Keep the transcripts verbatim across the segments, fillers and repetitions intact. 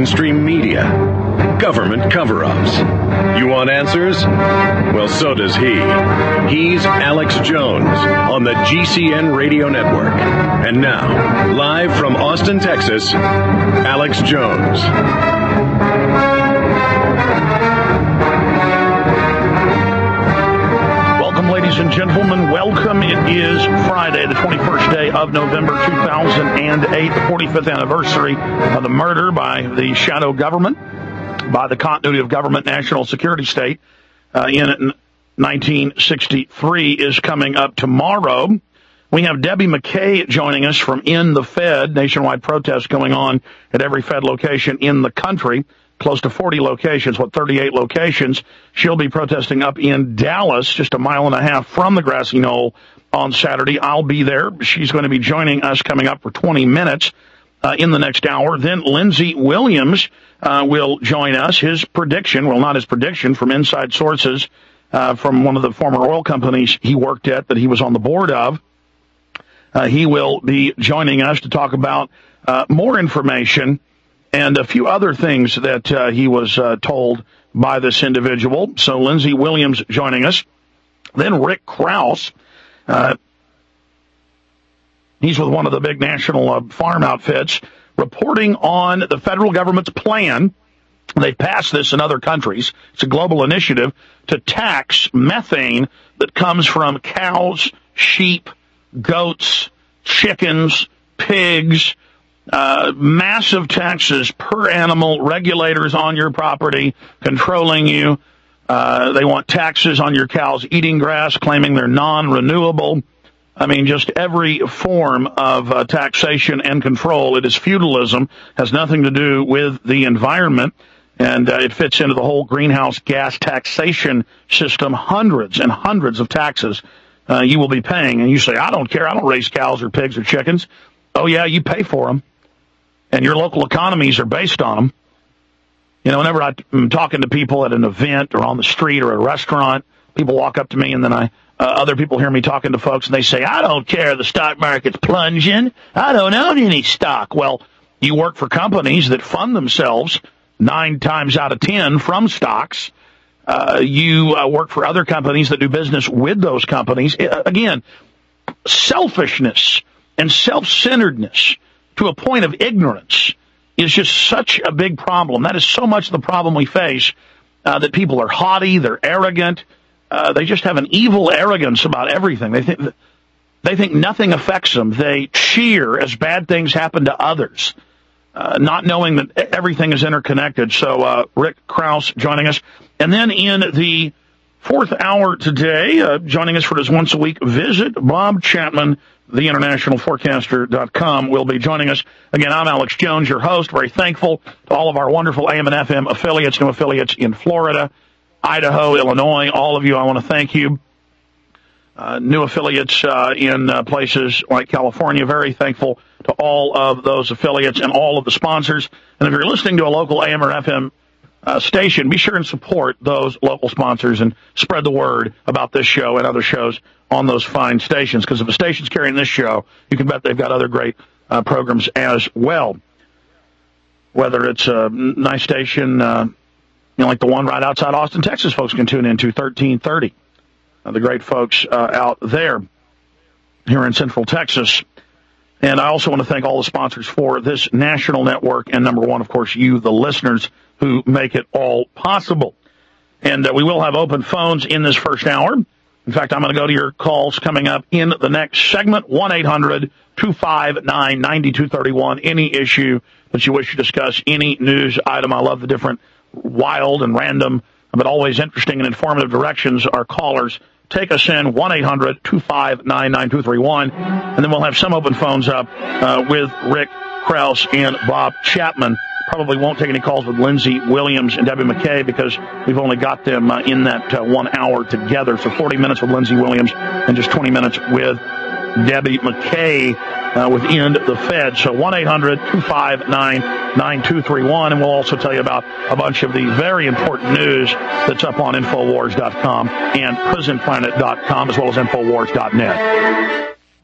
mainstream media, government cover-ups. You want answers? Well, so does he. He's Alex Jones on the G C N Radio Network. And now, live from Austin, Texas, Alex Jones. Ladies and gentlemen, welcome. It is Friday, the twenty-first day of November, two thousand eight, the forty-fifth anniversary of the murder by the shadow government, by the continuity of government national security state uh, in nineteen sixty-three is coming up tomorrow. We have Debbie McKay joining us from In the Fed, nationwide protests going on at every Fed location in the country. Close to forty locations, what, thirty-eight locations. She'll be protesting up in Dallas, just a mile and a half from the Grassy Knoll on Saturday. I'll be there. She's going to be joining us coming up for twenty minutes uh, in the next hour. Then Lindsey Williams uh, will join us. His prediction, well, not his prediction, from inside sources uh, from one of the former oil companies he worked at that he was on the board of. Uh, he will be joining us to talk about uh, more information and a few other things that uh, he was uh, told by this individual. So Lindsey Williams joining us. Then Rick Krause. Uh, he's with one of the big national uh, farm outfits, reporting on the federal government's plan. They passed this in other countries. It's a global initiative to tax methane that comes from cows, sheep, goats, chickens, pigs. Uh, massive taxes per animal, regulators on your property, controlling you. Uh, they want taxes on your cows eating grass, claiming they're non-renewable. I mean, just every form of uh, taxation and control. It is feudalism, has nothing to do with the environment, and uh, it fits into the whole greenhouse gas taxation system. Hundreds and hundreds of taxes uh, you will be paying. And you say, I don't care, I don't raise cows or pigs or chickens. Oh, yeah, you pay for them. And your local economies are based on them. You know, whenever I'm talking to people at an event or on the street or a restaurant, people walk up to me, and then I, uh, other people hear me talking to folks, and they say, I don't care, the stock market's plunging. I don't own any stock. Well, you work for companies that fund themselves nine times out of ten from stocks. Uh, you uh, work for other companies that do business with those companies. Uh, again, selfishness and self-centeredness to a point of ignorance is just such a big problem. That is so much the problem we face, uh, that people are haughty, they're arrogant, uh, they just have an evil arrogance about everything. They think they think nothing affects them. They cheer as bad things happen to others, uh, not knowing that everything is interconnected. So uh, Rick Krause joining us. And then in the fourth hour today, uh, joining us for his once-a-week visit, Bob Chapman, the international forecaster dot com, will be joining us. Again, I'm Alex Jones, your host. Very thankful to all of our wonderful A M and F M affiliates, new affiliates in Florida, Idaho, Illinois. All of you, I want to thank you. Uh, new affiliates uh, in uh, places like California. Very thankful to all of those affiliates and all of the sponsors. And if you're listening to a local A M or F M Uh, station, be sure and support those local sponsors and spread the word about this show and other shows on those fine stations. Because if a station's carrying this show, you can bet they've got other great uh, programs as well. Whether it's a nice station, uh, you know, like the one right outside Austin, Texas, folks can tune into thirteen thirty. Uh, the great folks uh, out there here in Central Texas. And I also want to thank all the sponsors for this national network, and number one, of course, you, the listeners, who make it all possible. And uh, we will have open phones in this first hour. In fact, I'm going to go to your calls coming up in the next segment, one eight hundred two five nine nine two three one, any issue that you wish to discuss, any news item. I love the different wild and random, but always interesting and informative directions our callers take us in, one eight hundred two five nine nine two three one, and then we'll have some open phones up uh, with Rick Krause and Bob Chapman. Probably won't take any calls with Lindsey Williams and Debbie McKay because we've only got them uh, in that uh, one hour together. So forty minutes with Lindsey Williams and just twenty minutes with Debbie McKay uh, within the Fed. So one eight hundred two five nine nine two three one. And we'll also tell you about a bunch of the very important news that's up on Infowars dot com and Prison Planet dot com as well as Infowars dot net.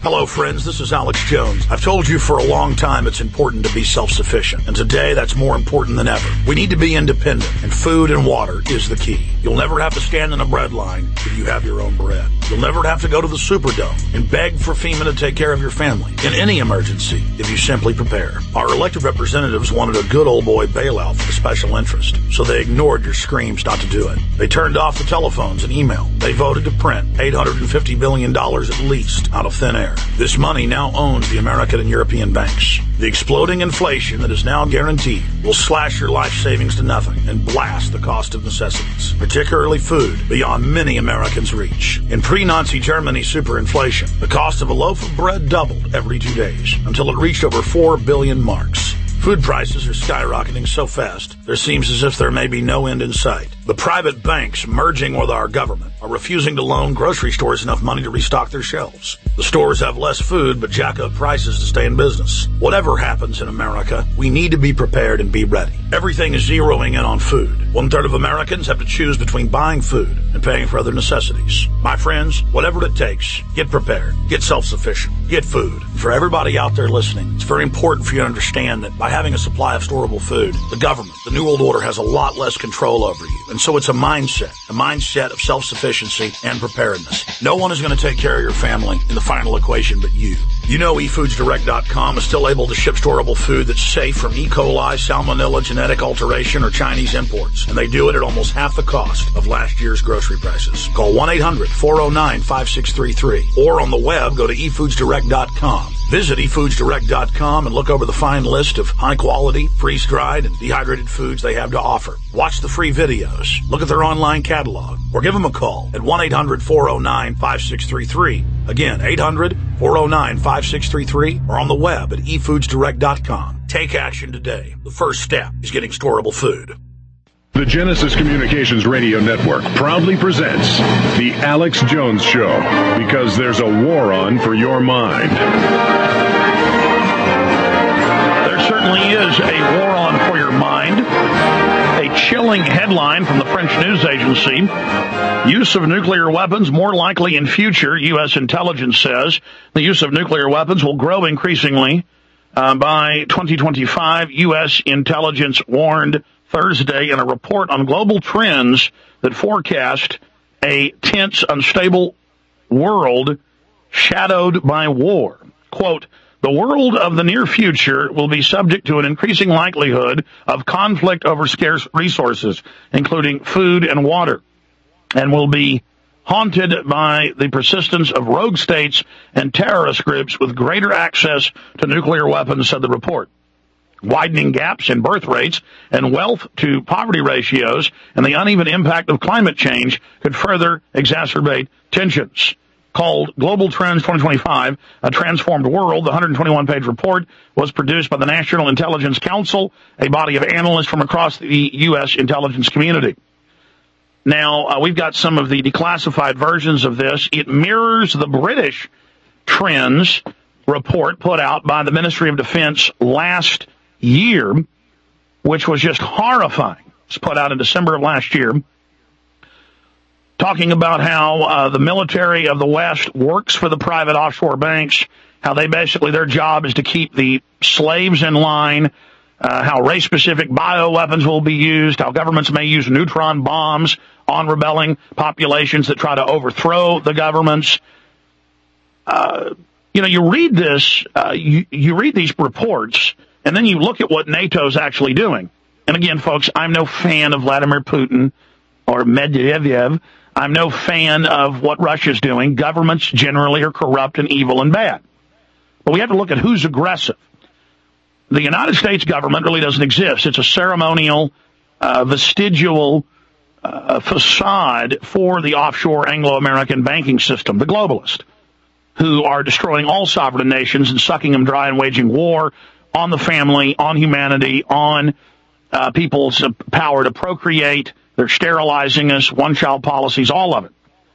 Hello, friends. This is Alex Jones. I've told you for a long time it's important to be self-sufficient, and today that's more important than ever. We need to be independent, and food and water is the key. You'll never have to stand in a bread line if you have your own bread. You'll never have to go to the Superdome and beg for FEMA to take care of your family in any emergency if you simply prepare. Our elected representatives wanted a good old boy bailout for the special interest, so they ignored your screams not to do it. They turned off the telephones and email. They voted to print eight hundred fifty billion dollars at least out of thin air. This money now owns the American and European banks. The exploding inflation that is now guaranteed will slash your life savings to nothing and blast the cost of necessities, particularly food, beyond many Americans' reach. In pre-Nazi Germany superinflation, the cost of a loaf of bread doubled every two days until it reached over four billion marks. Food prices are skyrocketing so fast, there seems as if there may be no end in sight. The private banks merging with our government are refusing to loan grocery stores enough money to restock their shelves. The stores have less food but jack up prices to stay in business. Whatever happens in America, we need to be prepared and be ready. Everything is zeroing in on food. One third of Americans have to choose between buying food and paying for other necessities. My friends, whatever it takes, get prepared, get self-sufficient, get food. For everybody out there listening, it's very important for you to understand that by having a supply of storable food, the government, the New World Order, has a lot less control over you. And so it's a mindset, a mindset of self-sufficiency and preparedness. No one is going to take care of your family in the final equation but you. You know e foods direct dot com is still able to ship storable food that's safe from E. coli, salmonella, genetic alteration, or Chinese imports. And they do it at almost half the cost of last year's grocery prices. Call one eight hundred four oh nine five six three three. Or on the web, go to e foods direct dot com. Visit e foods direct dot com and look over the fine list of high-quality, freeze-dried, and dehydrated foods they have to offer. Watch the free videos, look at their online catalog, or give them a call at one eight hundred four oh nine five six three three. Again, eight hundred four oh nine five six three three, or on the web at e foods direct dot com. Take action today. The first step is getting storable food. The Genesis Communications Radio Network proudly presents The Alex Jones Show, because there's a war on for your mind. There certainly is a war on for your mind. A chilling headline from the French news agency. Use of nuclear weapons more likely in future, U S intelligence says. The use of nuclear weapons will grow increasingly uh, by twenty twenty-five, U S intelligence warned Thursday in a report on global trends that forecast a tense, unstable world shadowed by war. Quote, the world of the near future will be subject to an increasing likelihood of conflict over scarce resources, including food and water, and will be haunted by the persistence of rogue states and terrorist groups with greater access to nuclear weapons, said the report. Widening gaps in birth rates and wealth to poverty ratios and the uneven impact of climate change could further exacerbate tensions. Called Global Trends twenty twenty-five, A Transformed World, the one hundred twenty-one page report was produced by the National Intelligence Council, a body of analysts from across the U S intelligence community. Now, uh, we've got some of the declassified versions of this. It mirrors the British Trends report put out by the Ministry of Defense last year, which was just horrifying. It was put out in December of last year, talking about how uh, the military of the West works for the private offshore banks, how they basically, their job is to keep the slaves in line, uh, how race-specific bioweapons will be used, how governments may use neutron bombs on rebelling populations that try to overthrow the governments. Uh, you know, you read this, uh, you, you read these reports, and then you look at what NATO's actually doing. And again, folks, I'm no fan of Vladimir Putin or Medvedev. I'm no fan of what Russia's doing. Governments generally are corrupt and evil and bad. But we have to look at who's aggressive. The United States government really doesn't exist. It's a ceremonial, uh, vestigial uh, facade for the offshore Anglo-American banking system, the globalists, who are destroying all sovereign nations and sucking them dry and waging war on the family, on humanity, on uh, people's power to procreate. They're sterilizing us, one-child policies, all of it.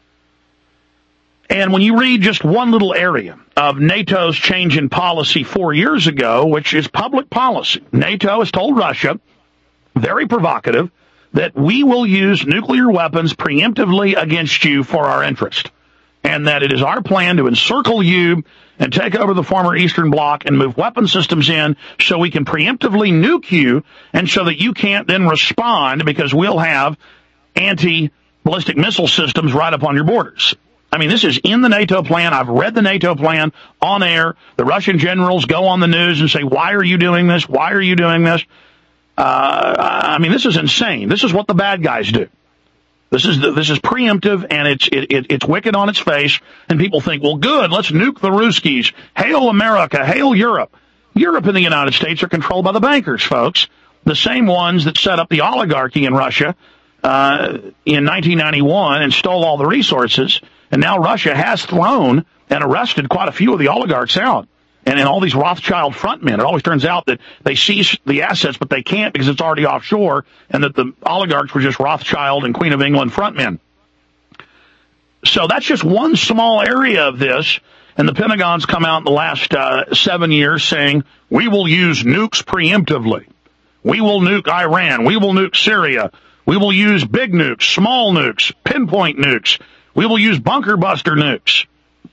And when you read just one little area of NATO's change in policy four years ago, which is public policy, NATO has told Russia, very provocative, that we will use nuclear weapons preemptively against you for our interest. and that it is our plan to encircle you and take over the former Eastern Bloc and move weapon systems in so we can preemptively nuke you and so that you can't then respond because we'll have anti-ballistic missile systems right up on your borders. I mean, this is in the NATO plan. I've read the NATO plan on air. The Russian generals go on the news and say, why are you doing this? Why are you doing this? Uh, I mean, this is insane. This is what the bad guys do. This is the, this is preemptive, and it's it, it, it's wicked on its face. And people think, well, good, let's nuke the Ruskies. Hail America, hail Europe. Europe and the United States are controlled by the bankers, folks. The same ones that set up the oligarchy in Russia uh, in nineteen ninety-one and stole all the resources. And now Russia has thrown and arrested quite a few of the oligarchs out. And in all these Rothschild frontmen, it always turns out that they seize the assets, but they can't because it's already offshore, and that the oligarchs were just Rothschild and Queen of England frontmen. So that's just one small area of this, and the Pentagon's come out in the last uh, seven years saying, we will use nukes preemptively. We will nuke Iran. We will nuke Syria. We will use big nukes, small nukes, pinpoint nukes. We will use bunker buster nukes.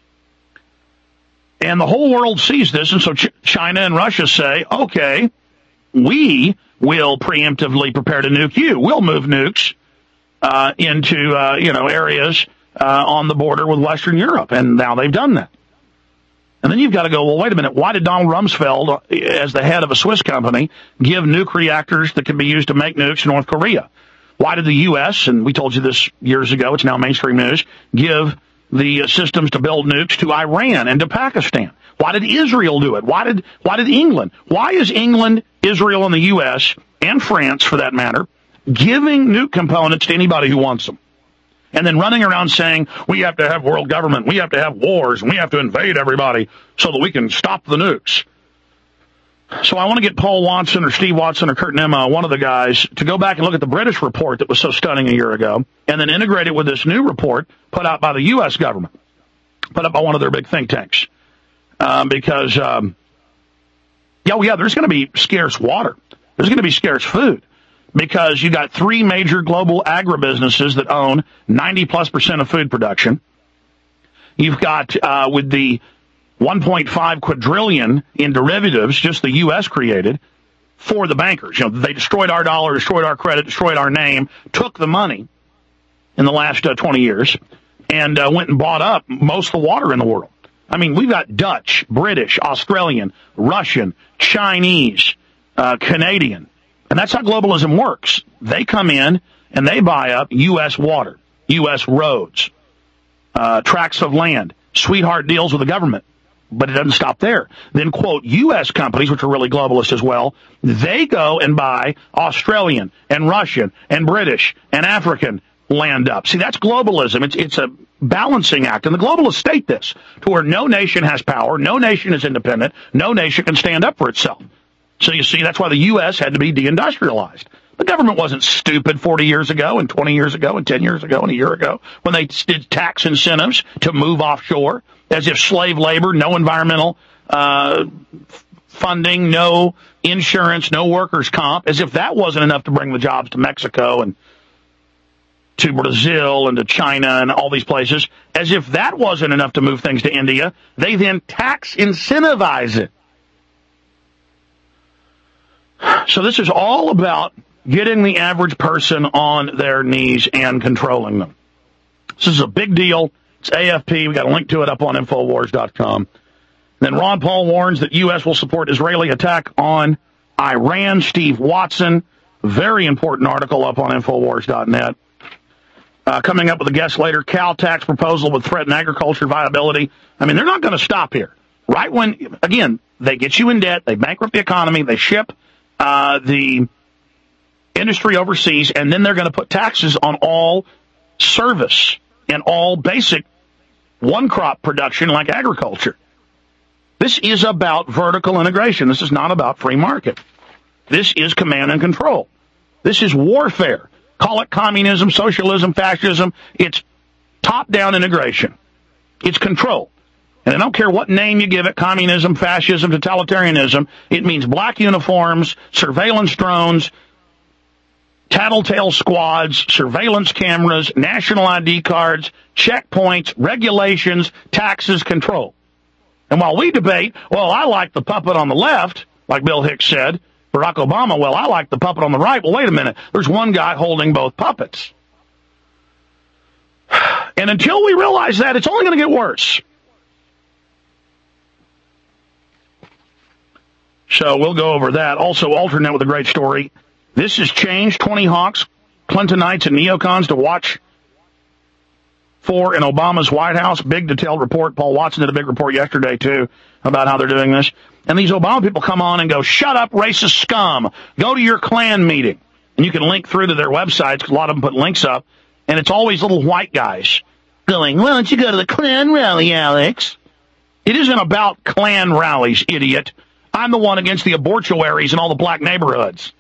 And the whole world sees this, and so Ch- China and Russia say, okay, we will preemptively prepare to nuke you. We'll move nukes uh, into, uh, you know, areas uh, on the border with Western Europe, and now they've done that. And then you've got to go, well, wait a minute, why did Donald Rumsfeld, as the head of a Swiss company, give nuke reactors that could be used to make nukes to North Korea? Why did the U S, and we told you this years ago, it's now mainstream news, give the systems to build nukes to Iran and to Pakistan? Why did Israel do it? Why did why did England? Why is England, Israel, and the U S, and France, for that matter, giving nuke components to anybody who wants them? And then running around saying, we have to have world government, we have to have wars, and we have to invade everybody so that we can stop the nukes. So I want to get Paul Watson or Steve Watson or Kurt Nemo, one of the guys, to go back and look at the British report that was so stunning a year ago, and then integrate it with this new report put out by the U S government, put up by one of their big think tanks. Um, because, um, yeah, well, yeah, there's going to be scarce water. There's going to be scarce food. Because you got three major global agribusinesses that own ninety plus percent of food production. You've got, uh, with the one point five quadrillion in derivatives just the U S created for the bankers. You know, they destroyed our dollar, destroyed our credit, destroyed our name, took the money in the last uh, twenty years, and uh, went and bought up most of the water in the world. I mean, we've got Dutch, British, Australian, Russian, Chinese, uh, Canadian. And that's how globalism works. They come in and they buy up U S water, U S roads, uh, tracts of land, sweetheart deals with the government. But it doesn't stop there. Then, quote, U S companies, which are really globalist as well, they go and buy Australian and Russian and British and African land up. See, that's globalism. It's, it's a balancing act. And the globalists state this, to where no nation has power, no nation is independent, no nation can stand up for itself. So you see, that's why the U S had to be deindustrialized. The government wasn't stupid forty years ago and twenty years ago and ten years ago and a year ago when they did tax incentives to move offshore, as if slave labor, no environmental uh funding, no insurance, no workers' comp, as if that wasn't enough to bring the jobs to Mexico and to Brazil and to China and all these places. As if that wasn't enough to move things to India, they then tax incentivize it. So this is all about getting the average person on their knees and controlling them. This is a big deal. It's A F P. We got a link to it up on Infowars dot com. Then Ron Paul warns that U S will support Israeli attack on Iran. Steve Watson, very important article up on Infowars dot net. Uh, coming up with a guest later, Cal tax proposal would threaten agriculture viability. I mean, they're not going to stop here. Right when, again, they get you in debt, they bankrupt the economy, they ship Uh, the industry overseas, and then they're going to put taxes on all service and all basic one-crop production like agriculture. This is about vertical integration. This is not about free market. This is command and control. This is warfare. Call it communism, socialism, fascism. It's top-down integration. It's control. And I don't care what name you give it, communism, fascism, totalitarianism, it means black uniforms, surveillance drones, tattletale squads, surveillance cameras, national I D cards, checkpoints, regulations, taxes, control. And while we debate, well, I like the puppet on the left, like Bill Hicks said, Barack Obama, well, I like the puppet on the right. Well, wait a minute. There's one guy holding both puppets. And until we realize that, it's only going to get worse. So we'll go over that. Also, alternate with a great story. This has changed twenty hawks, Clintonites, and neocons to watch for in Obama's White House. Big detailed report. Paul Watson did a big report yesterday, too, about how they're doing this. And these Obama people come on and go, shut up, racist scum. Go to your Klan meeting. And you can link through to their websites, because a lot of them put links up. And it's always little white guys going, why don't you go to the Klan rally, Alex? It isn't about Klan rallies, idiot. I'm the one against the abortuaries in all the black neighborhoods.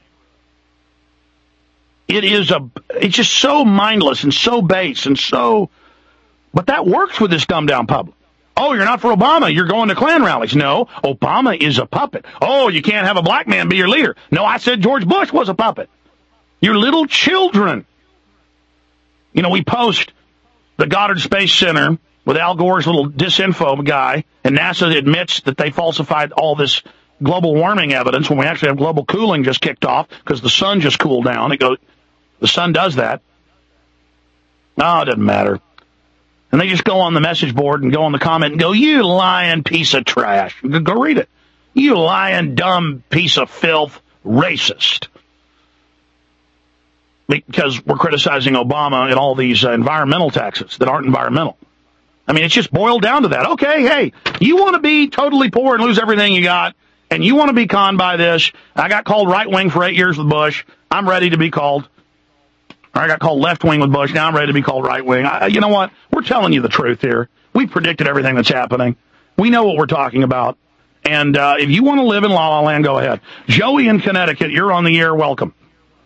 It is a, it's just so mindless and so base and so, but that works with this dumbed down public. Oh, you're not for Obama. You're going to Klan rallies. No, Obama is a puppet. Oh, you can't have a black man be your leader. No, I said George Bush was a puppet. You're little children. You know, we post the Goddard Space Center with Al Gore's little disinfo guy, and NASA admits that they falsified all this global warming evidence when we actually have global cooling just kicked off because the sun just cooled down. It goes, the sun does that. No, it doesn't matter. And they just go on the message board and go on the comment and go, you lying piece of trash. Go read it. You lying, dumb piece of filth, racist. Because we're criticizing Obama and all these uh, environmental taxes that aren't environmental. I mean, it's just boiled down to that. Okay, hey, you want to be totally poor and lose everything you got, and you want to be conned by this. I got called right-wing for eight years with Bush. I'm ready to be called. Or I got called left-wing with Bush. Now I'm ready to be called right-wing. I, you know what? We're telling you the truth here. We predicted everything that's happening. We know what we're talking about. And uh, if you want to live in La La Land, go ahead. Joey in Connecticut, you're on the air. Welcome.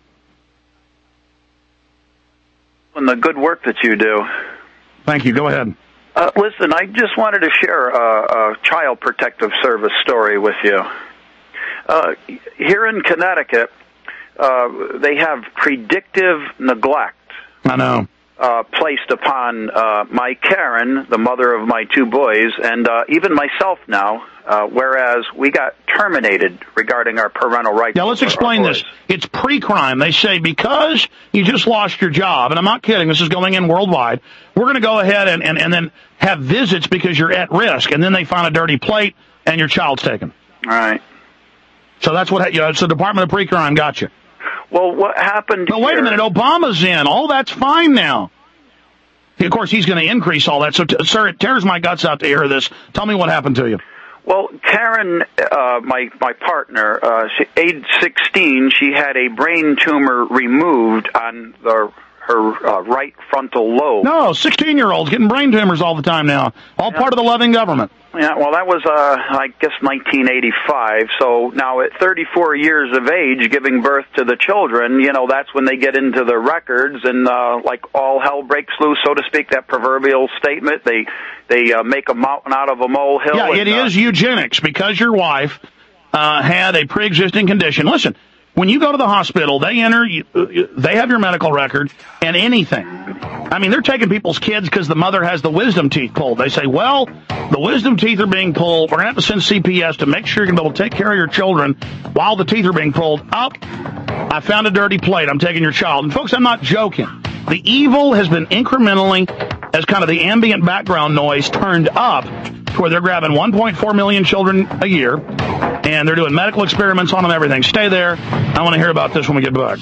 And the good work that you do. Thank you. Go ahead. Uh, listen, I just wanted to share a, a Child Protective Service story with you. Uh, here in Connecticut, uh, they have predictive neglect. I know. Uh, placed upon uh, my Karen, the mother of my two boys, and uh, even myself now, uh, whereas we got terminated regarding our parental rights. Now, let's explain this. It's pre-crime. They say because you just lost your job, and I'm not kidding, this is going in worldwide, we're going to go ahead and, and, and then have visits because you're at risk, and then they find a dirty plate, and your child's taken. All right. So that's what, you know, it's the Department of Pre-Crime got you. Well, what happened But wait here, a minute, Obama's in. All that's fine now. Of course, he's going to increase all that. So, t- sir, it tears my guts out to hear this. Tell me what happened to you. Well, Karen, uh, my my partner, uh, she, age sixteen, she had a brain tumor removed on the, her uh, right frontal lobe. No, sixteen-year-olds getting brain tumors all the time now. All yeah. part of the loving government. Yeah, well, that was, uh, I guess, nineteen eighty-five. So now at thirty-four years of age, giving birth to the children, you know, that's when they get into the records and, uh, like, all hell breaks loose, so to speak, that proverbial statement. They they uh, make a mountain out of a molehill. Yeah, and, it uh, is eugenics because your wife uh, had a pre-existing condition. Listen, when you go to the hospital, they enter, you, they have your medical record and anything. I mean, they're taking people's kids because the mother has the wisdom teeth pulled. They say, well, the wisdom teeth are being pulled. We're going to have to send C P S to make sure you're going to be able to take care of your children while the teeth are being pulled. Up, I found a dirty plate. I'm taking your child. And, folks, I'm not joking. The evil has been incrementally, as kind of the ambient background noise, turned up to where they're grabbing one point four million children a year, and they're doing medical experiments on them, everything. Stay there. I want to hear about this when we get back.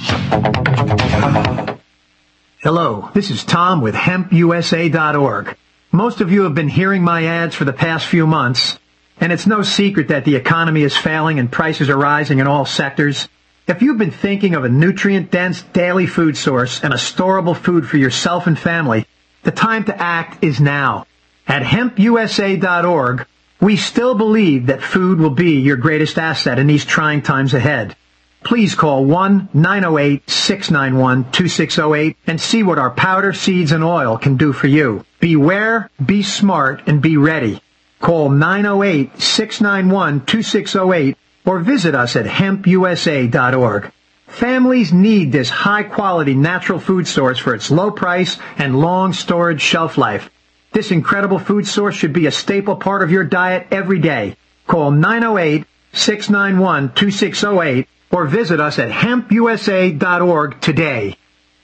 Hello, this is Tom with hemp U S A dot org. Most of you have been hearing my ads for the past few months, and it's no secret that the economy is failing and prices are rising in all sectors. If you've been thinking of a nutrient-dense daily food source and a storable food for yourself and family, the time to act is now. At hemp U S A dot org, we still believe that food will be your greatest asset in these trying times ahead. Please call one nine oh eight, six nine one, two six oh eight and see what our powder, seeds, and oil can do for you. Beware, be smart, and be ready. Call nine oh eight, six nine one, two six oh eight or visit us at hemp U S A dot org. Families need this high-quality natural food source for its low price and long storage shelf life. This incredible food source should be a staple part of your diet every day. Call nine oh eight, six nine one, two six oh eight or visit us at hemp u s a dot org today.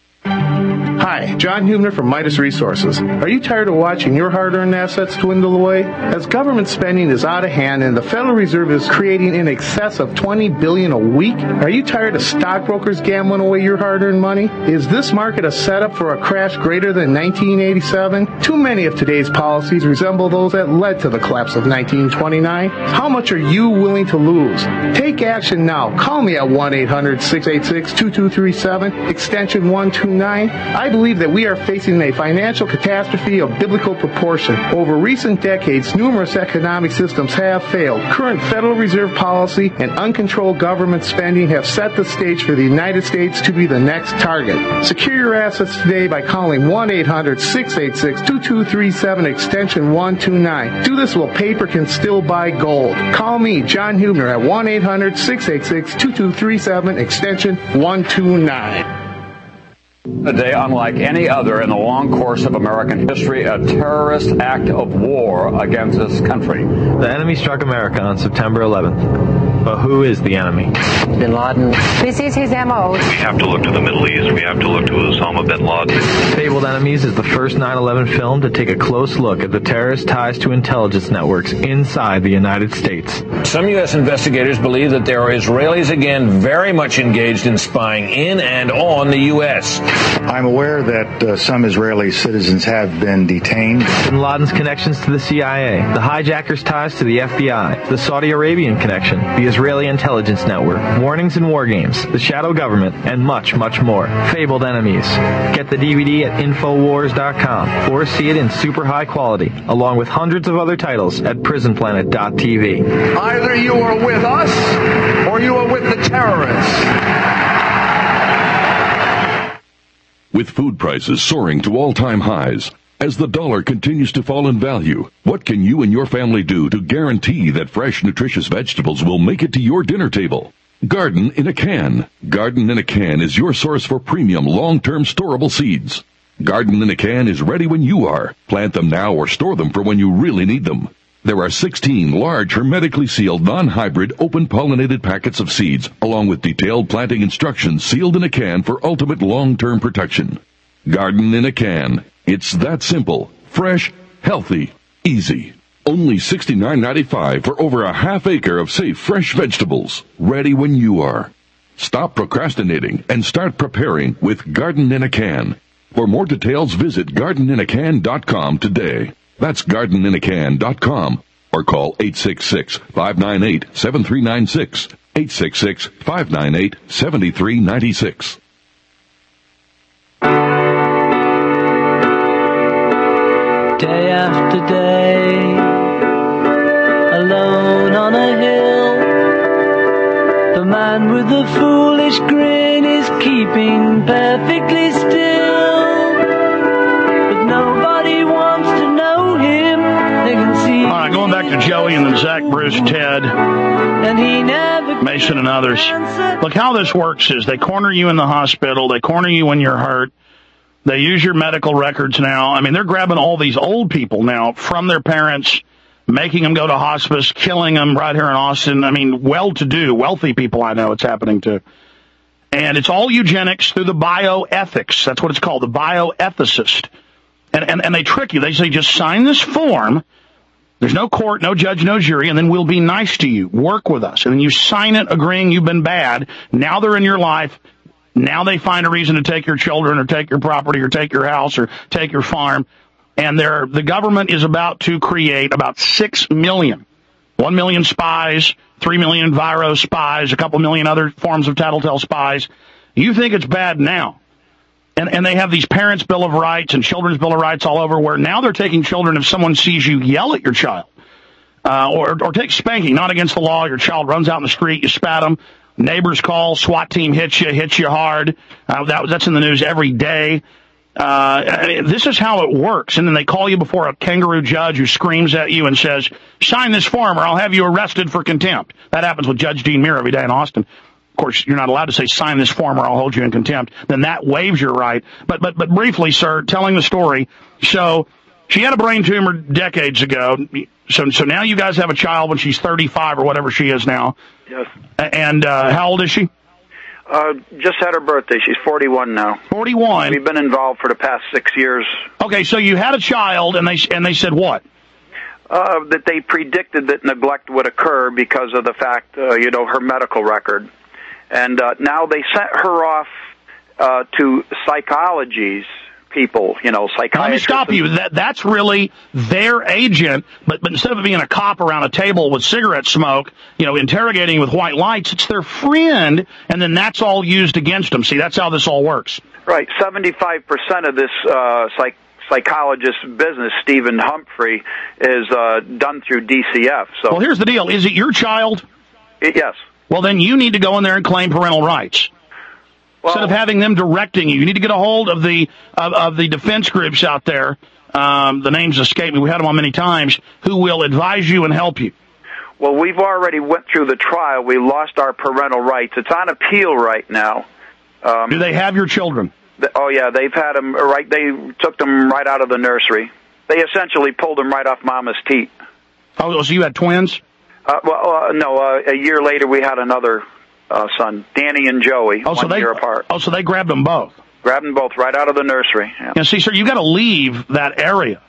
Hi, John Hubner from Midas Resources. Are you tired of watching your hard-earned assets dwindle away? As government spending is out of hand and the Federal Reserve is creating in excess of twenty billion dollars a week, are you tired of stockbrokers gambling away your hard-earned money? Is this market a setup for a crash greater than nineteen eighty-seven? Too many of today's policies resemble those that led to the collapse of nineteen twenty-nine. How much are you willing to lose? Take action now. Call me at one eight hundred, six eight six, two two three seven, extension one two nine. I believe that we are facing a financial catastrophe of biblical proportion. Over recent decades, numerous economic systems have failed. Current Federal Reserve policy and uncontrolled government spending have set the stage for the United States to be the next target. Secure your assets today by calling one eight hundred, six eight six, two two three seven, extension one two nine. Do this while paper can still buy gold. Call me, John Hubner, at one eight hundred, six eight six, two two three seven, extension one two nine. A day unlike any other in the long course of American history, a terrorist act of war against this country. The enemy struck America on September eleventh. But who is the enemy? Bin Laden. This is his M O. We have to look to the Middle East. We have to look to Osama bin Laden. Fabled Enemies is the first nine eleven film to take a close look at the terrorist ties to intelligence networks inside the United States. Some U S investigators believe that there are Israelis again very much engaged in spying in and on the U S. I'm aware that uh, some Israeli citizens have been detained. Bin Laden's connections to the C I A, the hijackers' ties to the F B I, the Saudi Arabian connection, the Israeli intelligence network, warnings and war games, the shadow government, and much, much more. Fabled Enemies. Get the D V D at Infowars dot com or see it in super high quality, along with hundreds of other titles at Prison Planet dot t v. Either you are with us or you are with the terrorists. With food prices soaring to all-time highs, as the dollar continues to fall in value, what can you and your family do to guarantee that fresh, nutritious vegetables will make it to your dinner table? Garden in a Can. Garden in a Can is your source for premium, long-term storable seeds. Garden in a Can is ready when you are. Plant them now or store them for when you really need them. There are sixteen large, hermetically sealed, non-hybrid, open-pollinated packets of seeds, along with detailed planting instructions sealed in a can for ultimate long-term protection. Garden in a Can. It's that simple, fresh, healthy, easy. Only sixty-nine ninety-five for over a half acre of safe, fresh vegetables, ready when you are. Stop procrastinating and start preparing with Garden in a Can. For more details, visit garden in a can dot com today. That's garden in a can dot com or call eight six six, five nine eight, seven three nine six, eight six six, five nine eight, seven three nine six. Day after day, alone on a hill, the man with the foolish grin is keeping perfectly still, but nobody wants to know him. They can see. All right, going back to Joey and then Zach, Bruce, Ted, and he never Mason and others. Look, how this works is they corner you in the hospital, they corner you when you're hurt. They use your medical records now. I mean, they're grabbing all these old people now from their parents, making them go to hospice, killing them right here in Austin. I mean, well-to-do, wealthy people I know it's happening to. And it's all eugenics through the bioethics. That's what it's called, the bioethicist. And, and, and they trick you. They say, just sign this form. There's no court, no judge, no jury, and then we'll be nice to you. Work with us. And then you sign it agreeing you've been bad. Now they're in your life. Now they find a reason to take your children or take your property or take your house or take your farm. And they're, the government is about to create about six million. One million spies, three million Viro spies, a couple million other forms of tattletale spies. You think it's bad now. And, and they have these Parents' Bill of Rights and Children's Bill of Rights all over where now they're taking children if someone sees you yell at your child. Uh, or, or take spanking, not against the law. Your child runs out in the street, you spat them. Neighbors call, SWAT team hits you, hits you hard. Uh, that, that's in the news every day. Uh, I mean, this is how it works. And then they call you before a kangaroo judge who screams at you and says, sign this form or I'll have you arrested for contempt. That happens with Judge Dean Muir every day in Austin. Of course, you're not allowed to say, sign this form or I'll hold you in contempt. Then that waives your right. But, but, but briefly, sir, telling the story. So she had a brain tumor decades ago. So, so now you guys have a child when she's thirty-five or whatever she is now. Yes. And, uh, how old is she? Uh, just had her birthday. She's forty-one now. forty-one. We've been involved for the past six years. Okay, so you had a child, and they and they said what? Uh, that they predicted that neglect would occur because of the fact, uh, you know, her medical record. And uh, now they sent her off uh, to psychology's people, you know, psychiatrists. Let me stop you. That That's really their agent, but, but instead of it being a cop around a table with cigarette smoke, you know, interrogating with white lights, it's their friend, and then that's all used against them. See, that's how this all works. Right. seventy-five percent of this uh, psych psychologist's business, Stephen Humphrey, is uh, done through D C F. So, well, here's the deal. Is it your child? It, yes. Well, then you need to go in there and claim parental rights. Well, Instead of having them directing you, you need to get a hold of the of, of the defense groups out there. Um, the names escape me. We had them on many times. Who will advise you and help you? Well, we've already went through the trial. We lost our parental rights. It's on appeal right now. Um, Do they have your children? The, oh yeah, they've had them right. They took them right out of the nursery. They essentially pulled them right off Mama's teat. Oh, so you had twins? Uh, well, uh, no. Uh, a year later, we had another. Uh, son, Danny and Joey, oh, so one they, year apart. Oh, so they grabbed them both? Grabbed them both right out of the nursery. Yeah. And see, sir, you got to leave that area.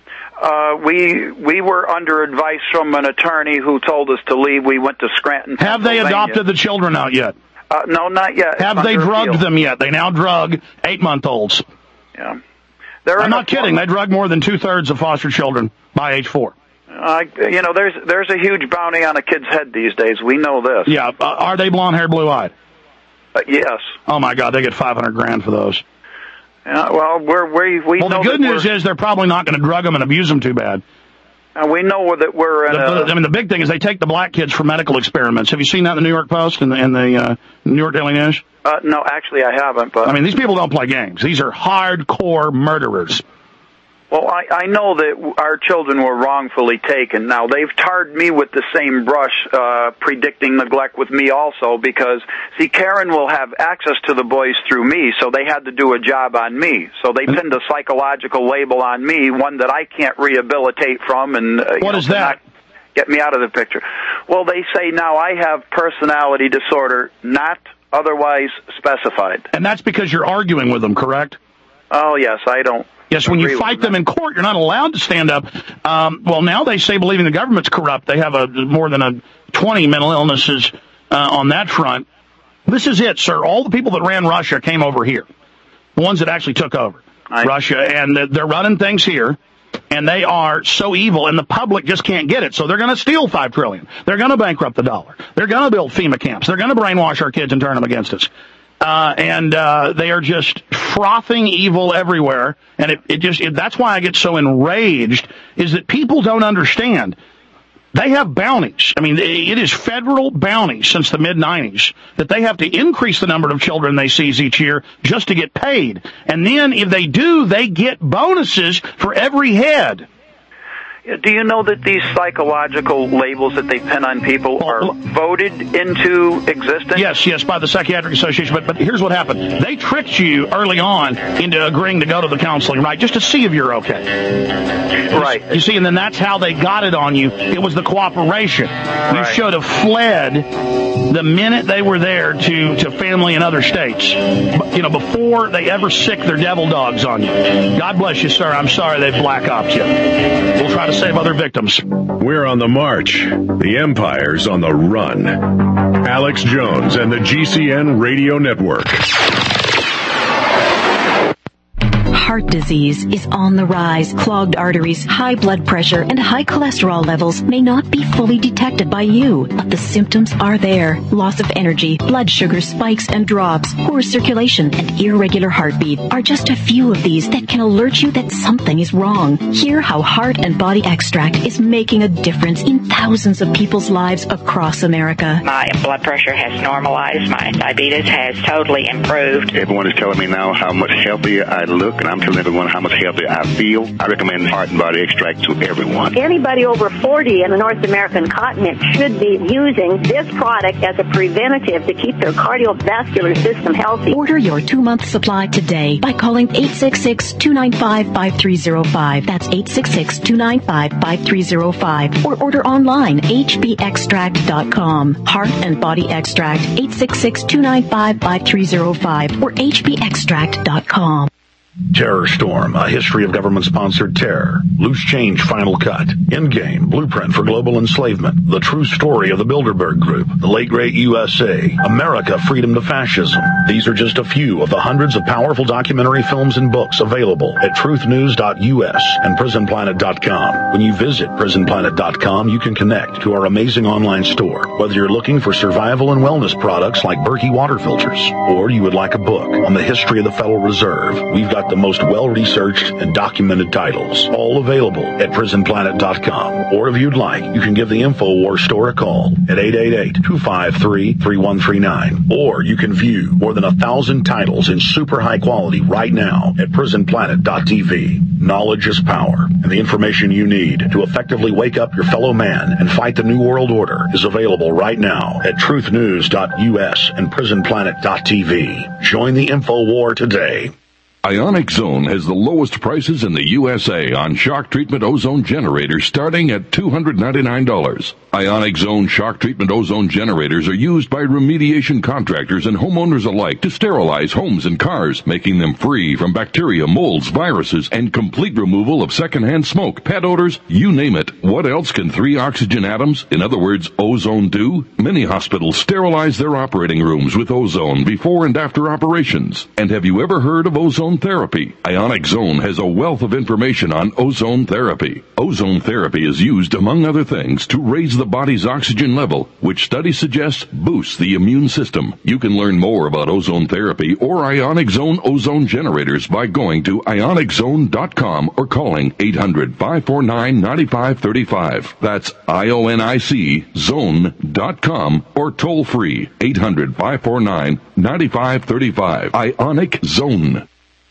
Uh, we we were under advice from an attorney who told us to leave. We went to Scranton, Have they adopted the children out yet? Uh, no, not yet. Have it's they drugged appeal. them yet? They now drug eight-month-olds. Yeah. They're I'm not kidding. They drug more than two-thirds of foster children by age four. Uh, you know, there's there's a huge bounty on a kid's head these days. We know this. Yeah. Uh, are they blonde-haired, blue-eyed? Uh, yes. Oh, my God. They get five hundred grand for those. Yeah, well, we're, we we well, know the good that news is they're probably not going to drug them and abuse them too bad. Uh, we know that we're in the, a... I mean, the big thing is they take the black kids for medical experiments. Have you seen that in the New York Post and the, in the uh, New York Daily News? Uh, no, actually, I haven't. But I mean, these people don't play games. These are hardcore murderers. Well, I, I know that our children were wrongfully taken. Now, they've tarred me with the same brush, uh, predicting neglect with me also, because, see, Karen will have access to the boys through me, so they had to do a job on me. So they pinned a psychological label on me, one that I can't rehabilitate from. And uh, What know, is that? Get me out of the picture. Well, they say now I have personality disorder, not otherwise specified. And that's because you're arguing with them, correct? Oh, yes, I don't. Yes, when you fight them in court, you're not allowed to stand up. Um, well, now they say believing the government's corrupt. They have a more than a twenty mental illnesses uh, on that front. This is it, sir. All the people that ran Russia came over here. The ones that actually took over I... Russia, and they're running things here. And they are so evil, and the public just can't get it. So they're going to steal five trillion dollars. They're going to bankrupt the dollar. They're going to build FEMA camps. They're going to brainwash our kids and turn them against us. Uh, and, uh, they are just frothing evil everywhere. And it, it just, it, that's why I get so enraged, is that people don't understand. They have bounties. I mean, it is federal bounties since the mid nineties that they have to increase the number of children they seize each year just to get paid. And then if they do, they get bonuses for every head. Do you know that these psychological labels that they pin on people are voted into existence? Yes, yes, by the Psychiatric Association. But but here's what happened. They tricked you early on into agreeing to go to the counseling, right, just to see if you're okay. Right. You see, and then that's how they got it on you. It was the cooperation. Right. You should have fled the minute they were there to, to family in other states, you know, before they ever sick their devil dogs on you. God bless you, sir. I'm sorry they black ops you. We'll try to save other victims. We're on the march. The Empire's on the run. Alex Jones and the G C N Radio Network. Heart disease is on the rise. Clogged arteries, high blood pressure, and high cholesterol levels may not be fully detected by you, but the symptoms are there. Loss of energy, blood sugar spikes and drops, poor circulation, and irregular heartbeat are just a few of these that can alert you that something is wrong. Hear how Heart and Body Extract is making a difference in thousands of people's lives across America. My blood pressure has normalized. My diabetes has totally improved. Everyone is telling me now how much healthier I look, and I'm telling everyone how much healthier I feel. I recommend Heart and Body Extract to everyone. Anybody over forty in the North American continent should be using this product as a preventative to keep their cardiovascular system healthy. Order your two-month supply today by calling eight six six, two nine five, five three zero five. That's eight six six, two nine five, five three zero five. Or order online, h b extract dot com. Heart and Body Extract, eight six six, two nine five, five three zero five or h b extract dot com. Terror Storm, a history of government-sponsored terror. Loose Change Final Cut. Endgame, Blueprint for Global Enslavement. The True Story of the Bilderberg Group. The Late Great U S A. America, Freedom to Fascism. These are just a few of the hundreds of powerful documentary films and books available at truth news dot u s and prison planet dot com. When you visit prison planet dot com, you can connect to our amazing online store. Whether you're looking for survival and wellness products like Berkey water filters, or you would like a book on the history of the Federal Reserve, we've got the most well-researched and documented titles, all available at prison planet dot com. Or if you'd like, you can give the InfoWars store a call at eight eight eight, two five three, three one three nine. Or you can view more than a thousand titles in super high quality right now at prison planet dot t v. Knowledge is power, and the information you need to effectively wake up your fellow man and fight the New World Order is available right now at truth news dot u s and prison planet dot t v. Join the InfoWar today. Ionic Zone has the lowest prices in the U S A on shock treatment ozone generators starting at two hundred ninety-nine dollars. Ionic Zone shock treatment ozone generators are used by remediation contractors and homeowners alike to sterilize homes and cars, making them free from bacteria, molds, viruses, and complete removal of secondhand smoke, pet odors, you name it. What else can three oxygen atoms, in other words, ozone, do? Many hospitals sterilize their operating rooms with ozone before and after operations. And have you ever heard of ozone therapy? Ionic Zone has a wealth of information on ozone therapy. Ozone therapy is used, among other things, to raise the body's oxygen level, which studies suggest boosts the immune system. You can learn more about ozone therapy or Ionic Zone ozone generators by going to ionic zone dot com or calling eight hundred, five four nine, nine five three five. That's I O N I C zone dot com or toll free eight hundred, five four nine, nine five three five. Ionic Zone.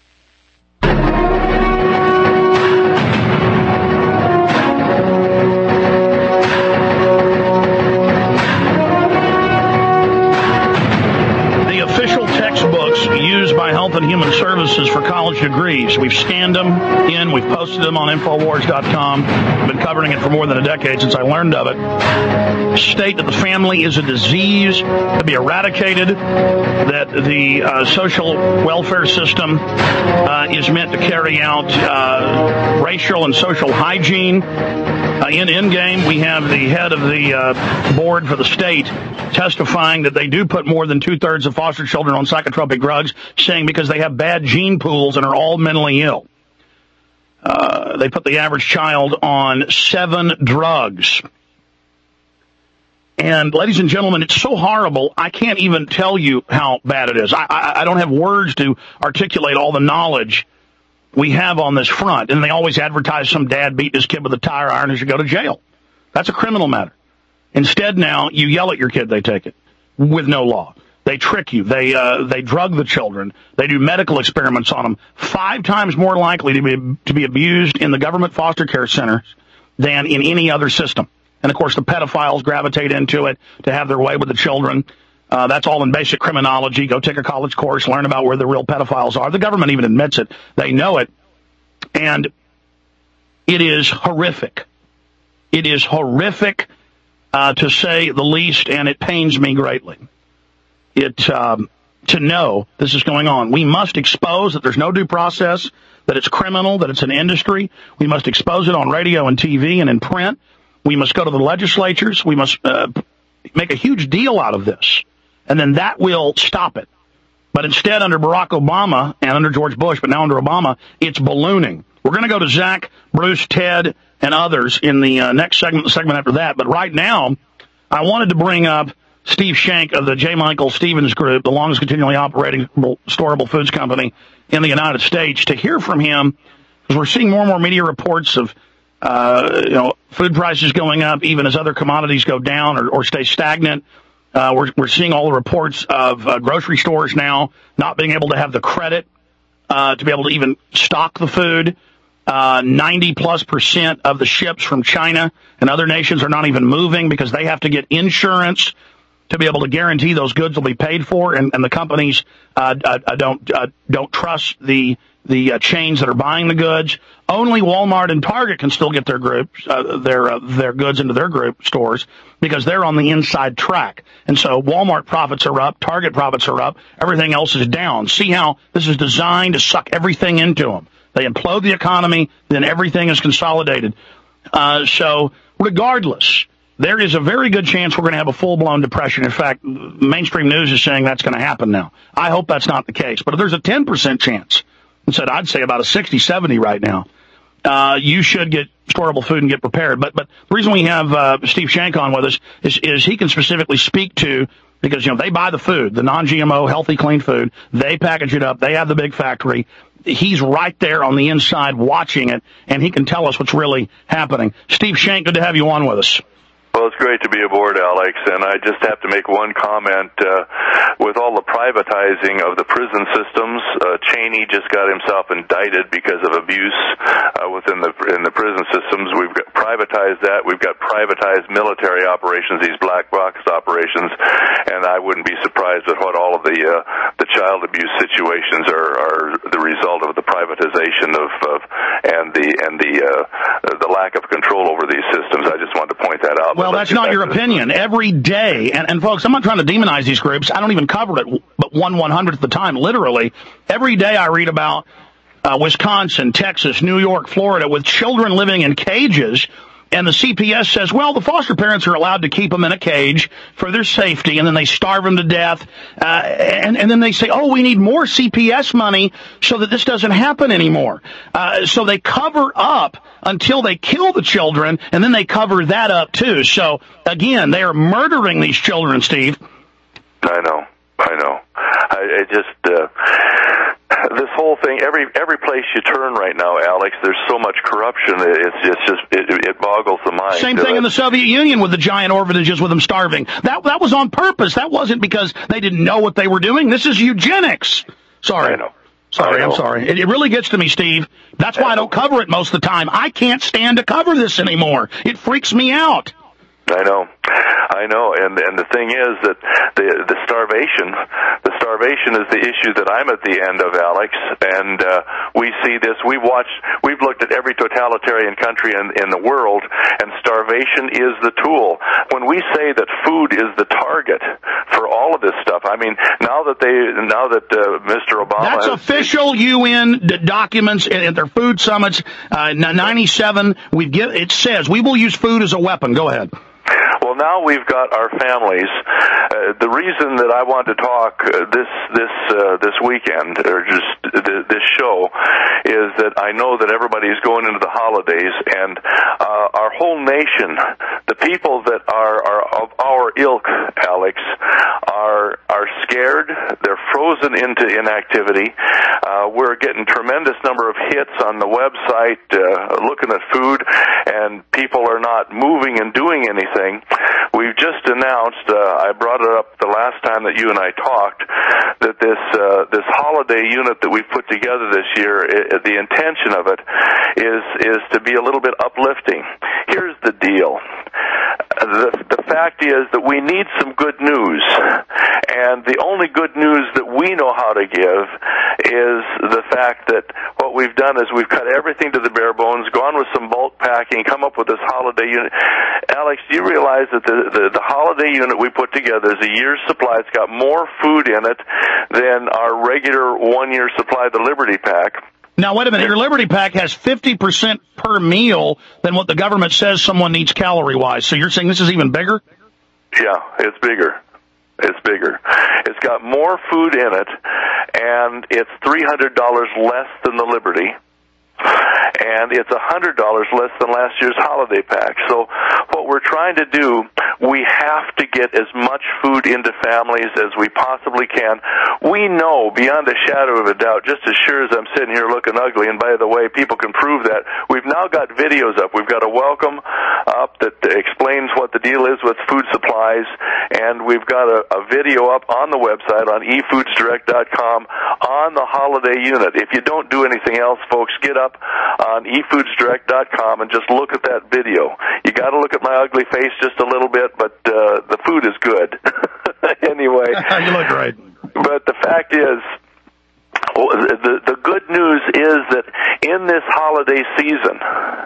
By Health and Human Services for college degrees. We've scanned them in, we've posted them on infowars dot com. I've been covering it for more than a decade since I learned of it. State that the family is a disease to be eradicated, that the uh, social welfare system uh, is meant to carry out uh, racial and social hygiene. Uh, in Endgame, we have the head of the uh, board for the state testifying that they do put more than two-thirds of foster children on psychotropic drugs, saying because they have bad gene pools and are all mentally ill. Uh, they put the average child on seven drugs. And, ladies and gentlemen, it's so horrible, I can't even tell you how bad it is. I, I, I don't have words to articulate all the knowledge we have on this front. And they always advertise some dad beating his kid with a tire iron and should go to jail. That's a criminal matter. Instead now, you yell at your kid, they take it with no law. They trick you. They uh, they drug the children. They do medical experiments on them. Five times more likely to be to be abused in the government foster care centers than in any other system. And, of course, the pedophiles gravitate into it to have their way with the children. Uh, that's all in basic criminology. Go take a college course, learn about where the real pedophiles are. The government even admits it. They know it. And it is horrific. It is horrific, uh, to say the least, and it pains me greatly. It um, to know this is going on. We must expose that there's no due process, that it's criminal, that it's an industry. We must expose it on radio and T V and in print. We must go to the legislatures. We must uh, make a huge deal out of this, and then that will stop it. But instead, under Barack Obama and under George Bush, but now under Obama, it's ballooning. We're going to go to Zach, Bruce, Ted, and others in the uh, next segment, the segment after that. But right now, I wanted to bring up Steve Shank of the J. Michael Stevens Group, the longest continually operating storable foods company in the United States, to hear from him, because we're seeing more and more media reports of uh, you know, food prices going up, even as other commodities go down or, or stay stagnant. Uh, we're, we're seeing all the reports of uh, grocery stores now not being able to have the credit uh, to be able to even stock the food. Uh, ninety plus percent of the ships from China and other nations are not even moving because they have to get insurance to be able to guarantee those goods will be paid for, and, and the companies uh, uh, don't uh, don't trust the the uh, chains that are buying the goods. Only Walmart and Target can still get their groups uh, their uh, their goods into their group stores because they're on the inside track. And so Walmart profits are up, Target profits are up, everything else is down. See how this is designed to suck everything into them. They implode the economy, then everything is consolidated. Uh, so regardless, there is a very good chance we're going to have a full-blown depression. In fact, mainstream news is saying that's going to happen now. I hope that's not the case. But if there's a ten percent chance, instead I'd say about a sixty, seventy right now, uh, you should get storable food and get prepared. But but the reason we have uh, Steve Shank on with us is, is he can specifically speak to, because, you know, they buy the food, the non-G M O, healthy, clean food. They package it up. They have the big factory. He's right there on the inside watching it, and he can tell us what's really happening. Steve Shank, good to have you on with us. Well, it's great to be aboard, Alex, and I just have to make one comment. Uh, with all the privatizing of the prison systems, uh, Cheney just got himself indicted because of abuse uh, within the in the prison systems. We've got privatized that. We've got privatized military operations, these black box operations, and I wouldn't be surprised at what all of the uh, the child abuse situations are, are the result of the privatization of, of and the and the uh, the lack of control over these systems. I just wanted to point that out. Well, that's not your opinion. Every day, and, and folks, I'm not trying to demonize these groups. I don't even cover it, but one one hundredth of the time, literally. Every day I read about uh, Wisconsin, Texas, New York, Florida, with children living in cages, and the C P S says, well, the foster parents are allowed to keep them in a cage for their safety, and then they starve them to death, uh, and, and then they say, oh, we need more C P S money so that this doesn't happen anymore. Uh, so they cover up until they kill the children, and then they cover that up, too. So, again, they are murdering these children, Steve. I know. I know. I, I just... Uh... This whole thing, every every place you turn right now, Alex, there's so much corruption. It's just, just it, it boggles the mind. Same thing in the Soviet Union with the giant orphanages with them starving. That that was on purpose. That wasn't because they didn't know what they were doing. This is eugenics. Sorry. I know. Sorry, I know. I'm sorry. It, it really gets to me, Steve. That's why I don't cover it most of the time. I can't stand to cover this anymore. It freaks me out. I know, I know, and and the thing is that the the starvation, the starvation is the issue that I'm at the end of, Alex. And uh, we see this. We watched. We've looked at every totalitarian country in in the world, and starvation is the tool. When we say that food is the target for all of this stuff, I mean, now that they, now that uh, Mister Obama, that's has, official U N d- documents at their food summits. Uh, ninety-seven. We give. It says we will use food as a weapon. Go ahead. Well, now we've got our families. Uh, the reason that I want to talk uh, this this uh, this weekend, or just th- this show, is that I know that everybody's going into the holidays, and uh, our whole nation, the people that are, are of our ilk, Alex, are are scared. They're frozen into inactivity. Uh, we're getting tremendous number of hits on the website, uh, looking at food, and people are not moving and doing anything. We've just announced, uh, I brought it up the last time that you and I talked, that this uh, this holiday unit that we've put together this year, it, the intention of it is is to be a little bit uplifting. Here's the deal. The, the fact is that we need some good news, and the only good news that we know how to give is the fact that what we've done is we've cut everything to the bare bones, gone with some bulk packing, come up with this holiday unit. Alex, do you realize that the, the, the holiday unit we put together is a year's supply? It's got more food in it than our regular one-year supply, the Liberty Pack. Now, wait a minute. Your Liberty Pack has fifty percent per meal than what the government says someone needs calorie-wise. So you're saying this is even bigger? Yeah, it's bigger. It's bigger. It's got more food in it, and it's three hundred dollars less than the Liberty. And it's one hundred dollars less than last year's holiday pack. So what we're trying to do, We have to get as much food into families as we possibly can. We know, beyond a shadow of a doubt, just as sure as I'm sitting here looking ugly, and by the way, people can prove that, we've now got videos up. We've got a welcome up that explains what the deal is with food supplies, and we've got a, a video up on the website on e foods direct dot com on the holiday unit. If you don't do anything else, folks, get up on e foods direct dot com and just look at that video. You got to look at my ugly face just a little bit, but uh, the food is good. Anyway. You look great. But the fact is, the, the good news is that in this holiday season,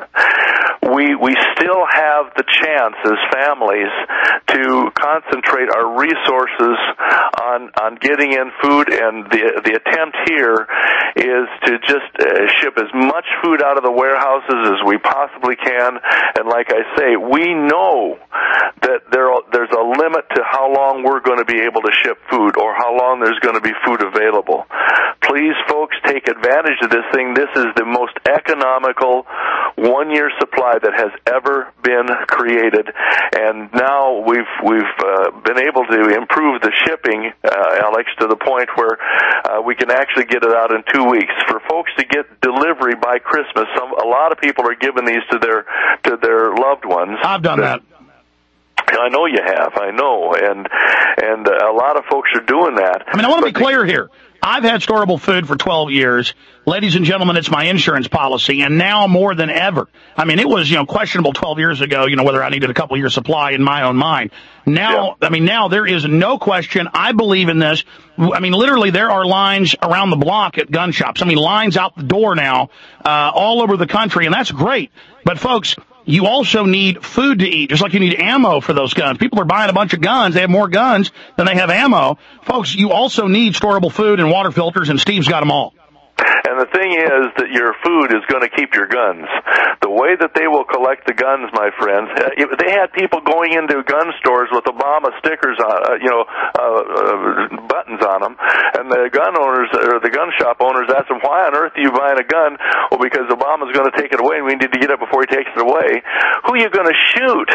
we we still have the chance as families to concentrate our resources on on getting in food, and the the attempt here is to just uh, ship as much food out of the warehouses as we possibly can. And like I say, we know that there there's a limit to how long we're going to be able to ship food, or how long there's going to be food available. Please, folks, take advantage of this thing. This is the most economical one-year supply that has ever been created, and now we've we've uh, been able to improve the shipping, uh, Alex, to the point where uh, we can actually get it out in two weeks. For folks to get delivery by Christmas, some a lot of people are giving these to their to their loved ones. I've done that. I know you have. I know, and and a lot of folks are doing that. I mean, I want to be clear here. I've had storable food for twelve years. Ladies and gentlemen, it's my insurance policy, and now more than ever. I mean, it was, you know, questionable twelve years ago, you know, whether I needed a couple years supply in my own mind. Now, yeah. I mean, now there is no question. I believe in this. I mean, literally, there are lines around the block at gun shops. I mean, lines out the door now, uh, all over the country, and that's great. But folks, you also need food to eat, just like you need ammo for those guns. People are buying a bunch of guns. They have more guns than they have ammo. Folks, you also need storable food and water filters, and Steve's got them all. And the thing is that your food is going to keep your guns. The way that they will collect the guns, my friends, they had people going into gun stores with Obama stickers on, uh, you know, uh, uh, buttons on them, and the gun owners or the gun shop owners asked them, "Why on earth are you buying a gun?" Well, because Obama's going to take it away, and we need to get it before he takes it away. Who are you going to shoot?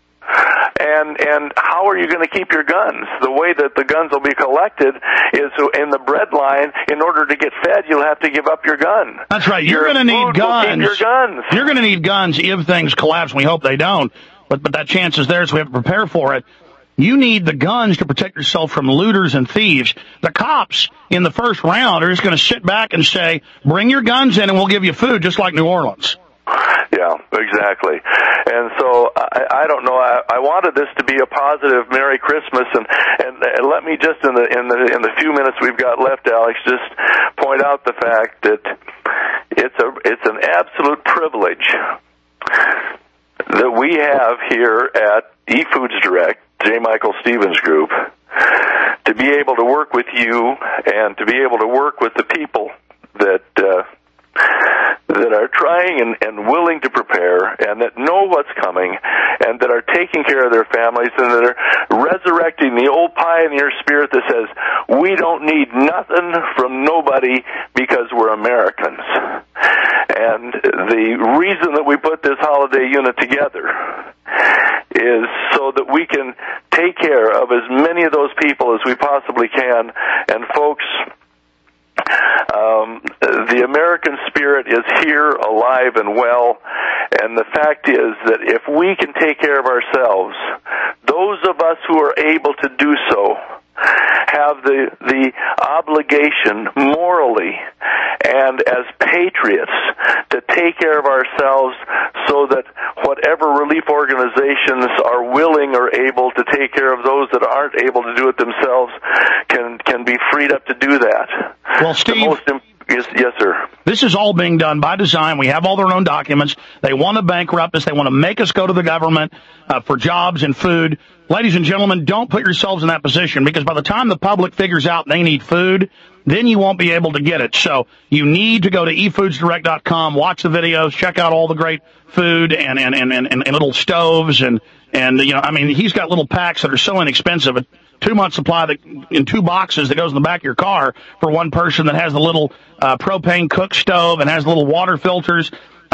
And and how are you going to keep your guns? The way that the guns will be collected is in the bread line. In order to get fed, you'll have to give up your gun. That's right. You're going to need guns. Your guns. You're going to need guns if things collapse. And we hope they don't. But but that chance is there, so we have to prepare for it. You need the guns to protect yourself from looters and thieves. The cops in the first round are just going to sit back and say, "Bring your guns in, and we'll give you food," just like New Orleans. Yeah, exactly. And so I, I don't know. I, I wanted this to be a positive Merry Christmas, and, and and let me just in the in the in the few minutes we've got left, Alex, just point out the fact that it's a it's an absolute privilege that we have here at eFoods Direct, J. Michael Stevens Group, to be able to work with you and to be able to work with the people that. Uh, that are trying and, and willing to prepare, and that know what's coming, and that are taking care of their families, and that are resurrecting the old pioneer spirit that says, we don't need nothing from nobody because we're Americans. And the reason that we put this holiday unit together is so that we can take care of as many of those people as we possibly can. And folks, Um, the American spirit is here, alive and well, and the fact is that if we can take care of ourselves, those of us who are able to do so have the the obligation morally and as patriots to take care of ourselves so that whatever relief organizations are willing or able to take care of those that aren't able to do it themselves can can be freed up to do that. Well, Steve, the most imp- yes, yes, sir. This is all being done by design. We have all their own documents. They want to bankrupt us. They want to make us go to the government uh, for jobs and food. Ladies and gentlemen, don't put yourselves in that position, because by the time the public figures out they need food, then you won't be able to get it. So you need to go to e foods direct dot com, watch the videos, check out all the great food and, and, and, and, and little stoves. And, and, you know, I mean, he's got little packs that are so inexpensive. A two-month supply that, in two boxes that goes in the back of your car for one person that has the little uh, propane cook stove and has little water filters.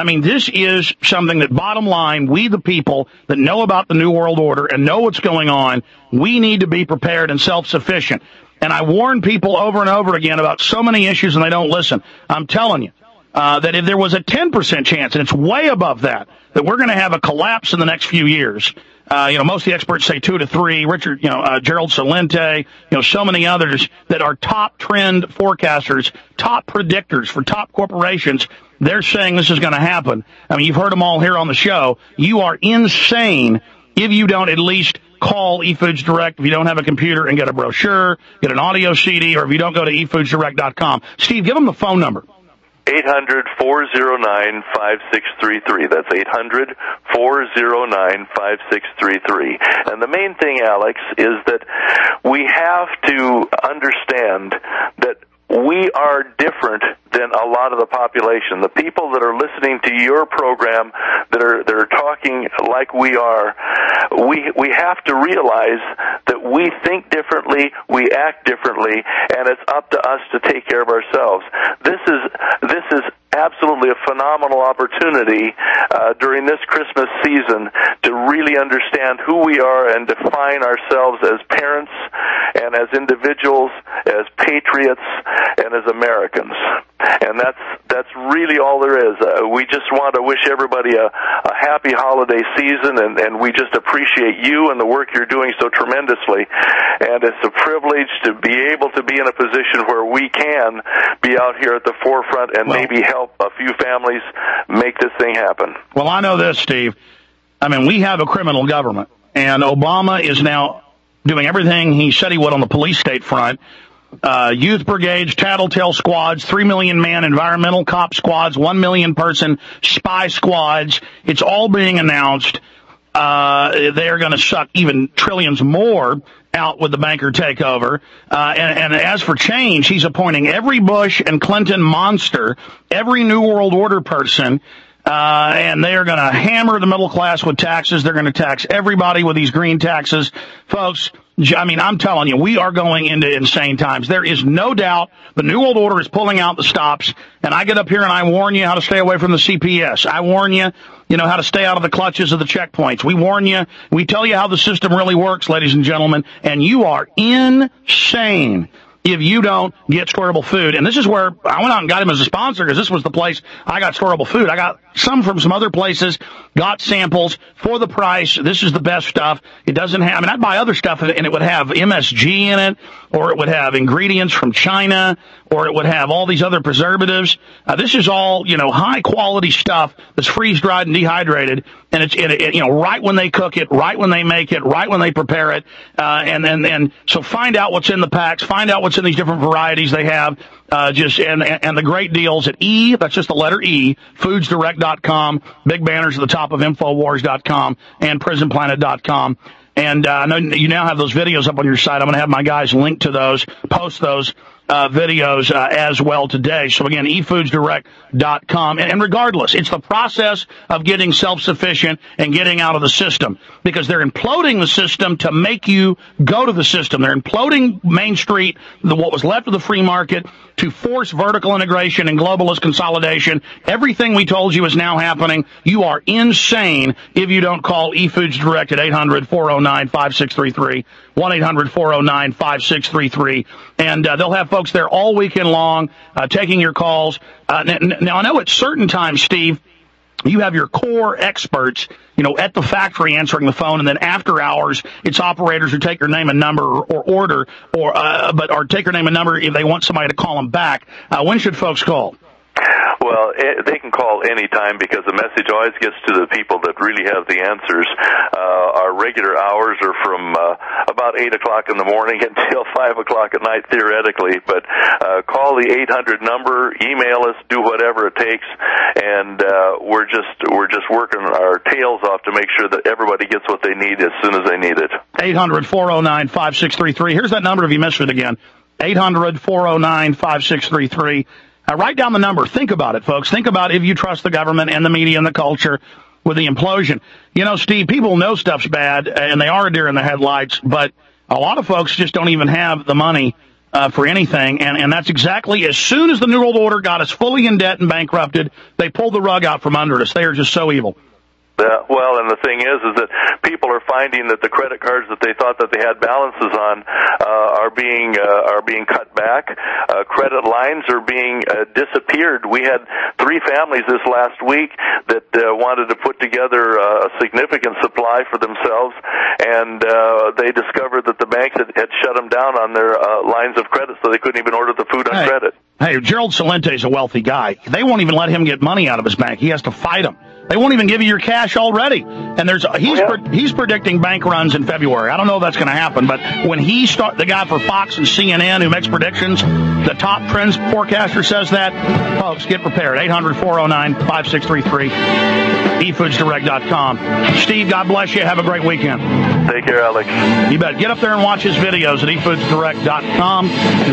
I mean, this is something that, bottom line, we the people that know about the New World Order and know what's going on, we need to be prepared and self-sufficient. And I warn people over and over again about so many issues, and they don't listen. I'm telling you uh, that if there was a ten percent chance, and it's way above that, that we're going to have a collapse in the next few years. Uh, you know, most of the experts say two to three. Richard, you know, uh, Gerald Salente, you know, so many others that are top trend forecasters, top predictors for top corporations. They're saying this is going to happen. I mean, you've heard them all here on the show. You are insane if you don't at least call eFoods Direct, if you don't have a computer, and get a brochure, get an audio C D, or if you don't go to e foods direct dot com. Steve, give them the phone number. eight hundred, four oh nine, five six three three. That's eight hundred, four oh nine, five six three three. And the main thing, Alex, is that we have to understand that we are different than a lot of the population. The people that are listening to your program, that are that are talking like we are, we we have to realize that we think differently, we act differently, and it's up to us to take care of ourselves. This is this is absolutely a phenomenal opportunity uh, during this Christmas season to really understand who we are and define ourselves as parents and as individuals, as patriots, and as Americans. And that's that's really all there is. Uh, we just want to wish everybody a, a happy holiday season, and, and we just appreciate you and the work you're doing so tremendously. And it's a privilege to be able to be in a position where we can be out here at the forefront and well, maybe help a few families make this thing happen. Well, I know this, Steve. I mean, we have a criminal government, and Obama is now doing everything he said he would on the police state front. Uh, youth brigades, tattletale squads, three million man environmental cop squads, one million person spy squads. It's all being announced. Uh, they're going to suck even trillions more out with the banker takeover. Uh, and, and as for change, he's appointing every Bush and Clinton monster, every New World Order person, Uh, and they are going to hammer the middle class with taxes. They're going to tax everybody with these green taxes. Folks, I mean, I'm telling you, we are going into insane times. There is no doubt the New World Order is pulling out the stops. And I get up here and I warn you how to stay away from the C P S. I warn you, you know, how to stay out of the clutches of the checkpoints. We warn you. We tell you how the system really works, ladies and gentlemen. And you are insane if you don't get storable food. And this is where I went out and got him as a sponsor, because this was the place I got storable food. I got some from some other places, got samples for the price. This is the best stuff. It doesn't have, I mean, I'd buy other stuff and it would have M S G in it, or it would have ingredients from China, or it would have all these other preservatives. Uh, this is all, you know, high quality stuff that's freeze dried and dehydrated. And it's, it, it, you know, right when they cook it, right when they make it, right when they prepare it. Uh, and, and, and so find out what's in the packs, find out what's in these different varieties they have, uh, just, and, and the great deals at E, that's just the letter E, foods direct dot com, big banners at the top of infowars dot com and prison planet dot com. And, uh, I know you now have those videos up on your site. I'm going to have my guys link to those, post those, uh, videos, uh, as well today. So again, e foods direct dot com. And, and regardless, it's the process of getting self-sufficient and getting out of the system, because they're imploding the system to make you go to the system. They're imploding Main Street, the, what was left of the free market, to force vertical integration and globalist consolidation. Everything we told you is now happening. You are insane if you don't call eFoods Direct at eight hundred, four oh nine, five six three three, one eight hundred, four oh nine, five six three three. And uh, they'll have folks there all weekend long uh, taking your calls. Uh, n- now, I know at certain times, Steve, you have your core experts, you know, at the factory answering the phone, and then after hours, it's operators who take your name and number or, or order, or uh, but or take your name and number if they want somebody to call them back. Uh, when should folks call? Well, it, they can call any time, because the message always gets to the people that really have the answers. Uh, our regular hours are from uh, about eight o'clock in the morning until five o'clock at night, theoretically. But uh, call the eight hundred number, email us, do whatever it takes, and uh, we're just we're just working our tails off to make sure that everybody gets what they need as soon as they need it. eight hundred, four oh nine, five six three three. Here's that number if you missed it again. eight hundred, four oh nine, five six three three. Uh, write down the number. Think about it, folks. Think about if you trust the government and the media and the culture with the implosion. You know, Steve, people know stuff's bad, and they are a deer in the headlights, but a lot of folks just don't even have the money uh, for anything. And, and that's exactly, as soon as the New World Order got us fully in debt and bankrupted, they pulled the rug out from under us. They are just so evil. Yeah, well, and the thing is, is that people are finding that the credit cards that they thought that they had balances on uh, are being uh, are being cut back. Uh, credit lines are being uh, disappeared. We had three families this last week that uh, wanted to put together uh, a significant supply for themselves, and uh, they discovered that the banks had, had shut them down on their uh, lines of credit, so they couldn't even order the food on hey, credit. Hey, Gerald Celente is a wealthy guy. They won't even let him get money out of his bank. He has to fight them. They won't even give you your cash already. And there's he's oh, yeah. pre- he's predicting bank runs in February. I don't know if that's going to happen, but when he start the guy for Fox and C N N who makes predictions, the top trends forecaster says that, folks, get prepared. eight hundred, four oh nine, five six three three, e foods direct dot com. Steve, God bless you. Have a great weekend. Take care, Alex. You bet. Get up there and watch his videos at e foods direct dot com.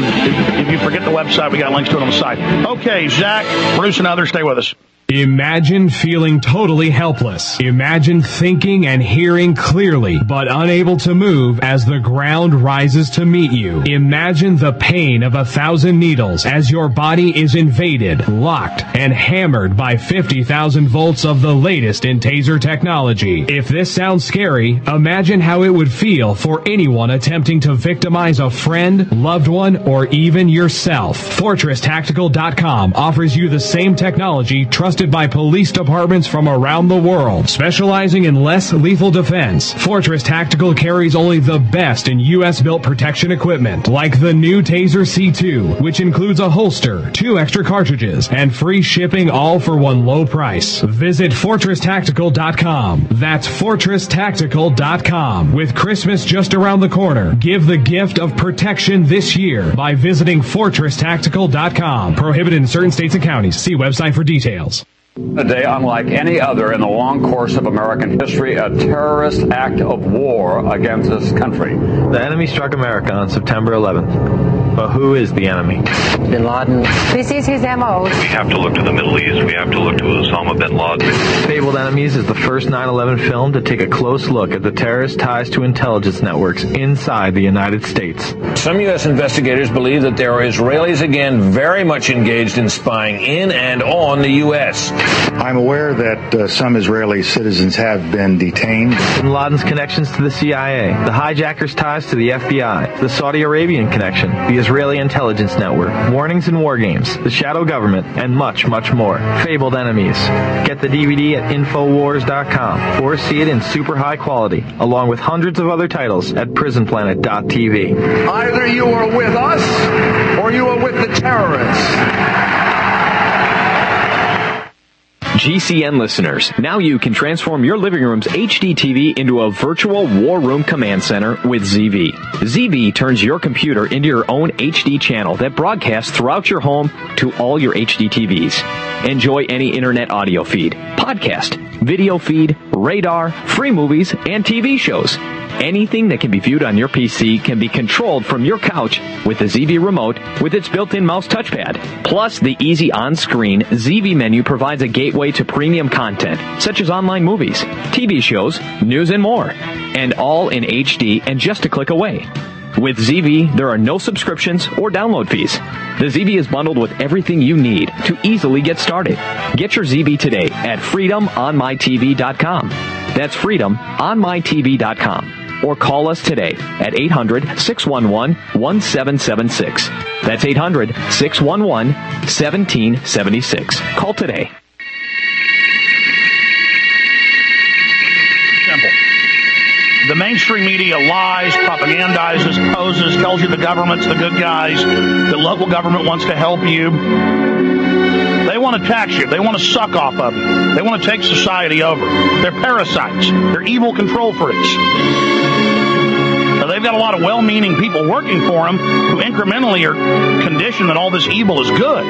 If, if you forget the website, we got links to it on the site. Okay, Zach, Bruce, and others, stay with us. Imagine feeling totally helpless. Imagine thinking and hearing clearly, but unable to move as the ground rises to meet you. Imagine the pain of a thousand needles as your body is invaded, locked, and hammered by fifty thousand volts of the latest in taser technology. If this sounds scary, imagine how it would feel for anyone attempting to victimize a friend, loved one, or even yourself. Fortress Tactical dot com offers you the same technology trusted by police departments from around the world. Specializing in less lethal defense, Fortress Tactical carries only the best in U S built protection equipment, like the new Taser C two, which includes a holster, two extra cartridges, and free shipping, all for one low price. Visit Fortress Tactical dot com. That's Fortress Tactical dot com. With Christmas just around the corner, give the gift of protection this year by visiting Fortress Tactical dot com. Prohibited in certain states and counties. See website for details. A day unlike any other in the long course of American history, a terrorist act of war against this country. The enemy struck America on September eleventh. But who is the enemy? Bin Laden. This is his M O. We have to look to the Middle East. We have to look to Osama bin Laden. Fabled Enemies is the first nine eleven film to take a close look at the terrorist ties to intelligence networks inside the United States. Some U S investigators believe that there are Israelis again very much engaged in spying in and on the U S. I'm aware that uh, some Israeli citizens have been detained. Bin Laden's connections to the C I A, the hijackers' ties to the F B I, the Saudi Arabian connection, the Israeli intelligence network, warnings and war games, the shadow government, and much, much more. Fabled Enemies. Get the D V D at infowars dot com or see it in super high quality, along with hundreds of other titles at prison planet dot t v. Either you are with us or you are with the terrorists. G C N listeners, now you can transform your living room's H D T V into a virtual war room command center with Z V. Z V turns your computer into your own H D channel that broadcasts throughout your home to all your H D T Vs. Enjoy any internet audio feed, podcast, video feed, radar, free movies, and T V shows. Anything that can be viewed on your P C can be controlled from your couch with the Z V remote with its built-in mouse touchpad. Plus, the easy on-screen Z V menu provides a gateway to premium content, such as online movies, T V shows, news, and more. And all in H D and just a click away. With Z V, there are no subscriptions or download fees. The Z V is bundled with everything you need to easily get started. Get your Z V today at freedom on my t v dot com. That's freedom on my t v dot com. Or call us today at eight hundred, six one one, one seven seven six. That's eight hundred, six one one, one seven seven six. Call today. Simple. The mainstream media lies, propagandizes, poses, tells you the government's the good guys, the local government wants to help you. They want to tax you. They want to suck off of you. They want to take society over. They're parasites. They're evil control freaks. Now, they've got a lot of well-meaning people working for them who incrementally are conditioned that all this evil is good.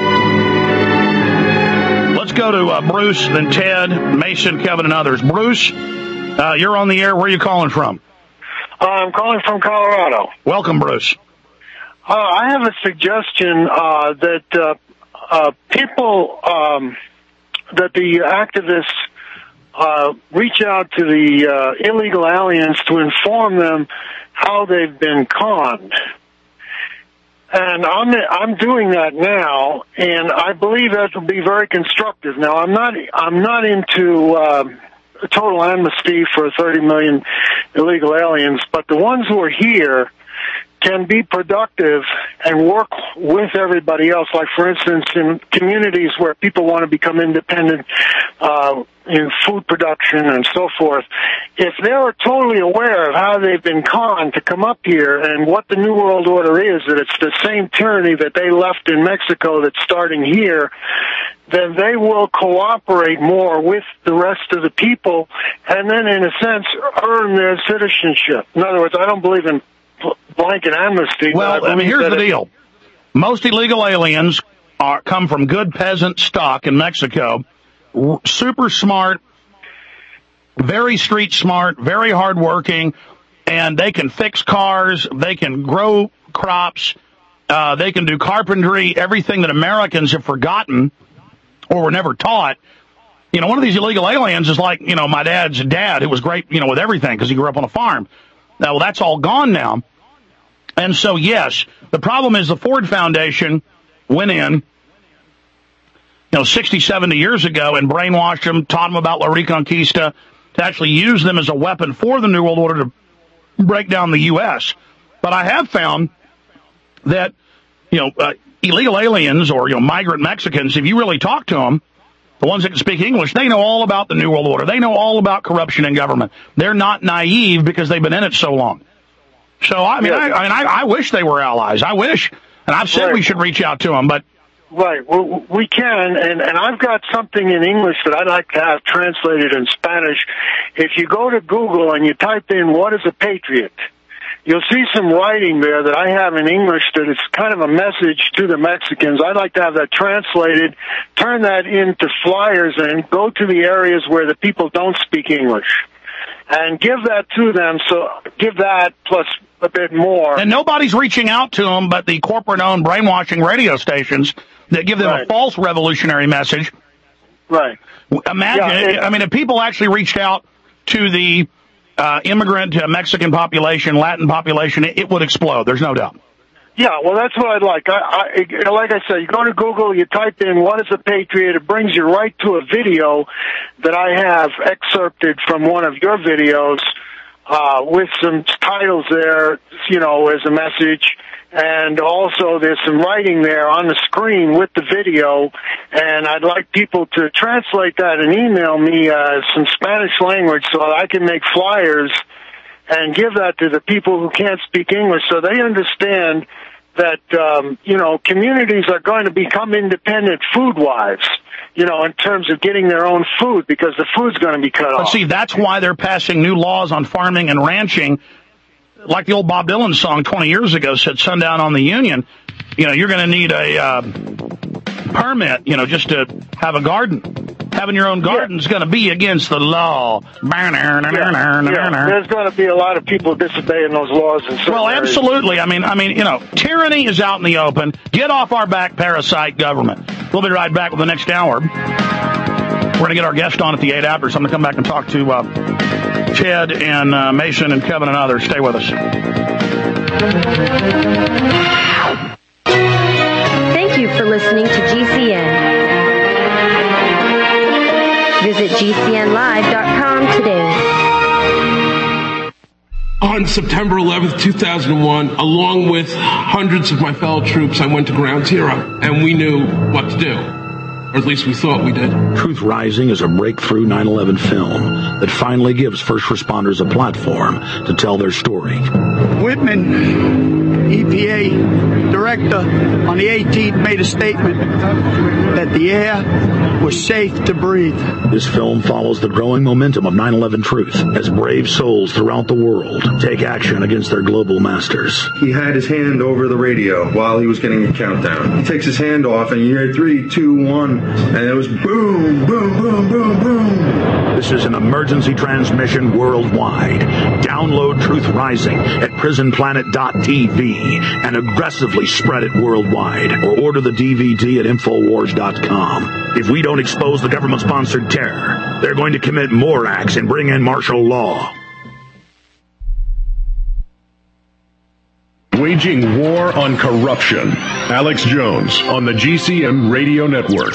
Let's go to uh, Bruce, then Ted, Mason, Kevin, and others. Bruce, uh, you're on the air. Where are you calling from? Uh, I'm calling from Colorado. Welcome, Bruce. Uh, I have a suggestion uh, that uh, uh, people, um, that the activists uh, reach out to the uh, illegal aliens to inform them how they've been conned. And I'm I'm doing that now, and I believe that will be very constructive. Now, I'm not I'm not into uh, a total amnesty for thirty million illegal aliens, but the ones who are here can be productive and work with everybody else. Like, for instance, in communities where people want to become independent uh, in food production and so forth, if they're totally aware of how they've been conned to come up here and what the New World Order is, that it's the same tyranny that they left in Mexico that's starting here, then they will cooperate more with the rest of the people and then, in a sense, earn their citizenship. In other words, I don't believe in blanket amnesty. Well, I, I mean, here's the deal. Most illegal aliens are come from good peasant stock in Mexico, r- super smart, very street smart, very hardworking, and they can fix cars, they can grow crops, uh, they can do carpentry, everything that Americans have forgotten or were never taught. You know, one of these illegal aliens is like, you know, my dad's dad, who was great, you know, with everything because he grew up on a farm. Now, well, that's all gone now. And so, yes, the problem is the Ford Foundation went in, you know, sixty, seventy years ago and brainwashed them, taught them about La Reconquista, to actually use them as a weapon for the New World Order to break down the U S. But I have found that, you know, uh, illegal aliens or, you know, migrant Mexicans, if you really talk to them, the ones that can speak English, they know all about the New World Order. They know all about corruption in government. They're not naive because they've been in it so long. So, I mean, yeah. I, I mean, I, I wish they were allies. I wish. And I've said right. we should reach out to them, but... Right. Well, we can, and, and I've got something in English that I'd like to have translated in Spanish. If you go to Google and you type in, what is a patriot? You'll see some writing there that I have in English that is kind of a message to the Mexicans. I'd like to have that translated, turn that into flyers, and go to the areas where the people don't speak English. And give that to them, so give that plus a bit more. And nobody's reaching out to them but the corporate-owned brainwashing radio stations that give them right. a false revolutionary message. Right. Imagine, yeah, it, I mean, if people actually reached out to the Uh, immigrant uh, Mexican population, Latin population, it, it would explode. There's no doubt. Yeah, well, that's what I'd like. I, I, like I said, you go to Google, you type in "what is a patriot," it brings you right to a video that I have excerpted from one of your videos uh, with some titles there, you know, as a message. And also there's some writing there on the screen with the video, and I'd like people to translate that and email me uh, some Spanish language so I can make flyers and give that to the people who can't speak English so they understand that, um, you know, communities are going to become independent food-wise, you know, in terms of getting their own food because the food's going to be cut off. But see, that's why they're passing new laws on farming and ranching. Like the old Bob Dylan song twenty years ago said, "Sundown on the Union." You know, you're going to need a uh, permit, you know, just to have a garden. Having your own garden is yeah. going to be against the law. Yeah. Yeah. There's going to be a lot of people disobeying those laws. In well, absolutely. Areas. I mean, I mean, you know, tyranny is out in the open. Get off our back, parasite government. We'll be right back with the next hour. We're going to get our guest on at the eight after, so I'm going to come back and talk to uh, Ted and uh, Mason and Kevin and others. Stay with us. Thank you for listening to G C N. Visit G C N live dot com today. On September eleventh, two thousand one, along with hundreds of my fellow troops, I went to Ground Zero, and we knew what to do. Or at least we thought we did. Truth Rising is a breakthrough nine eleven film that finally gives first responders a platform to tell their story. Whitman, E P A director, on the eighteenth made a statement that the air was safe to breathe. This film follows the growing momentum of nine eleven truth as brave souls throughout the world take action against their global masters. He had his hand over the radio while he was getting a countdown. He takes his hand off and you hear three, two, one, and it was boom, boom, boom, boom, boom. This is an emergency transmission worldwide. Download Truth Rising at prison planet dot t v and aggressively spread it worldwide, or order the D V D at infowars dot com. If we don't expose the government-sponsored terror, they're going to commit more acts and bring in martial law. Waging war on corruption. Alex Jones on the G C N Radio Network.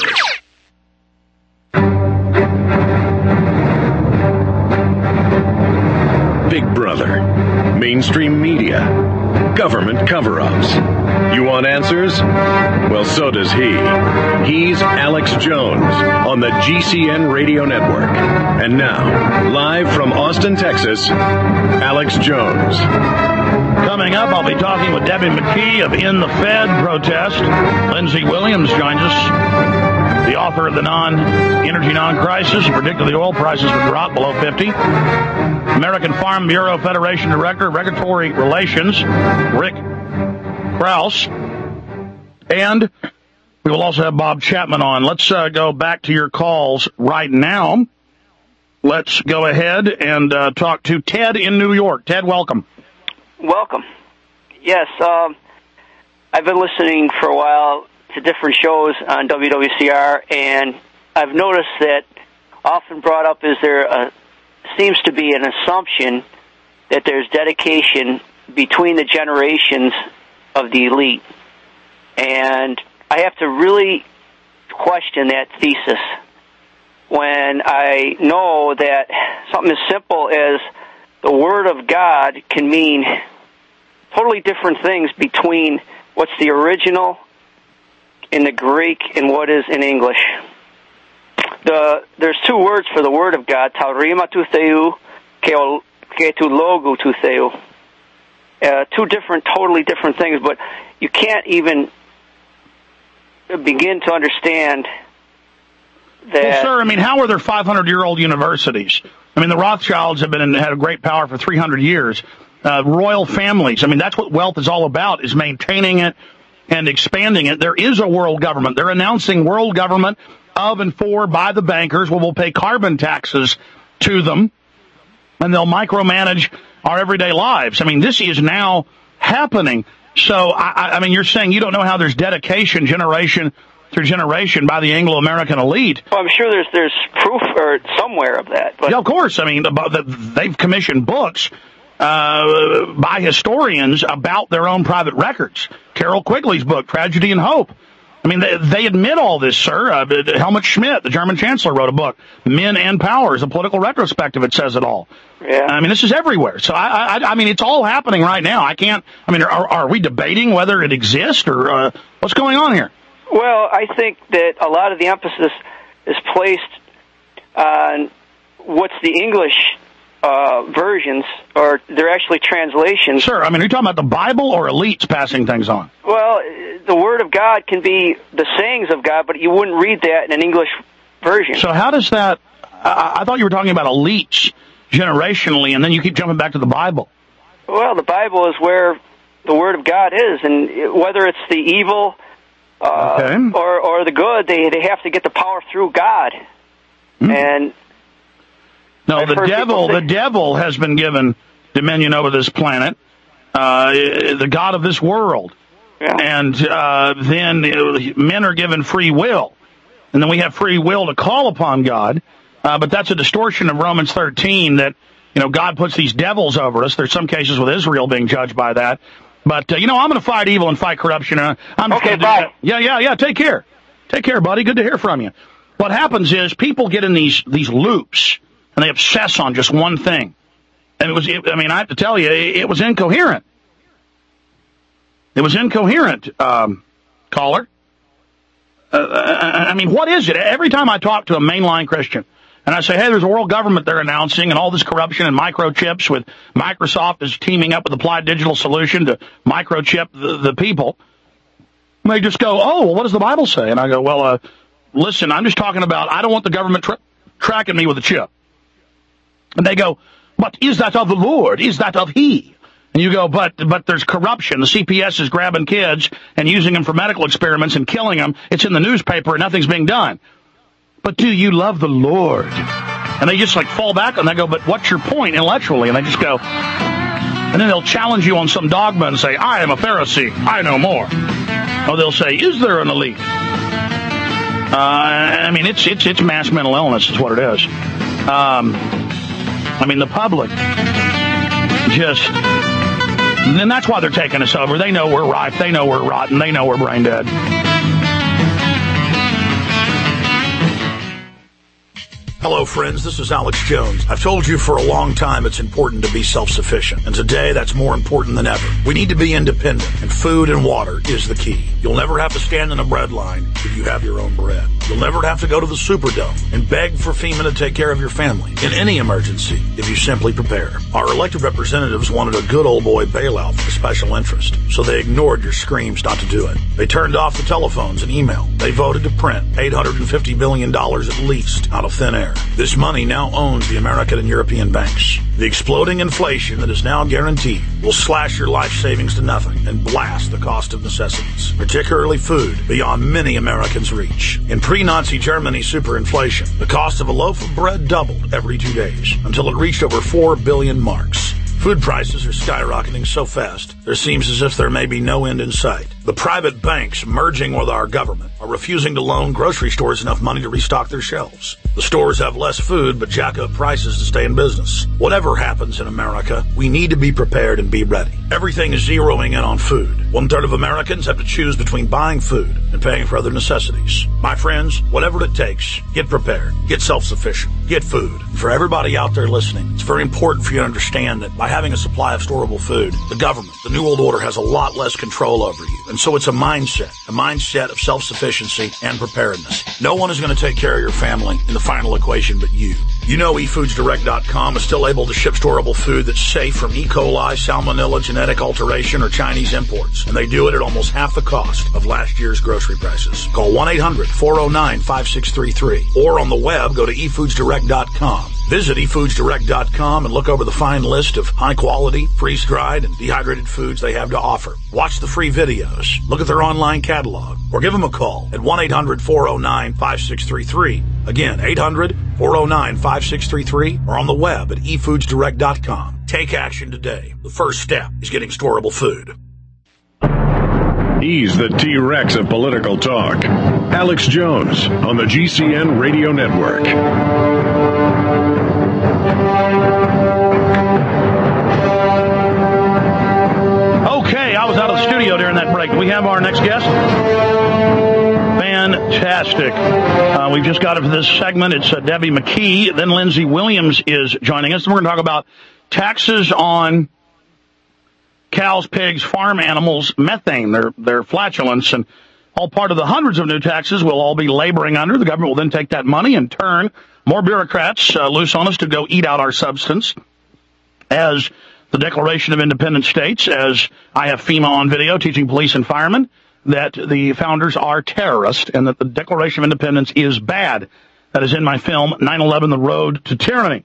Big Brother, mainstream media, government cover-ups. You want answers? Well, so does he. He's Alex Jones on the G C N Radio Network. And now, live from Austin, Texas, Alex Jones. Coming up, I'll be talking with Debbie McKee of In the Fed protest. Lindsey Williams joins us, the author of the non-energy non-crisis, who predicted the oil prices would drop below fifty. American Farm Bureau Federation Director of Regulatory Relations, Rick Krause. And we will also have Bob Chapman on. Let's uh, go back to your calls right now. Let's go ahead and uh, talk to Ted in New York. Ted, welcome. Welcome. Yes, um, I've been listening for a while to different shows on W W C R, and I've noticed that often brought up is there a, seems to be an assumption that there's dedication between the generations of the elite. And I have to really question that thesis when I know that something as simple as the Word of God can mean totally different things between what's the original in the Greek and what is in English. The, there's two words for the Word of God, taurima tu theou, ke tu logu tu theou. Uh, two different, totally different things, but you can't even begin to understand that. Well, sir, I mean, how are there five hundred year old universities? I mean, the Rothschilds have been in, had a great power for three hundred years. Uh, royal families. I mean, that's what wealth is all about, is maintaining it and expanding it. There is a world government. They're announcing world government of and for by the bankers, where we'll pay carbon taxes to them, and they'll micromanage our everyday lives. I mean, this is now happening. So, I, I mean, you're saying you don't know how there's dedication generation through generation by the Anglo-American elite. Well, I'm sure there's there's proof or somewhere of that. But. Yeah, of course. I mean, they've commissioned books uh, by historians about their own private records. Carol Quigley's book, Tragedy and Hope. I mean, they, they admit all this, sir. Uh, Helmut Schmidt, the German chancellor, wrote a book, Men and Powers, a political retrospective. It says it all. Yeah. I mean, this is everywhere. So, I, I, I mean, it's all happening right now. I can't, I mean, are, are we debating whether it exists or uh, what's going on here? Well, I think that a lot of the emphasis is placed on what's the English uh, versions, or they're actually translations. Sure. I mean, are you talking about the Bible or elites passing things on? Well, the Word of God can be the sayings of God, but you wouldn't read that in an English version. So how does that, I, I thought you were talking about elites generationally, and then you keep jumping back to the Bible. Well, the Bible is where the Word of God is, and whether it's the evil uh, okay. or, or the good, they, they have to get the power through God. Mm. And No, I've the devil, the devil has been given dominion over this planet, uh, the God of this world. Yeah. And uh, then men are given free will. And then we have free will to call upon God. Uh, but that's a distortion of Romans thirteen, that, you know, God puts these devils over us. There's some cases with Israel being judged by that. But, uh, you know, I'm going to fight evil and fight corruption. Uh, I'm just okay, gonna bye. Do that. Yeah, yeah, yeah. Take care. Take care, buddy. Good to hear from you. What happens is people get in these, these loops, and they obsess on just one thing. And it was, it, I mean, I have to tell you, it, it was incoherent. It was incoherent, um, caller. Uh, I, I mean, what is it? Every time I talk to a mainline Christian, and I say, hey, there's a world government they're announcing, and all this corruption and microchips with Microsoft is teaming up with Applied Digital Solution to microchip the, the people. And they just go, oh, well, what does the Bible say? And I go, well, uh, listen, I'm just talking about, I don't want the government tra- tracking me with a chip. And they go, but is that of the Lord? Is that of He? And you go, but but there's corruption. The C P S is grabbing kids and using them for medical experiments and killing them. It's in the newspaper and nothing's being done. But do you love the Lord? And they just like fall back and they go, but what's your point intellectually? And they just go, and then they'll challenge you on some dogma and say, I am a Pharisee. I know more. Or they'll say, is there an elite? Uh, I mean, it's it's it's mass mental illness is what it is. Um, I mean, the public just And that's why they're taking us over. They know we're ripe. They know we're rotten. They know we're brain dead. Hello, friends. This is Alex Jones. I've told you for a long time it's important to be self-sufficient, and today that's more important than ever. We need to be independent, and food and water is the key. You'll never have to stand in a bread line if you have your own bread. You'll never have to go to the Superdome and beg for FEMA to take care of your family in any emergency if you simply prepare. Our elected representatives wanted a good old boy bailout for the special interest, so they ignored your screams not to do it. They turned off the telephones and email. They voted to print eight hundred fifty billion dollars at least out of thin air. This money now owns the American and European banks. The exploding inflation that is now guaranteed will slash your life savings to nothing and blast the cost of necessities, particularly food, beyond many Americans' reach. In pre-Nazi Germany superinflation, the cost of a loaf of bread doubled every two days until it reached over four billion marks. Food prices are skyrocketing so fast, there seems as if there may be no end in sight. The private banks merging with our government are refusing to loan grocery stores enough money to restock their shelves. The stores have less food, but jack up prices to stay in business. Whatever happens in America, we need to be prepared and be ready. Everything is zeroing in on food. One third of Americans have to choose between buying food and paying for other necessities. My friends, whatever it takes, get prepared, get self-sufficient, get food. And for everybody out there listening, it's very important for you to understand that by having a supply of storable food, the government, the New World Order, has a lot less control over you. And so it's a mindset, a mindset of self-sufficiency and preparedness. No one is going to take care of your family in the final equation but you. You know e foods direct dot com is still able to ship storable food that's safe from E. coli, salmonella, genetic alteration, or Chinese imports. And they do it at almost half the cost of last year's grocery prices. Call one eight hundred four oh nine five six three three. Or on the web, go to e foods direct dot com. Visit e foods direct dot com and look over the fine list of high-quality, freeze-dried, and dehydrated foods they have to offer. Watch the free videos, look at their online catalog, or give them a call at one eight hundred four oh nine five six three three. Again, eight hundred four oh nine five six three three, or on the web at e foods direct dot com. Take action today. The first step is getting storable food. He's the T-Rex of political talk. Alex Jones on the G C N Radio Network. Okay, I was out of the studio during that break. Do we have our next guest? Fantastic. Uh, we've just got it for this segment. It's uh, Debbie McKee. Then Lindsey Williams is joining us. And we're going to talk about taxes on cows, pigs, farm animals, methane, their their flatulence, and all part of the hundreds of new taxes we'll all be laboring under. The government will then take that money and turn more bureaucrats uh, loose on us to go eat out our substance. As the Declaration of Independent States, as I have FEMA on video teaching police and firemen that the founders are terrorists and that the Declaration of Independence is bad. That is in my film, nine eleven, The Road to Tyranny.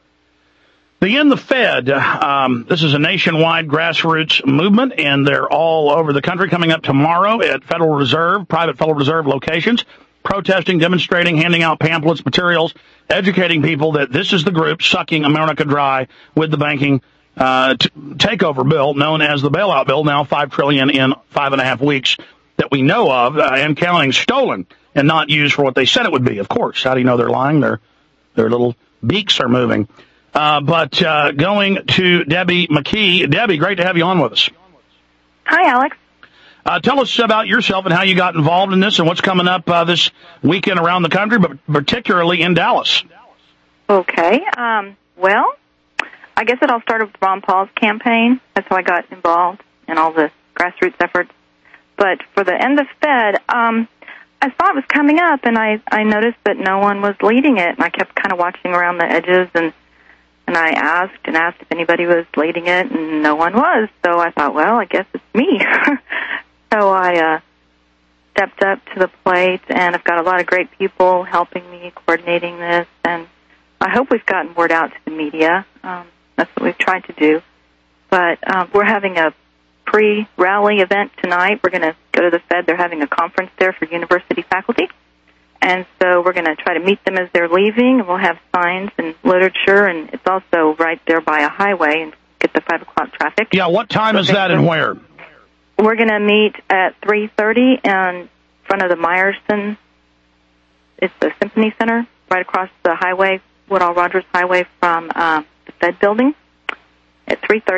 The End the Fed, um, this is a nationwide grassroots movement, and they're all over the country coming up tomorrow at Federal Reserve, private Federal Reserve locations, protesting, demonstrating, handing out pamphlets, materials, educating people that this is the group sucking America dry with the banking uh, t- takeover bill known as the bailout bill, now five trillion dollars in five and a half weeks that we know of, uh, and counting, stolen and not used for what they said it would be. Of course, how do you know they're lying? Their their little beaks are moving. Uh, but uh, going to Debbie McKee. Debbie, great to have you on with us. Hi, Alex. Uh, tell us about yourself and how you got involved in this and what's coming up uh, this weekend around the country, but particularly in Dallas. Okay. Um, well, I guess it all started with Ron Paul's campaign. That's how I got involved in all the grassroots efforts. But for the End the Fed, um, I saw it was coming up, and I, I noticed that no one was leading it, and I kept kind of watching around the edges, and And I asked and asked if anybody was leading it, and no one was. So I thought, well, I guess it's me. So I uh, stepped up to the plate, and I've got a lot of great people helping me, coordinating this. And I hope we've gotten word out to the media. Um, that's what we've tried to do. But um, we're having a pre-rally event tonight. We're going to go to the Fed. They're having a conference there for university faculty. And so we're going to try to meet them as they're leaving, and we'll have signs and literature, and it's also right there by a highway and get the five o'clock traffic. Yeah, what time is that and where? We're going to meet at three thirty in front of the Meyerson. It's the Symphony Center, right across the highway, Woodall Rogers Highway from uh, the Fed building at three thirty.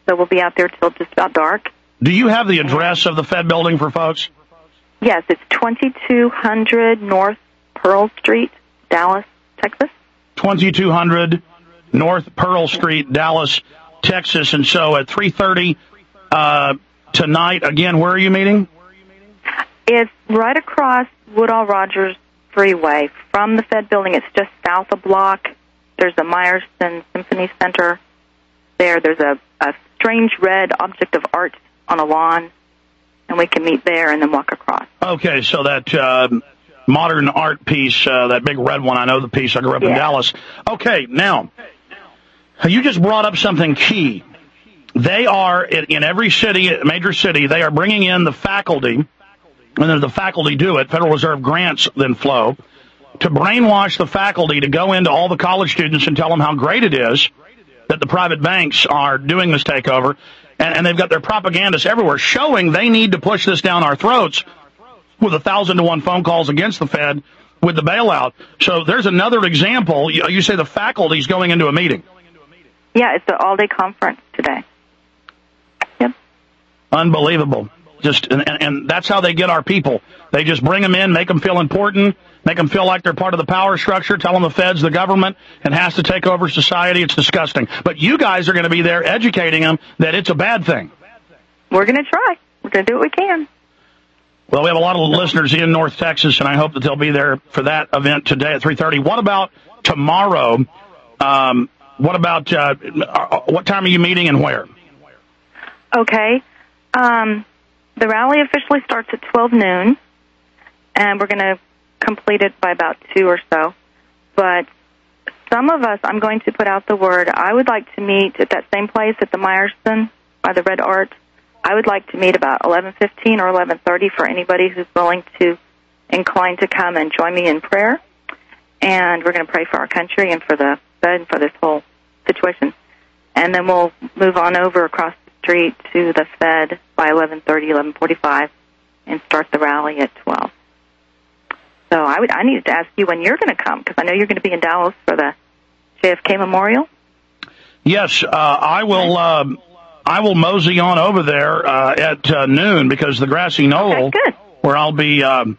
so we'll be out there till just about dark. Do you have the address of the Fed building for folks? Yes, it's twenty-two hundred North Pearl Street, Dallas, Texas. twenty-two hundred North Pearl Street, Dallas, Texas. And so at three thirty uh, tonight, again, where are you meeting? It's right across Woodall Rogers Freeway from the Fed building. It's just south a block. There's a Myerston Symphony Center there. There's a, a strange red object of art on a lawn, and we can meet there and then walk across. Okay, so that uh, modern art piece, uh, that big red one, I know the piece. I grew up yeah. in Dallas. Okay, now, you just brought up something key. They are, in every city, major city, they are bringing in the faculty, and then the faculty do it, Federal Reserve grants then flow, to brainwash the faculty to go into all the college students and tell them how great it is that the private banks are doing this takeover, and, and they've got their propagandists everywhere showing they need to push this down our throats with a thousand to one phone calls against the Fed with the bailout. So there's another example. You, you say the faculty's going into a meeting. Yeah, it's an all-day conference today. Yep. Unbelievable. Just and, and, and that's how they get our people. They just bring them in, make them feel important, make them feel like they're part of the power structure, tell them the Fed's the government and has to take over society. It's disgusting. But you guys are going to be there educating them that it's a bad thing. We're going to try. We're going to do what we can. Well, we have a lot of listeners in North Texas, and I hope that they'll be there for that event today at three thirty. What about tomorrow? Um, what about uh, what time are you meeting and where? Okay. Um, the rally officially starts at twelve noon, and we're going to complete it by about two or so. But some of us, I'm going to put out the word, I would like to meet at that same place at the Myerston by the Red Art. I would like to meet about eleven fifteen or eleven thirty for anybody who's willing to, inclined to come and join me in prayer. And we're going to pray for our country and for the Fed and for this whole situation. And then we'll move on over across the street to the Fed by eleven thirty, eleven forty-five, and start the rally at twelve. So I would, I needed to ask you when you're going to come, because I know you're going to be in Dallas for the J F K Memorial. Yes, uh, I will. Uh, I will mosey on over there uh, at uh, noon, because the grassy knoll, okay, where I'll be um,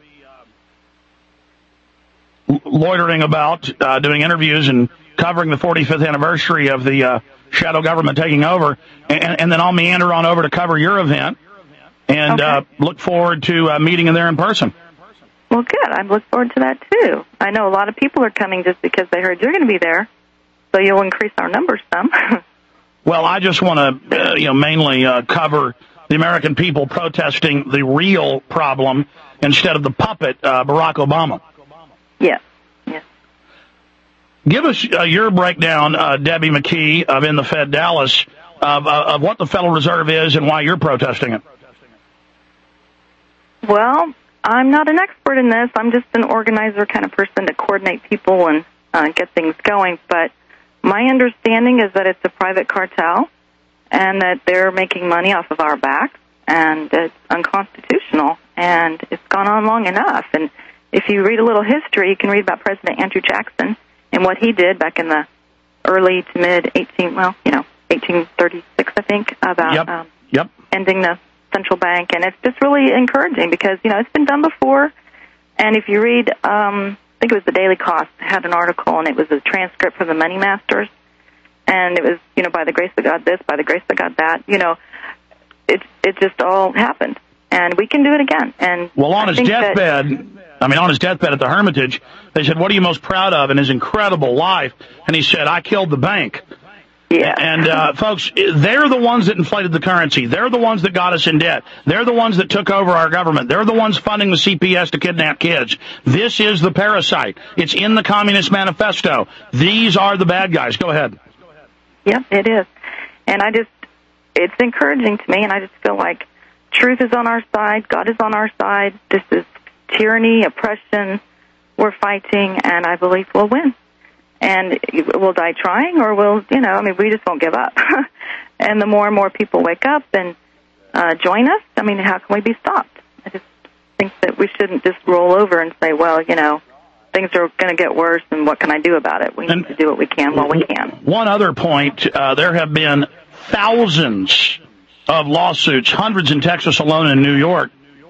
loitering about, uh, doing interviews and covering the forty-fifth anniversary of the uh, shadow government taking over, and, and then I'll meander on over to cover your event, and okay. uh, look forward to uh, meeting in there in person. Well, good. I look forward to that, too. I know a lot of people are coming just because they heard you're going to be there, so you'll increase our numbers some. Well, I just want to, uh, you know, mainly uh, cover the American people protesting the real problem instead of the puppet, uh, Barack Obama. Yes. Yes. Give us uh, your breakdown, uh, Debbie McKee of In the Fed Dallas, of, uh, of what the Federal Reserve is and why you're protesting it. Well, I'm not an expert in this. I'm just an organizer kind of person to coordinate people and uh, get things going. But my understanding is that it's a private cartel and that they're making money off of our backs, and it's unconstitutional, and it's gone on long enough. And if you read a little history, you can read about President Andrew Jackson and what he did back in the early to mid eighteen, well, you know, eighteen thirty-six, I think, about yep. Um, yep. ending the central bank. And it's just really encouraging because, you know, it's been done before. And if you read, um, I think it was the Daily Cost had an article, and it was a transcript from the Money Masters, and it was, you know, by the grace of God this, by the grace of God that, you know, it it just all happened, and we can do it again. And well, on I his think deathbed, that, I mean, on his deathbed at the Hermitage, they said, "What are you most proud of in his incredible life?" And he said, "I killed the bank." Yeah. And, uh, folks, they're the ones that inflated the currency. They're the ones that got us in debt. They're the ones that took over our government. They're the ones funding the C P S to kidnap kids. This is the parasite. It's in the Communist Manifesto. These are the bad guys. Go ahead. Yep, it is. And I just, it's encouraging to me, and I just feel like truth is on our side. God is on our side. This is tyranny, oppression. We're fighting, and I believe we'll win. And we'll die trying, or we'll, you know, I mean, we just won't give up. And the more and more people wake up and uh, join us, I mean, how can we be stopped? I just think that we shouldn't just roll over and say, well, you know, things are going to get worse, and what can I do about it? We need and to do what we can while we can. One other point, uh, there have been thousands of lawsuits, hundreds in Texas alone and New York,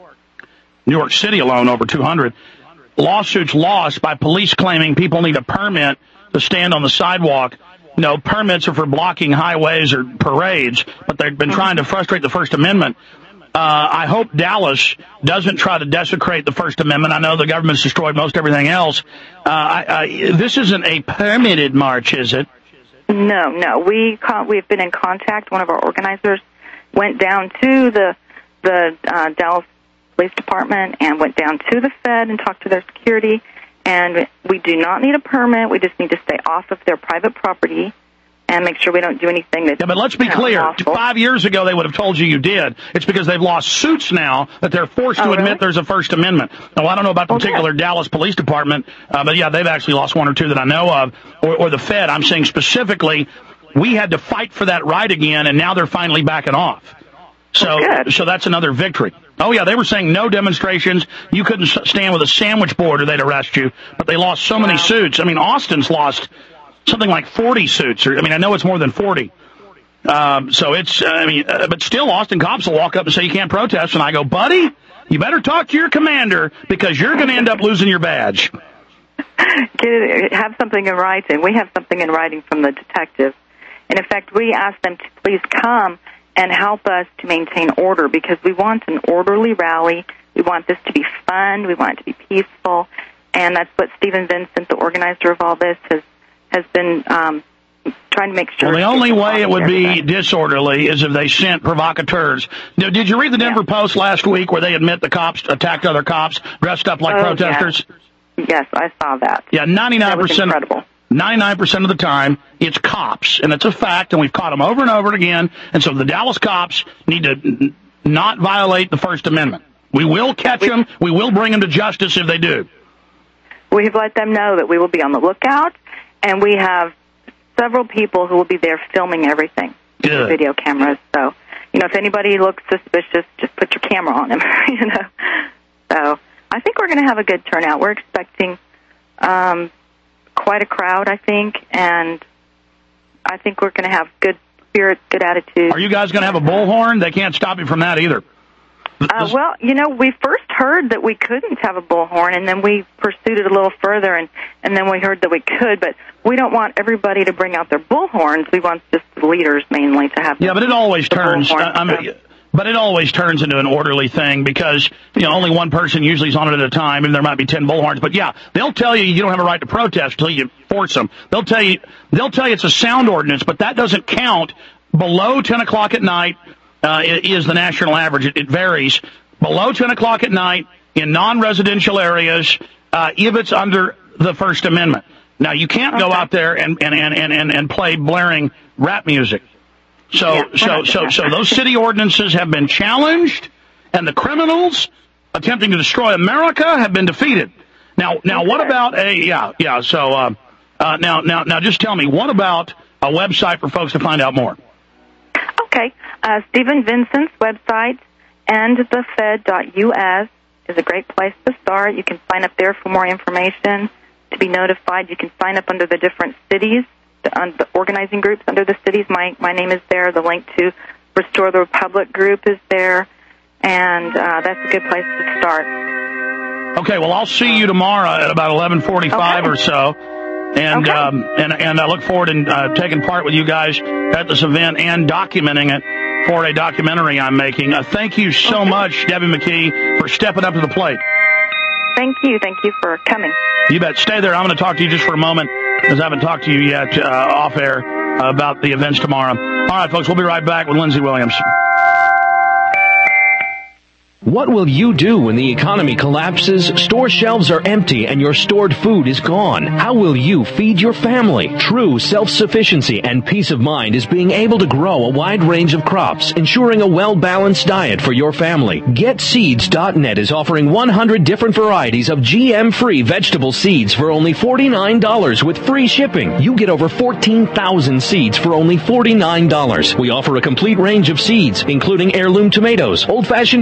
New York City alone, over two hundred lawsuits lost by police claiming people need a permit to stand on the sidewalk. No, permits are for blocking highways or parades, but they've been trying to frustrate the First Amendment. Uh, I hope Dallas doesn't try to desecrate the First Amendment. I know the government's destroyed most everything else. Uh, I, I, this isn't a permitted march, is it? No, no. We con- we've been in contact. One of our organizers went down to the the uh, Dallas Police Department and went down to the Fed and talked to their security. And we do not need a permit. We just need to stay off of their private property and make sure we don't do anything that. Yeah, but let's be clear. Unlawful. Five years ago, they would have told you you did. It's because they've lost suits now that they're forced oh, to admit really? there's a First Amendment. Now, I don't know about the okay. particular Dallas Police Department, uh, but yeah, they've actually lost one or two that I know of, or, or the Fed. I'm saying specifically, we had to fight for that right again, and now they're finally backing off. So, oh, so that's another victory. Oh yeah, they were saying no demonstrations. You couldn't stand with a sandwich board or they'd arrest you. But they lost so wow. many suits. I mean, Austin's lost something like forty suits. Or, I mean, I know it's more than forty. Um, so it's, I mean, uh, but still Austin cops will walk up and say you can't protest. And I go, buddy, you better talk to your commander because you're going to end up losing your badge. Get it, have something in writing. We have something in writing from the detective. And in fact, we asked them to please come and help us to maintain order because we want an orderly rally. We want this to be fun. We want it to be peaceful. And that's what Stephen Vincent, the organizer of all this, has has been um, trying to make sure. Well, the only way it would be disorderly is if they sent provocateurs. Now, did you read the Denver yeah. Post last week where they admit the cops attacked other cops dressed up like oh, protesters? Yes. yes, I saw that. Yeah, ninety-nine percent. That was incredible. ninety-nine percent of the time, it's cops, and it's a fact, and we've caught them over and over again. And so the Dallas cops need to n- not violate the First Amendment. We will catch we, them. We will bring them to justice if they do. We've let them know that we will be on the lookout, and we have several people who will be there filming everything with the video cameras. So, you know, if anybody looks suspicious, just put your camera on them, you know. So I think we're going to have a good turnout. We're expecting um, quite a crowd, I think, and I think we're going to have good spirit, good attitude. Are you guys going to have a bullhorn? They can't stop you from that either. Uh, well, you know, we first heard that we couldn't have a bullhorn, and then we pursued it a little further, and, and then we heard that we could, but we don't want everybody to bring out their bullhorns. We want just the leaders mainly to have Yeah, but it always turns, uh, I mean, but it always turns into an orderly thing because, you know, only one person usually is on it at a time, and there might be ten bullhorns. But yeah, they'll tell you you don't have a right to protest until you force them. They'll tell you, they'll tell you it's a sound ordinance, but that doesn't count below ten o'clock at night. Uh, is the national average. It, it varies. Below ten o'clock at night in non-residential areas, uh, if it's under the First Amendment. Now, you can't okay. go out there and, and, and, and, and play blaring rap music. So, yeah, so, so, so those city ordinances have been challenged, and the criminals attempting to destroy America have been defeated. Now, now, okay. what about a, yeah, yeah, so, uh, uh, now, now, now just tell me, what about a website for folks to find out more? Okay. Uh, Stephen Vincent's website, end the fed dot U S, is a great place to start. You can sign up there for more information, to be notified. You can sign up under the different cities, the, uh, the organizing groups under the cities. My, my name is there. The link to Restore the Republic group is there, and uh, that's a good place to start. Okay, well, I'll see you tomorrow at about eleven forty-five okay. or so. And, okay. um, and, and I look forward to uh, taking part with you guys at this event and documenting it for a documentary I'm making. Uh, thank you so okay. much, Debbie McKee, for stepping up to the plate. Thank you. Thank you for coming. You bet. Stay there. I'm going to talk to you just for a moment, because I haven't talked to you yet uh, off air uh, about the events tomorrow. All right, folks, we'll be right back with Lindsey Williams. What will you do when the economy collapses, store shelves are empty, and your stored food is gone? How will you feed your family? True self-sufficiency and peace of mind is being able to grow a wide range of crops, ensuring a well-balanced diet for your family. Get Seeds dot net is offering one hundred different varieties of G M-free vegetable seeds for only forty-nine dollars with free shipping. You get over fourteen thousand seeds for only forty-nine dollars. We offer a complete range of seeds, including heirloom tomatoes, old-fashioned beans,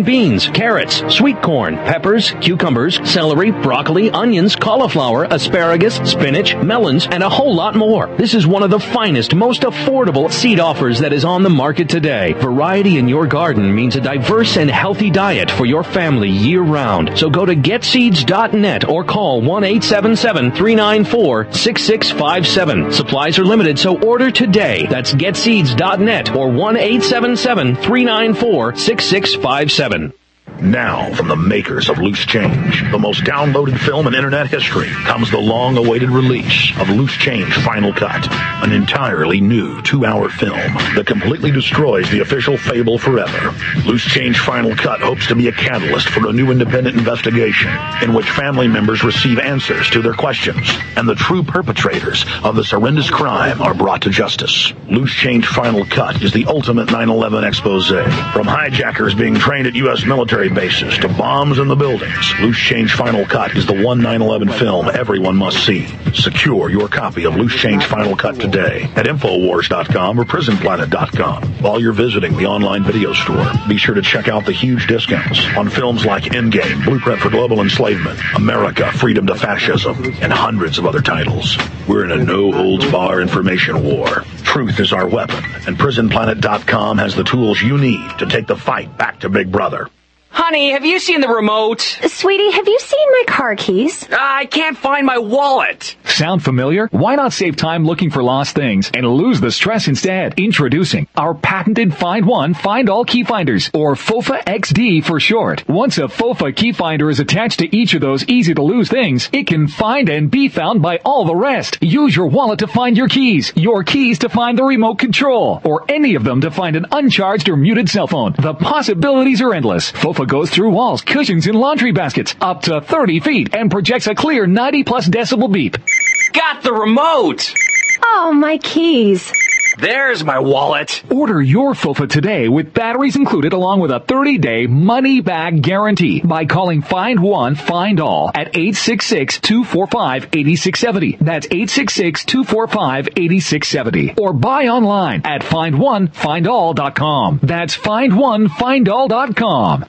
carrots, sweet corn, peppers, cucumbers, celery, broccoli, onions, cauliflower, asparagus, spinach, melons, and a whole lot more. This is one of the finest, most affordable seed offers that is on the market today. Variety in your garden means a diverse and healthy diet for your family year-round. So go to get seeds dot net or call one eight seven seven, three nine four, six six five seven. Supplies are limited, so order today. That's get seeds dot net or one eight seven seven, three nine four, six six five seven. Now, from the makers of Loose Change, the most downloaded film in internet history, comes the long-awaited release of Loose Change Final Cut, an entirely new two-hour film that completely destroys the official fable forever. Loose Change Final Cut hopes to be a catalyst for a new independent investigation in which family members receive answers to their questions, and the true perpetrators of this horrendous crime are brought to justice. Loose Change Final Cut is the ultimate nine eleven expose. From hijackers being trained at U S military bases to bombs in the buildings, Loose Change Final Cut is the one nine eleven film everyone must see. Secure your copy of Loose Change Final Cut today at Infowars dot com or Prison Planet dot com. While you're visiting the online video store, be sure to check out the huge discounts on films like Endgame, Blueprint for Global Enslavement, America, Freedom to Fascism, and hundreds of other titles. We're in a no-holds-bar information war. Truth is our weapon, and Prison Planet dot com has the tools you need to take the fight back to Big Brother. Honey, have you seen the remote? Sweetie, have you seen my car keys? Uh, I can't find my wallet. Sound familiar? Why not save time looking for lost things and lose the stress instead? Introducing our patented Find One, Find All key finders, or FOFA X D for short. Once a FOFA key finder is attached to each of those easy-to-lose things, it can find and be found by all the rest. Use your wallet to find your keys, your keys to find the remote control, or any of them to find an uncharged or muted cell phone. The possibilities are endless. FOFA goes through walls, cushions, and laundry baskets up to thirty feet and projects a clear ninety plus decibel beep. Got the remote! Oh, my keys. There's my wallet. Order your FOFA today with batteries included along with a thirty-day money-back guarantee by calling Find One, Find All at eight six six, two four five, eight six seven zero. That's eight six six, two four five, eight six seven zero. Or buy online at find one find all dot com. That's find one find all dot com.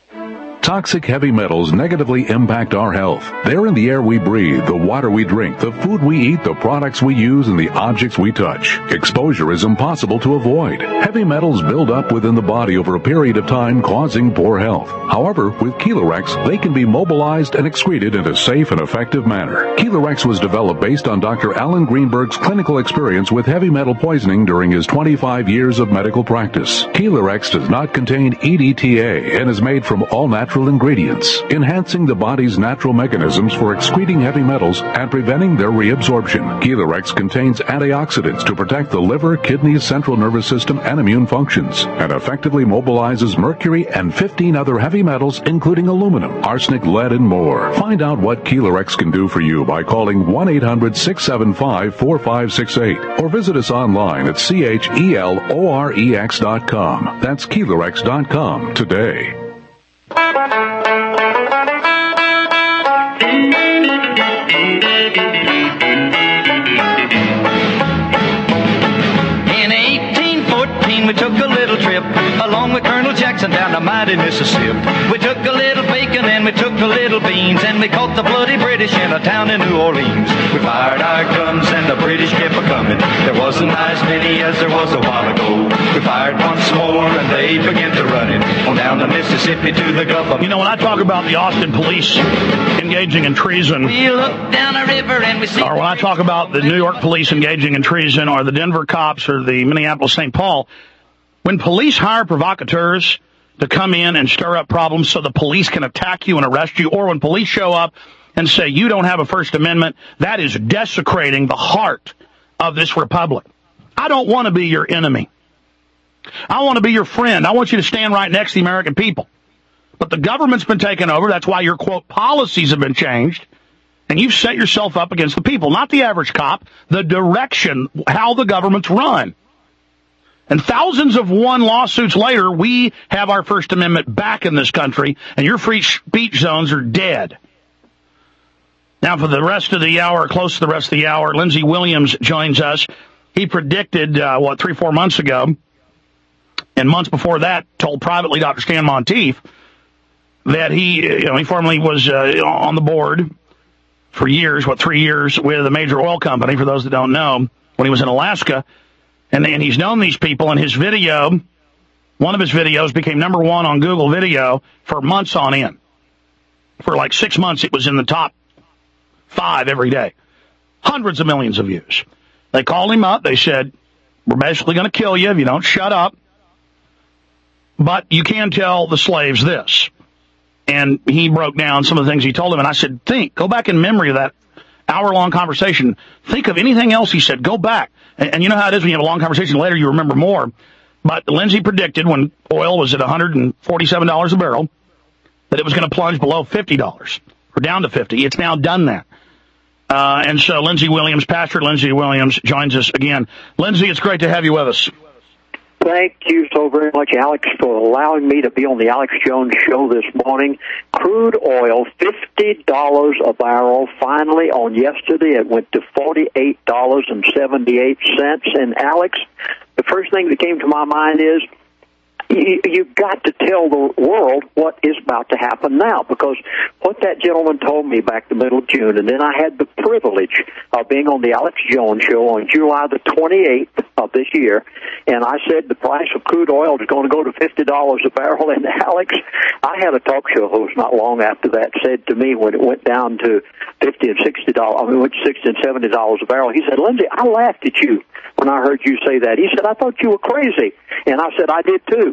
Toxic heavy metals negatively impact our health. They're in the air we breathe, the water we drink, the food we eat, the products we use, and the objects we touch. Exposure is impossible to avoid. Heavy metals build up within the body over a period of time, causing poor health. However, with Kelorex, they can be mobilized and excreted in a safe and effective manner. Kelorex was developed based on Doctor Alan Greenberg's clinical experience with heavy metal poisoning during his twenty-five years of medical practice. Kelorex does not contain E D T A and is made from all natural ingredients, enhancing the body's natural mechanisms for excreting heavy metals and preventing their reabsorption. Kelorex contains antioxidants to protect the liver, kidneys, central nervous system, and immune functions, and effectively mobilizes mercury and fifteen other heavy metals, including aluminum, arsenic, lead, and more. Find out what Kelorex can do for you by calling one eight hundred, six seven five, four five six eight or visit us online at C H E L O R E X dot com. That's Kelorex dot com today. In eighteen fourteen we took a little trip along with Colonel Jackson down the mighty Mississippi. We took a little bacon and we took a little beans and we caught the bloody British in a town in New Orleans. We fired our guns and the British kept a-coming. There wasn't as many as there was a while ago. We fired once more and they began to run it on down the Mississippi to the Gulf of... You know, when I talk about the Austin police engaging in treason, we look down a river and we see... or when I talk about the New York police engaging in treason, or the Denver cops, or the Minneapolis Saint Paul, when police hire provocateurs to come in and stir up problems so the police can attack you and arrest you, or when police show up and say you don't have a First Amendment, that is desecrating the heart of this republic. I don't want to be your enemy. I want to be your friend. I want you to stand right next to the American people. But the government's been taken over. That's why your, quote, policies have been changed. And you've set yourself up against the people, not the average cop, the direction, how the government's run. And thousands of one lawsuits later, we have our First Amendment back in this country, and your free speech zones are dead. Now, for the rest of the hour, close to the rest of the hour, Lindsey Williams joins us. He predicted, uh, what, three, four months ago, and months before that, told privately Doctor Stan Monteith that he, you know, he formerly was uh, on the board for years, what, three years with a major oil company, for those that don't know, when he was in Alaska. And, and he's known these people, and his video, one of his videos became number one on Google Video for months on end. For like six months, it was in the top five every day. Hundreds of millions of views. They called him up. They said, we're basically going to kill you if you don't shut up. But you can tell the slaves this. And he broke down some of the things he told them. And I said, think, go back in memory of that hour-long conversation. Think of anything else he said. Go back. And, and you know how it is when you have a long conversation later, you remember more. But Lindsey predicted when oil was at one hundred forty-seven dollars a barrel that it was going to plunge below fifty dollars or down to fifty. It's now done that. Uh, and so Lindsey Williams, Pastor Lindsey Williams, joins us again. Lindsey, it's great to have you with us. Thank you so very much, Alex, for allowing me to be on the Alex Jones Show this morning. Crude oil, fifty dollars a barrel. Finally, on yesterday, it went to forty-eight dollars and seventy-eight cents. And, Alex, the first thing that came to my mind is, You, you've got to tell the world what is about to happen now, because what that gentleman told me back the middle of June, and then I had the privilege of being on the Alex Jones Show on July the twenty-eighth of this year, and I said the price of crude oil is going to go to fifty dollars a barrel. And Alex, I had a talk show host not long after that said to me when it went down to fifty and sixty dollars, I mean, went to sixty and seventy dollars a barrel, he said, Lindsey, I laughed at you when I heard you say that. He said, I thought you were crazy. And I said, I did too.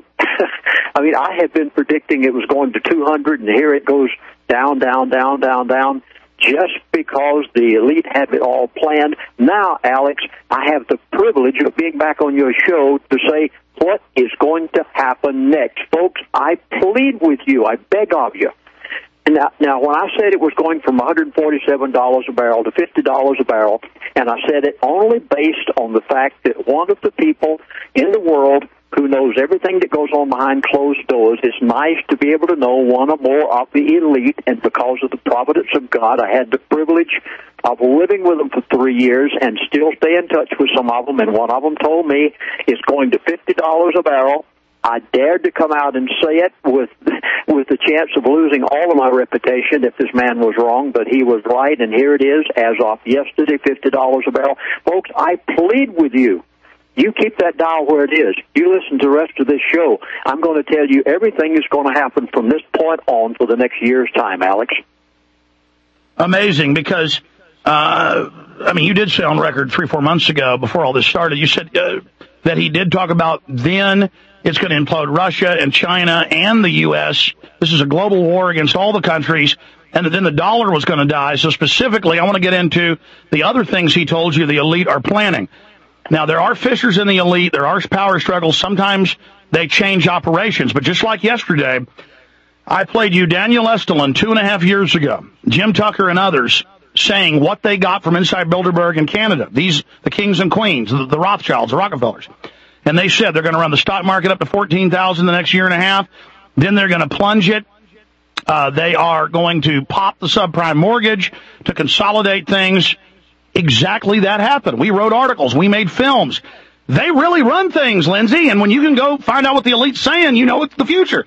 I mean, I had been predicting it was going to two hundred, and here it goes down, down, down, down, down, just because the elite have it all planned. Now, Alex, I have the privilege of being back on your show to say what is going to happen next. Folks, I plead with you. I beg of you. Now, now, when I said it was going from one hundred forty-seven dollars a barrel to fifty dollars a barrel, and I said it only based on the fact that one of the people in the world who knows everything that goes on behind closed doors, it's nice to be able to know one or more of the elite, and because of the providence of God, I had the privilege of living with them for three years and still stay in touch with some of them, and one of them told me it's going to fifty dollars a barrel. I dared to come out and say it with with the chance of losing all of my reputation if this man was wrong, but he was right, and here it is, as of yesterday, fifty dollars a barrel. Folks, I plead with you. You keep that dial where it is. You listen to the rest of this show. I'm going to tell you everything is going to happen from this point on for the next year's time, Alex. Amazing, because, uh, I mean, you did say on record three, four months ago, before all this started, you said uh, that he did talk about then it's going to implode Russia and China and the U S. This is a global war against all the countries, and then the dollar was going to die. So specifically, I want to get into the other things he told you the elite are planning. Now, there are fissures in the elite. There are power struggles. Sometimes they change operations. But just like yesterday, I played you Daniel Estulin two and a half years ago, Jim Tucker and others saying what they got from inside Bilderberg in Canada. These, the kings and queens, the, the Rothschilds, the Rockefellers. And they said they're going to run the stock market up to fourteen thousand the next year and a half. Then they're going to plunge it. Uh, they are going to pop the subprime mortgage to consolidate things. Exactly that happened. We wrote articles. We made films. They really run things, Lindsey, and when you can go find out what the elite's saying, you know it's the future.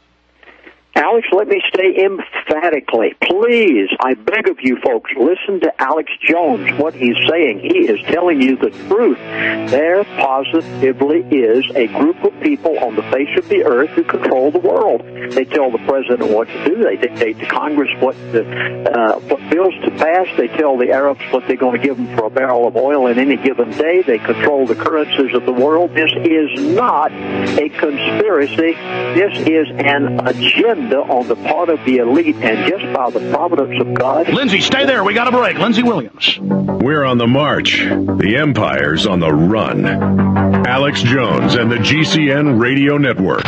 Alex, let me say emphatically, please, I beg of you folks, listen to Alex Jones, what he's saying. He is telling you the truth. There positively is a group of people on the face of the earth who control the world. They tell the president what to do. They dictate to Congress what, the, uh, what bills to pass. They tell the Arabs what they're going to give them for a barrel of oil in any given day. They control the currencies of the world. This is not a conspiracy. This is an agenda on the part of the elite, and just by the providence of God. Lindsey, stay there. We got a break. Lindsey Williams. We're on the march. The empire's on the run. Alex Jones and the G C N Radio Network.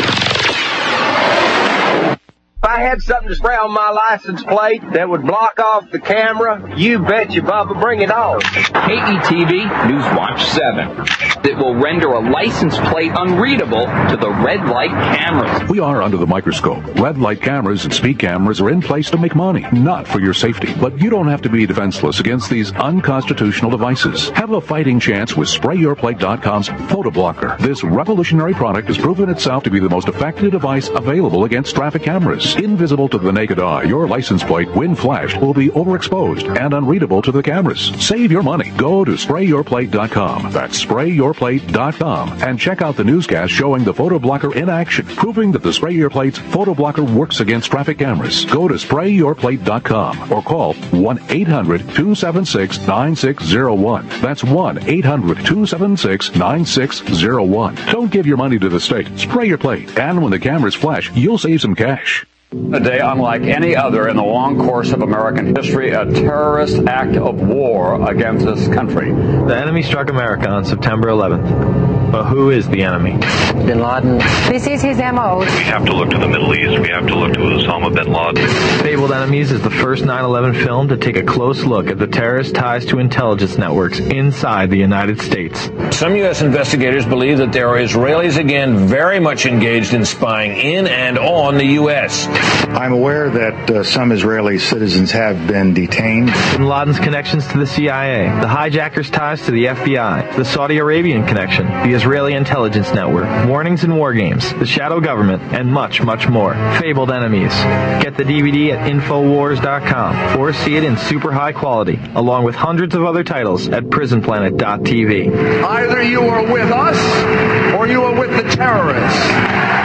If I had something to spray on my license plate that would block off the camera, you bet you, Bubba, bring it on. K E T V Newswatch seven. that will render a license plate unreadable to the red light cameras. We are under the microscope. Red light cameras and speed cameras are in place to make money, not for your safety. But you don't have to be defenseless against these unconstitutional devices. Have a fighting chance with Spray Your Plate dot com's Photo Blocker. This revolutionary product has proven itself to be the most effective device available against traffic cameras. Invisible to the naked eye, your license plate, when flashed, will be overexposed and unreadable to the cameras. Save your money. Go to Spray Your Plate dot com. That's Spray Your Plate dot com. And check out the newscast showing the Photo Blocker in action, proving that the Spray Your Plate's Photo Blocker works against traffic cameras. Go to Spray Your Plate dot com or call one eight hundred two seven six nine six zero one. That's one eight hundred two seven six nine six zero one. Don't give your money to the state. Spray your plate. And when the cameras flash, you'll save some cash. A day unlike any other in the long course of American history, a terrorist act of war against this country. The enemy struck America on September eleventh. But who is the enemy? Bin Laden. This is his M O. We have to look to the Middle East. We have to look to Osama bin Laden. Fabled Enemies is the first nine eleven film to take a close look at the terrorist ties to intelligence networks inside the United States. Some U S investigators believe that there are Israelis again very much engaged in spying in and on the U S. I'm aware that uh, some Israeli citizens have been detained. Bin Laden's connections to the C I A, the hijackers' ties to the F B I, the Saudi Arabian connection, the Israeli intelligence network, warnings and war games, the shadow government, and much, much more. Fabled Enemies. Get the D V D at Infowars dot com or see it in super high quality, along with hundreds of other titles at Prison Planet dot T V. Either you are with us or you are with the terrorists.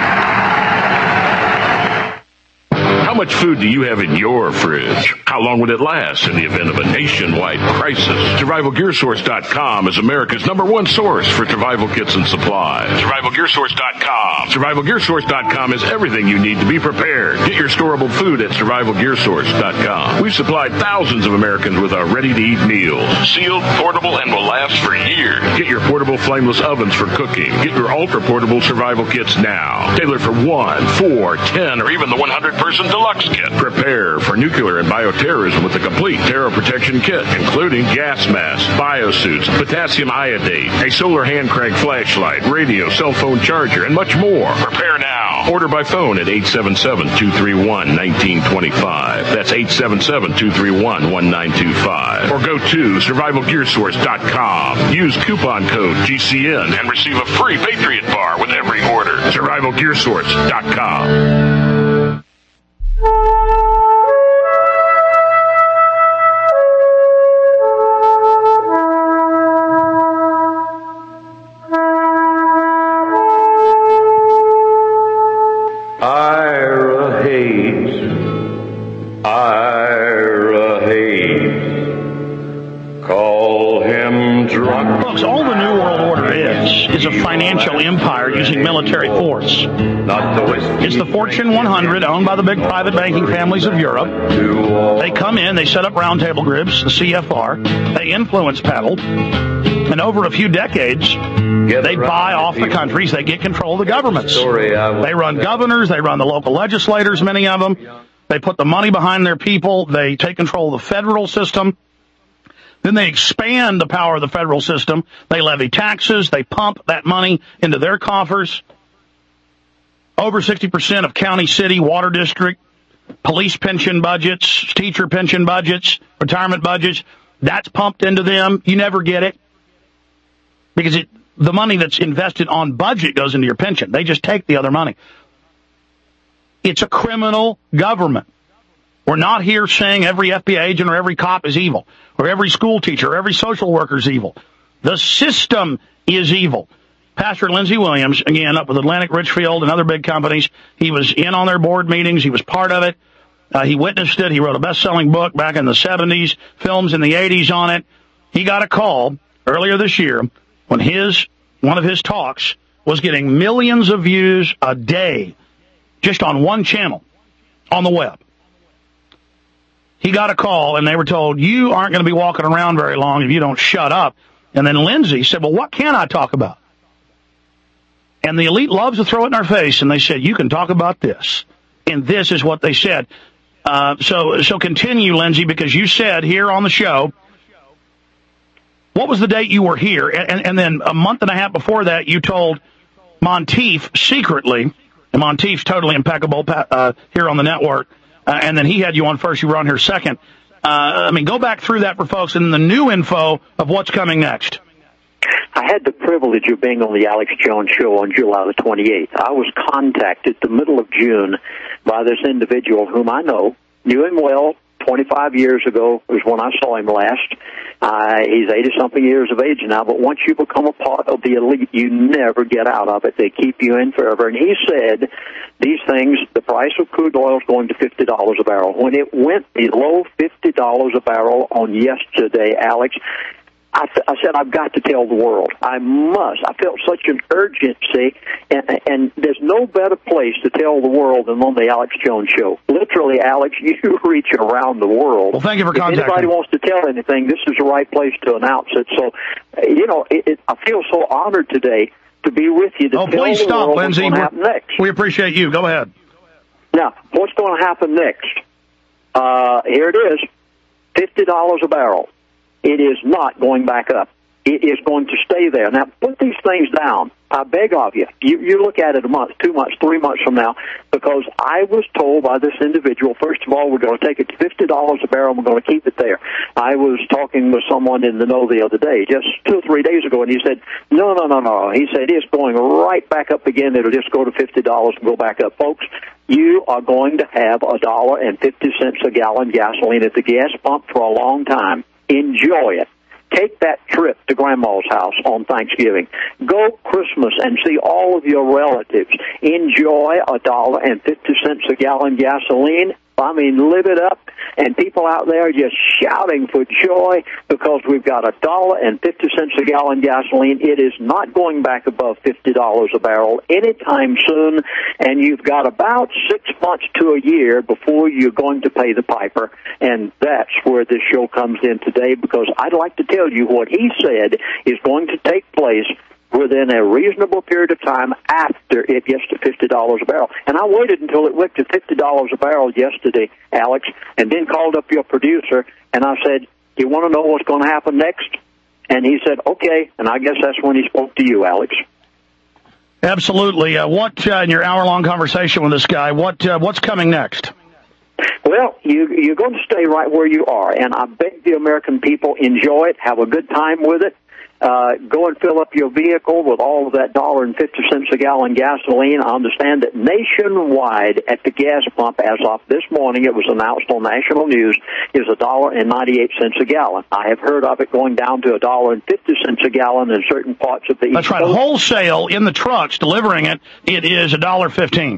How much food do you have in your fridge? How long would it last in the event of a nationwide crisis? Survival Gear Source dot com is America's number one source for survival kits and supplies. Survival Gear Source dot com. Survival Gear Source dot com is everything you need to be prepared. Get your storable food at Survival Gear Source dot com. We've supplied thousands of Americans with our ready-to-eat meals. Sealed, portable, and will last for years. Get your portable flameless ovens for cooking. Get your ultra-portable survival kits now. Tailored for one, four, ten, or even the one hundred person deluxe kit. Prepare for nuclear and bioterrorism with the complete terror protection kit, including gas masks, biosuits, potassium iodate, a solar hand crank flashlight, radio, cell phone charger, and much more. Prepare now. Order by phone at eight seven seven, two three one, one nine two five. That's eight seven seven, two three one, one nine two five. Or go to Survival Gear Source dot com. Use coupon code G C N and receive a free Patriot Bar with every order. Survival Gear Source dot com. Ira Hayes, Ira Hayes, call him drunk. Folks, all the New World Order is, is a financial empire using military force. It's the Fortune one hundred, owned by the big private banking families of Europe. They come in, they set up roundtable groups, the C F R, they influence peddle, and over a few decades, they buy off the countries, they get control of the governments. They run governors, they run the local legislators, many of them. They put the money behind their people, they take control of the federal system. Then they expand the power of the federal system. They levy taxes, they pump that money into their coffers. Over sixty percent of county, city, water district, police pension budgets, teacher pension budgets, retirement budgets, that's pumped into them. You never get it. Because it, the money that's invested on budget goes into your pension. They just take the other money. It's a criminal government. We're not here saying every F B I agent or every cop is evil, or every school teacher, or every social worker is evil. The system is evil. Pastor Lindsey Williams, again, up with Atlantic Richfield and other big companies, he was in on their board meetings. He was part of it. Uh, he witnessed it. He wrote a best-selling book back in the seventies, films in the eighties on it. He got a call earlier this year when his one of his talks was getting millions of views a day just on one channel on the web. He got a call, and they were told, you aren't going to be walking around very long if you don't shut up. And then Lindsey said, well, what can I talk about? And the elite loves to throw it in our face, and they said, you can talk about this. And this is what they said. Uh, so, so continue, Lindsey, because you said here on the show what was the date you were here? And, and, and then a month and a half before that, you told Monteith secretly, and Monteith's totally impeccable uh, here on the network, uh, and then he had you on first, you were on here second. Uh, I mean, go back through that for folks and the new info of what's coming next. I had the privilege of being on the Alex Jones Show on July the twenty-eighth. I was contacted the middle of June by this individual whom I know, knew him well, twenty-five years ago was when I saw him last. Uh, he's eighty-something years of age now, but once you become a part of the elite, you never get out of it. They keep you in forever. And he said these things, the price of crude oil is going to fifty dollars a barrel. When it went below fifty dollars a barrel on yesterday, Alex, I, I said, I've got to tell the world. I must. I felt such an urgency, and, and there's no better place to tell the world than on the Alex Jones Show. Literally, Alex, you reach around the world. Well, thank you for contacting. If anybody wants to tell anything, this is the right place to announce it. So, you know, it, it, I feel so honored today to be with you to oh, tell please the stop, world Lindsay. what's going to happen next. We appreciate you. Go ahead. Now, what's going to happen next? Uh, here it is, fifty dollars a barrel. It is not going back up. It is going to stay there. Now, put these things down. I beg of you. You, you look at it a month, two months, three months from now, because I was told by this individual, first of all, we're going to take it to fifty dollars a barrel and we're going to keep it there. I was talking with someone in the know the other day, just two or three days ago, and he said, no, no, no, no. He said, it's going right back up again. It'll just go to fifty dollars and go back up. Folks, you are going to have a dollar and fifty cents a gallon gasoline at the gas pump for a long time. Enjoy it. Take that trip to Grandma's house on Thanksgiving. Go Christmas and see all of your relatives. Enjoy a dollar and fifty cents a gallon gasoline. I mean, live it up. And people out there just shouting for joy because we've got a dollar and fifty cents a gallon gasoline. It is not going back above fifty dollars a barrel anytime soon. And you've got about six months to a year before you're going to pay the piper. And that's where this show comes in today, because I'd like to tell you what he said is going to take place within a reasonable period of time after it gets to fifty dollars a barrel. And I waited until it went to fifty dollars a barrel yesterday, Alex, and then called up your producer, and I said, you want to know what's going to happen next? And he said, okay, and I guess that's when he spoke to you, Alex. Absolutely. Uh, what, uh, in your hour-long conversation with this guy, what uh, what's coming next? Well, you, you're going to stay right where you are, and I beg the American people, enjoy it, have a good time with it. Uh, go and fill up your vehicle with all of that dollar and fifty cents a gallon gasoline. I understand that nationwide at the gas pump, as of this morning, it was announced on national news, is a dollar and ninety-eight cents a gallon. I have heard of it going down to a dollar and fifty cents a gallon in certain parts of the East That's right. Coast. Wholesale in the trucks delivering it, it is a dollar fifteen.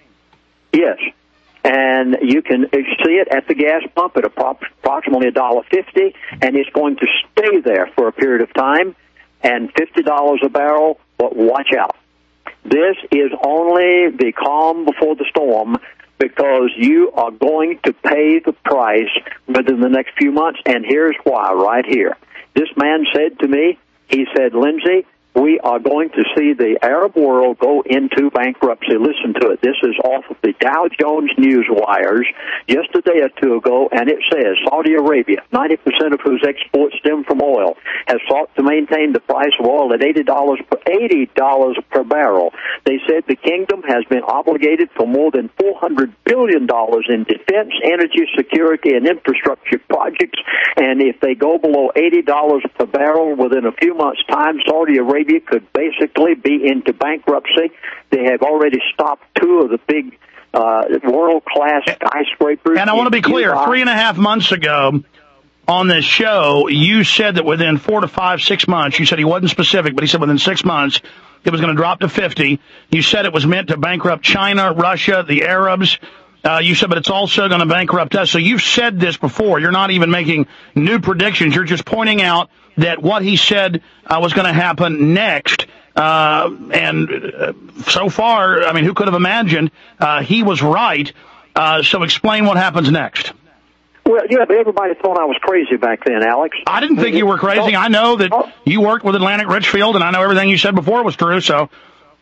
Yes. And you can see it at the gas pump at approximately a dollar fifty, and it's going to stay there for a period of time, and fifty dollars a barrel, but watch out. This is only the calm before the storm, because you are going to pay the price within the next few months, and here's why right here. This man said to me, he said, Lindsay, we are going to see the Arab world go into bankruptcy. Listen to it. This is off of the Dow Jones News wires just a day or two ago, and it says Saudi Arabia, ninety percent of whose exports stem from oil, has sought to maintain the price of oil at eighty dollars per, eighty dollars per barrel. They said the kingdom has been obligated for more than four hundred billion dollars in defense, energy, security, and infrastructure projects, and if they go below eighty dollars per barrel within a few months' time, Saudi Arabia could basically be into bankruptcy. They have already stopped two of the big uh, world-class skyscrapers. And I want to be clear, three and a half months ago on this show, you said that within four to five, six months, you said he wasn't specific, but he said within six months, it was going to drop to fifty. You said it was meant to bankrupt China, Russia, the Arabs. Uh, you said, but it's also going to bankrupt us. So you've said this before. You're not even making new predictions. You're just pointing out that what he said uh, was going to happen next. Uh, and uh, so far, I mean, who could have imagined uh, he was right? Uh, so explain what happens next. Well, yeah, but everybody thought I was crazy back then, Alex. I didn't think you were crazy. I know that you worked with Atlantic Richfield, and I know everything you said before was true, so...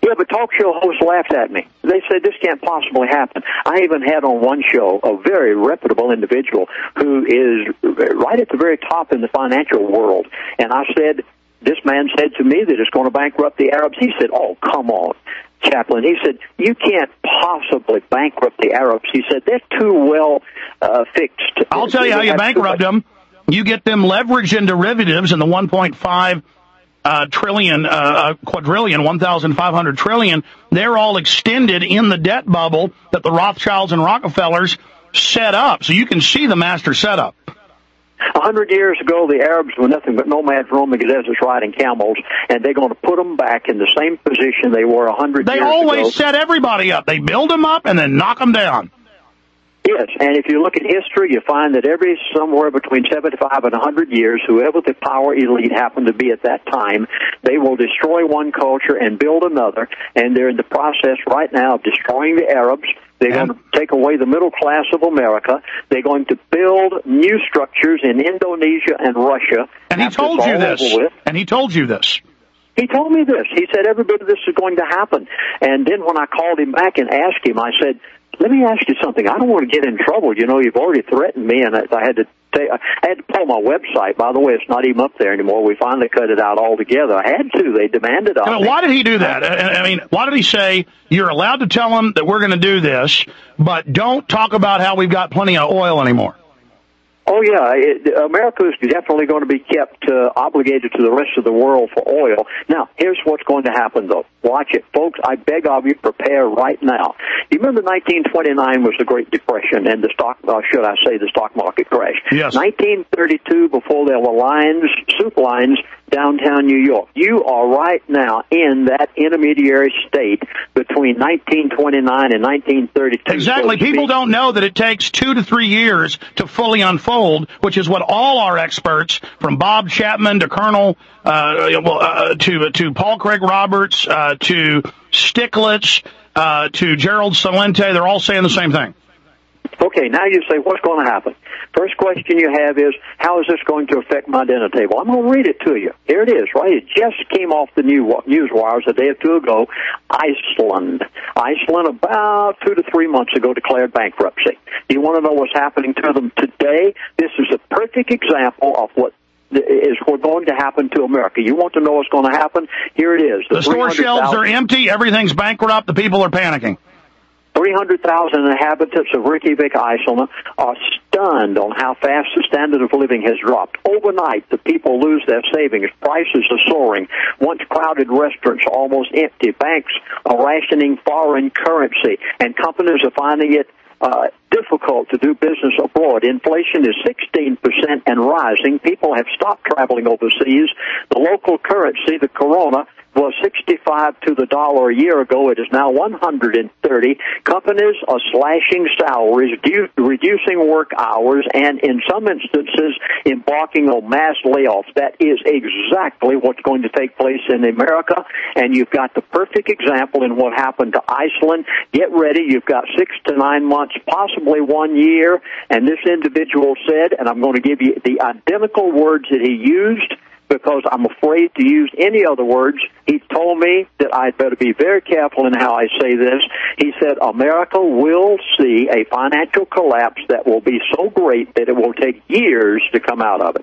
Yeah, but talk show hosts laughed at me. They said this can't possibly happen. I even had on one show a very reputable individual who is right at the very top in the financial world, and I said, this man said to me that it's going to bankrupt the Arabs. He said, oh, come on, Chaplain. He said, you can't possibly bankrupt the Arabs. He said, they're too well uh, fixed. I'll tell you how you bankrupt them. You get them leveraged in derivatives in the one point five uh, trillion, uh, quadrillion, one thousand five hundred trillion. They're all extended in the debt bubble that the Rothschilds and Rockefellers set up. So you can see the master setup. A hundred years ago, the Arabs were nothing but nomads roaming the deserts riding camels, and they're going to put them back in the same position they were a hundred years ago. They always set everybody up. They build them up and then knock them down. Yes, and if you look at history, you find that every somewhere between seventy-five and a hundred years, whoever the power elite happened to be at that time, they will destroy one culture and build another, and they're in the process right now of destroying the Arabs. They're going to take away the middle class of America. They're going to build new structures in Indonesia and Russia. And he told you this. And he told you this. He told me this. He said every bit of this is going to happen. And then when I called him back and asked him, I said, let me ask you something. I don't want to get in trouble. You know, you've already threatened me, and I, I had to take, I had to pull my website. By the way, it's not even up there anymore. We finally cut it out altogether. I had to. They demanded of me. Why did he do that? I mean, why did he say, you're allowed to tell them that we're going to do this, but don't talk about how we've got plenty of oil anymore? Oh, yeah. It, America is definitely going to be kept uh, obligated to the rest of the world for oil. Now, here's what's going to happen, though. Watch it. Folks, I beg of you, prepare right now. You remember nineteen twenty-nine was the Great Depression and the stock, uh, should I say, the stock market crash. Yes. nineteen thirty-two, before there were lines, soup lines, downtown New York. You are right now in that intermediary state between nineteen twenty-nine and nineteen thirty-two. Exactly. People don't know that it takes two to three years to fully unfold, which is what all our experts, from Bob Chapman to Colonel, uh, well, uh, to to Paul Craig Roberts, uh, to Stiglitz, uh, to Gerald Salente, they're all saying the same thing. Okay, now you say, what's going to happen? First question you have is, how is this going to affect my dinner table? I'm going to read it to you. Here it is, right? It just came off the news wires a day or two ago. Iceland. Iceland, about two to three months ago, declared bankruptcy. Do you want to know what's happening to them today? This is a perfect example of what is going to happen to America. You want to know what's going to happen? Here it is. The, the store shelves are empty. Everything's bankrupt. The people are panicking. three hundred thousand inhabitants of Reykjavik, Iceland, are stunned on how fast the standard of living has dropped. Overnight, the people lose their savings. Prices are soaring. Once crowded restaurants are almost empty. Banks are rationing foreign currency, and companies are finding it uh, difficult to do business abroad. Inflation is sixteen percent and rising. People have stopped traveling overseas. The local currency, the koruna, was sixty-five to the dollar a year ago. It is now one hundred thirty. Companies are slashing salaries, redu- reducing work hours, and in some instances embarking on mass layoffs. That is exactly what's going to take place in America, and you've got the perfect example in what happened to Iceland. Get ready. You've got six to nine months, possibly one year, and this individual said, and I'm going to give you the identical words that he used, because I'm afraid to use any other words. He told me that I'd better be very careful in how I say this. He said, America will see a financial collapse that will be so great that it will take years to come out of it.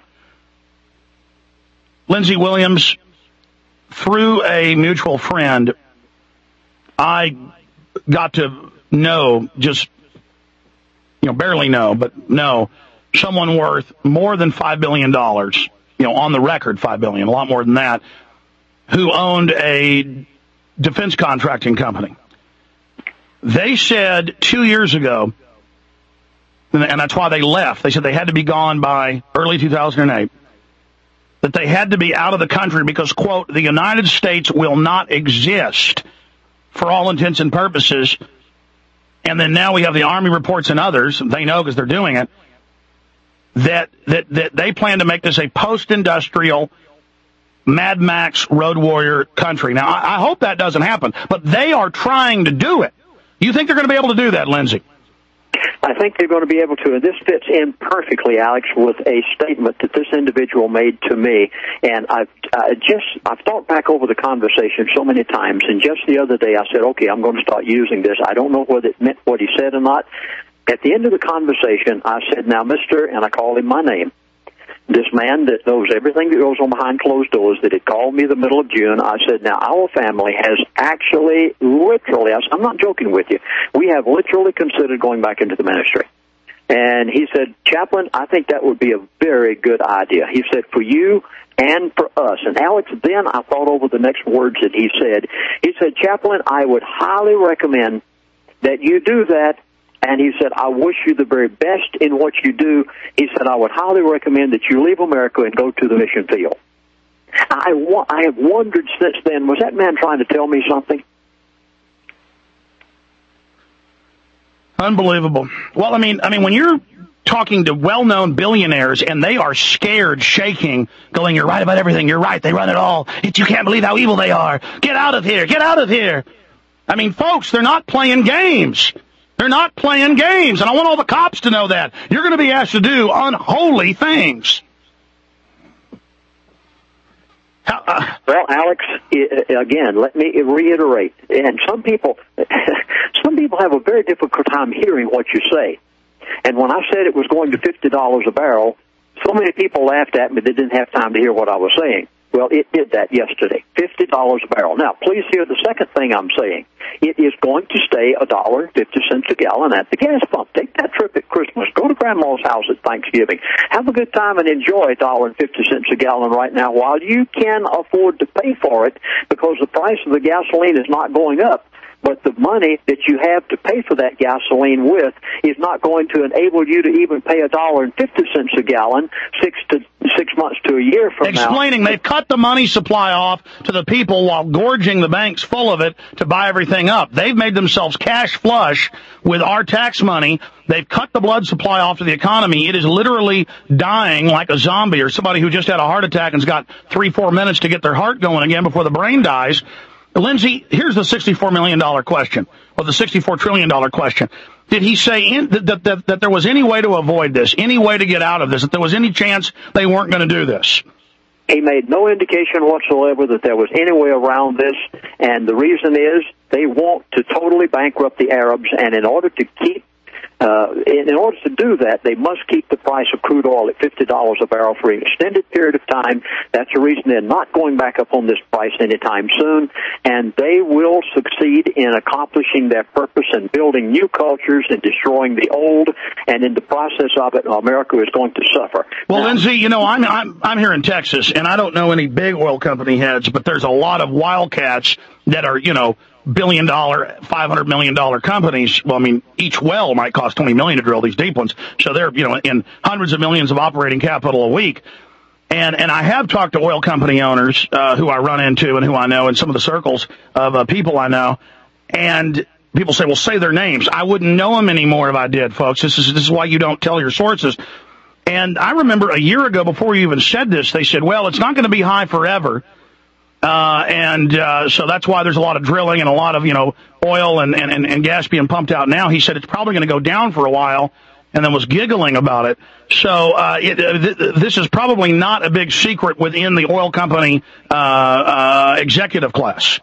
Lindsey Williams, through a mutual friend, I got to know, just, you know, barely know, but know, someone worth more than five billion dollars. You know, on the record, five billion dollars, a lot more than that, who owned a defense contracting company. They said two years ago, and that's why they left, they said they had to be gone by early two thousand eight, that they had to be out of the country because, quote, the United States will not exist for all intents and purposes. And then now we have the Army reports and others, they know because they're doing it, That, that that they plan to make this a post-industrial Mad Max Road Warrior country. Now, I, I hope that doesn't happen, but they are trying to do it. You think they're going to be able to do that, Lindsey? I think they're going to be able to, and this fits in perfectly, Alex, with a statement that this individual made to me. And I've uh, just, I've thought back over the conversation so many times, and just the other day I said, okay, I'm going to start using this. I don't know whether it meant what he said or not. At the end of the conversation, I said, now, mister, and I called him my name, this man that knows everything that goes on behind closed doors, that had called me the middle of June, I said, now, our family has actually, literally, I said, I'm not joking with you, we have literally considered going back into the ministry. And he said, Chaplain, I think that would be a very good idea. He said, for you and for us. And Alex, then I thought over the next words that he said. He said, Chaplain, I would highly recommend that you do that. And he said, I wish you the very best in what you do. He said, I would highly recommend that you leave America and go to the mission field. I, wa- I have wondered since then, was that man trying to tell me something? Unbelievable. Well, I mean, I mean, when you're talking to well-known billionaires and they are scared, shaking, going, you're right about everything. You're right. They run it all. It, you can't believe how evil they are. Get out of here. Get out of here. I mean, folks, they're not playing games. They're not playing games, and I want all the cops to know that. You're going to be asked to do unholy things. How, uh, well, Alex, again, let me reiterate. And some people, some people have a very difficult time hearing what you say. And when I said it was going to fifty dollars a barrel, so many people laughed at me they didn't have time to hear what I was saying. Well, it did that yesterday, fifty dollars a barrel. Now, please hear the second thing I'm saying. It is going to stay one dollar and fifty cents a gallon at the gas pump. Take that trip at Christmas. Go to Grandma's house at Thanksgiving. Have a good time and enjoy one dollar and fifty cents a gallon right now while you can afford to pay for it, because the price of the gasoline is not going up. But the money that you have to pay for that gasoline with is not going to enable you to even pay a dollar and fifty cents a gallon six to six months to a year from Explaining, now. Explaining they've cut the money supply off to the people while gorging the banks full of it to buy everything up. They've made themselves cash flush with our tax money. They've cut the blood supply off to the economy. It is literally dying like a zombie or somebody who just had a heart attack and's got three, four minutes to get their heart going again before the brain dies. Lindsay, here's the sixty-four million dollars question, or the sixty-four trillion dollars question. Did he say in, that, that, that there was any way to avoid this, any way to get out of this, that there was any chance they weren't going to do this? He made no indication whatsoever that there was any way around this, and the reason is they want to totally bankrupt the Arabs, and in order to keep Uh, in, in order to do that, they must keep the price of crude oil at fifty dollars a barrel for an extended period of time. That's the reason they're not going back up on this price anytime soon, and they will succeed in accomplishing their purpose and building new cultures and destroying the old, and in the process of it, America is going to suffer. Well, now, Lindsay, you know, I'm, I'm, I'm here in Texas, and I don't know any big oil company heads, but there's a lot of wildcats that are, you know, billion dollar, five hundred million dollar companies. Well, I mean, each well might cost twenty million to drill these deep ones. So they're, you know, in hundreds of millions of operating capital a week. And, and I have talked to oil company owners, uh, who I run into and who I know in some of the circles of uh, people I know. And people say, well, say their names. I wouldn't know them anymore if I did, folks. This is, this is why you don't tell your sources. And I remember a year ago, before you even said this, they said, well, it's not going to be high forever. Uh, and, uh, so that's why there's a lot of drilling and a lot of, you know, oil and, and, and gas being pumped out now. He said it's probably going to go down for a while, and then was giggling about it. So, uh, it, uh, th- this is probably not a big secret within the oil company, uh, uh, executive class.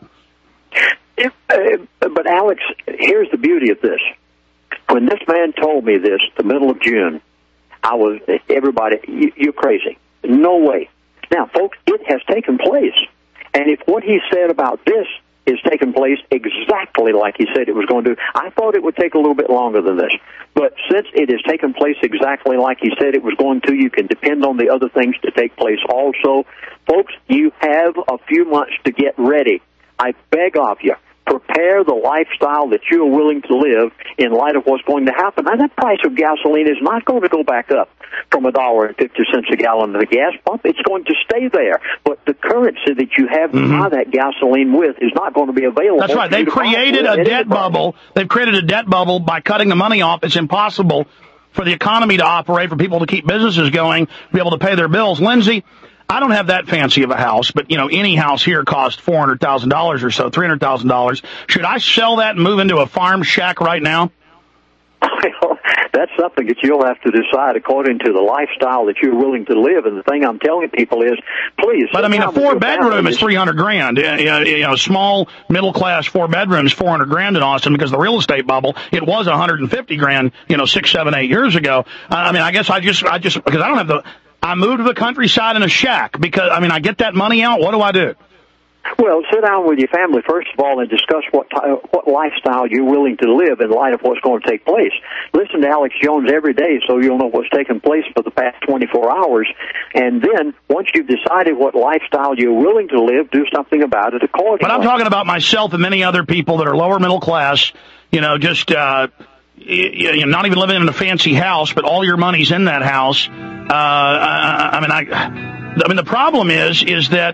If, uh, but Alex, here's the beauty of this. When this man told me this, the middle of June, I was, everybody, you, you're crazy. No way. Now, folks, it has taken place. And if what he said about this is taking place exactly like he said it was going to, I thought it would take a little bit longer than this. But since it has taken place exactly like he said it was going to, you can depend on the other things to take place also. Folks, you have a few months to get ready. I beg of you, prepare the lifestyle that you are willing to live in light of what's going to happen. Now, that price of gasoline is not going to go back up from a dollar and fifty cents a gallon at the gas pump. It's going to stay there. But the currency that you have to mm-hmm. buy that gasoline with is not going to be available. That's right. They've created a debt bubble. They've created a debt bubble by cutting the money off. It's impossible for the economy to operate, for people to keep businesses going, to be able to pay their bills. Lindsay, I don't have that fancy of a house, but, you know, any house here costs four hundred thousand dollars or so, three hundred thousand dollars. Should I sell that and move into a farm shack right now? That's something that you'll have to decide according to the lifestyle that you're willing to live. And the thing I'm telling people is, please. But I mean, a four bedroom is three hundred grand. You know, small middle class four bedrooms, four hundred grand in Austin because of the real estate bubble. It was one hundred fifty grand, you know, six, seven, eight years ago. I mean, I guess I just, I just, because I don't have the, I moved to the countryside in a shack because, I mean, I get that money out. What do I do? Well, sit down with your family, first of all, and discuss what ty- what lifestyle you're willing to live in light of what's going to take place. Listen to Alex Jones every day so you'll know what's taken place for the past twenty-four hours. And then, once you've decided what lifestyle you're willing to live, do something about it accordingly. But I'm talking about myself and many other people that are lower middle class, you know, just uh, you know, not even living in a fancy house, but all your money's in that house. Uh, I, I mean, I, I mean, the problem is, is that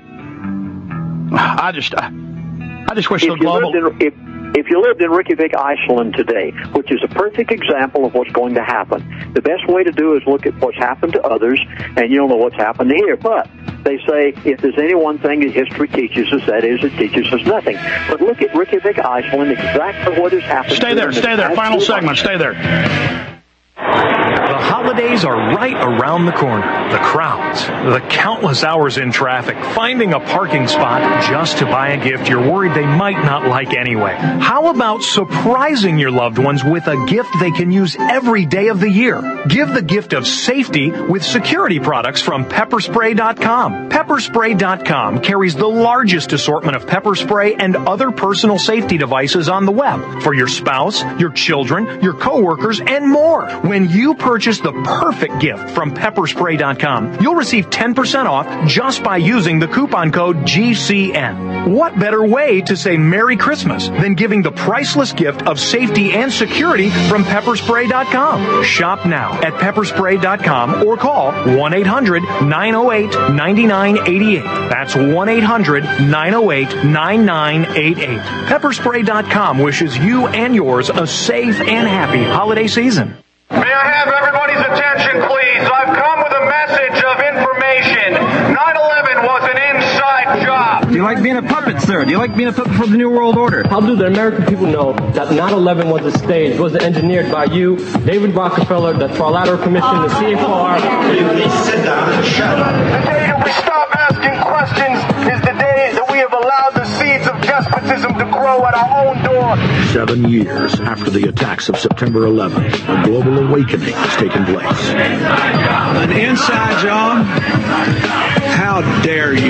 I just, I, I just wish if the global. You lived in, if, if you lived in Reykjavik, Iceland today, which is a perfect example of what's going to happen, the best way to do is look at what's happened to others, and you'll know what's happened here. But they say if there's any one thing that history teaches us, that is, it teaches us nothing. But look at Reykjavik, Iceland, exactly what has happened. Stay there, stay there. Final segment. Stay there. The holidays are right around the corner. The crowds, the countless hours in traffic, finding a parking spot just to buy a gift you're worried they might not like anyway. How about surprising your loved ones with a gift they can use every day of the year? Give the gift of safety with security products from pepper spray dot com. pepper spray dot com carries the largest assortment of pepper spray and other personal safety devices on the web for your spouse, your children, your coworkers, and more. When you purchase the perfect gift from pepper spray dot com, you'll receive ten percent off just by using the coupon code G C N. What better way to say Merry Christmas than giving the priceless gift of safety and security from pepper spray dot com? Shop now at pepper spray dot com or call one eight hundred nine oh eight nine nine eight eight. That's one eight hundred nine oh eight nine nine eight eight. pepper spray dot com wishes you and yours a safe and happy holiday season. May I have everybody's attention, please? I've come with a message of information. nine eleven was an inside job. Do you like being a puppet, sir? Do you like being a puppet for the New World Order? How do the American people know that nine eleven was a stage, was engineered by you, David Rockefeller, the Trilateral Commission, the C F R? Please sit down and shut up. The day that we stop asking questions is the day that we have allowed the seeds of despotism to grow at our own door. Seven years after the attacks of September eleventh, a global awakening has taken place. An inside job? How dare you?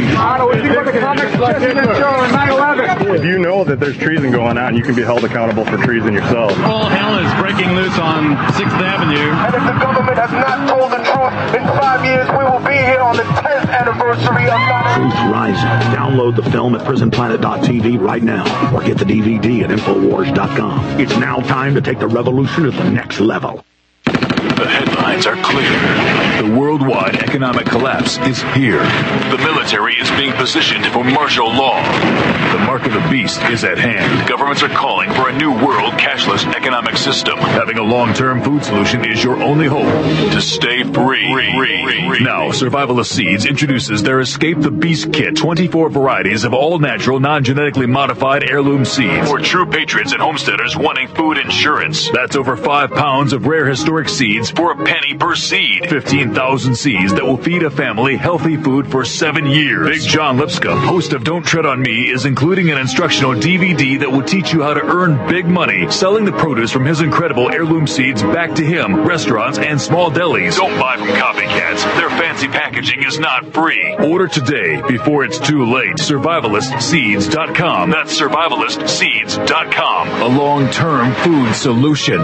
If you know that there's treason going on, you can be held accountable for treason yourself. All hell is breaking loose on sixth Avenue. And if the government has not told the truth, in five years we will be here on the tenth anniversary of nine eleven. Truth Rising. Download the film at prison planet dot t v right now or get the D V D at infowars dot com. It's now time to take the revolution to the next level. The headlines are clear. The worldwide economic collapse is here. The military is being positioned for martial law. The mark of the beast is at hand. Governments are calling for a new world cashless economic system. Having a long-term food solution is your only hope to stay free. Now, Survivalist Seeds introduces their Escape the Beast Kit, twenty-four varieties of all-natural, non-genetically modified heirloom seeds for true patriots and homesteaders wanting food insurance. That's over five pounds of rare historic seeds for a penny per seed. fifteen thousand seeds that will feed a family healthy food for seven years. Big John Lipscomb, host of Don't Tread on Me, is including an instructional D V D that will teach you how to earn big money selling the produce from his incredible heirloom seeds back to him, restaurants, and small delis. Don't buy from copycats. Their fancy packaging is not free. Order today before it's too late. survivalist seeds dot com. That's survivalist seeds dot com. A long-term food solution.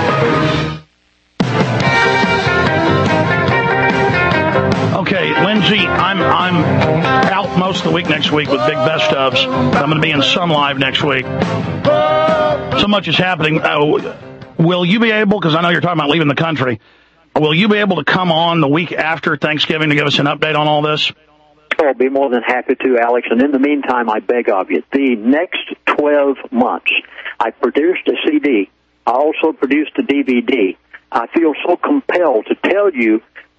Okay, Lindsay, I'm I'm out most of the week next week with big best ofs. I'm going to be in some live next week. So much is happening. Uh, will you be able, because I know you're talking about leaving the country, will you be able to come on the week after Thanksgiving to give us an update on all this? Oh, I'll be more than happy to, Alex. And in the meantime, I beg of you, the next twelve months, I produced a C D. I also produced a D V D. I feel so compelled to tell you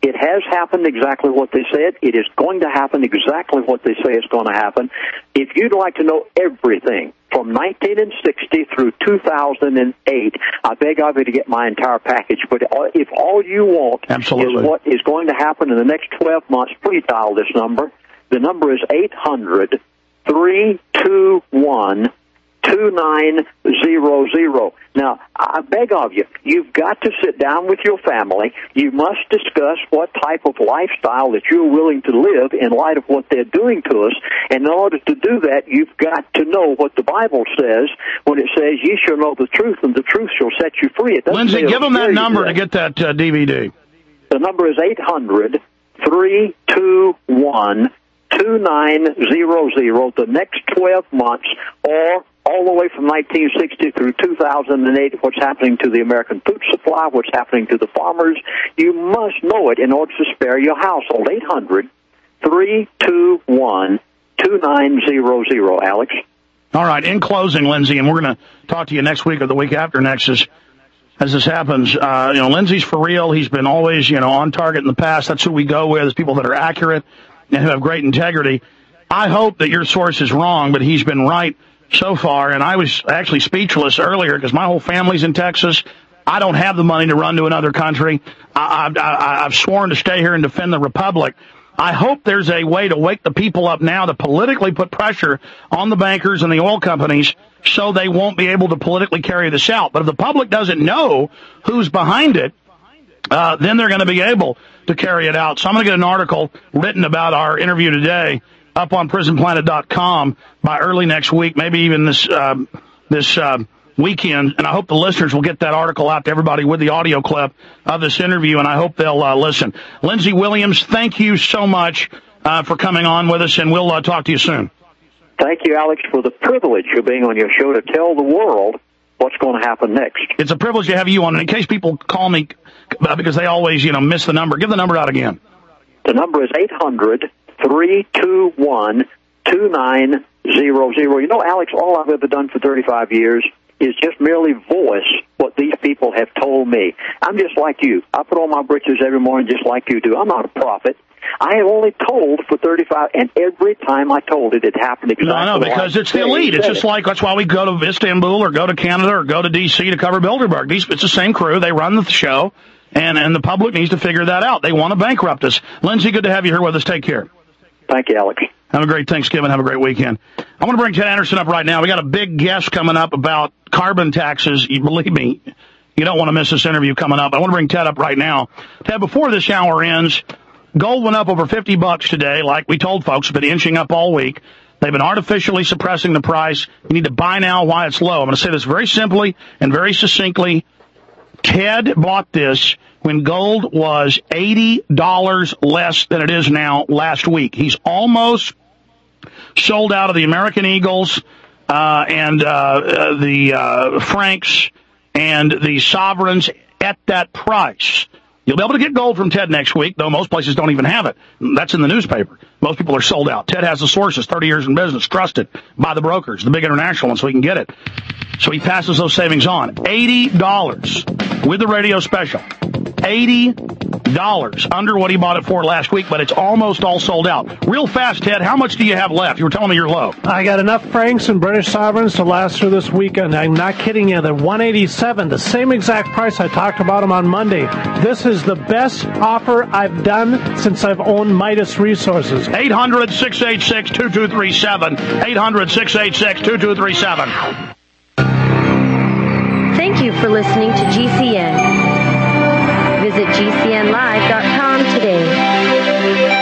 It has happened exactly what they said. It is going to happen exactly what they say is going to happen. If you'd like to know everything from nineteen sixty through two thousand eight, I beg of you to get my entire package. But if all you want Absolutely. is what is going to happen in the next twelve months, please dial this number. The number is eight hundred, three two one, two nine zero zero. Now, I beg of you, you've got to sit down with your family. You must discuss what type of lifestyle that you're willing to live in light of what they're doing to us. And in order to do that, you've got to know what the Bible says when it says, ye shall know the truth, and the truth shall set you free. It Lindsay, give them that number to get that uh, D V D. The number is eight hundred, three two one, two nine zero zero. The next twelve months, or all the way from nineteen sixty through two thousand eight, what's happening to the American food supply, what's happening to the farmers. You must know it in order to spare your household. eight hundred, three two one, two nine zero zero, Alex. All right, in closing, Lindsay, and we're going to talk to you next week or the week after next as, as this happens. Uh, you know, Lindsay's for real. He's been always, you know, on target in the past. That's who we go with, is people that are accurate and who have great integrity. I hope that your source is wrong, but he's been right so far, and I was actually speechless earlier because my whole family's in Texas. I don't have the money to run to another country. I, I, I, I've sworn to stay here and defend the Republic. I hope there's a way to wake the people up now to politically put pressure on the bankers and the oil companies so they won't be able to politically carry this out. But if the public doesn't know who's behind it, uh, then they're going to be able to carry it out. So I'm going to get an article written about our interview today up on prison planet dot com by early next week, maybe even this uh, this uh, weekend. And I hope the listeners will get that article out to everybody with the audio clip of this interview, and I hope they'll uh, listen. Lindsay Williams, thank you so much uh, for coming on with us, and we'll uh, talk to you soon. Thank you, Alex, for the privilege of being on your show to tell the world what's going to happen next. It's a privilege to have you on. And in case people call me uh, because they always, you know, miss the number, give the number out again. The number is eight hundred, three two one, two nine zero zero. You know, Alex, all I've ever done for thirty-five years is just merely voice what these people have told me. I'm just like you. I put on my britches every morning just like you do. I'm not a prophet. I have only told for thirty-five, and every time I told it, it happened exactly. No, I know, because it's the elite. It's just like, that's why we go to Istanbul or go to Canada or go to D C to cover Bilderberg. These, it's the same crew. They run the show, and, and the public needs to figure that out. They want to bankrupt us. Lindsay, good to have you here with us. Take care. Thank you, Alex. Have a great Thanksgiving. Have a great weekend. I want to bring Ted Anderson up right now. We got a big guest coming up about carbon taxes. You believe me, you don't want to miss this interview coming up. I want to bring Ted up right now. Ted, before this hour ends, gold went up over fifty bucks today. Like we told folks, it's been inching up all week. They've been artificially suppressing the price. You need to buy now while it's low. I'm going to say this very simply and very succinctly. Ted bought this when gold was eighty dollars less than it is now last week. He's almost sold out of the American Eagles uh, and uh, uh, the uh, Franks and the Sovereigns at that price. You'll be able to get gold from Ted next week, though most places don't even have it. That's in the newspaper. Most people are sold out. Ted has the sources, thirty years in business, trusted by the brokers, the big international ones, so he can get it. So he passes those savings on. eighty dollars with the radio special. eighty dollars under what he bought it for last week, but it's almost all sold out. Real fast, Ted, how much do you have left? You were telling me you're low. I got enough Franks and British Sovereigns to last through this weekend. I'm not kidding you. They're one eighty-seven, the same exact price I talked about them on Monday. This is the best offer I've done since I've owned Midas Resources. eight hundred, six eight six, two two three seven. eight hundred, six eight six, two two three seven. Thank you for listening to G C N. Visit G C N live dot com today.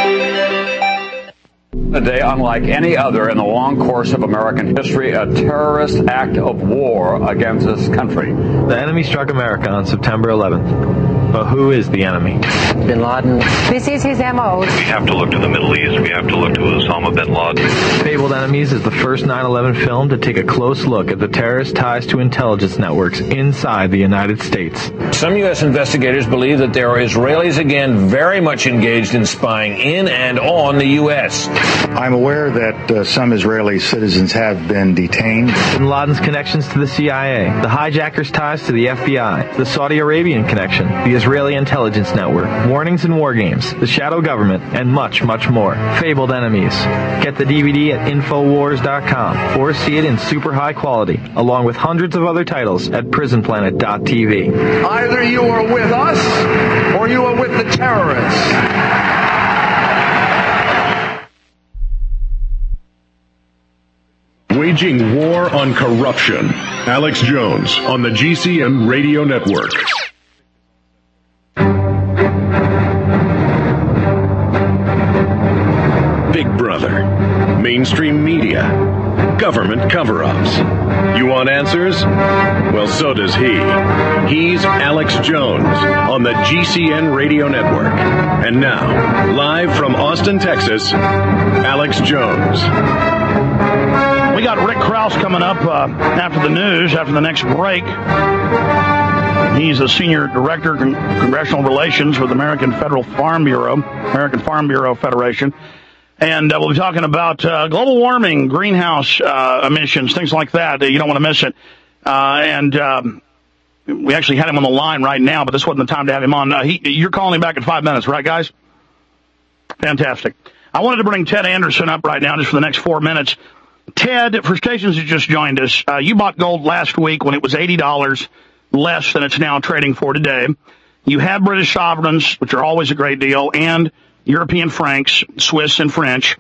A day unlike any other in the long course of American history, a terrorist act of war against this country. The enemy struck America on September eleventh. But who is the enemy? Bin Laden. This is his M O. We have to look to the Middle East. We have to look to Osama bin Laden. Fabled Enemies is the first nine eleven film to take a close look at the terrorist ties to intelligence networks inside the United States. Some U S investigators believe that there are Israelis again very much engaged in spying in and on the U S. I'm aware that uh, some Israeli citizens have been detained. Bin Laden's connections to the C I A, the hijackers' ties to the F B I, the Saudi Arabian connection, the Israeli Intelligence Network, Warnings and War Games, The Shadow Government, and much, much more. Fabled Enemies. Get the D V D at Infowars dot com or see it in super high quality, along with hundreds of other titles at Prison Planet dot T V. Either you are with us or you are with the terrorists. Waging war on corruption. Alex Jones on the G C N Radio Network. Big Brother. Mainstream media. Government cover-ups. You want answers? Well, so does he. He's Alex Jones on the G C N Radio Network. And now, live from Austin, Texas, Alex Jones. We got Rick Krause coming up uh, after the news, after the next break. He's a senior director of Con- congressional relations with American Federal Farm Bureau, American Farm Bureau Federation. And uh, we'll be talking about uh, global warming, greenhouse uh, emissions, things like that. You don't want to miss it. Uh, and um, we actually had him on the line right now, but this wasn't the time to have him on. Uh, he, you're calling him back in five minutes, right, guys? Fantastic. I wanted to bring Ted Anderson up right now just for the next four minutes. Ted, for stations that just joined us, uh, you bought gold last week when it was eighty dollars less than it's now trading for today. You have British sovereigns, which are always a great deal, and European francs, Swiss and French.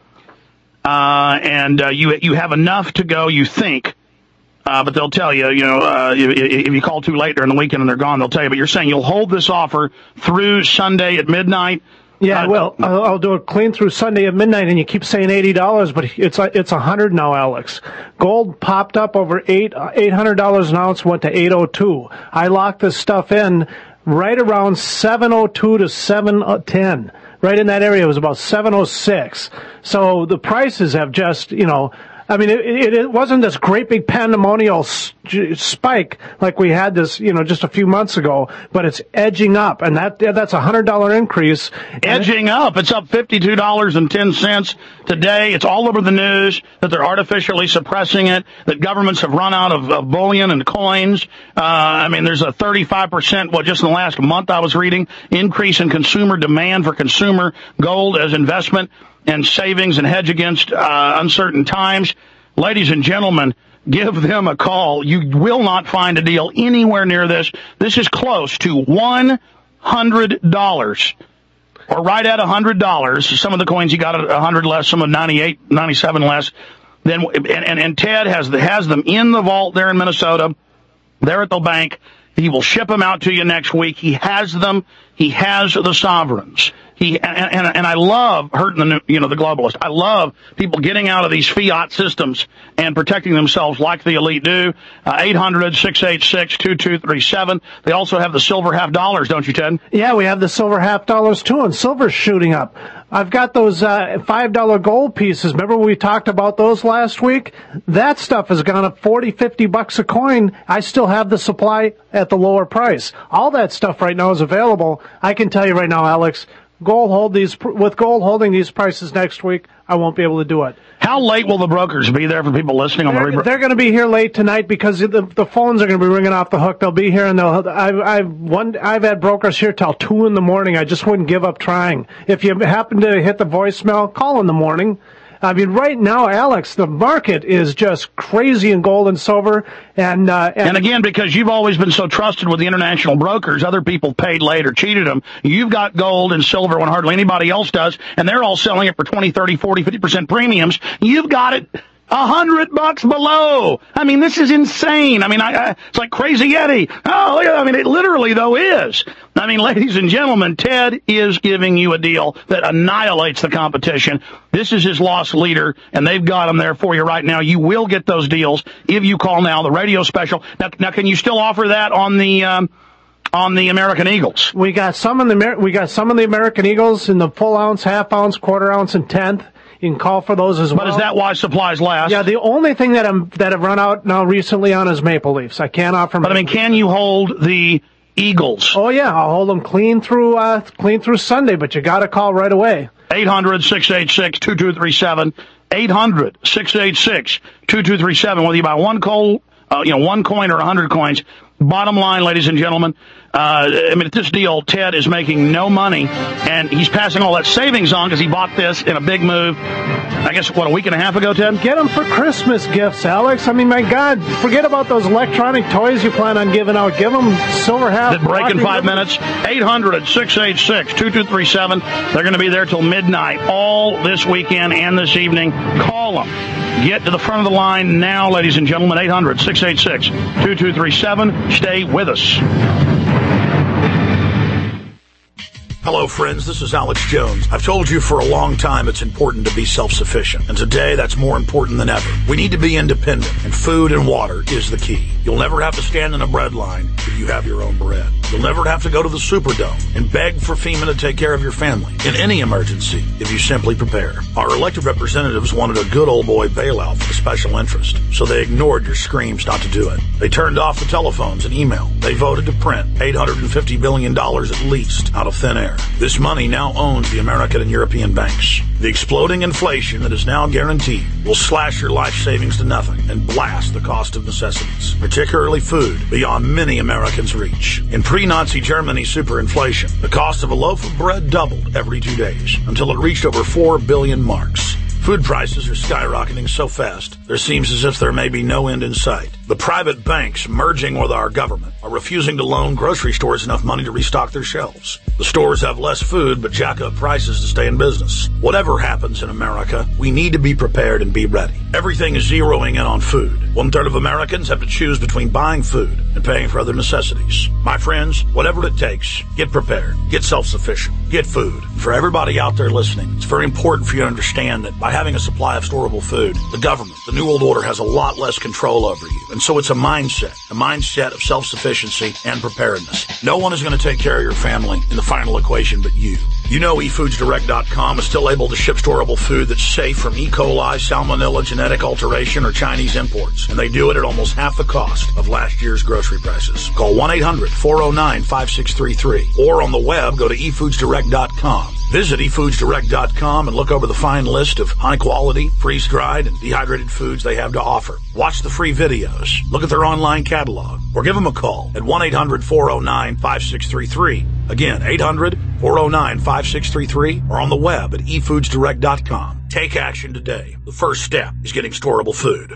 Uh, and uh, you you have enough to go, you think, uh, but they'll tell you, you know, uh, if, if you call too late during the weekend and they're gone, they'll tell you. But you're saying you'll hold this offer through Sunday at midnight. Yeah, well, I'll, I'll do it clean through Sunday at midnight, and you keep saying eighty dollars, but it's it's one hundred now, Alex. Gold popped up over eight eight hundred dollars an ounce, went to eight oh two. I locked this stuff in right around seven oh two to seven ten. Right in that area, it was about seven oh six. So the prices have just, you know, I mean, it, it, it wasn't this great big pandemonial spike like we had this, you know, just a few months ago, but it's edging up, and that that's a one hundred dollars increase. Edging up. It's up fifty-two dollars and ten cents today. It's all over the news that they're artificially suppressing it, that governments have run out of, of bullion and coins. Uh, I mean, there's a thirty-five percent, well, just in the last month I was reading, increase in consumer demand for consumer gold as investment and savings and hedge against uh, uncertain times. Ladies and gentlemen, give them a call. You will not find a deal anywhere near this. This is close to one hundred dollars, or right at one hundred dollars. Some of the coins you got at one hundred less, some of ninety-eight, ninety-seven less. Then, and, and, and Ted has the, has them in the vault there in Minnesota. They're at the bank. He will ship them out to you next week. He has them. He has the sovereigns. He and, and, and I love hurting the you know the globalists. I love people getting out of these fiat systems and protecting themselves like the elite do. Uh, eight hundred, six eight six, two two three seven. They also have the silver half dollars, don't you, Ted? Yeah, we have the silver half dollars too, and silver's shooting up. I've got those uh, five dollar gold pieces. Remember we talked about those last week? That stuff has gone up forty, fifty bucks a coin. I still have the supply at the lower price. All that stuff right now is available. I can tell you right now, Alex, gold hold these with gold holding these prices next week, I won't be able to do it. How late will the brokers be there for people listening on they're, the rebro- They're going to be here late tonight because the, the phones are going to be ringing off the hook. They'll be here, and they'll. I've I've one I've had brokers here till two in the morning. I just wouldn't give up trying. If you happen to hit the voicemail, call in the morning. I mean, right now, Alex, the market is just crazy in gold and silver. And, uh, and, and again, because you've always been so trusted with the international brokers, other people paid late or cheated them. You've got gold and silver when hardly anybody else does, and they're all selling it for twenty, thirty, forty, fifty percent premiums. You've got it a hundred bucks below. I mean, this is insane. I mean, I, I, it's like Crazy Eddie. Oh, look at that. I mean, it literally, though, is. I mean, ladies and gentlemen, Ted is giving you a deal that annihilates the competition. This is his loss leader, and they've got him there for you right now. You will get those deals if you call now, the radio special. Now, now can you still offer that on the um, on the American Eagles? We got some in the Amer- we got some of the American Eagles in the full ounce, half ounce, quarter ounce, and tenth. You can call for those as well. But is that why supplies last? Yeah, the only thing that I'm that I've run out now recently on is Maple Leafs. I can't offer. But I mean, can you hold the Eagles? Oh yeah, I'll hold them clean through uh, clean through Sunday. But you got to call right away. eight hundred, six eight six, two two three seven. eight hundred, six eight six, two two three seven. Whether you buy one coal, uh, you know, one coin or a hundred coins, Bottom line, ladies and gentlemen, uh, I mean, this deal, Ted is making no money, and he's passing all that savings on because he bought this in a big move, I guess, what, a week and a half ago, Ted? Get them for Christmas gifts, Alex. I mean, my God, forget about those electronic toys you plan on giving out. Give them silver hat. That break in five minutes. eight hundred, six eight six, two two three seven. They're going to be there till midnight all this weekend and this evening. Call them. Get to the front of the line now, ladies and gentlemen. eight hundred, six eight six, two two three seven. Stay with us. Hello, friends. This is Alex Jones. I've told you for a long time it's important to be self-sufficient, and today that's more important than ever. We need to be independent, and food and water is the key. You'll never have to stand in a bread line if you have your own bread. You'll never have to go to the Superdome and beg for FEMA to take care of your family in any emergency if you simply prepare. Our elected representatives wanted a good old boy bailout for the special interest, so they ignored your screams not to do it. They turned off the telephones and email. They voted to print eight hundred fifty billion dollars at least out of thin air. This money now owns the American and European banks. The exploding inflation that is now guaranteed will slash your life savings to nothing and blast the cost of necessities, particularly food, beyond many Americans' reach. In pre-Nazi Germany superinflation, the cost of a loaf of bread doubled every two days until it reached over four billion marks. Food prices are skyrocketing so fast, there seems as if there may be no end in sight. The private banks merging with our government are refusing to loan grocery stores enough money to restock their shelves. The stores have less food but jack up prices to stay in business. Whatever happens in America, we need to be prepared and be ready. Everything is zeroing in on food. One third of Americans have to choose between buying food and paying for other necessities. My friends, whatever it takes, get prepared, get self-sufficient, get food. For everybody out there listening, it's very important for you to understand that by having a supply of storable food, the government, the New World Order, has a lot less control over you. And so it's a mindset, a mindset of self-sufficiency and preparedness. No one is going to take care of your family in the final equation but you. You know e foods direct dot com is still able to ship storable food that's safe from E. coli, salmonella, genetic alteration, or Chinese imports. And they do it at almost half the cost of last year's grocery prices. Call one eight hundred, four oh nine, five six three three. Or on the web, go to e foods direct dot com. Visit e foods direct dot com and look over the fine list of high-quality, freeze-dried, and dehydrated foods they have to offer. Watch the free videos, look at their online catalog, or give them a call at one eight hundred, four oh nine, five six three three. Again, eight hundred, four oh nine, five six three three, or on the web at e foods direct dot com. Take action today. The first step is getting storable food.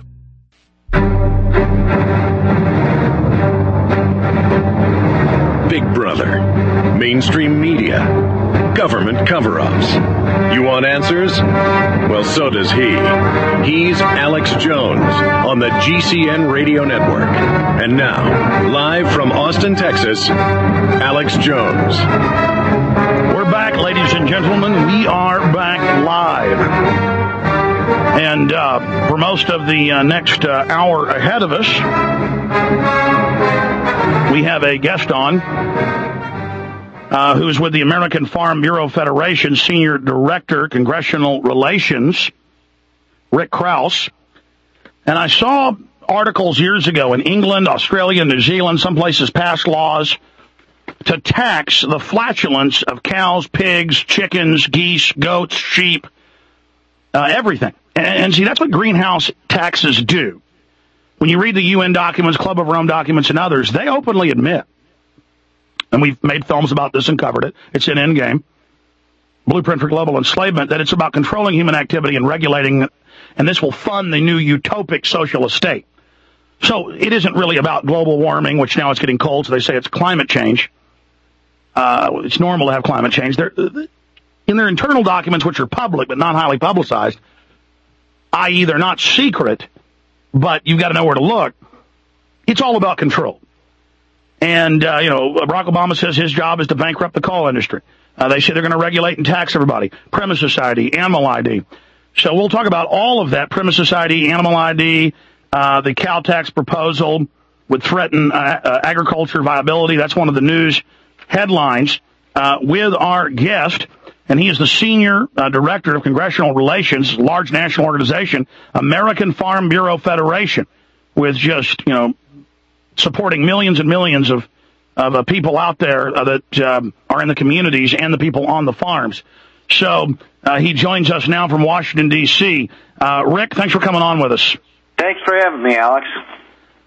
Big Brother, mainstream media, government cover-ups. You want answers? Well, so does he. He's Alex Jones on the G C N Radio Network. And now, live from Austin, Texas, Alex Jones. We're back, ladies and gentlemen. We are back live. And uh, for most of the uh, next uh, hour ahead of us, we have a guest on uh, who is with the American Farm Bureau Federation, Senior Director, Congressional Relations, Rick Krause. And I saw articles years ago in England, Australia, New Zealand, some places passed laws to tax the flatulence of cows, pigs, chickens, geese, goats, sheep, uh, everything. And, and see, that's what greenhouse taxes do. When you read the U N documents, Club of Rome documents, and others, they openly admit, and we've made films about this and covered it, it's in Endgame, Blueprint for Global Enslavement, that it's about controlling human activity and regulating, and this will fund the new utopic socialist state. So it isn't really about global warming, which now it's getting cold, so they say it's climate change. Uh, it's normal to have climate change. They're, in their internal documents, which are public but not highly publicized, that is they're not secret, but you've got to know where to look, it's all about control. And, uh, you know, Barack Obama says his job is to bankrupt the coal industry. Uh, they say they're going to regulate and tax everybody. Premises Society, Animal I D. So we'll talk about all of that, Premises Society, Animal I D, uh, the cow tax proposal would threaten uh, uh, agriculture viability. That's one of the news headlines uh, with our guest. And he is the Senior uh, Director of Congressional Relations, a large national organization, American Farm Bureau Federation, with just, you know, supporting millions and millions of, of uh, people out there uh, that um, are in the communities and the people on the farms. So uh, he joins us now from Washington, D C Uh, Rick, thanks for coming on with us. Thanks for having me, Alex.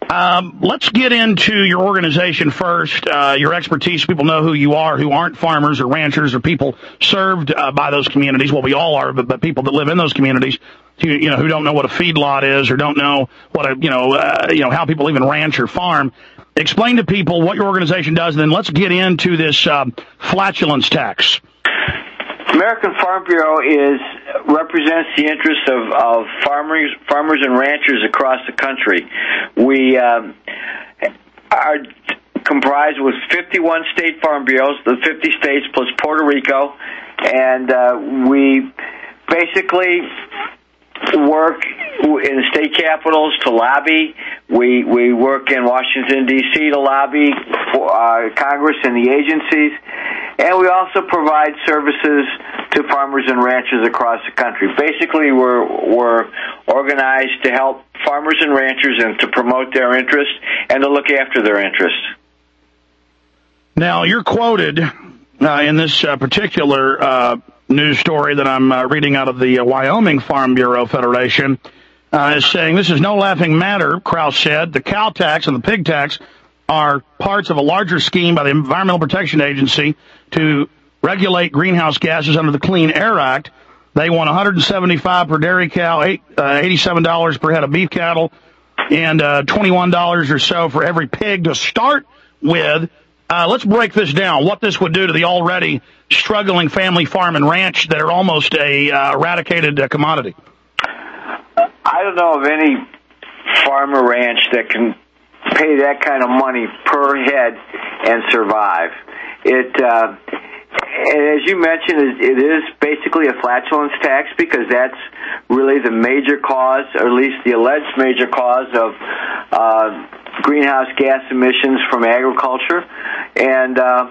Um, let's get into your organization first, uh, your expertise. People know who you are who aren't farmers or ranchers or people served uh, by those communities. Well, we all are, but, but people that live in those communities, who, you know, who don't know what a feedlot is or don't know what a, you know, uh, you know, how people even ranch or farm. Explain to people what your organization does, and then let's get into this uh, flatulence tax. American Farm Bureau is represents the interests of, of farmers, farmers and ranchers across the country. We um, are comprised with fifty-one state farm bureaus, the fifty states plus Puerto Rico, and uh, we basically work in the state capitals to lobby. We we work in Washington, D C to lobby for uh, Congress and the agencies. And we also provide services to farmers and ranchers across the country. Basically, we're, we're organized to help farmers and ranchers and to promote their interests and to look after their interests. Now, you're quoted uh, in this uh, particular uh, news story that I'm uh, reading out of the uh, Wyoming Farm Bureau Federation uh, as saying, "This is no laughing matter," Krause said. "The cow tax and the pig tax are parts of a larger scheme by the Environmental Protection Agency to regulate greenhouse gases under the Clean Air Act. They want one hundred seventy-five dollars per dairy cow, eight, uh, eighty-seven dollars per head of beef cattle, and uh, twenty-one dollars or so for every pig to start with." Uh, let's break this down, what this would do to the already struggling family farm and ranch that are almost a uh, eradicated uh, commodity. I don't know of any farm or ranch that can pay that kind of money per head and survive. It, uh, and as you mentioned, it is basically a flatulence tax because that's really the major cause, or at least the alleged major cause of uh, greenhouse gas emissions from agriculture. And uh,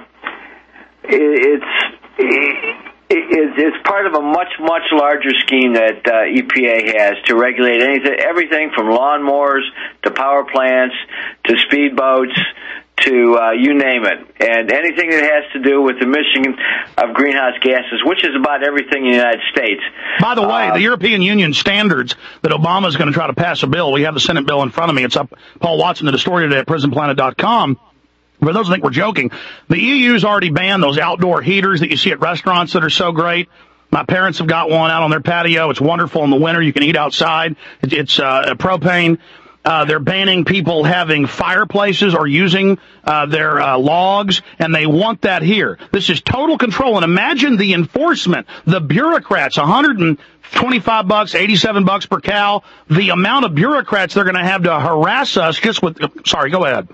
it, it's it, it's part of a much, much larger scheme that uh, E P A has to regulate anything, everything from lawnmowers to power plants to speedboats to uh, you name it, and anything that has to do with emission of greenhouse gases, which is about everything in the United States. By the way, uh, the European Union standards that Obama is going to try to pass a bill, we have the Senate bill in front of me. It's up. Paul Watson did a story today at prison planet dot com. For those who think we're joking, the E U's already banned those outdoor heaters that you see at restaurants that are so great. My parents have got one out on their patio. It's wonderful in the winter. You can eat outside. It's uh, propane. Uh, they're banning people having fireplaces or using uh, their uh, logs, and they want that here. This is total control. And imagine the enforcement, the bureaucrats, one hundred twenty-five bucks, eighty-seven bucks per cow. The amount of bureaucrats they're going to have to harass us just with. Sorry, go ahead.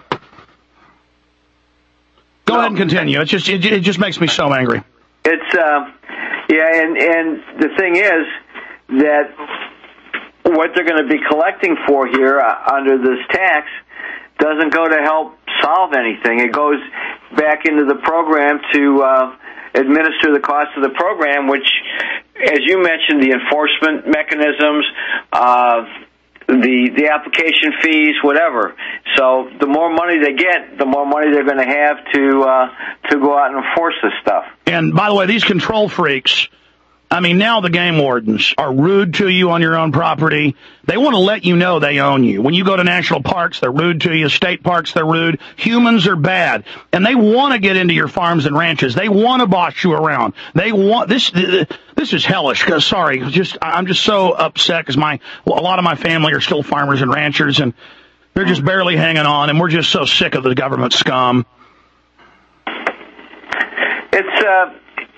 Go no, ahead and continue. It's just it, it just makes me so angry. It's uh, yeah, and and the thing is that what they're going to be collecting for here uh, under this tax doesn't go to help solve anything. It goes back into the program to uh, administer the cost of the program, which, as you mentioned, the enforcement mechanisms, uh, the the application fees, whatever. So the more money they get, the more money they're going to have to uh, to go out and enforce this stuff. And by the way, these control freaks, I mean, now the game wardens are rude to you on your own property. They want to let you know they own you. When you go to national parks, they're rude to you. State parks, they're rude. Humans are bad. And they want to get into your farms and ranches. They want to boss you around. They want, this, this is hellish. Sorry, just, I'm just so upset because my, a lot of my family are still farmers and ranchers, and they're just barely hanging on, and we're just so sick of the government scum. It's, uh,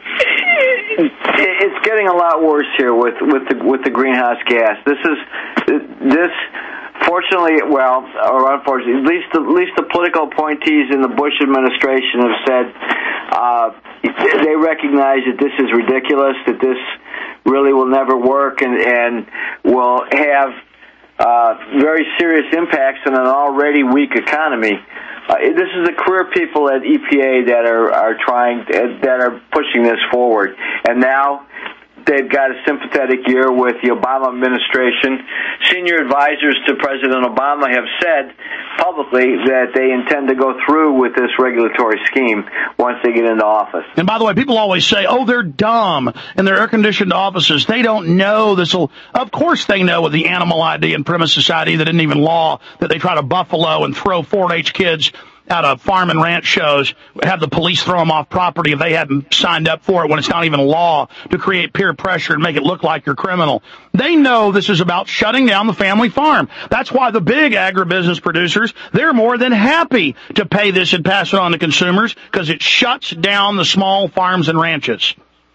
It's getting a lot worse here with with the with the greenhouse gas. This is this, fortunately, well, or unfortunately, at least the, at least the political appointees in the Bush administration have said uh, they recognize that this is ridiculous, that this really will never work, and and will have uh, very serious impacts on an already weak economy. Uh, this is the career people at E P A that are, are trying, uh, that are pushing this forward. And now they've got a sympathetic ear with the Obama administration. Senior advisors to President Obama have said publicly that they intend to go through with this regulatory scheme once they get into office. And by the way, people always say, oh, they're dumb in their air-conditioned offices. They don't know this will. Of course they know with the Animal I D and Premise Society that isn't even law, that they try to buffalo and throw four H kids out of farm and ranch shows, have the police throw them off property if they haven't signed up for it when it's not even law, to create peer pressure and make it look like you're criminal. They know this is about shutting down the family farm. That's why the big agribusiness producers, they're more than happy to pay this and pass it on to consumers, because it shuts down the small farms and ranches.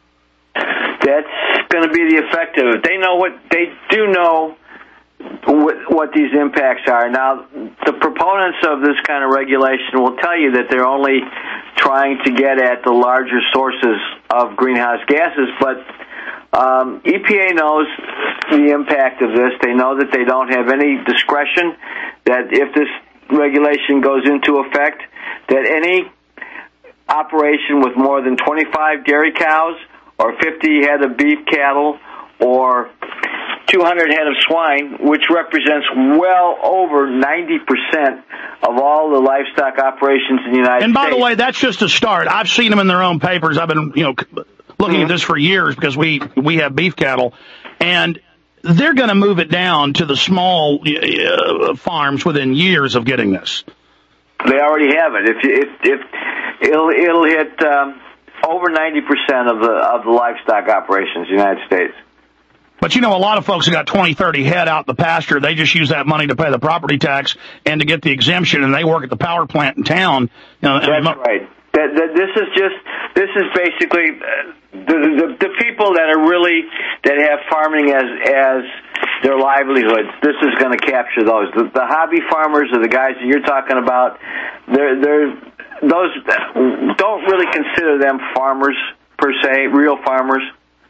That's going to be the effect of it. They know what, they do know what, what these impacts are. Now, the proponents of this kind of regulation will tell you that they're only trying to get at the larger sources of greenhouse gases, but um, E P A knows the impact of this. They know that they don't have any discretion, that if this regulation goes into effect, that any operation with more than twenty-five dairy cows or fifty head of beef cattle or two hundred head of swine, which represents well over ninety percent of all the livestock operations in the United States. And by States. the way, that's just a start. I've seen them in their own papers. I've been, you know, looking mm-hmm. at this for years because we, we have beef cattle, and they're going to move it down to the small uh, farms within years of getting this. They already have it. If if, if it'll it'll hit um, over ninety percent of the of the livestock operations in the United States. But, you know, a lot of folks have got twenty, thirty head out in the pasture. They just use that money to pay the property tax and to get the exemption, and they work at the power plant in town. You know, That's and, right. That, that, this is just, this is basically uh, the, the the people that are really, that have farming as as their livelihoods. This is going to capture those. The, the hobby farmers are the guys that you're talking about. They're, they're, those don't really consider them farmers per se, real farmers.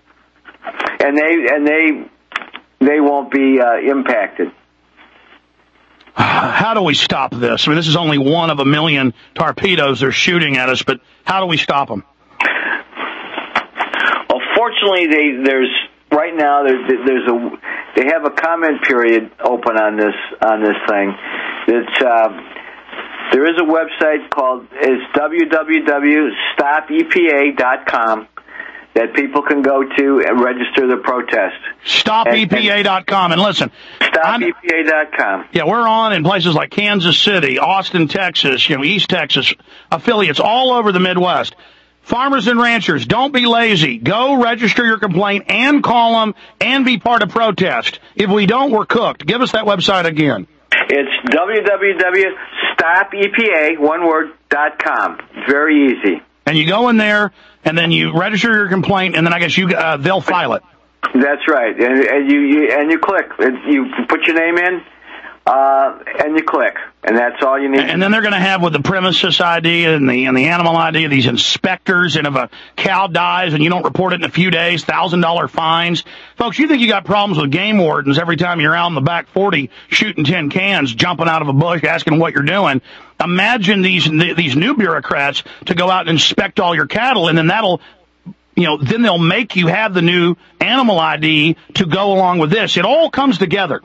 And they and they they won't be uh, impacted. How do we stop this? I mean, this is only one of a million torpedoes they're shooting at us, but how do we stop them? Well, fortunately, they there's right now there's there's a they have a comment period open on this on this thing. It's uh, there is a website called is w w w dot stop e p a dot com. That people can go to and register their protest. stop e p a dot com. And listen. stop e p a dot com. Yeah, we're on in places like Kansas City, Austin, Texas, you know, East Texas, affiliates all over the Midwest. Farmers and ranchers, don't be lazy. Go register your complaint and call them and be part of protest. If we don't, we're cooked. Give us that website again. It's w w w dot stop e p a, one word, dot com. Very easy. And you go in there, and then you register your complaint, and then I guess you uh, they'll file it. That's right, and, and you, you and you click. You put your name in, uh, and you click, and that's all you need. And then they're going to have with the premises I D and the and the animal I D these inspectors, and if a cow dies and you don't report it in a few days, thousand dollar fines. Folks, you think you got problems with game wardens every time you're out in the back forty shooting tin cans, jumping out of a bush, asking what you're doing. Imagine these these new bureaucrats to go out and inspect all your cattle, and then that'll, you know, then they'll make you have the new animal I D to go along with this. It all comes together.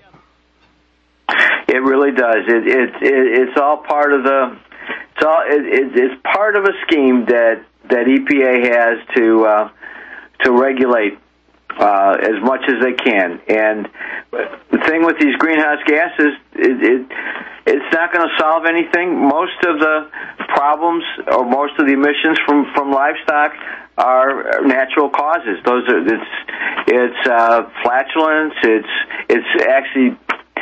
It really does. It, it, it it's all part of the. It's all. It, it, it's part of a scheme that that E P A has to uh, to regulate uh, as much as they can. And the thing with these greenhouse gases, it, it it's not going to solve anything. Most of the problems or most of the emissions from from livestock are natural causes. Those are it's it's uh, flatulence. It's it's actually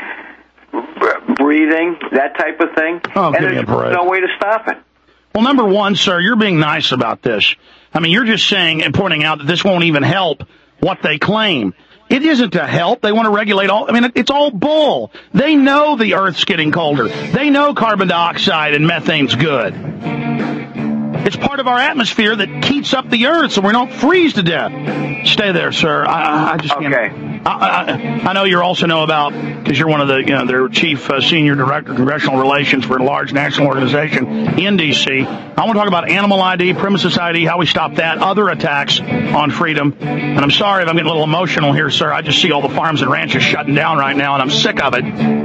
breathing, that type of thing. Oh, and there's no way to stop it. Well, number one, sir, you're being nice about this. I mean, you're just saying and pointing out that this won't even help what they claim. It isn't to help. They want to regulate all. I mean, it's all bull. They know the Earth's getting colder. They know carbon dioxide and methane's good. It's part of our atmosphere that heats up the Earth so we don't freeze to death. Stay there, sir. I, I just can't. Okay. I, I, I know you also know about, because you're one of the, you know, their chief uh, senior director of congressional relations for a large national organization in D C. I want to talk about animal I D, premises I D, how we stop that, other attacks on freedom. And I'm sorry if I'm getting a little emotional here, sir. I just see all the farms and ranches shutting down right now, and I'm sick of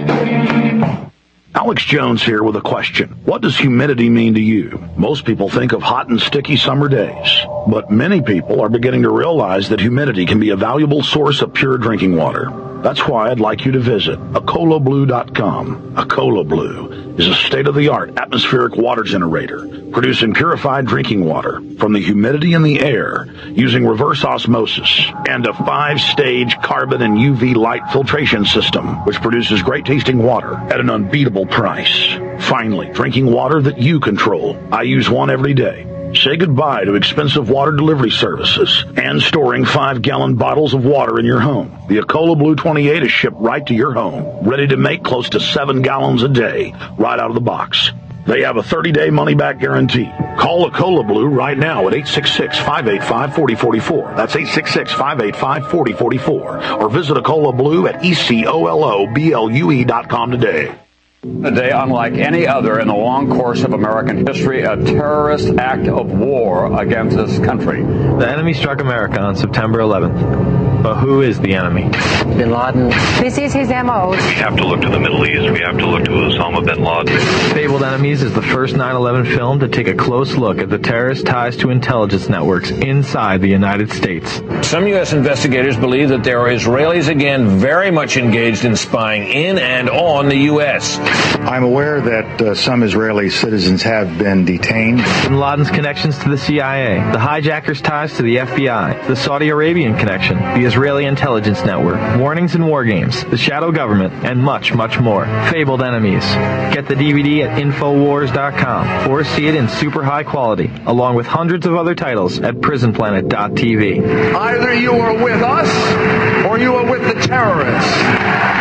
it. Alex Jones here with a question. What does humidity mean to you? Most people think of hot and sticky summer days, but many people are beginning to realize that humidity can be a valuable source of pure drinking water. That's why I'd like you to visit Acola Blue dot com. Acola Blue is a state-of-the-art atmospheric water generator, producing purified drinking water from the humidity in the air using reverse osmosis and a five-stage carbon and U V light filtration system, which produces great-tasting water at an unbeatable price. Finally, drinking water that you control. I use one every day. Say goodbye to expensive water delivery services and storing five-gallon bottles of water in your home. The Acola Blue twenty-eight is shipped right to your home, ready to make close to seven gallons a day, right out of the box. They have a thirty-day money-back guarantee. Call Acola Blue right now at eight six six, five eight five, four zero four four. That's eight six six, five eight five, four zero four four. Or visit Acola Blue at E C O L O B L U E dot com today. A day unlike any other in the long course of American history, a terrorist act of war against this country. The enemy struck America on September eleventh. But who is the enemy? Bin Laden. This is his M O. We have to look to the Middle East. We have to look to Osama bin Laden. Fabled Enemies is the first nine eleven film to take a close look at the terrorist ties to intelligence networks inside the United States. Some U S investigators believe that there are Israelis again very much engaged in spying in and on the U S. I'm aware that uh, some Israeli citizens have been detained. Bin Laden's connections to the C I A, the hijackers' ties to the F B I, the Saudi Arabian connection, the Israeli intelligence network, warnings and war games, the shadow government, and much, much more. Fabled Enemies. Get the D V D at Infowars dot com or see it in super high quality, along with hundreds of other titles at Prison Planet dot T V. Either you are with us or you are with the terrorists.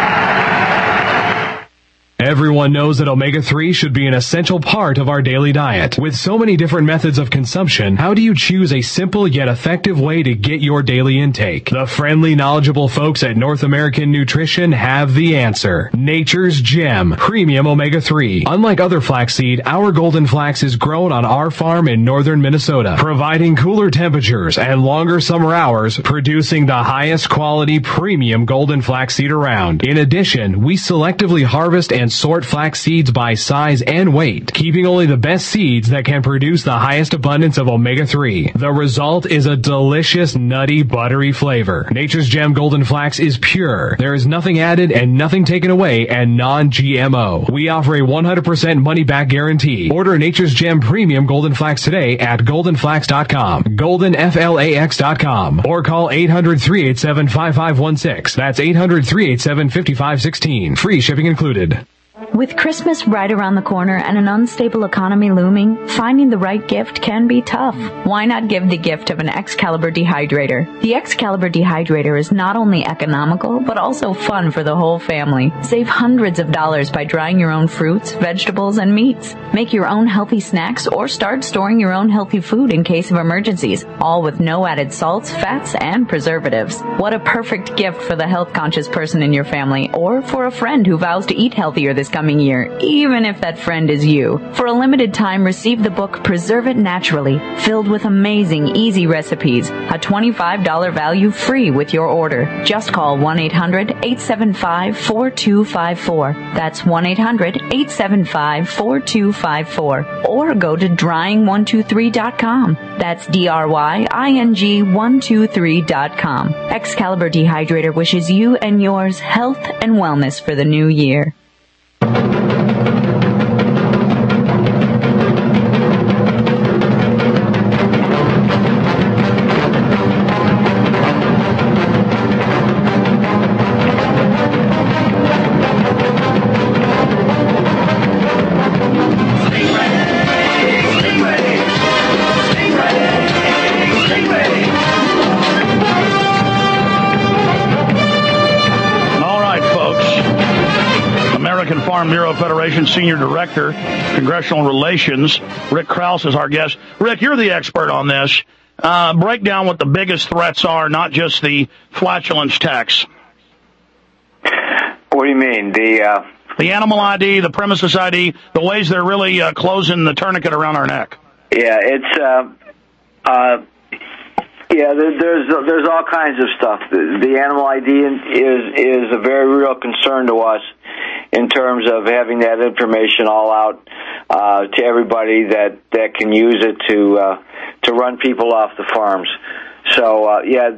Everyone knows that omega three should be an essential part of our daily diet. With so many different methods of consumption, how do you choose a simple yet effective way to get your daily intake? The friendly, knowledgeable folks at North American Nutrition have the answer. Nature's Gem Premium Omega three. Unlike other flaxseed, our golden flax is grown on our farm in northern Minnesota, providing cooler temperatures and longer summer hours, producing the highest quality premium golden flaxseed around. In addition, we selectively harvest and sort flax seeds by size and weight, keeping only the best seeds that can produce the highest abundance of omega three. The result is a delicious, nutty, buttery flavor. Nature's Gem Golden Flax is pure. There is nothing added and nothing taken away, and non G M O. We offer a one hundred percent money-back guarantee. Order Nature's Gem Premium Golden Flax today at golden flax dot com, golden flax dot com, or call eight hundred, three eight seven, five five one six. That's eight hundred, three eight seven, five five one six. Free shipping included. With Christmas right around the corner and an unstable economy looming, finding the right gift can be tough. Why not give the gift of an Excalibur dehydrator? The Excalibur dehydrator is not only economical, but also fun for the whole family. Save hundreds of dollars by drying your own fruits, vegetables, and meats. Make your own healthy snacks or start storing your own healthy food in case of emergencies, all with no added salts, fats, and preservatives. What a perfect gift for the health-conscious person in your family, or for a friend who vows to eat healthier this coming year, even if that friend is you. For a limited time, receive the book Preserve It Naturally, filled with amazing, easy recipes. A twenty-five dollars value free with your order. Just call one eight hundred, eight seven five, four two five four. That's one eight hundred, eight seven five, four two five four. Or go to drying one two three dot com. That's D R Y I N G one two three dot com. Excalibur Dehydrator wishes you and yours health and wellness for the new year. Farm Bureau Federation Senior Director, Congressional Relations, Rick Krause is our guest. Rick, you're the expert on this. Uh, break down what the biggest threats are, not just the flatulence tax. What do you mean? The uh... the animal I D, the premises I D, the ways they're really uh, closing the tourniquet around our neck. Yeah, it's uh, uh, yeah. There, there's there's all kinds of stuff. The, the animal I D is is a very real concern to us in terms of having that information all out uh, to everybody that, that can use it to uh, to run people off the farms. So uh, yeah,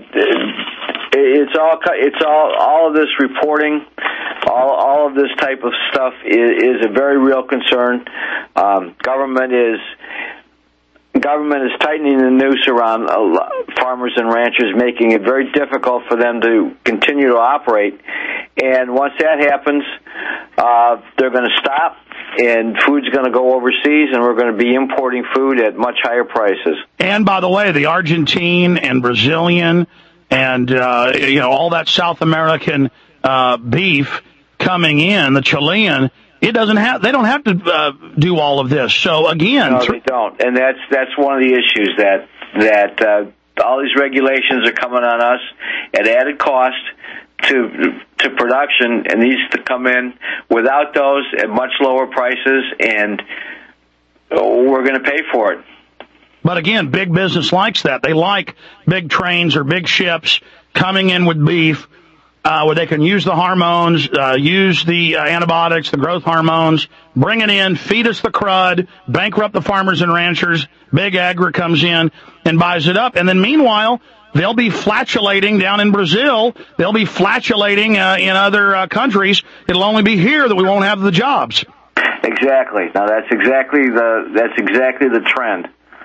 it's all it's all all of this reporting, all all of this type of stuff is, is a very real concern. Um, government is government is tightening the noose around uh, farmers and ranchers, making it very difficult for them to continue to operate. And once that happens, uh, they're going to stop, and food's going to go overseas, and we're going to be importing food at much higher prices. And by the way, the Argentine and Brazilian and uh, you know all that South American uh, beef coming in, the Chilean, it doesn't have. They don't have to uh, do all of this. So again, no, they don't, and that's that's one of the issues that that uh, all these regulations are coming on us at added cost to to production, and these to come in without those at much lower prices, and we're going to pay for it. But again, big business likes that. They like big trains or big ships coming in with beef uh, where they can use the hormones, uh, use the uh, antibiotics, the growth hormones, bring it in, feed us the crud, bankrupt the farmers and ranchers. Big Agri comes in and buys it up. And then meanwhile, they'll be flatulating down in Brazil. They'll be flatulating uh, in other uh, countries. It'll only be here that we won't have the jobs. Exactly. Now that's exactly the that's exactly the trend.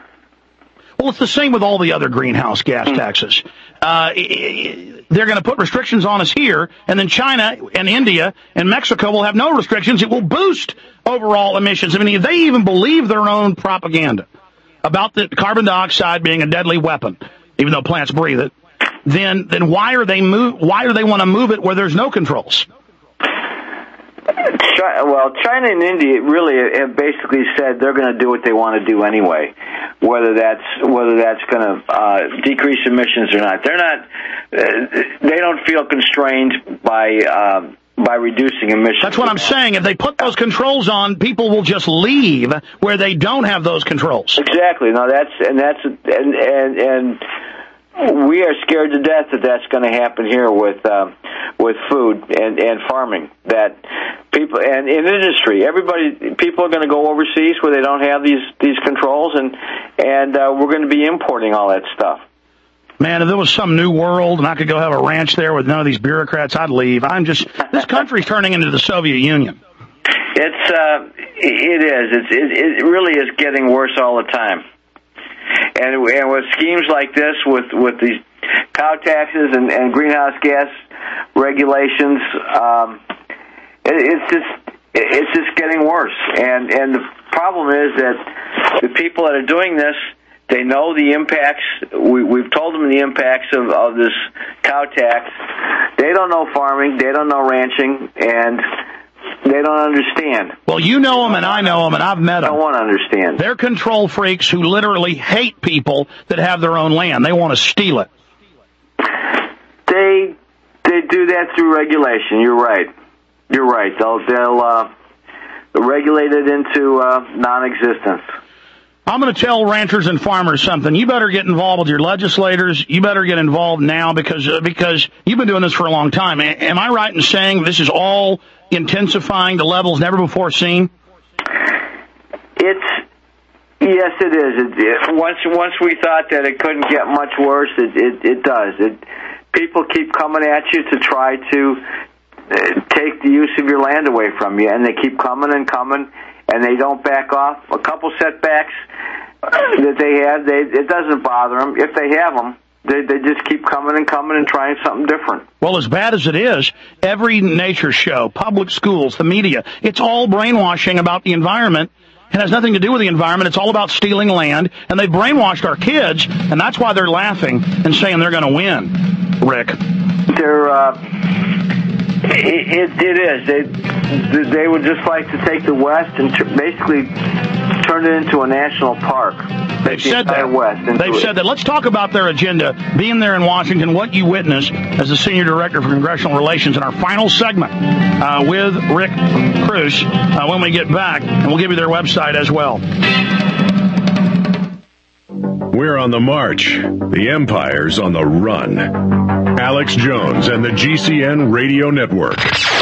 Well, it's the same with all the other greenhouse gas taxes. Uh, they're going to put restrictions on us here, and then China and India and Mexico will have no restrictions. It will boost overall emissions. I mean, if they even believe their own propaganda about the carbon dioxide being a deadly weapon, even though plants breathe it, then then why are they move? Why do they want to move it where there's no controls? China, well, China and India really have basically said they're going to do what they want to do anyway, whether that's whether that's going to uh, decrease emissions or not. They're not. Uh, they don't feel constrained by uh, by reducing emissions. That's what I'm saying. If they put those controls on, people will just leave where they don't have those controls. Exactly. No, that's and that's and and and. We are scared to death that that's going to happen here with uh, with food and, and farming. That people and in industry, everybody, people are going to go overseas where they don't have these these controls, and and uh, we're going to be importing all that stuff. Man, if there was some new world and I could go have a ranch there with none of these bureaucrats, I'd leave. I'm just this country's turning into the Soviet Union. It's uh, it is. It's it, it really is getting worse all the time. And, and with schemes like this, with, with these cow taxes and, and greenhouse gas regulations, um, it, it's just it's just getting worse. And and the problem is that the people that are doing this, they know the impacts. We, we've told them the impacts of, of this cow tax. They don't know farming. They don't know ranching, and they don't understand. Well, you know them, and I know them, and I've met them. I don't want to understand. They're control freaks who literally hate people that have their own land. They want to steal it. They they do that through regulation. You're right. You're right. They'll they'll uh, regulate it into uh, non-existence. I'm going to tell ranchers and farmers something. You better get involved with your legislators. You better get involved now because uh, because you've been doing this for a long time. A- am I right in saying this is all intensifying to levels never before seen? It's yes, it is. It, it, once once we thought that it couldn't get much worse, it it, it does. It people keep coming at you to try to uh, take the use of your land away from you, and they keep coming and coming. And they don't back off. A couple setbacks that they have, they, it doesn't bother them. If they have them, they, they just keep coming and coming and trying something different. Well, as bad as it is, every nature show, public schools, the media, it's all brainwashing about the environment. It has nothing to do with the environment. It's all about stealing land. And they brainwashed our kids, and that's why they're laughing and saying they're going to win, Rick. They're... Uh, It, it is. They they would just like to take the West and t- basically turn it into a national park. They've the said entire that. West. into They've it. said that. Let's talk about their agenda. Being there in Washington, what you witnessed as the Senior Director for Congressional Relations in our final segment uh, with Rick Cruz uh, when we get back. And we'll give you their website as well. We're on the march. The empire's on the run. Alex Jones and the G C N Radio Network.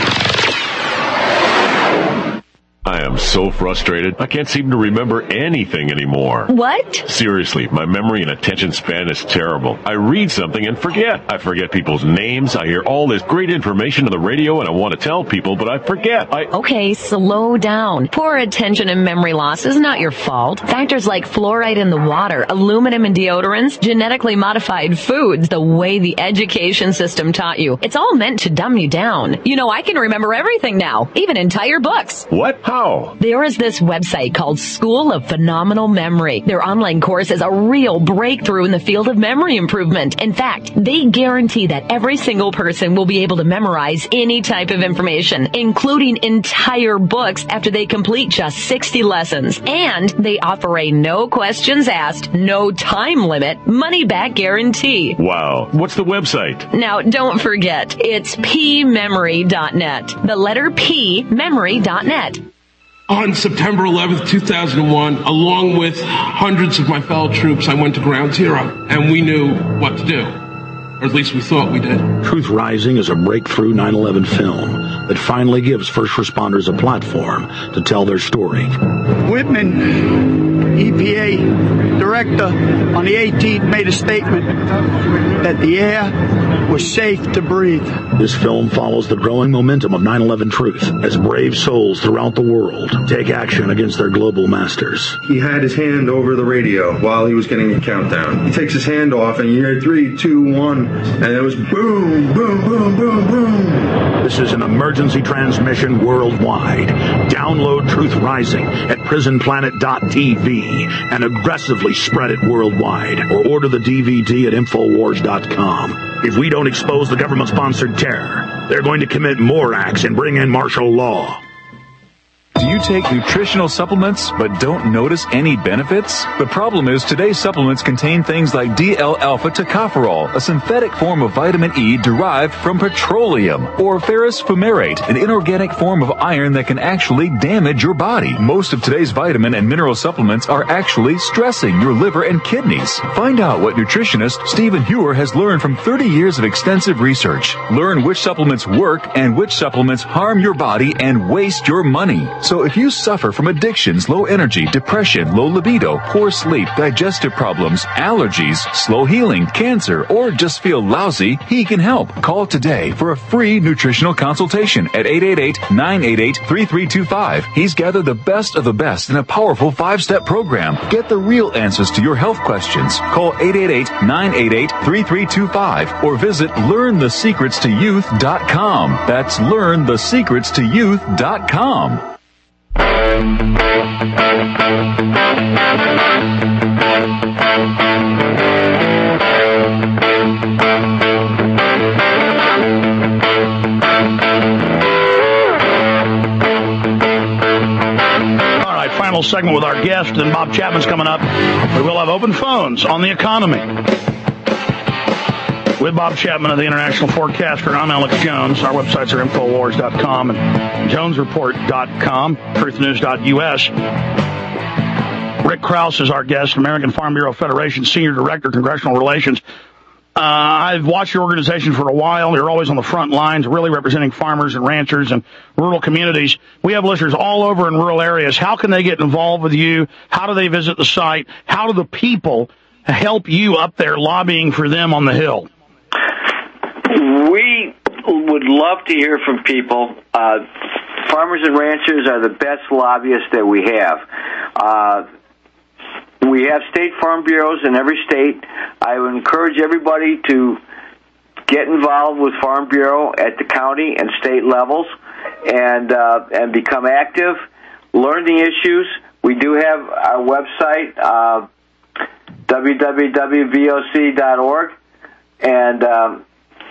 I am so frustrated. I can't seem to remember anything anymore. What? Seriously, my memory and attention span is terrible. I read something and forget. I forget people's names. I hear all this great information on the radio and I want to tell people, but I forget. I Okay, slow down. Poor attention and memory loss is not your fault. Factors like fluoride in the water, aluminum in deodorants, genetically modified foods, the way the education system taught you. It's all meant to dumb you down. You know, I can remember everything now, even entire books. What? How? There is this website called School of Phenomenal Memory. Their online course is a real breakthrough in the field of memory improvement. In fact, they guarantee that every single person will be able to memorize any type of information, including entire books after they complete just sixty lessons. And they offer a no questions asked, no time limit, money back guarantee. Wow. What's the website? Now, don't forget, it's p memory dot net. The letter P, memory dot net. On September eleventh, two thousand one, along with hundreds of my fellow troops, I went to Ground Zero, and we knew what to do. Or at least we thought we did. Truth Rising is a breakthrough nine eleven film that finally gives first responders a platform to tell their story. Whitman, E P A director, on the eighteenth made a statement that the air was safe to breathe. This film follows the growing momentum of nine eleven truth as brave souls throughout the world take action against their global masters. He had his hand over the radio while he was getting a countdown. He takes his hand off and you hear three, two, one, and it was boom, boom, boom, boom, boom. This is an emergency transmission worldwide. Download Truth Rising at prison planet dot t v and aggressively spread it worldwide, or order the D V D at infowars dot com. If we don't expose the government-sponsored terror, they're going to commit more acts and bring in martial law. Do you take nutritional supplements but don't notice any benefits? The problem is today's supplements contain things like D L alpha tocopherol, a synthetic form of vitamin E derived from petroleum, or ferrous fumarate, an inorganic form of iron that can actually damage your body. Most of today's vitamin and mineral supplements are actually stressing your liver and kidneys. Find out what nutritionist Stephen Hewer has learned from thirty years of extensive research. Learn which supplements work and which supplements harm your body and waste your money. So if you suffer from addictions, low energy, depression, low libido, poor sleep, digestive problems, allergies, slow healing, cancer, or just feel lousy, he can help. Call today for a free nutritional consultation at eight eight eight, nine eight eight, three three two five. He's gathered the best of the best in a powerful five-step program. Get the real answers to your health questions. Call eight eight eight, nine eight eight, three three two five or visit learn the secrets to youth dot com. That's learn the secrets to youth dot com. Final segment with our guest, and Bob Chapman's coming up. We will have open phones on the economy with Bob Chapman of the International Forecaster. I'm Alex Jones. Our websites are infowars dot com and jones report dot com, truth news dot u s. Rick Krause is our guest, American Farm Bureau Federation Senior Director, Congressional Relations. Uh, I've watched your organization for a while. You're always on the front lines, really representing farmers and ranchers and rural communities. We have listeners all over in rural areas. How can they get involved with you? How do they visit the site? How do the people help you up there lobbying for them on the Hill? We would love to hear from people. Uh, farmers and ranchers are the best lobbyists that we have. Uh, We have state farm bureaus in every state. I would encourage everybody to get involved with Farm Bureau at the county and state levels and uh, and become active, learn the issues. We do have our website, uh, w w w dot v o c dot org, and um,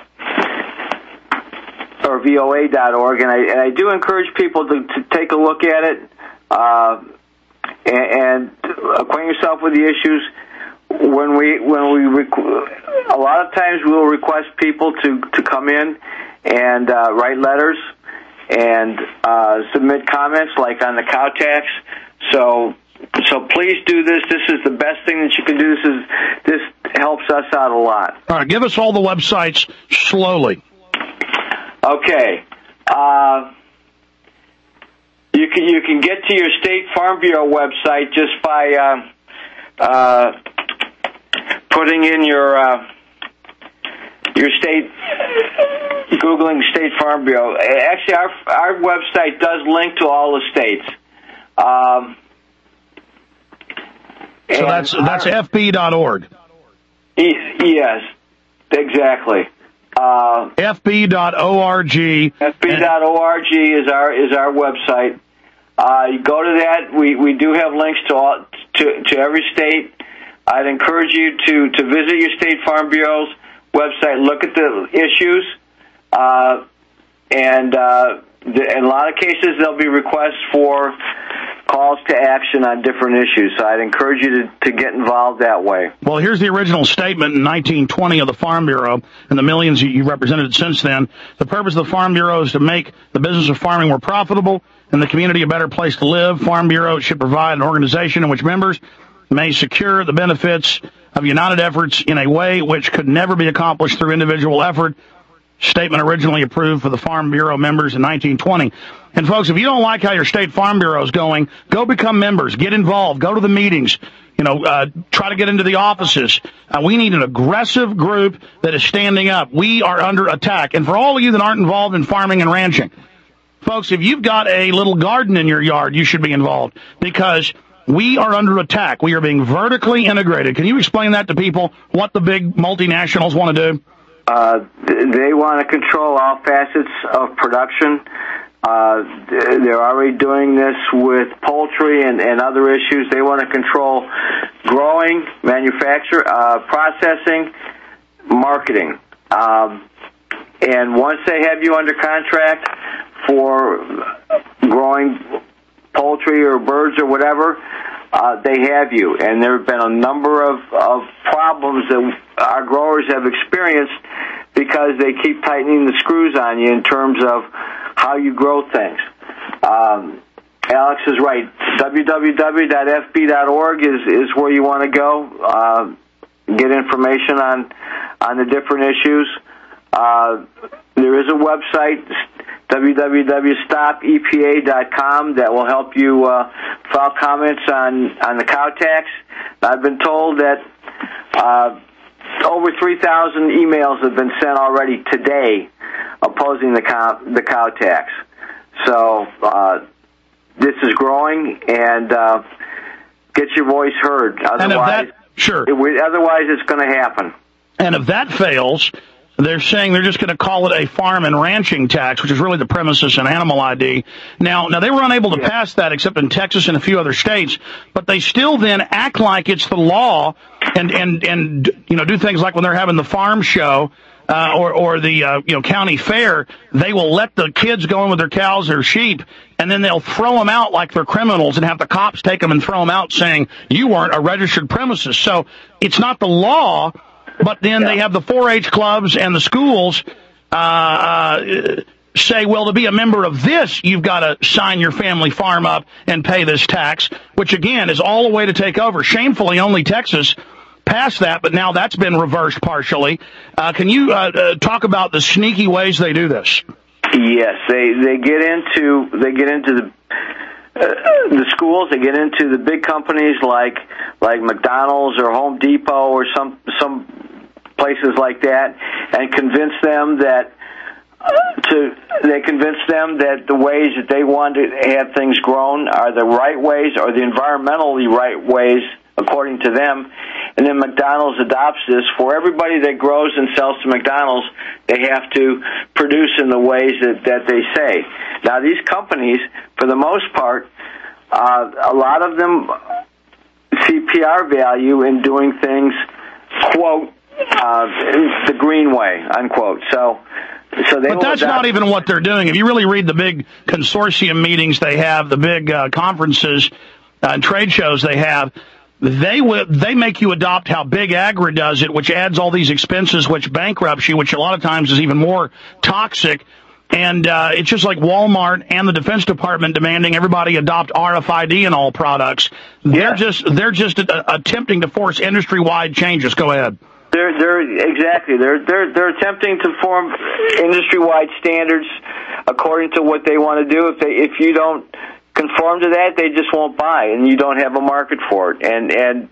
or v o a dot org, and I, and I do encourage people to, to take a look at it. Uh, and, and acquaint yourself with the issues. When we when we requ- a lot of times we'll request people to, to come in and uh, write letters and uh, submit comments, like on the cow tax. So so please do this. This is the best thing that you can do. This is this helps us out a lot. All right, give us all the websites slowly. Okay. Uh, you can you can get to your State Farm Bureau website just by uh, uh, putting in your uh, your state, Googling State Farm Bureau. Actually, our our website does link to all the states. Um, so that's that's F B dot org. E- yes, exactly. Uh, F B dot org. F B dot org is our is our website. Uh, you go to that. We, we do have links to all, to to every state. I'd encourage you to, to visit your State Farm Bureau's website, look at the issues, uh, and uh, the, in a lot of cases there'll be requests for calls to action on different issues. So I'd encourage you to, to get involved that way. Well, here's the original statement in nineteen twenty of the Farm Bureau and the millions you represented since then. The purpose of the Farm Bureau is to make the business of farming more profitable and the community a better place to live. Farm Bureau should provide an organization in which members may secure the benefits of united efforts in a way which could never be accomplished through individual effort. Statement originally approved for the Farm Bureau members in nineteen twenty. And folks, if you don't like how your State Farm Bureau is going, go become members, get involved, go to the meetings, you know, uh, try to get into the offices. Uh, we need an aggressive group that is standing up. We are under attack. And for all of you that aren't involved in farming and ranching, folks, if you've got a little garden in your yard, you should be involved, because we are under attack. We are being vertically integrated. Can you explain that to people, what the big multinationals want to do? Uh, they want to control all facets of production. Uh, they're already doing this with poultry and, and other issues. They want to control growing, manufacture, uh, processing, marketing. Um, and once they have you under contract for growing poultry or birds or whatever, uh, they have you. And there have been a number of, of problems that our growers have experienced because they keep tightening the screws on you in terms of how you grow things. Um, Alex is right. w w w dot f b dot org is, is where you want to go. Uh, get information on on the different issues. Uh, there is a website, w w w dot stop e p a dot com, that will help you uh, file comments on, on the cow tax. I've been told that uh, over three thousand emails have been sent already today opposing the cow, the cow tax. So uh, this is growing, and uh, get your voice heard. Otherwise, that, sure. It, otherwise it's going to happen. And if that fails, they're saying they're just going to call it a farm and ranching tax, which is really the premises and animal I D. Now, now they were unable to yeah. pass that except in Texas and a few other states, but they still then act like it's the law and, and, and, you know, do things like when they're having the farm show, uh, or, or the, uh, you know, county fair, they will let the kids go in with their cows or sheep, and then they'll throw them out like they're criminals and have the cops take them and throw them out saying, you weren't a registered premises. So it's not the law. But then yeah. they have the four H clubs and the schools uh, uh, say, well, to be a member of this, you've got to sign your family farm up and pay this tax, which, again, is all a way to take over. Shamefully, only Texas passed that, but now that's been reversed partially. Uh, can you uh, uh, talk about the sneaky ways they do this? Yes, they, they get into they get into the uh, the schools. They get into the big companies like like McDonald's or Home Depot or some some. places like that, and convince them that uh, to they convince them that the ways that they want to have things grown are the right ways or the environmentally right ways according to them. And then McDonald's adopts this. For everybody that grows and sells to McDonald's, they have to produce in the ways that, that they say. Now, these companies, for the most part, uh, a lot of them see P R value in doing things, quote, Uh, the green way, unquote. So, so they. But that's not even what they're doing. If you really read the big consortium meetings they have, the big uh, conferences, uh, trade shows they have, they w- they make you adopt how Big Agri does it, which adds all these expenses, which bankrupts you, which a lot of times is even more toxic. And uh, it's just like Walmart and the Defense Department demanding everybody adopt R F I D in all products. They're Yeah. just they're just uh, attempting to force industry-wide changes. Go ahead. They're they're exactly they're they're they're attempting to form industry-wide standards according to what they want to do. If they if you don't conform to that, they just won't buy, and you don't have a market for it. And and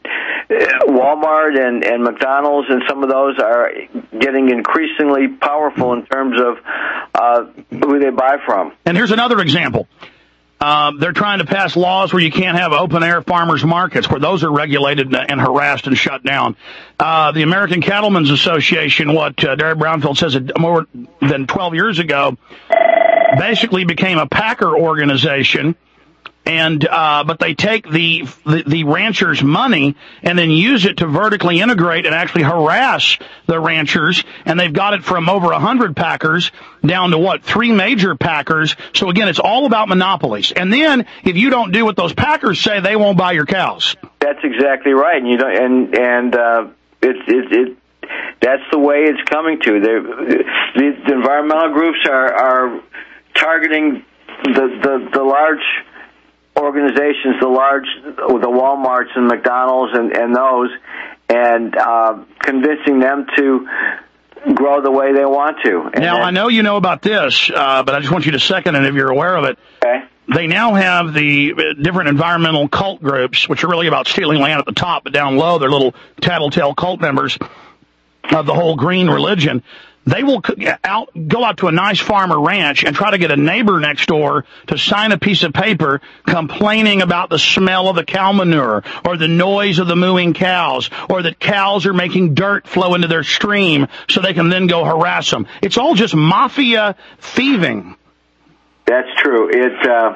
Walmart and, and McDonald's and some of those are getting increasingly powerful in terms of uh, who they buy from. And here's another example. Um, they're trying to pass laws where you can't have open-air farmers markets, where those are regulated and harassed and shut down. Uh, the American Cattlemen's Association, what uh, Derek Brownfield says more than twelve years ago, basically became a packer organization. And uh, but they take the, the the ranchers' money and then use it to vertically integrate and actually harass the ranchers. And they've got it from over a hundred packers down to what three major packers. So again, it's all about monopolies. And then if you don't do what those packers say, they won't buy your cows. That's exactly right. And you don't and and uh, it's it, it that's the way it's coming to. The, the environmental groups are are targeting the the, the large organizations, the large, the Walmarts and McDonald's and, and those, and uh, convincing them to grow the way they want to. And now, then, I know you know about this, uh, but I just want you to second it if you're aware of it. Okay. They now have the different environmental cult groups, which are really about stealing land at the top, but down low, they're little tattletale cult members of the whole green religion. They will out, go out to a nice farmer ranch and try to get a neighbor next door to sign a piece of paper complaining about the smell of the cow manure or the noise of the mooing cows or that cows are making dirt flow into their stream so they can then go harass them. It's all just mafia thieving. That's true. It uh,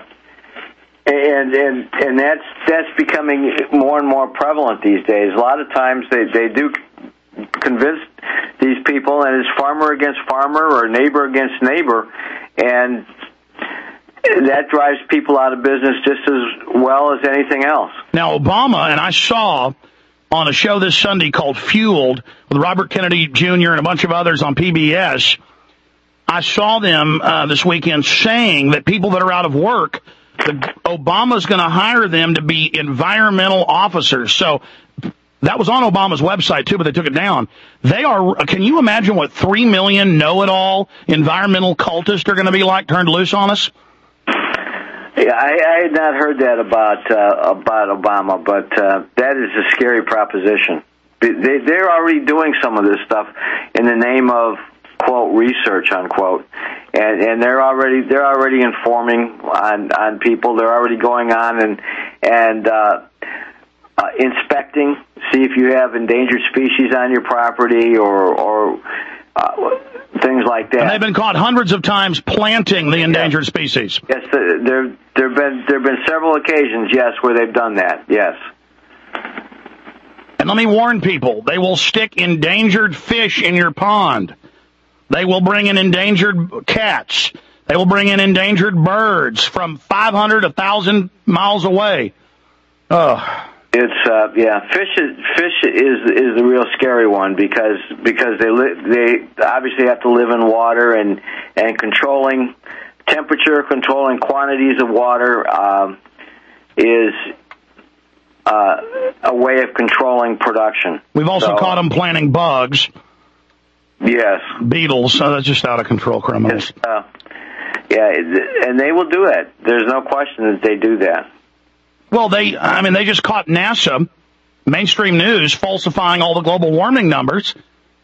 and and and that's that's becoming more and more prevalent these days. A lot of times they they do convince these people, and it's farmer against farmer or neighbor against neighbor, and that drives people out of business just as well as anything else. Now, Obama, and I saw on a show this Sunday called Fueled with Robert Kennedy Junior and a bunch of others on P B S, I saw them uh, this weekend saying that people that are out of work, the, Obama's going to hire them to be environmental officers. So that was on Obama's website, too, but they took it down. They are, can you imagine what three million know-it-all environmental cultists are going to be like turned loose on us? Yeah, I, I had not heard that about uh, about Obama, but uh, that is a scary proposition. They, they're already doing some of this stuff in the name of, quote, research, unquote. And, and they're already they're already informing on, on people. They're already going on and, and uh, uh, inspecting, see if you have endangered species on your property or, or uh, things like that. And they've been caught hundreds of times planting the endangered yes. species. Yes, there there have been there have been several occasions, yes, where they've done that. Yes. And let me warn people: they will stick endangered fish in your pond. They will bring in endangered cats. They will bring in endangered birds from five hundred, one thousand miles away. Oh. It's uh, yeah, fish is fish is is the real scary one because because they li- they obviously have to live in water and and controlling temperature, controlling quantities of water um, is uh, a way of controlling production. We've also so, caught them planting bugs. Yes, beetles. So that's just out of control criminals. Uh, yeah, and they will do it. There's no question that they do that. Well, they, I mean, they just caught NASA, mainstream news, falsifying all the global warming numbers.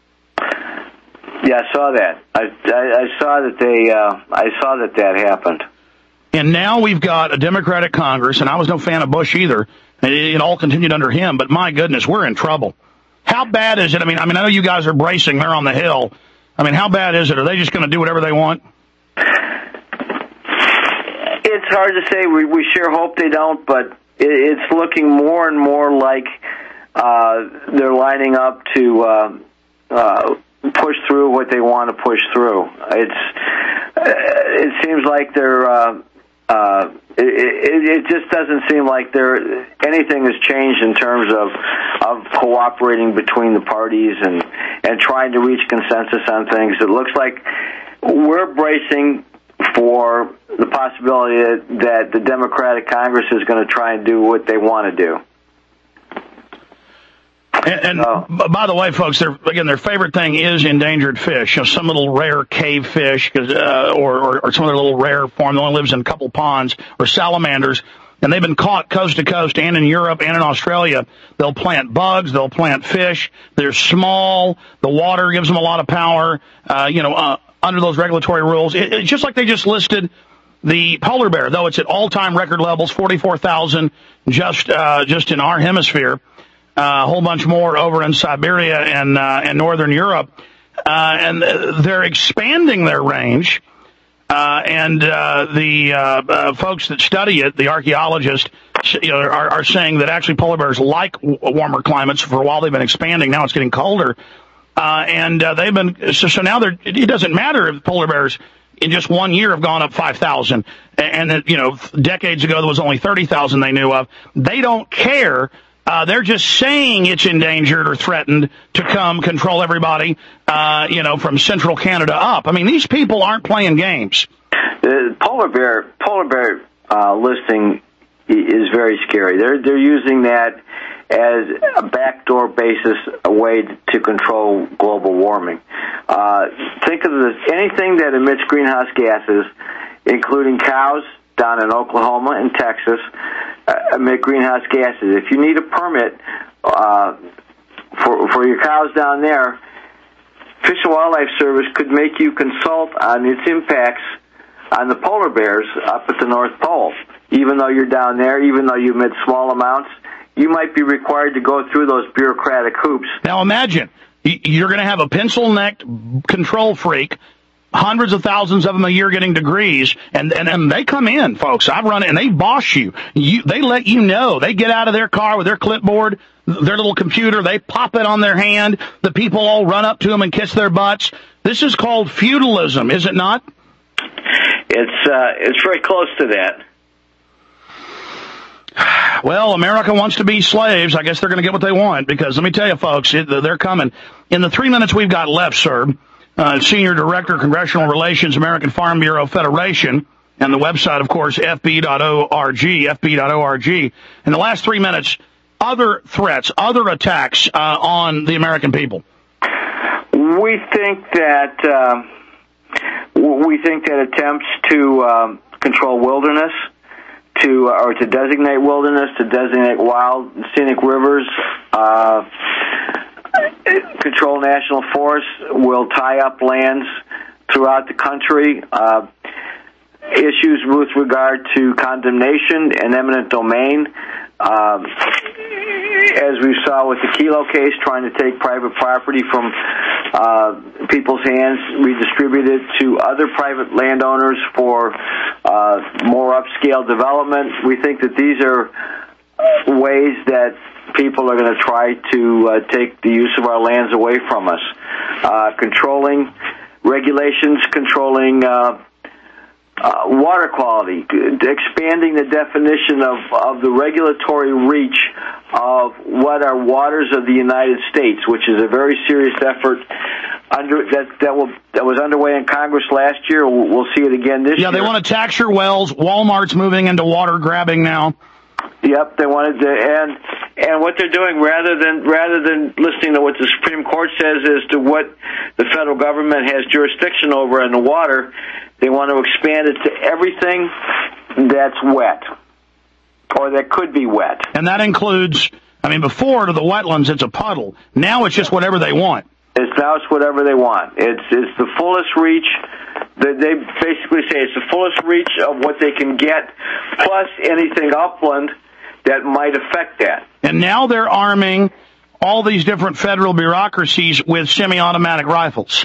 Yeah, I saw that. I, I, I saw that they, uh, I saw that that happened. And now we've got a Democratic Congress, and I was no fan of Bush either, and it, it all continued under him, but my goodness, we're in trouble. How bad is it? I mean, I mean, I know you guys are bracing there on the Hill. I mean, how bad is it? Are they just going to do whatever they want? It's hard to say. We, we sure hope they don't, but it, it's looking more and more like uh, they're lining up to uh, uh, push through what they want to push through. It's uh, it seems like they're uh, Uh, it, it, it just doesn't seem like there anything has changed in terms of of cooperating between the parties and and trying to reach consensus on things. It looks like we're bracing for the possibility that, that the Democratic Congress is going to try and do what they want to do. And, and oh. by the way, folks, their again their favorite thing is endangered fish. You know, some little rare cave fish, cause, uh, or, or or some other little rare form that only lives in a couple ponds, or salamanders. And they've been caught coast to coast, and in Europe and in Australia. They'll plant bugs, they'll plant fish. They're small. The water gives them a lot of power. Uh, you know, uh, under those regulatory rules, it, it's just like they just listed the polar bear, though it's at all-time record levels, forty-four thousand just uh, just in our hemisphere. Uh, a whole bunch more over in Siberia and uh, and northern Europe, uh, and they're expanding their range. Uh, and uh, the uh, uh, folks that study it, the archaeologists, you know, are, are saying that actually polar bears like w- warmer climates. For a while, they've been expanding. Now it's getting colder, uh, and uh, they've been so, so now they're. It doesn't matter if polar bears in just one year have gone up five thousand, and, and you know, decades ago there was only thirty thousand they knew of. They don't care. Uh, they're just saying it's endangered or threatened to come control everybody, uh, you know, from central Canada up. I mean, these people aren't playing games. The polar bear, polar bear uh, listing is very scary. They're they're using that as a backdoor basis, a way to control global warming. Uh, think of this: anything that emits greenhouse gases, including cows down in Oklahoma and Texas, uh, emit greenhouse gases. If you need a permit uh, for for your cows down there, Fish and Wildlife Service could make you consult on its impacts on the polar bears up at the North Pole. Even though you're down there, even though you emit small amounts, you might be required to go through those bureaucratic hoops. Now imagine, you're going to have a pencil-necked control freak, hundreds of thousands of them a year getting degrees, and, and, and they come in, folks. I've run it, and they boss you. you. They let you know. They get out of their car with their clipboard, their little computer. They pop it on their hand. The people all run up to them and kiss their butts. This is called feudalism, is it not? It's uh, it's very close to that. Well, America wants to be slaves. I guess they're going to get what they want, because let me tell you, folks, it, they're coming. In the three minutes we've got left, sir, uh, Senior Director, Congressional Relations, American Farm Bureau Federation, and the website, of course, F B dot org, F B dot org. In the last three minutes, other threats, other attacks uh, on the American people. We think that uh, we think that attempts to um, control wilderness, to uh, or to designate wilderness, to designate wild scenic rivers, uh, control national forests, will tie up lands throughout the country. Uh, issues with regard to condemnation and eminent domain, uh, as we saw with the Kelo case, trying to take private property from uh, people's hands, redistribute it to other private landowners for uh, more upscale development. We think that these are ways that people are going to try to uh, take the use of our lands away from us. Uh, controlling regulations, controlling uh, uh, water quality, expanding the definition of, of the regulatory reach of what are waters of the United States, which is a very serious effort under that that will that was underway in Congress last year. We'll, we'll see it again this yeah, year. Yeah, they want to tax your wells. Walmart's moving into water grabbing now. Yep, they wanted to, and and what they're doing, rather than rather than listening to what the Supreme Court says as to what the federal government has jurisdiction over in the water, they want to expand it to everything that's wet, or that could be wet. And that includes, I mean, before to the wetlands, it's a puddle. Now it's just whatever they want. It's now it's whatever they want. It's it's the fullest reach. They basically say it's the fullest reach of what they can get, plus anything upland that might affect that. And now they're arming all these different federal bureaucracies with semi-automatic rifles.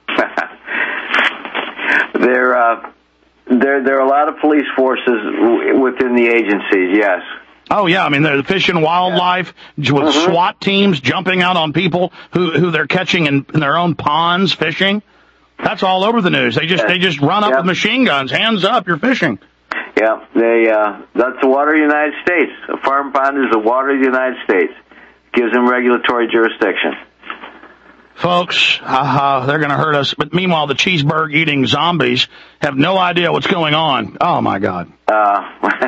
there, uh, there, there are a lot of police forces within the agencies. Yes. Oh yeah, I mean the Fish and Wildlife yeah. with mm-hmm. SWAT teams jumping out on people who who they're catching in, in their own ponds fishing. That's all over the news. They just they just run up yep. with machine guns. Hands up, you're fishing. Yeah, they, uh, that's the water of the United States. A farm pond is the water of the United States. Gives them regulatory jurisdiction. Folks, uh, they're going to hurt us. But meanwhile, the cheeseburger-eating zombies have no idea what's going on. Oh, my God. Uh,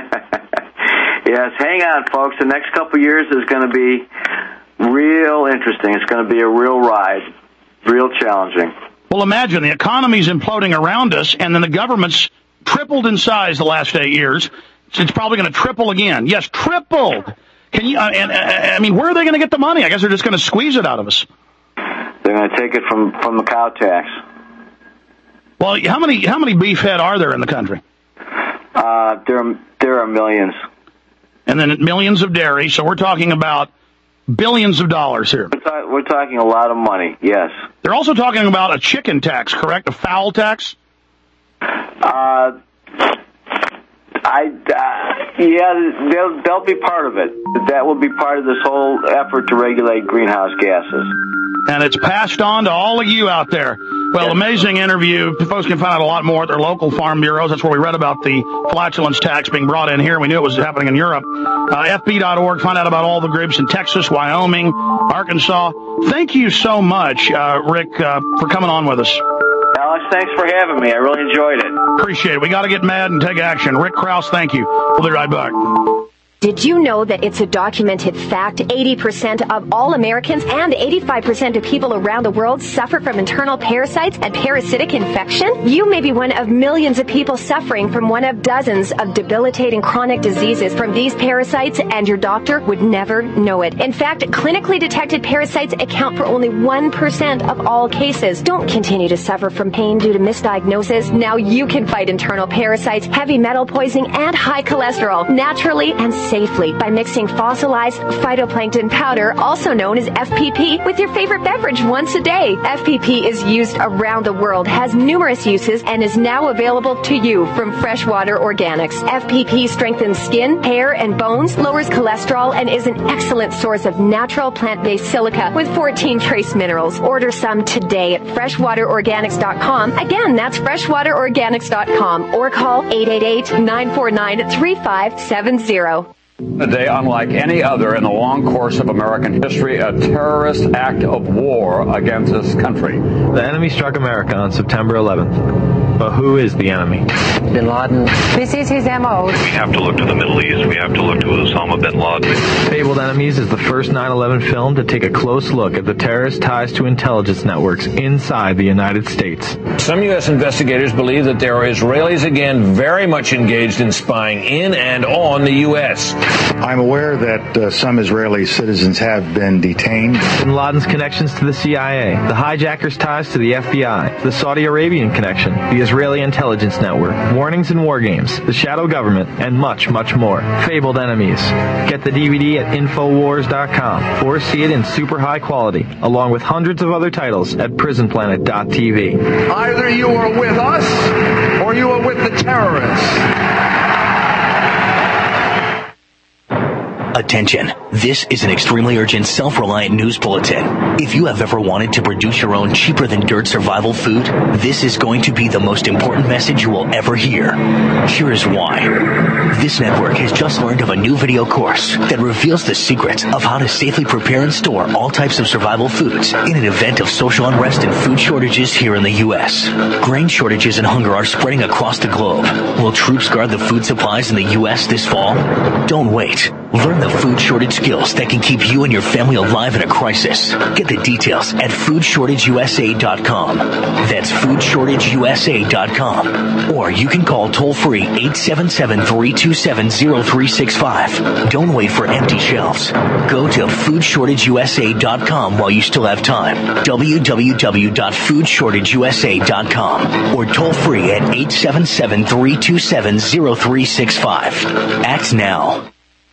yes, hang on, folks. The next couple of years is going to be real interesting. It's going to be a real ride, real challenging. Well, imagine the economy's imploding around us, and then the government's tripled in size the last eight years. It's probably going to triple again. Yes, tripled. Can you? Uh, and uh, I mean, where are they going to get the money? I guess they're just going to squeeze it out of us. They're going to take it from, from the cow tax. Well, how many how many beef head are there in the country? Uh, there there are millions. And then millions of dairy. So we're talking about billions of dollars here. We're, ta- we're talking a lot of money. Yes. They're also talking about a chicken tax, correct? A fowl tax. Uh, I, uh, yeah, they'll, they'll be part of it. That will be part of this whole effort to regulate greenhouse gases. And it's passed on to all of you out there. Well, amazing interview. Folks can find out a lot more at their local farm bureaus. That's where we read about the flatulence tax being brought in here. We knew it was happening in Europe. Uh, F B dot org. Find out about all the groups in Texas, Wyoming, Arkansas. Thank you so much, uh, Rick, uh, for coming on with us. Alex, thanks for having me. I really enjoyed it. Appreciate it. We got to get mad and take action. Rick Krause, thank you. We'll be right back. Did you know that it's a documented fact eighty percent of all Americans and eighty-five percent of people around the world suffer from internal parasites and parasitic infection? You may be one of millions of people suffering from one of dozens of debilitating chronic diseases from these parasites, and your doctor would never know it. In fact, clinically detected parasites account for only one percent of all cases. Don't continue to suffer from pain due to misdiagnosis. Now you can fight internal parasites, heavy metal poisoning, and high cholesterol naturally and safely by mixing fossilized phytoplankton powder, also known as F P P, with your favorite beverage once a day. F P P is used around the world, has numerous uses, and is now available to you from Freshwater Organics. F P P strengthens skin, hair, and bones, lowers cholesterol, and is an excellent source of natural plant-based silica with fourteen trace minerals. Order some today at freshwater organics dot com. Again, that's freshwater organics dot com, or call eight eight eight, nine four nine, three five seven zero. A day unlike any other in the long course of American history, a terrorist act of war against this country. The enemy struck America on September eleventh. But who is the enemy? Bin Laden. This is his M O. We have to look to the Middle East. We have to look to Osama bin Laden. Fabled Enemies is the first nine eleven film to take a close look at the terrorist ties to intelligence networks inside the United States. Some U S investigators believe that there are Israelis again very much engaged in spying in and on the U S. I'm aware that uh, some Israeli citizens have been detained. Bin Laden's connections to the C I A, the hijackers' ties to the F B I, the Saudi Arabian connection, the Israeli intelligence network, warnings and war games, the shadow government, and much, much more. Fabled Enemies. Get the D V D at infowars dot com or see it in super high quality, along with hundreds of other titles at prison planet dot t v. Either you are with us or you are with the terrorists. Attention. This is an extremely urgent, self-reliant news bulletin. If you have ever wanted to produce your own cheaper-than-dirt survival food, this is going to be the most important message you will ever hear. Here is why. This network has just learned of a new video course that reveals the secret of how to safely prepare and store all types of survival foods in an event of social unrest and food shortages here in the U S. Grain shortages and hunger are spreading across the globe. Will troops guard the food supplies in the U S this fall? Don't wait. Learn the food shortage skills that can keep you and your family alive in a crisis. Get the details at food shortage u s a dot com. That's food shortage u s a dot com. Or you can call toll-free eight seven seven, three two seven, zero three six five. Don't wait for empty shelves. Go to food shortage u s a dot com while you still have time. w w w dot food shortage u s a dot com. Or toll-free at eight seven seven, three two seven, zero three six five. Act now.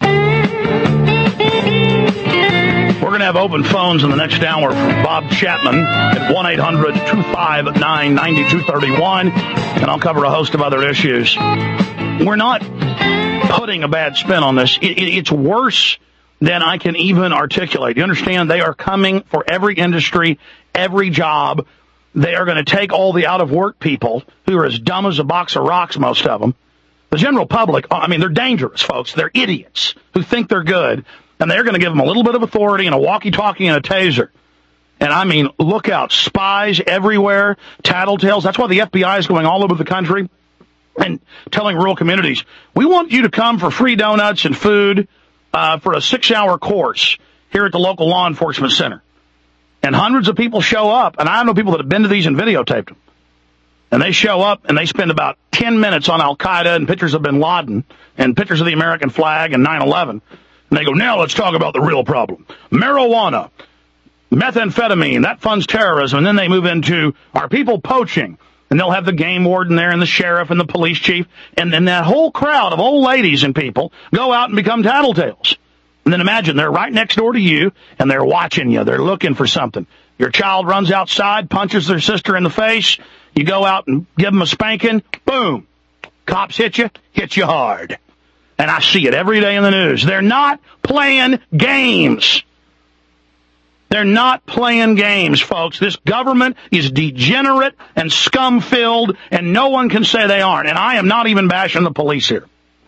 We're going to have open phones in the next hour from Bob Chapman at one eight hundred, two five nine, nine two three one, and I'll cover a host of other issues. We're not putting a bad spin on this. It, it, it's worse than I can even articulate. You understand? They are coming for every industry, every job. They are going to take all the out-of-work people who are as dumb as a box of rocks, most of them, The general public, I mean, they're dangerous, folks. They're idiots who think they're good, and they're going to give them a little bit of authority and a walkie-talkie and a taser. And I mean, look out, spies everywhere, tattletales. That's why the F B I is going all over the country and telling rural communities, we want you to come for free donuts and food uh, for a six-hour course here at the local law enforcement center. And hundreds of people show up, and I know people that have been to these and videotaped them. And they show up, and they spend about ten minutes on Al-Qaeda and pictures of bin Laden and pictures of the American flag and nine eleven. And they go, now let's talk about the real problem. Marijuana, methamphetamine, that funds terrorism. And then they move into, are people poaching? And they'll have the game warden there and the sheriff and the police chief. And then that whole crowd of old ladies and people go out and become tattletales. And then imagine they're right next door to you, and they're watching you. They're looking for something. Your child runs outside, punches their sister in the face. You go out and give them a spanking. Boom. Cops hit you, hit you hard. And I see it every day in the news. They're not playing games. They're not playing games, folks. This government is degenerate and scum-filled, and no one can say they aren't. And I am not even bashing the police here.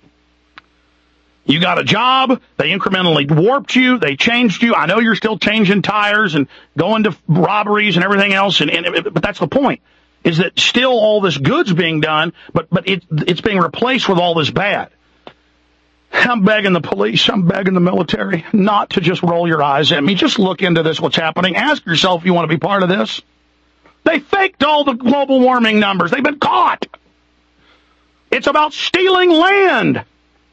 You got a job, they incrementally warped you, they changed you. I know you're still changing tires and going to robberies and everything else, and, and but that's the point, is that still all this good's being done, but, but it, it's being replaced with all this bad. I'm begging the police, I'm begging the military not to just roll your eyes at me. Just look into this, what's happening. Ask yourself if you want to be part of this. They faked all the global warming numbers. They've been caught. It's about stealing land.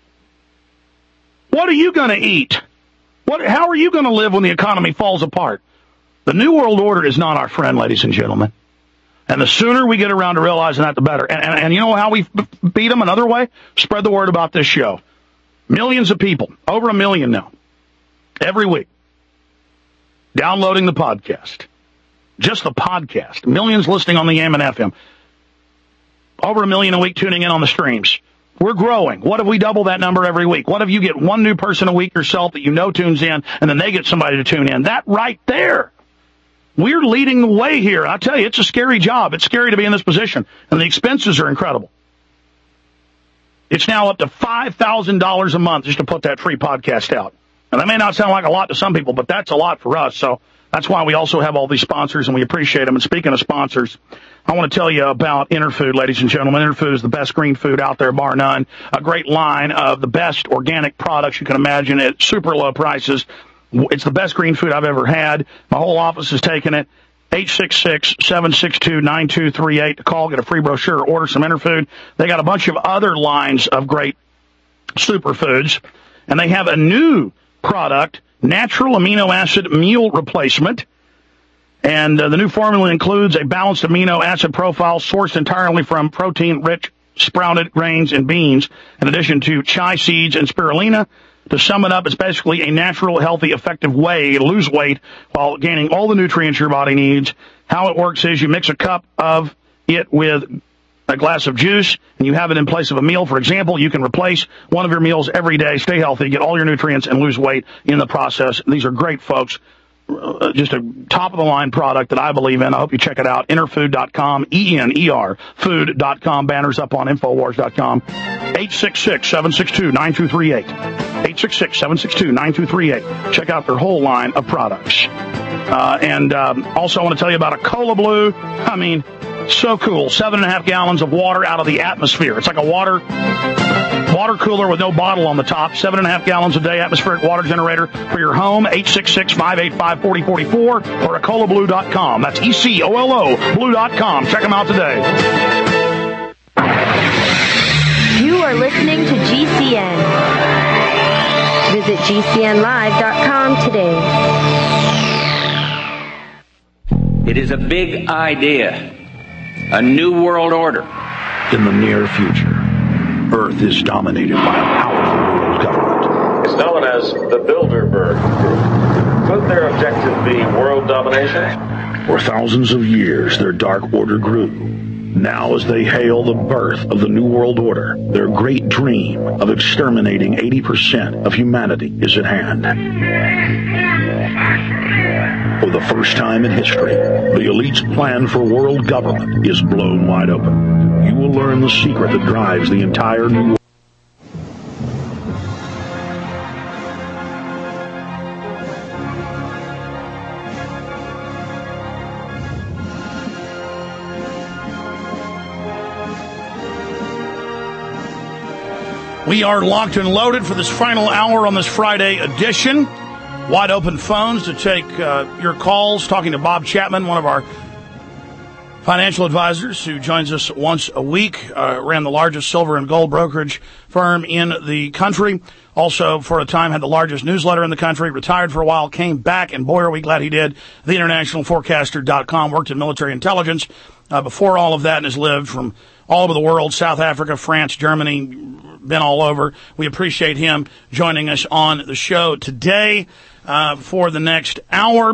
What are you going to eat? What? How are you going to live when the economy falls apart? The New World Order is not our friend, ladies and gentlemen. And the sooner we get around to realizing that, the better. And, and, and you know how we beat them another way? Spread the word about this show. Millions of people, over a million now, every week, downloading the podcast. Just the podcast. Millions listening on the A M and F M. Over a million a week tuning in on the streams. We're growing. What if we double that number every week? What if you get one new person a week yourself that you know tunes in, and then they get somebody to tune in? That right there. We're leading the way here. I tell you, it's a scary job. It's scary to be in this position, and the expenses are incredible. It's now up to five thousand dollars a month just to put that free podcast out. And that may not sound like a lot to some people, but that's a lot for us. So that's why we also have all these sponsors, and we appreciate them. And speaking of sponsors, I want to tell you about Interfood, ladies and gentlemen. Interfood is the best green food out there, bar none. A great line of the best organic products you can imagine at super low prices. It's the best green food I've ever had. My whole office is taking it. eight six six, seven six two, nine two three eight to call, get a free brochure, order some Interfood. They got a bunch of other lines of great superfoods, and they have a new product, natural amino acid meal replacement. And uh, the new formula includes a balanced amino acid profile sourced entirely from protein-rich sprouted grains and beans, in addition to chia seeds and spirulina. To sum it up, it's basically a natural, healthy, effective way to lose weight while gaining all the nutrients your body needs. How it works is you mix a cup of it with a glass of juice, and you have it in place of a meal. For example, you can replace one of your meals every day, stay healthy, get all your nutrients, and lose weight in the process. These are great, folks. Uh, just a top-of-the-line product that I believe in. I hope you check it out. Interfood dot com, E N E R, food dot com. Banners up on Infowars dot com. eight six six, seven six two, nine two three eight. eight six six, seven six two, nine two three eight. Check out their whole line of products. Uh, and um, also I want to tell you about a Cola Blue. I mean, so cool. Seven and a half gallons of water out of the atmosphere. It's like a water... water cooler with no bottle on the top. Seven and a half gallons a day atmospheric water generator for your home. eight six six, five eight five, four oh four four or a cola blue dot com. That's E C O L O blue dot com. Check them out today. You are listening to G C N. Visit G C N live dot com today. It is a big idea. A new world order. In the near future, Earth is dominated by a powerful world government. It's known as the Bilderberg Group. Could their objective be world domination? For thousands of years, their dark order grew. Now, as they hail the birth of the New World Order, their great dream of exterminating eighty percent of humanity is at hand. For the first time in history, the elite's plan for world government is blown wide open. You will learn the secret that drives the entire New World We are locked and loaded for this final hour on this Friday edition. Wide open phones to take uh, your calls. Talking to Bob Chapman, one of our financial advisors who joins us once a week. Uh, ran the largest silver and gold brokerage firm in the country. Also, for a time, had the largest newsletter in the country. Retired for a while, came back, and boy, are we glad he did. the international forecaster dot com, worked in military intelligence uh, before all of that, and has lived from all over the world, South Africa, France, Germany, been all over. We appreciate him joining us on the show today uh, for the next hour.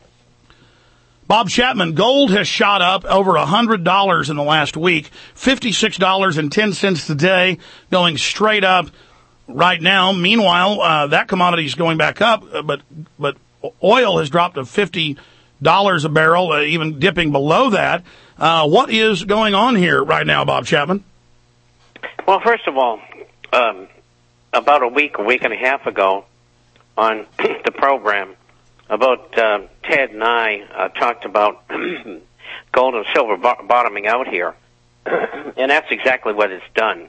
Bob Chapman, gold has shot up over one hundred dollars in the last week, fifty-six dollars and ten cents today, going straight up right now. Meanwhile, uh, that commodity is going back up, but but oil has dropped to fifty dollars a barrel, uh, even dipping below that. Uh, what is going on here right now, Bob Chapman? Well, first of all, um, about a week, a week and a half ago on the program, about uh, Ted and I uh, talked about gold and silver bo- bottoming out here, and that's exactly what it's done.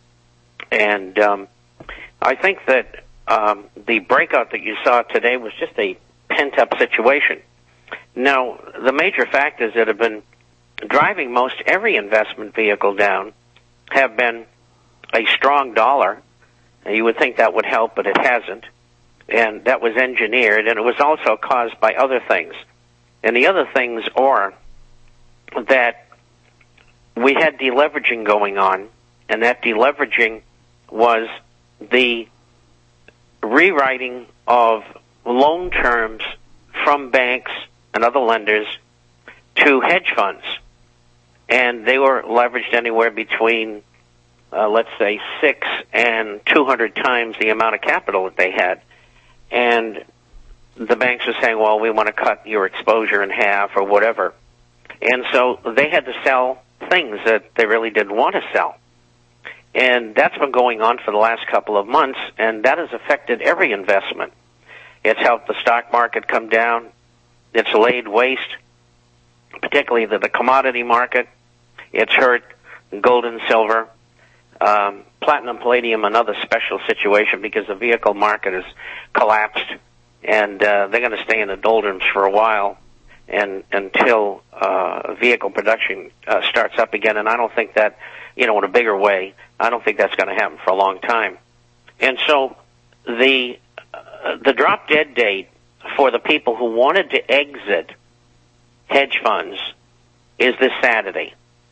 And um, I think that um, the breakout that you saw today was just a pent-up situation. Now, the major factors that have been driving most every investment vehicle down have been a strong dollar. You would think that would help, but it hasn't. And that was engineered, and it was also caused by other things. And the other things are that we had deleveraging going on, and that deleveraging was the rewriting of loan terms from banks and other lenders to hedge funds. And they were leveraged anywhere between, uh, let's say, six and two hundred times the amount of capital that they had. And the banks were saying, well, we want to cut your exposure in half or whatever. And so they had to sell things that they really didn't want to sell. And that's been going on for the last couple of months, and that has affected every investment. It's helped the stock market come down. It's laid waste, particularly the, the commodity market. It's hurt gold and silver. Um, platinum, palladium, another special situation because the vehicle market has collapsed, and uh, they're going to stay in the doldrums for a while and until uh, vehicle production uh, starts up again. And I don't think that, you know, in a bigger way, I don't think that's going to happen for a long time. And so the uh, the drop dead date for the people who wanted to exit hedge funds is this Saturday.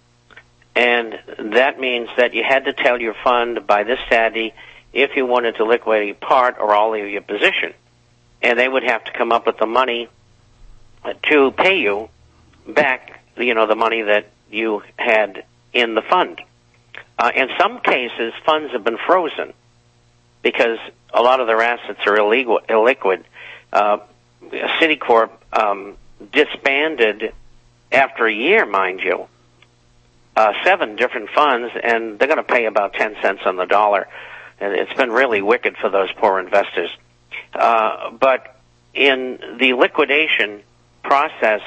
And that means that you had to tell your fund by this Saturday if you wanted to liquidate part or all of your position. And they would have to come up with the money to pay you back, you know, the money that you had in the fund. Uh, in some cases, funds have been frozen because a lot of their assets are illegal, illiquid. Uh, Citicorp um, disbanded after a year, mind you, uh, seven different funds, and they're going to pay about ten cents on the dollar. And it's been really wicked for those poor investors. Uh, but in the liquidation process,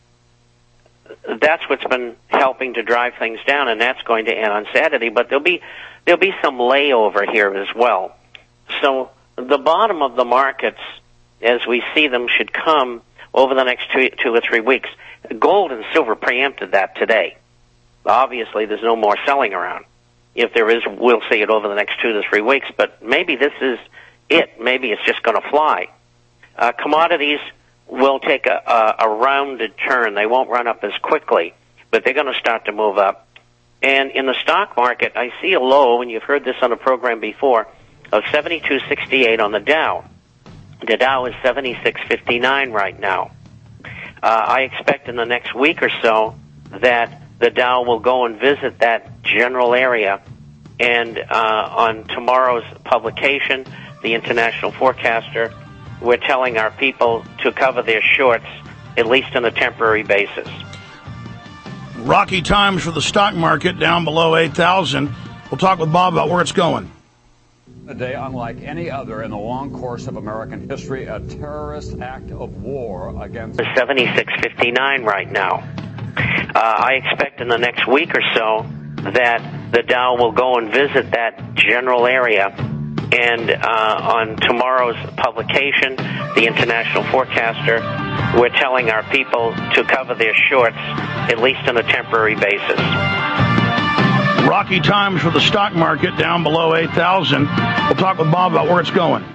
that's what's been helping to drive things down, and that's going to end on Saturday. But there'll be there'll be some layover here as well. So the bottom of the markets, as we see them, should come over the next two, two or three weeks. Gold and silver preempted that today. Obviously, there's no more selling around. If there is, we'll see it over the next two to three weeks. But maybe this is it. Maybe it's just going to fly. Uh, commodities will take a, a, a rounded turn. They won't run up as quickly, but they're going to start to move up. And in the stock market, I see a low, and you've heard this on a program before, of seventy-two sixty-eight on the Dow. The Dow is seventy-six fifty-nine right now. Uh, I expect in the next week or so that the Dow will go and visit that general area. And uh, on tomorrow's publication, the International Forecaster, we're telling our people to cover their shorts, at least on a temporary basis. Rocky times for the stock market, down below eight thousand. We'll talk with Bob about where it's going. A day unlike any other in the long course of American history, a terrorist act of war against... seventy-six fifty-nine right now. Uh, I expect in the next week or so that the Dow will go and visit that general area. And uh, on tomorrow's publication, the International Forecaster, we're telling our people to cover their shorts, at least on a temporary basis. Rocky times for the stock market, down below eight thousand. We'll talk with Bob about where it's going.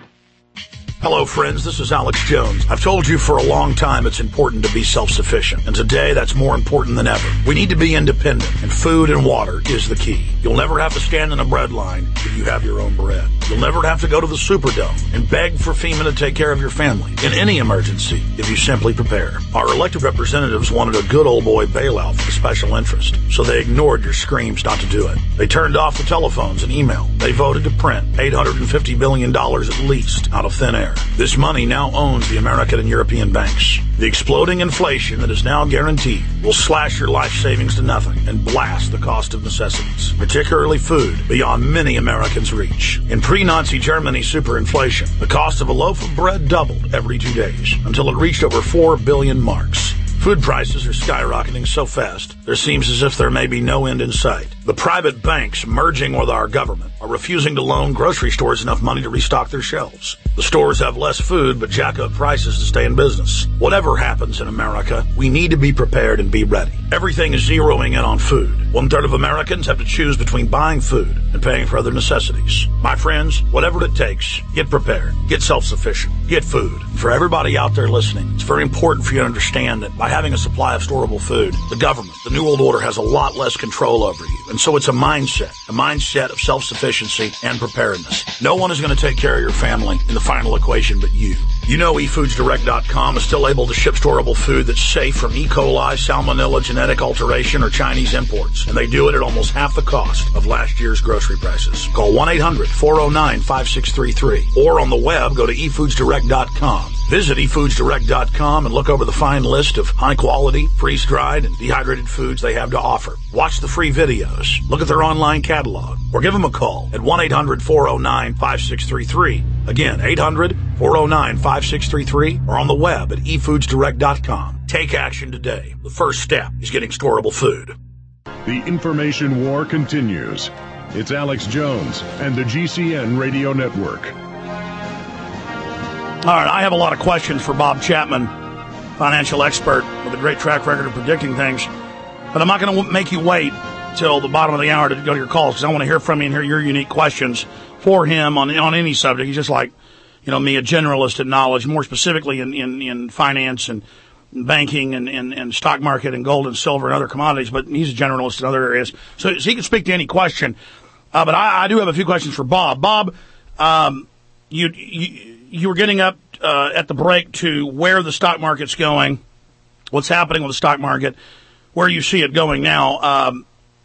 Hello, friends. This is Alex Jones. I've told you for a long time it's important to be self-sufficient, and today that's more important than ever. We need to be independent, and food and water is the key. You'll never have to stand in a bread line if you have your own bread. You'll never have to go to the Superdome and beg for FEMA to take care of your family in any emergency if you simply prepare. Our elected representatives wanted a good old boy bailout for the special interest, so they ignored your screams not to do it. They turned off the telephones and email. They voted to print eight hundred fifty billion dollars at least out of thin air. This money now owns the American and European banks. The exploding inflation that is now guaranteed will slash your life savings to nothing and blast the cost of necessities, particularly food, beyond many Americans' reach. In pre-Nazi Germany superinflation, the cost of a loaf of bread doubled every two days until it reached over four billion marks. Food prices are skyrocketing so fast, there seems as if there may be no end in sight. The private banks merging with our government are refusing to loan grocery stores enough money to restock their shelves. The stores have less food, but jack up prices to stay in business. Whatever happens in America, we need to be prepared and be ready. Everything is zeroing in on food. One third of Americans have to choose between buying food and paying for other necessities. My friends, whatever it takes, get prepared, get self-sufficient, get food. For everybody out there listening, it's very important for you to understand that by having a supply of storable food, the government, the New World Order, has a lot less control over you. And so it's a mindset, a mindset of self-sufficiency and preparedness. No one is going to take care of your family in the final equation but you. You know e foods direct dot com is still able to ship storable food that's safe from E. coli, salmonella, genetic alteration, or Chinese imports. And they do it at almost half the cost of last year's grocery prices. Call one eight hundred four oh nine five six three three. Or on the web, go to e foods direct dot com. Visit e foods direct dot com and look over the fine list of high-quality, freeze-dried, and dehydrated foods they have to offer. Watch the free videos. Look at their online catalog. Or give them a call at one eight hundred four oh nine five six three three. Again, eight hundred four oh nine five six three three. Or on the web at e foods direct dot com. Take action today. The first step is getting storable food. The information war continues. It's Alex Jones and the G C N Radio Network. All right, I have a lot of questions for Bob Chapman, financial expert with a great track record of predicting things. But I'm not going to make you wait till the bottom of the hour to go to your calls, because I want to hear from you and hear your unique questions for him on on any subject. He's just like, you know, me, a generalist in knowledge, more specifically in, in, in finance and banking and, and, and stock market and gold and silver and other commodities, but he's a generalist in other areas. So, so he can speak to any question. Uh, but I, I do have a few questions for Bob. Bob, um, you, you, you were getting up uh, at the break to where the stock market's going, what's happening with the stock market, where you see it going now. Um,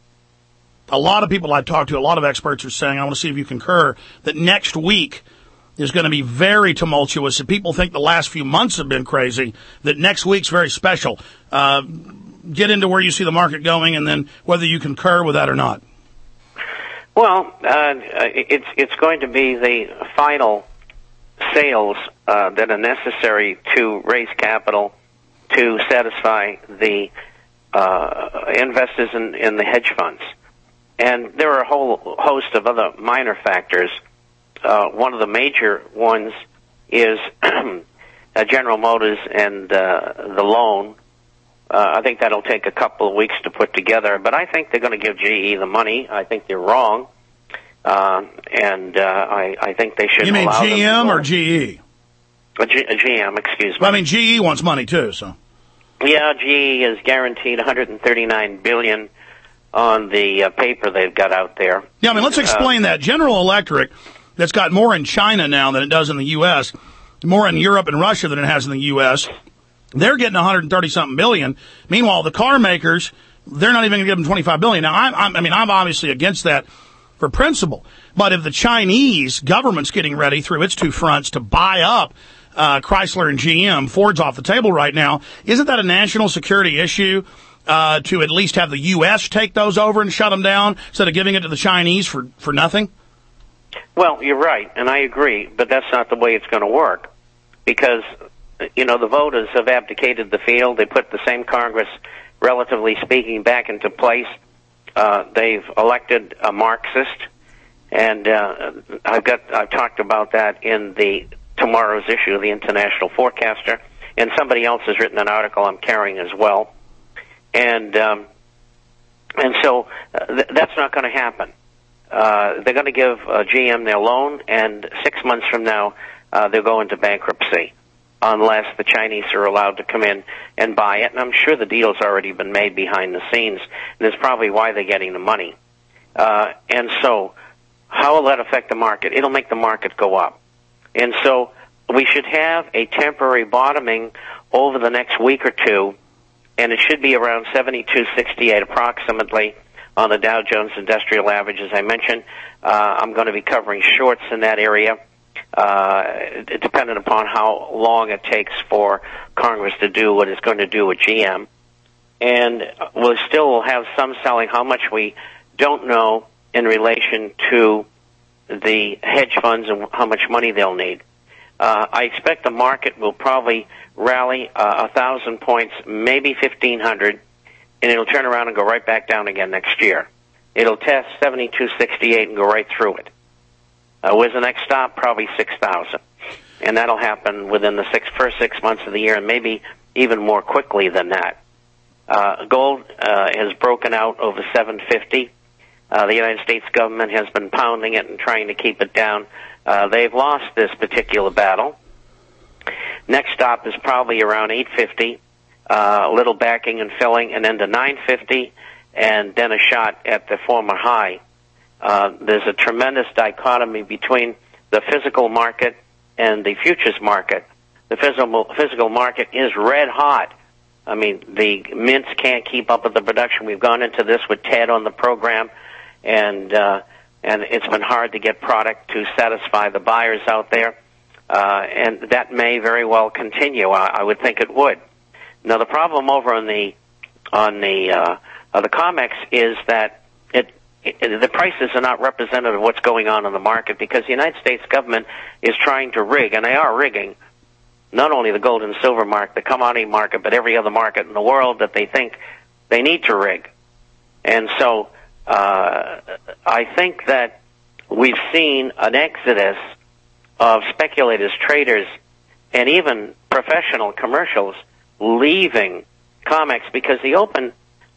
a lot of people I've talked to, a lot of experts are saying, I want to see if you concur, that next week is going to be very tumultuous. If people think the last few months have been crazy, that next week's very special. Uh, get into where you see the market going and then whether you concur with that or not. Well, uh, it's it's going to be the final sales uh, that are necessary to raise capital to satisfy the uh, investors in, in the hedge funds. And there are a whole host of other minor factors. Uh, one of the major ones is uh, General Motors and uh, the loan. Uh, I think that'll take a couple of weeks to put together, but I think they're going to give G E the money. I think they're wrong, uh, and uh, I, I think they should. You mean allow G M them or G E? A G, a G M, excuse me. Well, I mean, G E wants money too, so. Yeah, G E is guaranteed one hundred thirty-nine billion dollars on the uh, paper they've got out there. Yeah, I mean, let's explain uh, that. General Electric, that's got more in China now than it does in the U S, more in Europe and Russia than it has in the U S, they're getting one hundred thirty something billion. Meanwhile, the car makers, they're not even going to give them twenty-five billion. Now, I'm, I'm, I mean, I'm obviously against that for principle. But if the Chinese government's getting ready through its two fronts to buy up uh, Chrysler and G M, Ford's off the table right now, isn't that a national security issue uh, to at least have the U S take those over and shut them down instead of giving it to the Chinese for, for nothing? Well, you're right, and I agree, but that's not the way it's going to work because, you know, the voters have abdicated the field. They put the same Congress, relatively speaking, back into place. Uh, they've elected a Marxist, and uh, I've got I've talked about that in the tomorrow's issue of the International Forecaster, and somebody else has written an article I'm carrying as well, and um, and so uh, th- that's not going to happen. Uh, they're going to give uh, G M their loan, and six months from now uh, they'll go into bankruptcy unless the Chinese are allowed to come in and buy it. And I'm sure the deal's already been made behind the scenes, and that's probably why they're getting the money. Uh, and so how will that affect the market? It'll make the market go up. And so we should have a temporary bottoming over the next week or two, and it should be around seventy-two sixty-eight approximately on the Dow Jones Industrial Average, as I mentioned. Uh, I'm going to be covering shorts in that area, uh, depending upon how long it takes for Congress to do what it's going to do with G M. And we'll still have some selling. How much we don't know in relation to the hedge funds and how much money they'll need. Uh, I expect the market will probably rally uh, a thousand points, maybe fifteen hundred, and it'll turn around and go right back down again next year. It'll test seventy-two sixty-eight and go right through it. Uh, where's the next stop? Probably six thousand. And that'll happen within the six, first six months of the year, and maybe even more quickly than that. Uh, gold uh, has broken out over seven fifty. Uh, the United States government has been pounding it and trying to keep it down. Uh, they've lost this particular battle. Next stop is probably around eight fifty. Uh, a little backing and filling, and then to nine fifty, and then a shot at the former high. Uh, there's a tremendous dichotomy between the physical market and the futures market. The physical physical market is red hot. I mean, the mints can't keep up with the production. We've gone into this with Ted on the program, and uh, and it's been hard to get product to satisfy the buyers out there, uh, and that may very well continue. I, I would think it would. Now, the problem over on the on the uh, uh, the COMEX is that it, it the prices are not representative of what's going on in the market, because the United States government is trying to rig, and they are rigging not only the gold and silver market, the commodity market, but every other market in the world that they think they need to rig. And so uh, I think that we've seen an exodus of speculators, traders, and even professional commercials leaving COMEX, because the open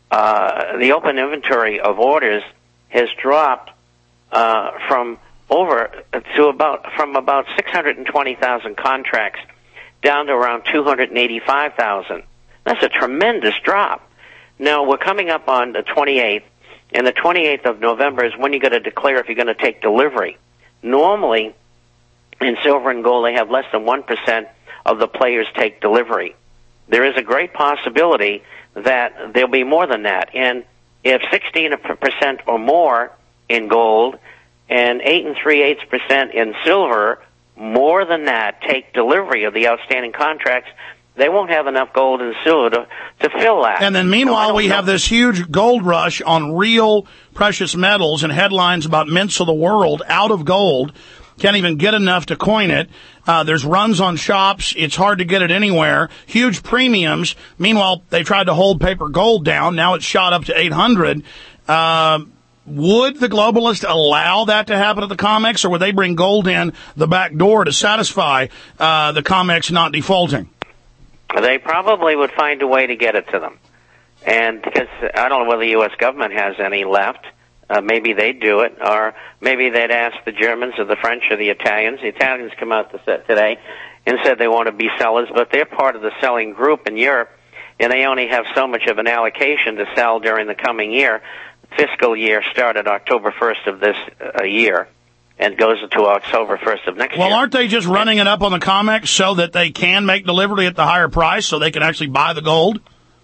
uh, the open inventory of orders has dropped uh, from over to about from about six hundred twenty thousand contracts down to around two hundred eighty-five thousand. That's a tremendous drop. Now we're coming up on the twenty-eighth, and the twenty-eighth of November is when you're going to declare if you're going to take delivery. Normally, in silver and gold, they have less than one percent of the players take delivery. There is a great possibility that there'll be more than that. And if sixteen percent or more in gold and eight and three-eighths percent in silver, more than that, take delivery of the outstanding contracts, they won't have enough gold and silver to, to fill that. And then meanwhile, so we know. have this huge gold rush on real precious metals and headlines about mints of the world out of gold. Can't even get enough to coin it. Uh, there's runs on shops. It's hard to get it anywhere. Huge premiums. Meanwhile, they tried to hold paper gold down. Now it's shot up to eight hundred. Uh, would the globalists allow that to happen at the COMEX, or would they bring gold in the back door to satisfy uh, the COMEX not defaulting? They probably would find a way to get it to them. And because I don't know whether the U S government has any left. Uh, maybe they'd do it, or maybe they'd ask the Germans or the French or the Italians. The Italians come out to set today and said they want to be sellers, but they're part of the selling group in Europe, and they only have so much of an allocation to sell during the coming year. Fiscal year started October first of this uh, year and goes to October first of next well, year. Well, aren't they just running it up on the COMEX so that they can make delivery at the higher price so they can actually buy the gold?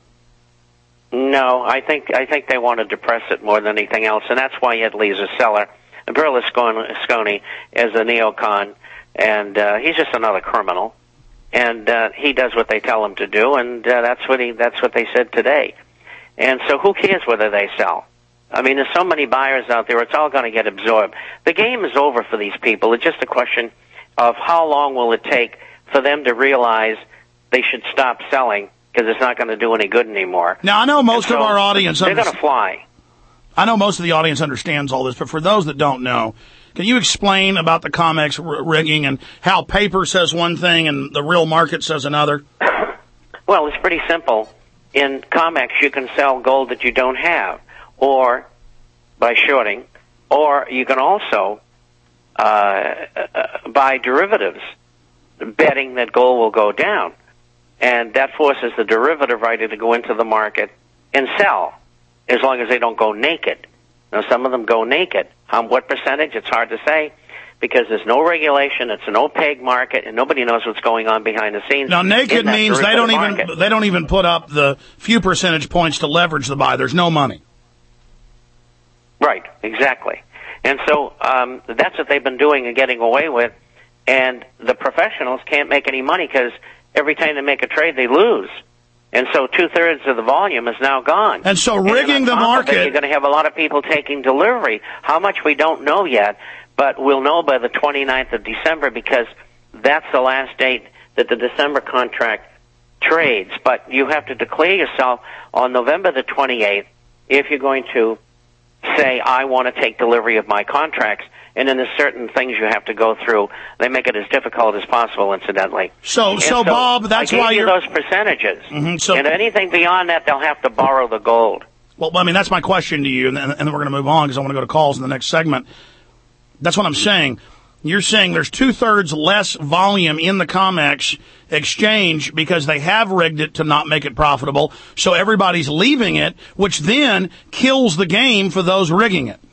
No, I think I think they want to depress it more than anything else, and that's why Ed Lee's a seller. Berlusconi is a neocon, and uh, he's just another criminal, and uh, he does what they tell him to do, and uh, that's what he that's what they said today. And so, who cares whether they sell? I mean, there's so many buyers out there; it's all going to get absorbed. The game is over for these people. It's just a question of how long will it take for them to realize they should stop selling, because it's not going to do any good anymore. Now, I know most so of our audience... They're going to fly. I know most of the audience understands all this, but for those that don't know, can you explain about the COMEX r- rigging and how paper says one thing and the real market says another? Well, it's pretty simple. In COMEX, you can sell gold that you don't have, or by shorting, or you can also uh, uh, buy derivatives, betting that gold will go down. And that forces the derivative writer to go into the market and sell, as long as they don't go naked. Now, some of them go naked. Um, what percentage? It's hard to say, because there's no regulation. It's an opaque market, and nobody knows what's going on behind the scenes. Now, naked means they don't even market. they don't even put up the few percentage points to leverage the buy. There's no money. Right, exactly. And so um, that's what they've been doing and getting away with. And the professionals can't make any money because every time they make a trade, they lose. And so two-thirds of the volume is now gone. And so rigging the market... You're going to have a lot of people taking delivery. How much we don't know yet, but we'll know by the twenty-ninth of December, because that's the last date that the December contract trades. But you have to declare yourself on November the twenty-eighth if you're going to say, I want to take delivery of my contracts. And then there's certain things you have to go through. They make it as difficult as possible, incidentally. So, so, so Bob, that's I gave why you you're... those percentages. Mm-hmm, so, and anything beyond that, they'll have to borrow the gold. Well, I mean, that's my question to you, and, and then we're going to move on because I want to go to calls in the next segment. That's what I'm saying. You're saying there's two-thirds less volume in the COMEX exchange because they have rigged it to not make it profitable, so everybody's leaving it, which then kills the game for those rigging it.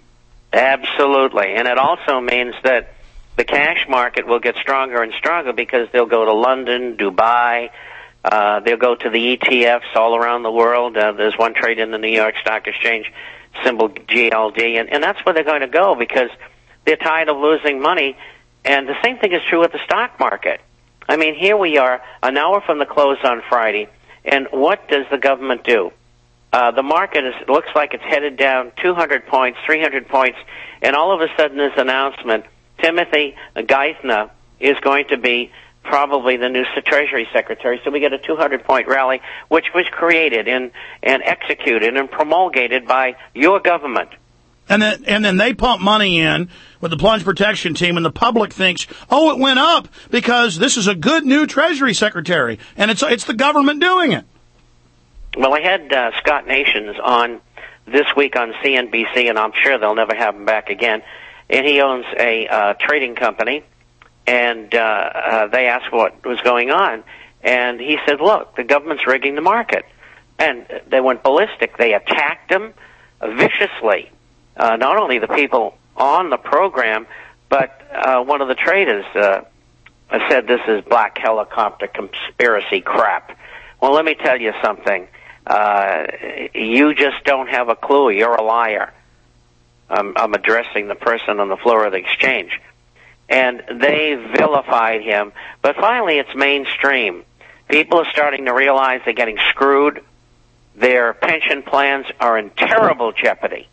Absolutely. And it also means that the cash market will get stronger and stronger because they'll go to London, Dubai, uh, they'll go to the E T Fs all around the world. Uh, there's one trade in the New York Stock Exchange, symbol G L D, and, and that's where they're going to go because they're tired of losing money. And the same thing is true with the stock market. I mean, here we are, an hour from the close on Friday, and what does the government do? Uh, the market is, looks like it's headed down two hundred points, three hundred points, and all of a sudden this announcement, Timothy Geithner is going to be probably the new Treasury Secretary. So we get a two hundred point rally, which was created and, and executed and promulgated by your government. And then, and then they pump money in with the plunge protection team, and the public thinks, oh, it went up because this is a good new Treasury Secretary, and it's it's the government doing it. Well, I had uh, Scott Nations on this week on C N B C, and I'm sure they'll never have him back again. And he owns a uh, trading company, and uh, uh, they asked what was going on. And he said, look, the government's rigging the market. And they went ballistic. They attacked him viciously, uh, not only the people on the program, but uh, one of the traders uh, said this is black helicopter conspiracy crap. Well, let me tell you something. Uh, you just don't have a clue. You're a liar. I'm, I'm addressing the person on the floor of the exchange. And they vilified him. But finally, it's mainstream. People are starting to realize they're getting screwed. Their pension plans are in terrible jeopardy.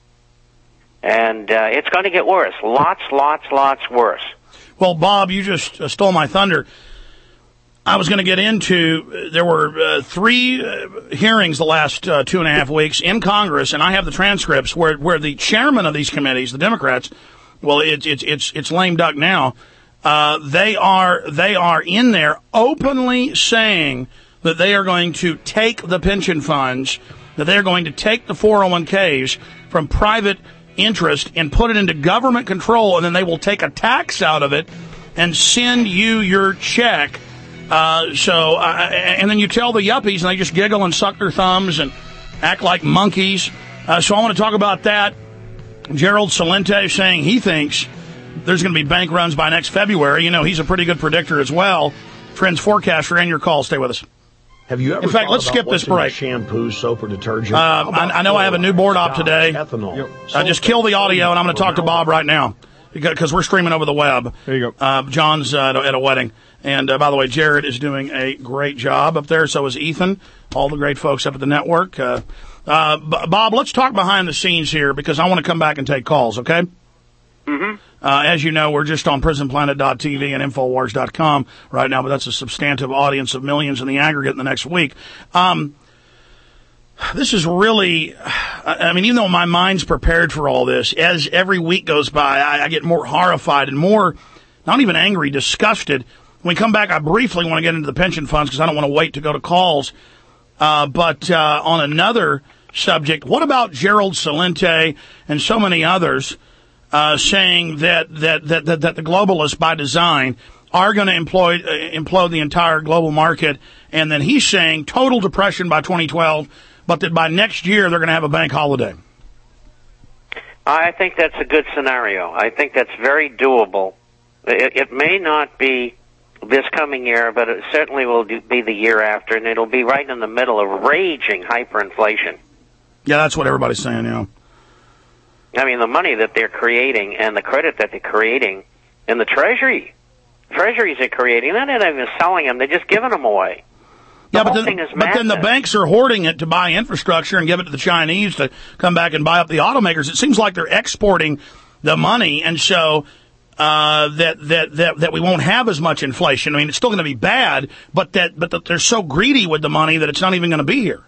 And uh, it's going to get worse. Lots, lots, lots worse. Well, Bob, you just uh, stole my thunder. I was going to get into, there were uh, three uh, hearings the last uh, two and a half weeks in Congress, and I have the transcripts where where the chairman of these committees, the Democrats, well, it's it's it's it's lame duck now. Uh, they are they are in there openly saying that they are going to take the pension funds, that they are going to take the four oh one k's from private interest and put it into government control, and then they will take a tax out of it and send you your check. Uh, so, uh, and then you tell the yuppies, and they just giggle and suck their thumbs and act like monkeys. Uh, so I want to talk about that. Gerald Celente saying he thinks there's going to be bank runs by next February. You know, he's a pretty good predictor as well. Trends forecaster, and your call. Stay with us. Have you ever in fact, let's skip this break. Shampoo, soap, or detergent? Uh, I, I know I have a new board op today. Ethanol. Uh, just kill the audio, and I'm going to talk to Bob right now because we're streaming over the web. There you go. Uh, John's uh, at, a, at a wedding. And, uh, by the way, Jared is doing a great job up there. So is Ethan, all the great folks up at the network. Uh, uh, B- Bob, let's talk behind the scenes here because I want to come back and take calls, okay? Mm-hmm. Uh, as you know, we're just on prison planet dot t v and infowars dot com right now, but that's a substantive audience of millions in the aggregate in the next week. Um, this is really, I mean, even though my mind's prepared for all this, as every week goes by, I, I get more horrified and more, not even angry, disgusted. When we come back, I briefly want to get into the pension funds because I don't want to wait to go to calls. Uh, but uh, on another subject, what about Gerald Celente and so many others uh, saying that, that, that, that, that the globalists, by design, are going to implode, uh, implode the entire global market, and then he's saying total depression by twenty twelve, but that by next year they're going to have a bank holiday? I think that's a good scenario. I think that's very doable. It, it may not be this coming year, but it certainly will do, be the year after, and it'll be right in the middle of raging hyperinflation. Yeah, that's what everybody's saying, yeah. I mean, the money that they're creating and the credit that they're creating and the Treasury, Treasuries are creating, they're not even selling them, they're just giving them away. The yeah, whole but then, thing is but then the banks are hoarding it to buy infrastructure and give it to the Chinese to come back and buy up the automakers. It seems like they're exporting the money, and so uh, that, that that that we won't have as much inflation. I mean, it's still going to be bad, but that but that they're so greedy with the money that it's not even going to be here.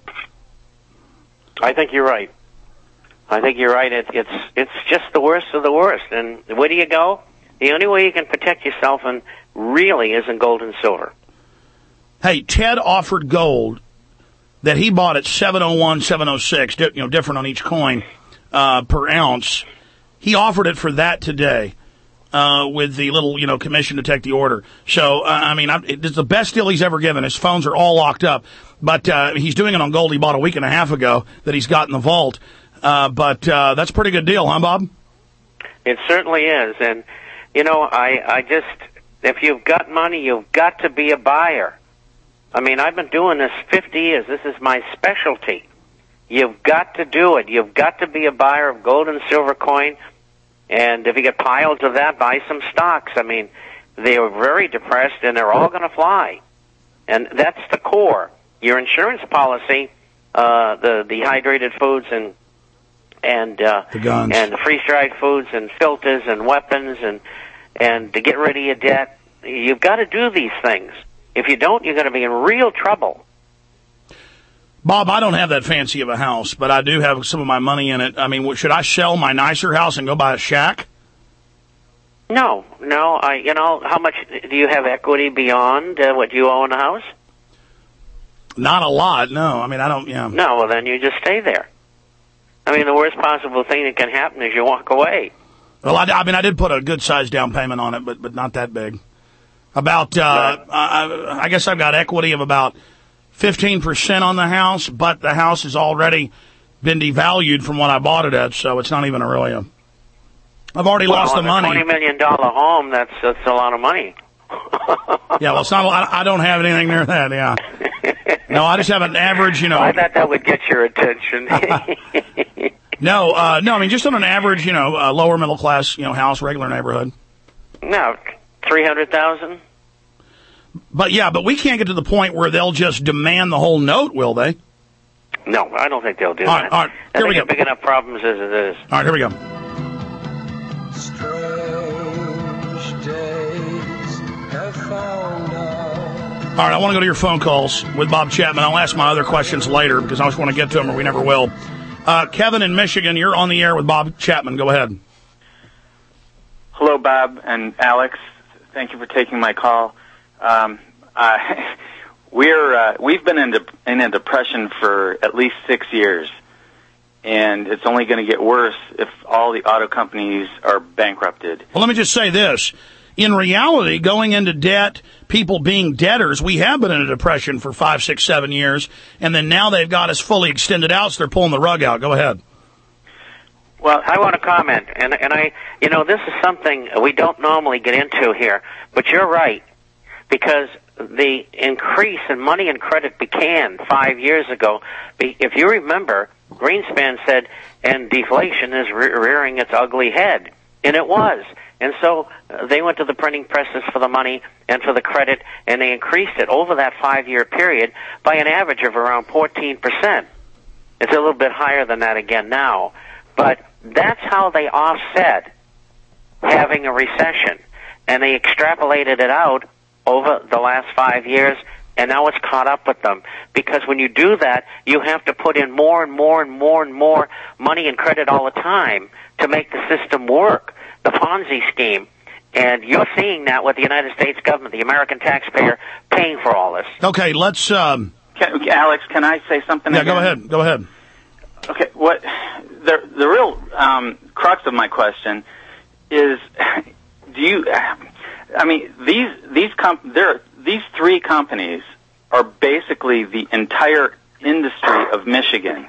I think you're right. I think you're right. It, it's it's just the worst of the worst. And where do you go? The only way you can protect yourself, and really, is in gold and silver. Hey, Ted offered gold that he bought at seven oh one, seven oh six, you know, different on each coin uh, per ounce. He offered it for that today uh, with the little, you know, commission to take the order. So, uh, I mean, I, it's the best deal he's ever given. His phones are all locked up. But uh, he's doing it on gold he bought a week and a half ago that he's got in the vault. Uh, but uh, that's a pretty good deal, huh, Bob? It certainly is. And, you know, I, I just, if you've got money, you've got to be a buyer. I mean, I've been doing this fifty years. This is my specialty. You've got to do it. You've got to be a buyer of gold and silver coin. And if you get piles of that, buy some stocks. I mean, they are very depressed, and they're all going to fly. And that's the core. Your insurance policy, uh, the dehydrated foods and and uh, the guns. and the freeze-dried foods and filters and weapons and and to get rid of your debt, you've got to do these things. If you don't, you're going to be in real trouble. Bob, I don't have that fancy of a house, but I do have some of my money in it. I mean, should I sell my nicer house and go buy a shack? No, no. I, you know, how much do you have equity beyond uh, what you own a house? Not a lot, no. I mean, I don't, yeah. No, well, then you just stay there. I mean, the worst possible thing that can happen is you walk away. Well, I, I mean, I did put a good-sized down payment on it, but but not that big. About, uh, I, I guess I've got equity of about fifteen percent on the house, but the house has already been devalued from what I bought it at, so it's not even a really a... I've already well, lost the money. twenty million dollars home, that's, that's a lot of money. Yeah, well, it's not a lot. I don't have anything near that, yeah. No, I just have an average, you know... I thought that would get your attention. no, uh, no, I mean, just on an average, you know, uh, lower middle class, you know, house, regular neighborhood. No, three hundred thousand. But yeah, but we can't get to the point where they'll just demand the whole note, will they? No, I don't think they'll do all right, that. All right, I here think we go. Big enough problems as it is. All right, here we go. Strange days have found us. All right, I want to go to your phone calls with Bob Chapman. I'll ask my other questions later because I just want to get to them or we never will. Uh, Kevin in Michigan, you're on the air with Bob Chapman. Go ahead. Hello, Bob and Alex. Thank you for taking my call. Um, uh, we're uh, we've been in, de- in a depression for at least six years, and it's only going to get worse if all the auto companies are bankrupted. Well, let me just say this. In reality, going into debt, people being debtors, we have been in a depression for five, six, seven years, and then now they've got us fully extended out, so they're pulling the rug out. Go ahead. Well, I want to comment, and and I, you know, this is something we don't normally get into here, but you're right, because the increase in money and credit began five years ago. If you remember, Greenspan said, and deflation is re- rearing its ugly head, and it was. And so uh, they went to the printing presses for the money and for the credit, and they increased it over that five-year period by an average of around fourteen percent. It's a little bit higher than that again now. But that's how they offset having a recession, and they extrapolated it out over the last five years and now it's caught up with them. Because when you do that, you have to put in more and more and more and more money and credit all the time to make the system work, the Ponzi scheme. And you're seeing that with the United States government, the American taxpayer, paying for all this. Okay, let's... Um... Can, Alex, can I say something? Yeah, again? go ahead. Go ahead. Okay, what the the real um, crux of my question is, do you? I mean, these these comp there these three companies are basically the entire industry of Michigan.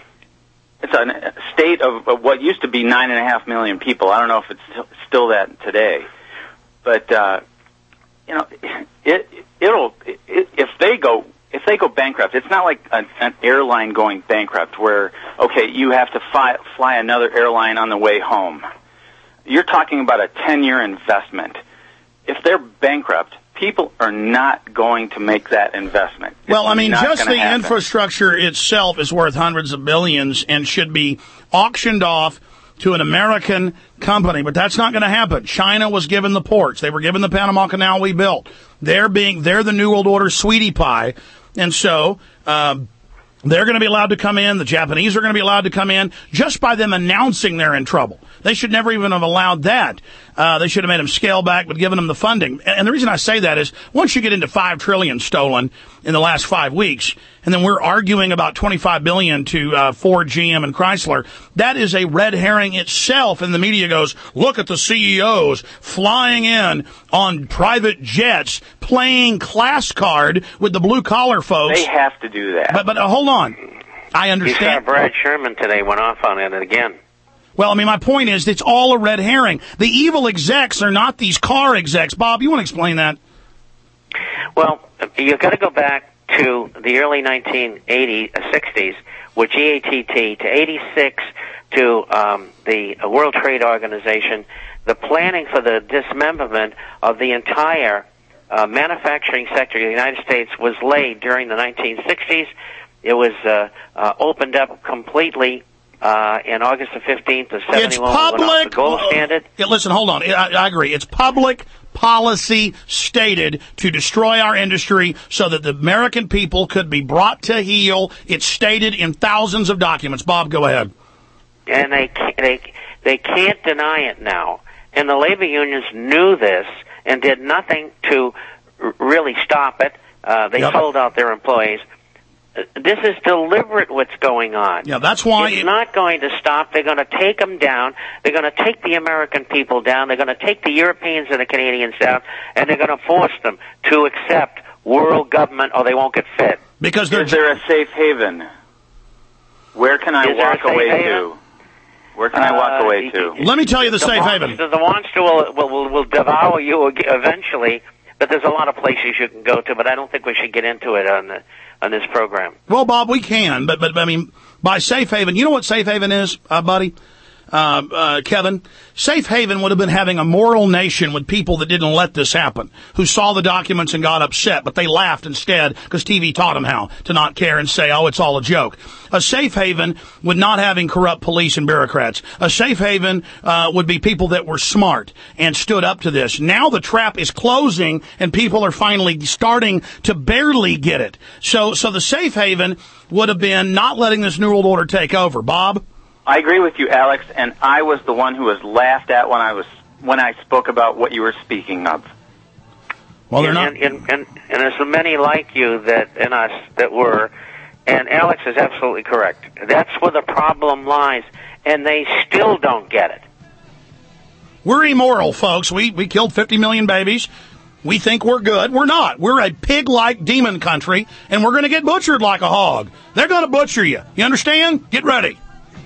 It's a state of, of what used to be nine and a half million people. I don't know if it's still, still that today, but uh, you know, it it'll it, if they go. If they go bankrupt, it's not like an, an airline going bankrupt where, okay, you have to fly, fly another airline on the way home. You're talking about a ten-year investment. If they're bankrupt, people are not going to make that investment. It's well, I mean, just the happen. infrastructure itself is worth hundreds of billions and should be auctioned off to an American company, but that's not going to happen. China was given the ports. They were given the Panama Canal we built. They're being, they're the New World Order sweetie pie. And so, um, they're going to be allowed to come in. The Japanese are going to be allowed to come in just by them announcing they're in trouble. They should never even have allowed that. Uh, they should have made them scale back, but given them the funding. And the reason I say that is once you get into five trillion stolen in the last five weeks, and then we're arguing about twenty-five billion to uh, Ford, G M, and Chrysler, that is a red herring itself. And the media goes, look at the C E Os flying in on private jets, playing class card with the blue collar folks. They have to do that. But but uh, hold on, I understand. You saw Brad Sherman today went off on it again. Well, I mean, my point is it's all a red herring. The evil execs are not these car execs. Bob, you want to explain that? Well, you've got to go back to the early nineteen eighties, sixties with G A T T, to eighty-six to um, the World Trade Organization, the planning for the dismemberment of the entire uh, manufacturing sector of the United States was laid during the nineteen sixties. It was uh, uh, opened up completely Uh, in August the fifteenth of seventy-one, it's public, went off the gold standard. Yeah, listen, hold on. I, I agree. It's public policy stated to destroy our industry so that the American people could be brought to heel. It's stated in thousands of documents. Bob, go ahead. And they can't, they they can't deny it now. And the labor unions knew this and did nothing to r- really stop it. Uh, they yep. sold out their employees. This is deliberate what's going on. Yeah, that's why it's it, not going to stop. They're going to take them down. They're going to take the American people down. They're going to take the Europeans and the Canadians down, and they're going to force them to accept world government, or they won't get fit. Because is there a safe haven? Where can I is walk away haven? to? Where can uh, I walk away to? Let me tell you the, the safe monster, haven. The monster will, will, will, will devour you eventually. But there's a lot of places you can go to, but I don't think we should get into it on the, on this program. Well, Bob, we can, but, but, I mean, by safe haven, you know what safe haven is, uh, buddy? Uh, uh, Kevin? Safe haven would have been having a moral nation with people that didn't let this happen, who saw the documents and got upset, but they laughed instead because T V taught them how to not care and say, oh, it's all a joke. A safe haven would not having corrupt police and bureaucrats. A safe haven uh, would be people that were smart and stood up to this. Now the trap is closing and people are finally starting to barely get it. So, so the safe haven would have been not letting this New World Order take over. Bob? I agree with you, Alex, and I was the one who was laughed at when I was when I spoke about what you were speaking of. Well, they're and, not. And, and, and, and there's so many like you that and us that were, and Alex is absolutely correct. That's where the problem lies, and they still don't get it. We're immoral, folks. We we killed fifty million babies. We think we're good. We're not. We're a pig-like demon country, and we're going to get butchered like a hog. They're going to butcher you. You understand? Get ready.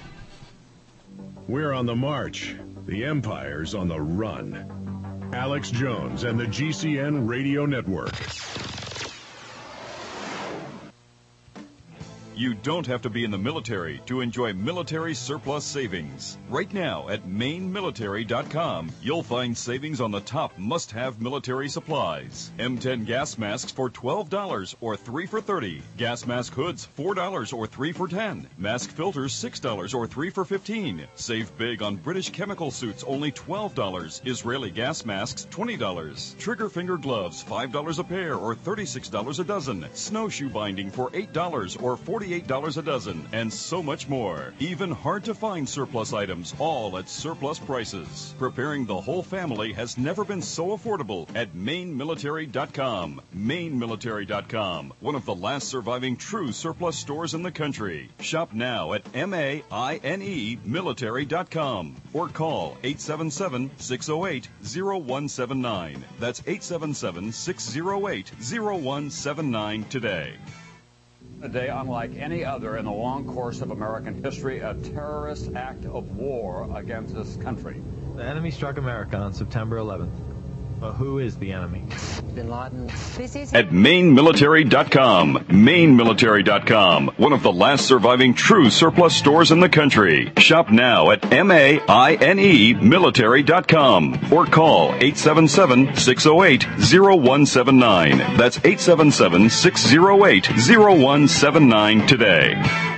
We're on the march. The Empire's on the run. Alex Jones and the G C N Radio Network. You don't have to be in the military to enjoy military surplus savings. Right now at maine military dot com, you'll find savings on the top must-have military supplies. M ten gas masks for twelve dollars or three for thirty dollars. Gas mask hoods four dollars or three for ten dollars. Mask filters six dollars or three for fifteen dollars. Save big on British chemical suits, only twelve dollars. Israeli gas masks twenty dollars. Trigger finger gloves five dollars a pair or thirty-six dollars a dozen. Snowshoe binding for eight dollars or forty-eight dollars a dozen. And so much more. Even hard to find surplus items, all at surplus prices. Preparing the whole family has never been so affordable at maine military dot com. maine military dot com, one of the last surviving true surplus stores in the country. Shop now at M A I N E military dot com or call eight seven seven, six oh eight, oh one seven nine. That's eight seven seven, six oh eight, oh one seven nine today. A day unlike any other in the long course of American history, a terrorist act of war against this country. The enemy struck America on September eleventh. But who is the enemy? Bin Laden. This is At maine military dot com. maine military dot com, one of the last surviving true surplus stores in the country. Shop now at M A I N E military dot com or call eight seven seven, six oh eight, oh one seven nine. That's eight seven seven, six oh eight, oh one seven nine today.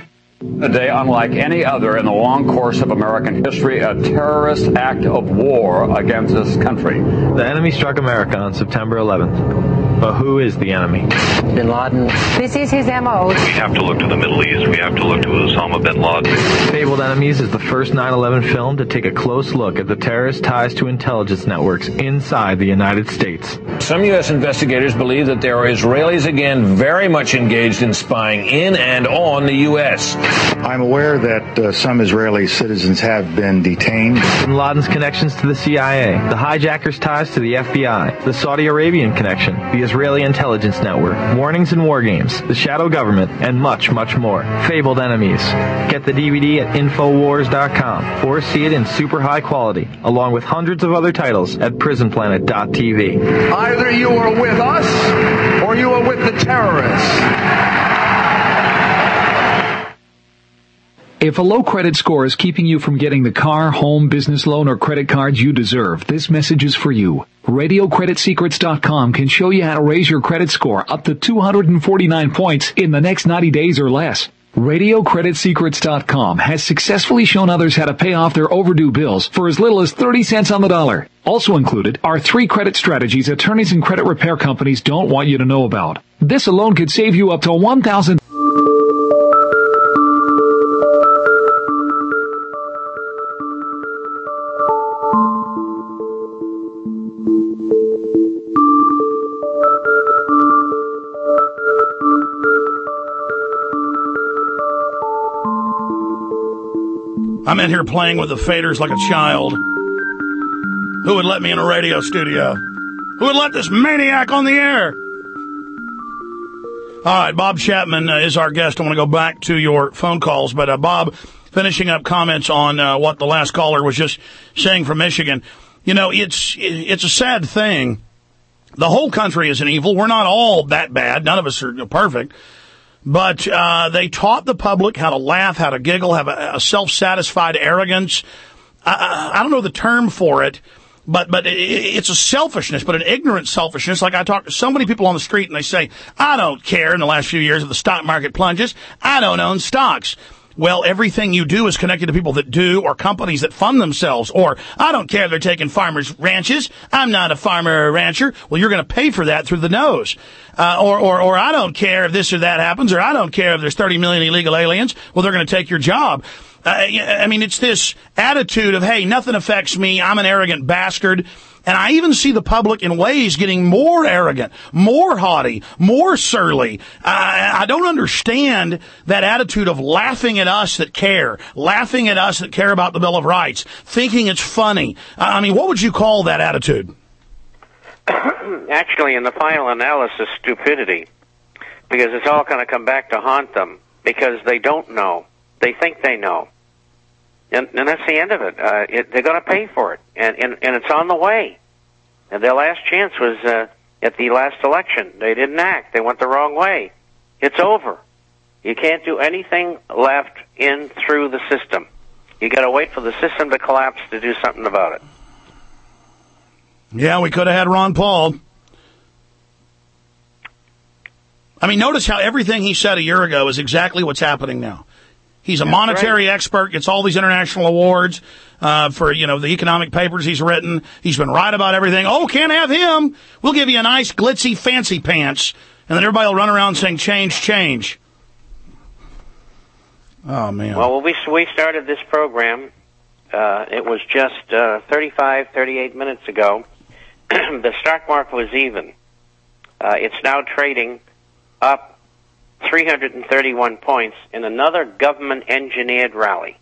A day unlike any other in the long course of American history, a terrorist act of war against this country. The enemy struck America on September eleventh. But who is the enemy? Bin Laden. This is his M O. We have to look to the Middle East. We have to look to Osama bin Laden. Fabled Enemies is the first nine eleven film to take a close look at the terrorist ties to intelligence networks inside the United States. Some U S investigators believe that there are Israelis again very much engaged in spying in and on the U S. I'm aware that uh, some Israeli citizens have been detained. Bin Laden's connections to the C I A, the hijackers' ties to the F B I, the Saudi Arabian connection, the Israeli intelligence network, warnings and war games, the shadow government, and much, much more. Fabled Enemies. Get the D V D at infowars dot com or see it in super high quality, along with hundreds of other titles at prison planet dot t v. Either you are with us or you are with the terrorists. If a low credit score is keeping you from getting the car, home, business loan, or credit cards you deserve, this message is for you. radio credit secrets dot com can show you how to raise your credit score up to two hundred forty-nine points in the next ninety days or less. radio credit secrets dot com has successfully shown others how to pay off their overdue bills for as little as thirty cents on the dollar. Also included are three credit strategies attorneys and credit repair companies don't want you to know about. This alone could save you up to one thousand dollars. I'm in here playing with the faders like a child. Who would let me in a radio studio? Who would let this maniac on the air? All right, Bob Chapman uh, is our guest. I want to go back to your phone calls. But, uh, Bob, finishing up comments on uh, what the last caller was just saying from Michigan. You know, it's it's a sad thing. The whole country is an evil. We're not all that bad. None of us are perfect. But uh they taught the public how to laugh, how to giggle, have a, a self-satisfied arrogance. I, I, I don't know the term for it, but but it, it's a selfishness, but an ignorant selfishness. Like I talk to so many people on the street and they say, I don't care in the last few years if the stock market plunges. I don't own stocks. Well, everything you do is connected to people that do or companies that fund themselves. Or, I don't care if they're taking farmers' ranches. I'm not a farmer or rancher. Well, you're going to pay for that through the nose. Uh, or, or, or I don't care if this or that happens. Or I don't care if there's thirty million illegal aliens. Well, they're going to take your job. Uh, I mean, it's this attitude of, hey, nothing affects me. I'm an arrogant bastard. And I even see the public in ways getting more arrogant, more haughty, more surly. I, I don't understand that attitude of laughing at us that care, laughing at us that care about the Bill of Rights, thinking it's funny. I mean, what would you call that attitude? Actually, in the final analysis, stupidity. Because it's all going to come back to haunt them because they don't know. They think they know. And, and that's the end of it. Uh, it they're going to pay for it, and, and and it's on the way. And their last chance was uh, at the last election. They didn't act. They went the wrong way. It's over. You can't do anything left in through the system. You got to wait for the system to collapse to do something about it. Yeah, we could have had Ron Paul. I mean, notice how everything he said a year ago is exactly what's happening now. He's a That's monetary right. expert, gets all these international awards uh, for, you know, the economic papers he's written. He's been right about everything. Oh, can't have him. We'll give you a nice, glitzy, fancy pants. And then everybody will run around saying, change, change. Oh, man. Well, when we, we started this program, uh, it was just uh, thirty-five, thirty-eight minutes ago. The stock market was even. Uh, it's now trading up three hundred thirty-one points in another government-engineered rally.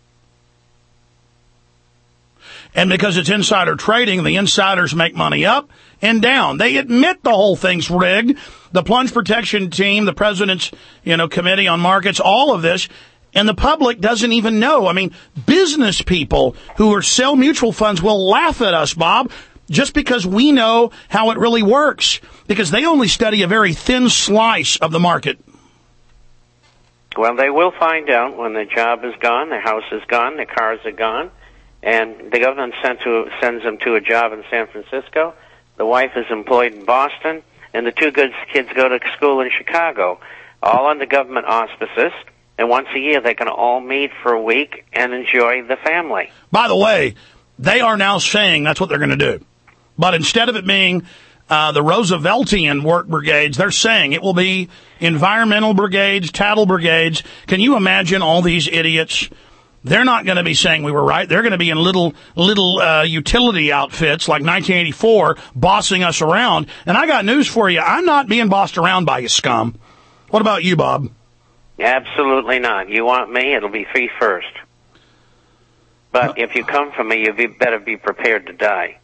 And because it's insider trading, the insiders make money up and down. They admit the whole thing's rigged. The plunge protection team, the president's, you know, committee on markets, all of this. And the public doesn't even know. I mean, business people who are sell mutual funds will laugh at us, Bob, just because we know how it really works, because they only study a very thin slice of the market. Well, they will find out when the job is gone, their house is gone, their cars are gone, and the government sent to, sends them to a job in San Francisco. The wife is employed in Boston, and the two good kids go to school in Chicago, all under government auspices. And once a year, they can all meet for a week and enjoy the family. By the way, they are now saying that's what they're going to do. But instead of it being uh, the Rooseveltian work brigades, they're saying it will be environmental brigades, tattle brigades. Can you imagine all these idiots? They're not going to be saying we were right. They're going to be in little little uh, utility outfits like nineteen eighty-four bossing us around. And I got news for you. I'm not being bossed around by you, scum. What about you, Bob? Absolutely not. You want me, it'll be free first. But if you come for me, you be, better be prepared to die.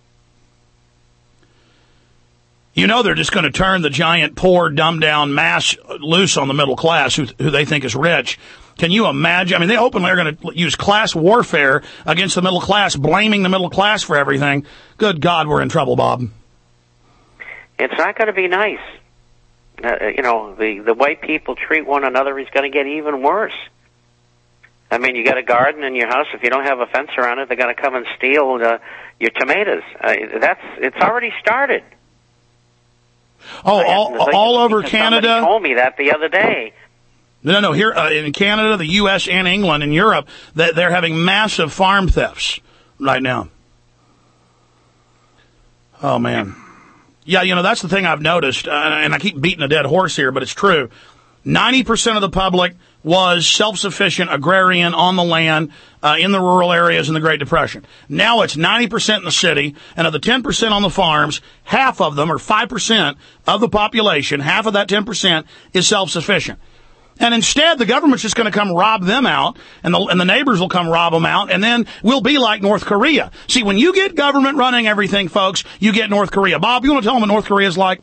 You know they're just going to turn the giant, poor, dumbed-down mass loose on the middle class who, who they think is rich. Can you imagine? I mean, they openly are going to use class warfare against the middle class, blaming the middle class for everything. Good God, we're in trouble, Bob. It's not going to be nice. Uh, you know, the, the way people treat one another is going to get even worse. I mean, you got a garden in your house. If you don't have a fence around it, they're going to come and steal uh, your tomatoes. Uh, that's it's already started. Oh, all, like, all over Canada? Somebody told me that the other day. No, no, here uh, in Canada, the U S, and England, and Europe, that they're having massive farm thefts right now. Oh, man. Yeah, you know, that's the thing I've noticed, uh, and I keep beating a dead horse here, but it's true. ninety percent of the public was self-sufficient, agrarian, on the land, uh, in the rural areas in the Great Depression. Now it's ninety percent in the city, and of the ten percent on the farms, half of them, or five percent of the population, half of that ten percent is self-sufficient. And instead, the government's just going to come rob them out, and the, and the neighbors will come rob them out, and then we'll be like North Korea. See, when you get government running everything, folks, you get North Korea. Bob, you want to tell them what North Korea is like?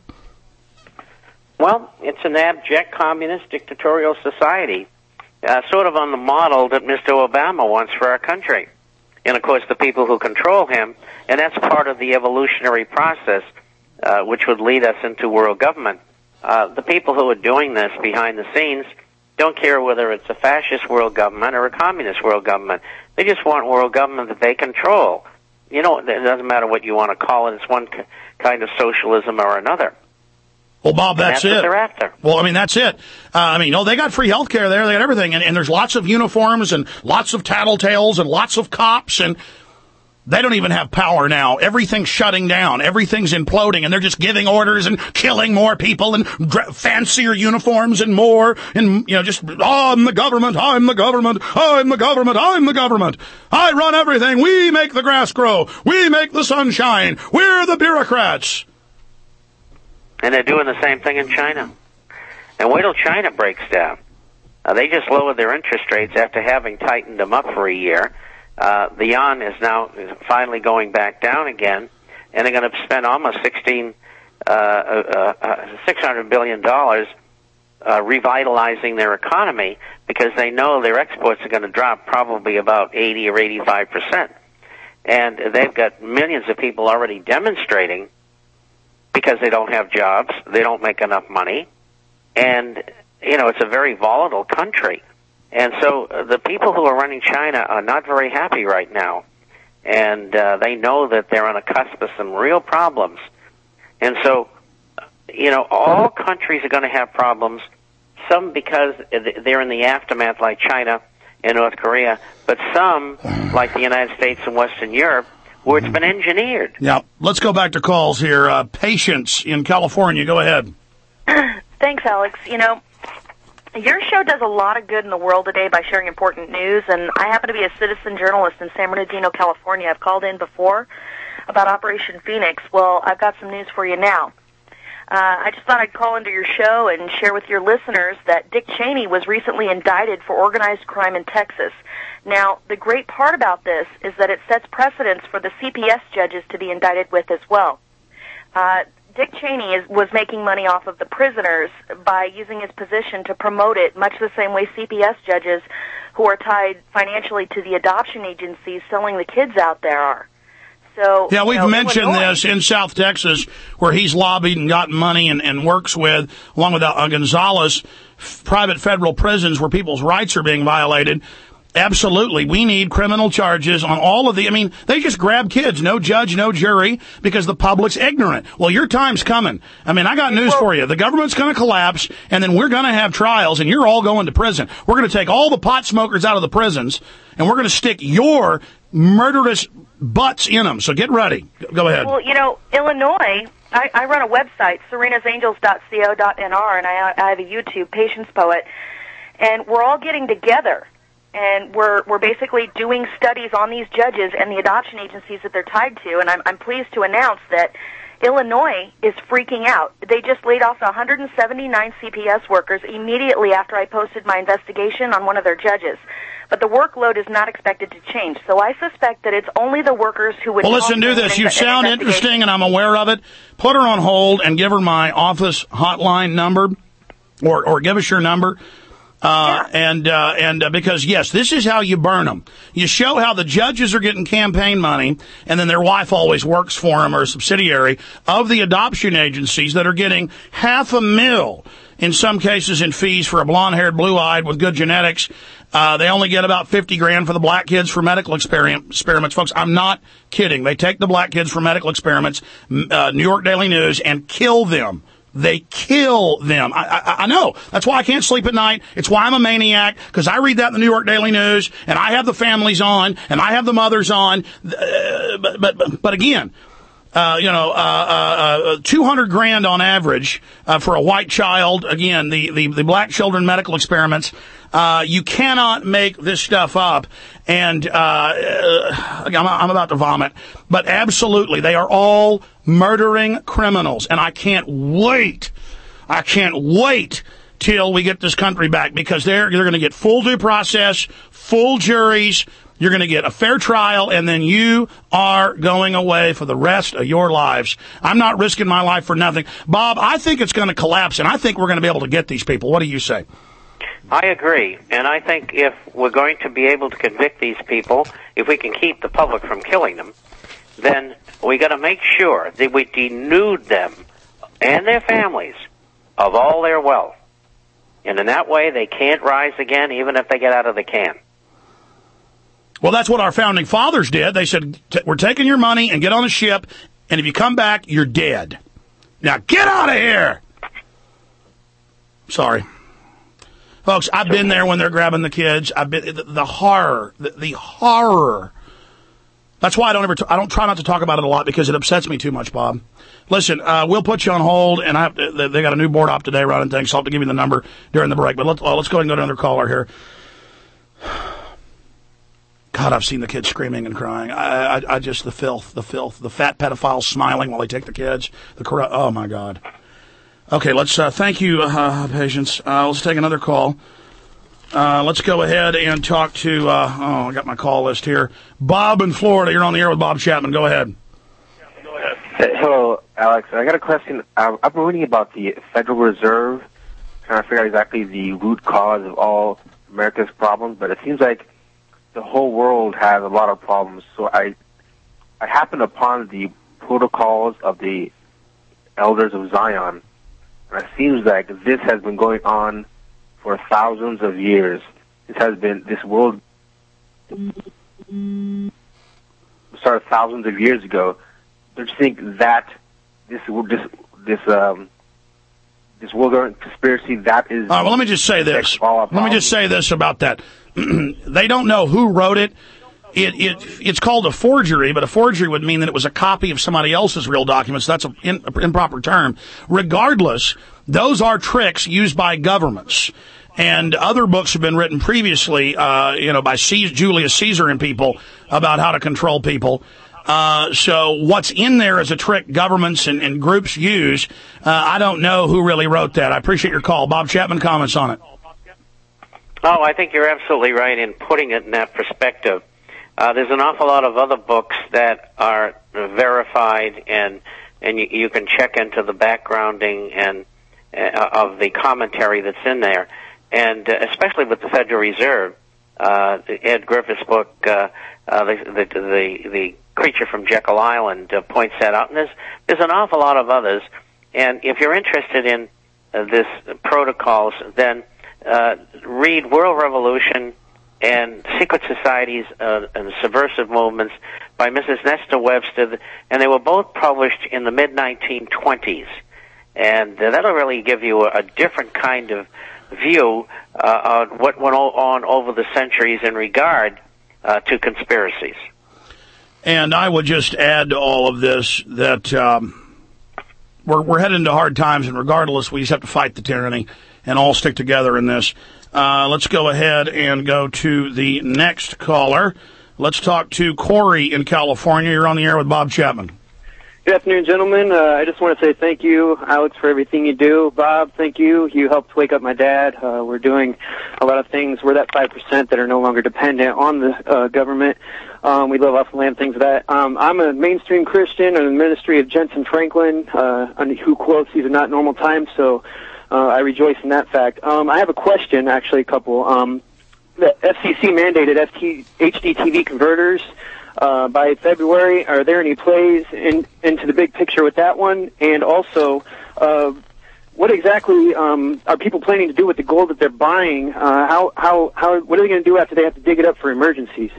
Well, it's an abject communist dictatorial society, uh, sort of on the model that Mister Obama wants for our country. And, of course, the people who control him, and that's part of the evolutionary process, uh, which would lead us into world government. Uh, the people who are doing this behind the scenes don't care whether it's a fascist world government or a communist world government. They just want world government that they control. You know, it doesn't matter what you want to call it. It's one kind of socialism or another. Well, Bob, that's, that's it. What they're after. Well, I mean, that's it. Uh, I mean, oh, they got free health care there. They got everything. And, and there's lots of uniforms and lots of tattletales and lots of cops. And they don't even have power now. Everything's shutting down. Everything's imploding. And they're just giving orders and killing more people and dra- fancier uniforms and more. And, you know, just, oh, I'm the government. I'm the government. I'm the government. I'm the government. I run everything. We make the grass grow. We make the sun shine. We're the bureaucrats. And they're doing the same thing in China. And wait till China breaks down. Uh, they just lowered their interest rates after having tightened them up for a year. Uh, the yuan is now finally going back down again, and they're going to spend almost sixteen, uh, uh, uh, six hundred billion dollars uh, revitalizing their economy because they know their exports are going to drop probably about eighty or eighty-five percent. And they've got millions of people already demonstrating because they don't have jobs, they don't make enough money, and you know, it's a very volatile country. And so uh, the people who are running China are not very happy right now. And uh, they know that they're on the cusp of some real problems. And so, you know, all countries are going to have problems, some because they're in the aftermath like China and North Korea, but some, like the United States and Western Europe, where it's been engineered. Yeah, let's go back to calls here. Uh, Patience in California, go ahead. Thanks, Alex. You know, your show does a lot of good in the world today by sharing important news, and I happen to be a citizen journalist in San Bernardino, California. I've called in before about Operation Phoenix. Well, I've got some news for you now. Uh, I just thought I'd call into your show and share with your listeners that Dick Cheney was recently indicted for organized crime in Texas. Now, the great part about this is that it sets precedents for the C P S judges to be indicted with as well. Uh, Dick Cheney is, was making money off of the prisoners by using his position to promote it, much the same way C P S judges who are tied financially to the adoption agencies selling the kids out there are. So, yeah, we've you know, mentioned Illinois, this in South Texas, where he's lobbied and gotten money and, and works with, along with uh, Gonzales, f- private federal prisons where people's rights are being violated. Absolutely. We need criminal charges on all of the, I mean, they just grab kids. No judge, no jury, because the public's ignorant. Well, your time's coming. I mean, I got news for you. The government's going to collapse, and then we're going to have trials, and you're all going to prison. We're going to take all the pot smokers out of the prisons, and we're going to stick your murderous butts in them. So get ready. Go ahead. Well, you know, Illinois, I, I run a website, serenas angels dot co dot n r, and I, I have a YouTube, Patience Poet, and we're all getting together. And we're we're basically doing studies on these judges and the adoption agencies that they're tied to. And I'm, I'm pleased to announce that Illinois is freaking out. They just laid off one hundred seventy-nine C P S workers immediately after I posted my investigation on one of their judges. But the workload is not expected to change. So I suspect that it's only the workers who would... Well, listen, do this. You sound interesting, and I'm aware of it. Put her on hold and give her my office hotline number, or, or give us your number. Uh, yeah. and, uh, and, uh, because yes, this is how you burn them. You show how the judges are getting campaign money, and then their wife always works for them or a subsidiary of the adoption agencies that are getting half a mil in some cases in fees for a blonde-haired, blue-eyed with good genetics. Uh, they only get about fifty grand for the black kids for medical experiment, experiments. Folks, I'm not kidding. They take the black kids for medical experiments, uh, New York Daily News, and kill them. They kill them. I, I, I know. That's why I can't sleep at night. It's why I'm a maniac, because I read that in the New York Daily News, and I have the families on, and I have the mothers on. Uh, but, but, but again, uh, you know, uh, uh, two hundred grand on average uh, for a white child. Again, the, the, the black children medical experiments. Uh, you cannot make this stuff up. And, uh, I'm, I'm about to vomit. But absolutely, they are all murdering criminals. And I can't wait. I can't wait till we get this country back, because they're, they're going to get full due process, full juries. You're going to get a fair trial, and then you are going away for the rest of your lives. I'm not risking my life for nothing. Bob, I think it's going to collapse, and I think we're going to be able to get these people. What do you say? I agree, and I think if we're going to be able to convict these people, if we can keep the public from killing them, then we got to make sure that we denude them and their families of all their wealth. And in that way, they can't rise again, even if they get out of the can. Well, that's what our founding fathers did. They said, we're taking your money and get on a ship, and if you come back, you're dead. Now, get out of here! Sorry. Folks, I've been there when they're grabbing the kids. I've been, the, the horror, the, the horror. That's why I don't ever, t- I don't try not to talk about it a lot, because it upsets me too much, Bob. Listen, uh, we'll put you on hold, and I have to, they got a new board op today running things, so I'll have to give you the number during the break. But let's, uh, let's go ahead and go to another caller here. God, I've seen the kids screaming and crying. I, I, I just, the filth, the filth, the fat pedophiles smiling while they take the kids. The corrupt, oh my God. Okay, let's, uh, thank you, uh, Patience. Uh, let's take another call. Uh, let's go ahead and talk to, uh, oh, I got my call list here. Bob in Florida. You're on the air with Bob Chapman. Go ahead. Go ahead. Hey, hello, Alex. I got a question. I've been reading about the Federal Reserve, trying to figure out exactly the root cause of all America's problems, but it seems like the whole world has a lot of problems. So I, I happened upon the protocols of the Elders of Zion. And it seems like this has been going on for thousands of years. This has been, this world started thousands of years ago. Don't you think that this, this, this, um, this world government conspiracy, that is... All right, well, let me just say this. Let me just say this about that. They don't know who wrote it. It, it. It's called a forgery, but a forgery would mean that it was a copy of somebody else's real documents. That's an in, improper term. Regardless, those are tricks used by governments. And other books have been written previously, uh, you know, by C- Julius Caesar and people about how to control people. Uh, so what's in there is a trick governments and, and groups use. Uh, I don't know who really wrote that. I appreciate your call. Bob Chapman, comments on it. Oh, I think you're absolutely right in putting it in that perspective. Uh, there's an awful lot of other books that are verified, and and you, you can check into the backgrounding and uh, of the commentary that's in there, and uh, especially with the Federal Reserve, uh, Ed Griffith's book, uh, uh, the, the the the Creature from Jekyll Island, uh, points that out, and there's there's an awful lot of others. And if you're interested in uh, this protocols, then uh, read World Revolution and Secret Societies uh, and Subversive Movements by Missus Nesta Webster, and they were both published in the mid nineteen twenties. And uh, that'll really give you a, a different kind of view uh, on what went on over the centuries in regard uh, to conspiracies. And I would just add to all of this that um, we're, we're heading into hard times, and regardless, we just have to fight the tyranny and all stick together in this. Uh, let's go ahead and go to the next caller. Let's talk to Corey in California. You're on the air with Bob Chapman. Good afternoon, gentlemen. Uh, I just want to say thank you, Alex, for everything you do. Bob, thank you. You helped wake up my dad. Uh, we're doing a lot of things. We're that five percent that are no longer dependent on the uh, government. Um, we live off the land, things of that. Um, I'm a mainstream Christian in the ministry of Jensen Franklin, uh, who quotes, "These are not normal times," so uh, I rejoice in that fact. Um, I have a question, actually, a couple. Um, the F C C mandated F T, H D T V converters uh, by February. Are there any plays in, into the big picture with that one? And also, uh, what exactly um, are people planning to do with the gold that they're buying? Uh, how, how, how, what are they going to do after they have to dig it up for emergencies?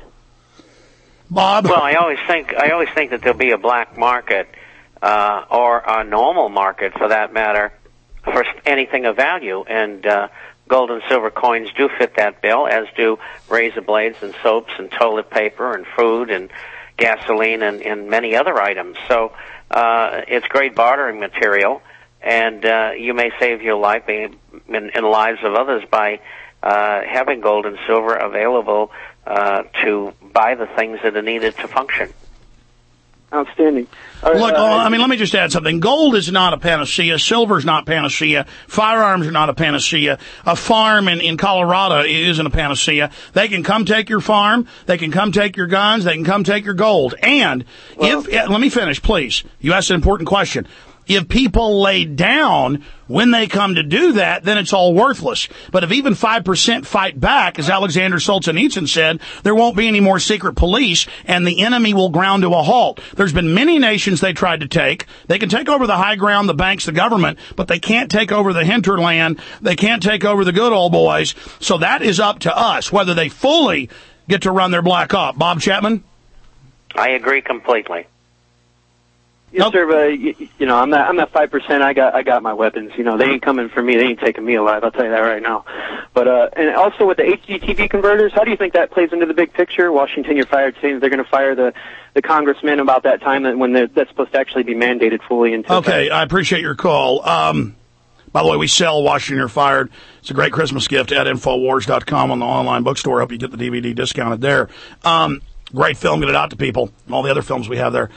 Bob? Well, I always think I always think that there'll be a black market uh, or a normal market, for that matter, for anything of value, and uh, gold and silver coins do fit that bill, as do razor blades and soaps and toilet paper and food and gasoline and, and many other items. So uh, it's great bartering material, and uh, you may save your life in, in, in lives of others by uh, having gold and silver available uh, to buy the things that are needed to function. Outstanding. Right, Look, uh, I mean, let me just add something. Gold is not a panacea. Silver is not panacea. Firearms are not a panacea. A farm in, in Colorado isn't a panacea. They can come take your farm. They can come take your guns. They can come take your gold. And well, if, let me finish, please. You asked an important question. If people lay down when they come to do that, then it's all worthless. But if even five percent fight back, as Alexander Solzhenitsyn said, there won't be any more secret police, and the enemy will ground to a halt. There's been many nations they tried to take. They can take over the high ground, the banks, the government, but they can't take over the hinterland. They can't take over the good old boys. So that is up to us, whether they fully get to run their black op. Bob Chapman? I agree completely. Yes, nope. sir. But you, you know, I'm that I'm that five percent. I got I got my weapons. You know, they ain't coming for me. They ain't taking me alive. I'll tell you that right now. But uh, and also with the H D T V converters, how do you think that plays into the big picture? Washington, you're fired, saying they're going to fire the the congressman about that time that when that's supposed to actually be mandated fully into. Okay, I appreciate your call. Um, by the way, we sell Washington You're Fired. It's a great Christmas gift at Infowars dot com on the online bookstore. I hope you get the D V D discounted there. Um, great film. Get it out to people and all the other films we have there.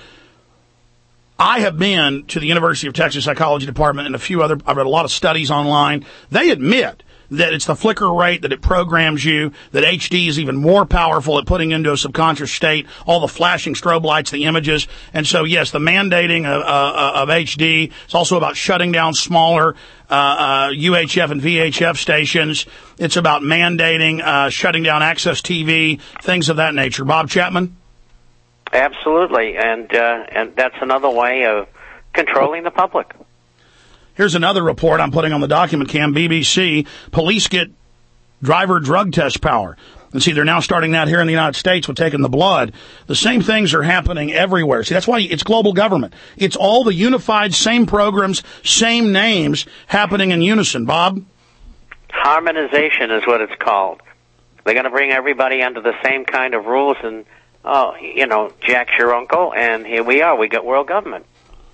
I have been to the University of Texas Psychology Department and a few other, I've read a lot of studies online. They admit that it's the flicker rate, that it programs you, that H D is even more powerful at putting into a subconscious state all the flashing strobe lights, the images. And so, yes, the mandating of, uh, of H D is also about shutting down smaller uh, uh, U H F and V H F stations. It's about mandating, uh, shutting down Access T V, things of that nature. Bob Chapman? Absolutely, and uh, and that's another way of controlling the public. Here's another report I'm putting on the document cam. B B C, police get driver drug test power. And see, they're now starting that here in the United States with taking the blood. The same things are happening everywhere. See, that's why it's global government. It's all the unified, same programs, same names happening in unison. Bob? Harmonization is what it's called. They're going to bring everybody under the same kind of rules, and, oh, you know, Jack's your uncle, and here we are. We got world government.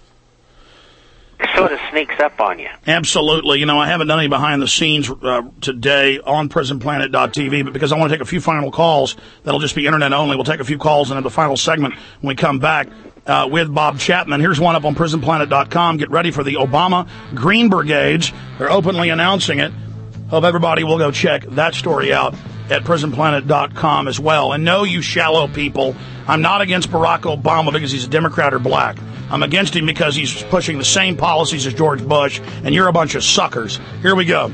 It sort of sneaks up on you. Absolutely. You know, I haven't done any behind the scenes uh, today on prison planet dot t v, but because I want to take a few final calls, that'll just be internet only. We'll take a few calls and have the final segment when we come back uh, with Bob Chapman. Here's one up on prison planet dot com. Get ready for the Obama Green Brigades. They're openly announcing it. Hope everybody will go check that story out at prison planet dot com as well. And no, you shallow people, I'm not against Barack Obama because he's a Democrat or black. I'm against him because he's pushing the same policies as George Bush, and you're a bunch of suckers. Here we go.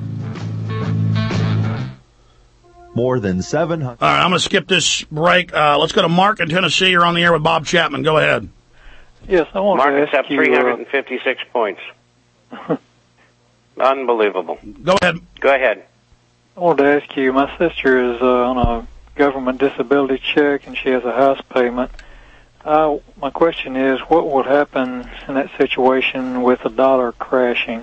More than seven hundred. All right, I'm going to skip this break. Uh, let's go to Mark in Tennessee. You're on the air with Bob Chapman. Go ahead. Yes, I want Mark to is ask up you, three hundred fifty-six uh, points. Unbelievable. Go ahead. Go ahead. I wanted to ask you, my sister is uh, on a government disability check, and she has a house payment. Uh, my question is, what would happen in that situation with the dollar crashing?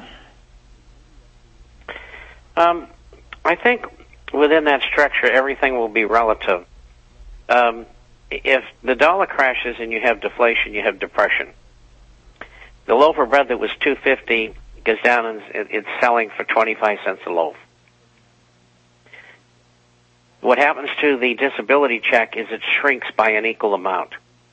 Um, I think within that structure, everything will be relative. Um, if the dollar crashes and you have deflation, you have depression. The loaf of bread that was two fifty goes down and it's selling for twenty-five cents a loaf. What happens to the disability check is it shrinks by an equal amount.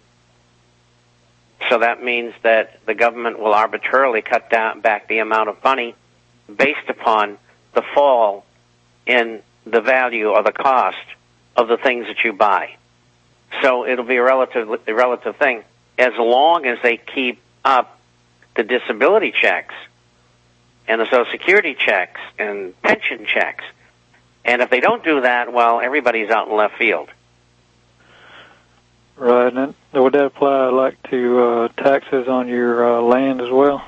So that means that the government will arbitrarily cut down back the amount of money based upon the fall in the value or the cost of the things that you buy. So it'll be a relative, a relative thing. As long as they keep up the disability checks and the Social Security checks and pension checks, and if they don't do that, well, everybody's out in left field. Right, and would that apply like to uh, taxes on your uh, land as well?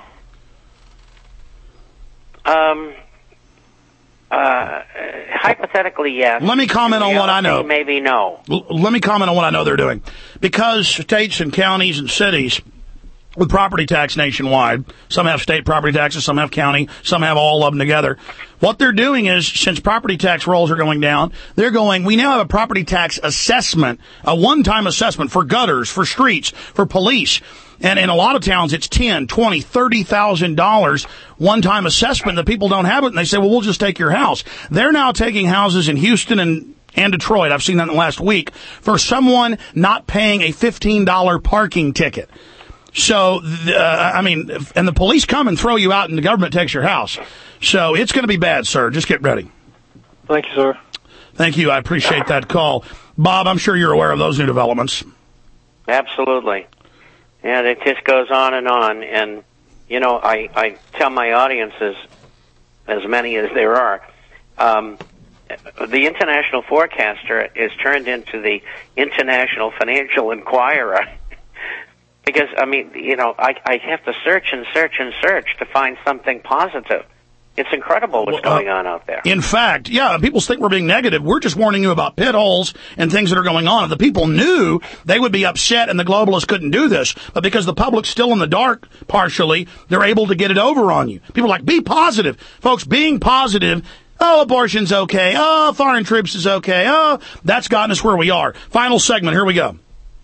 Um, uh, hypothetically, yes. Let me comment on what I know. Maybe no. L- let me comment on what I know they're doing. Because states and counties and cities with property tax nationwide, some have state property taxes, some have county, some have all of them together. What they're doing is, since property tax rolls are going down, they're going, we now have a property tax assessment, a one-time assessment for gutters, for streets, for police. And in a lot of towns, it's ten, twenty, thirty thousand dollars one-time assessment that people don't have it, and they say, well, we'll just take your house. They're now taking houses in Houston and and Detroit, I've seen that in the last week, for someone not paying a fifteen dollars parking ticket. So, uh, I mean, and the police come and throw you out and the government takes your house. So it's going to be bad, sir. Just get ready. Thank you, sir. Thank you. I appreciate that call. Bob, I'm sure you're aware of those new developments. Absolutely. And it just goes on and on. And, you know, I, I tell my audiences, as many as there are, um, the International Forecaster is turned into the International Financial Inquirer. Because, I mean, you know, I, I have to search and search and search to find something positive. It's incredible what's well, uh, going on out there. In fact, yeah, people think we're being negative. We're just warning you about pit holes and things that are going on. If the people knew, they would be upset and the globalists couldn't do this. But because the public's still in the dark, partially, they're able to get it over on you. People are like, be positive. Folks, being positive, oh, abortion's okay. Oh, foreign troops is okay. Oh, that's gotten us where we are. Final segment. Here we go.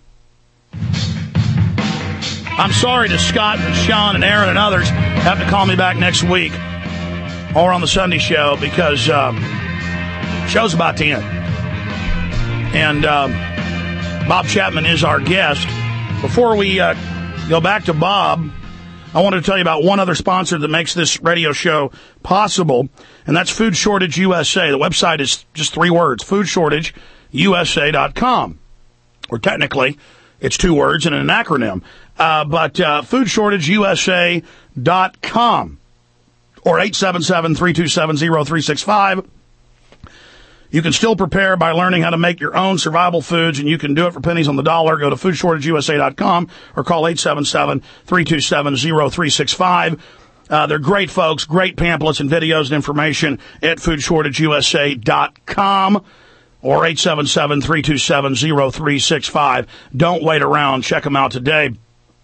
I'm sorry to Scott and Sean and Aaron and others have to call me back next week or on the Sunday show because um, show's about to end. And um, Bob Chapman is our guest. Before we uh, go back to Bob, I wanted to tell you about one other sponsor that makes this radio show possible, and that's Food Shortage U S A. The website is just three words, food shortage U S A dot com. Or technically, it's two words and an acronym. Uh, but uh, food shortage U S A dot com or eight seven seven, three two seven, zero three six five. You can still prepare by learning how to make your own survival foods, and you can do it for pennies on the dollar. Go to food shortage U S A dot com or call eight seven seven, three two seven, zero three six five. Uh, they're great folks, great pamphlets and videos and information at food shortage u s a dot com or eight seven seven, three two seven, zero three six five. Don't wait around. Check them out today.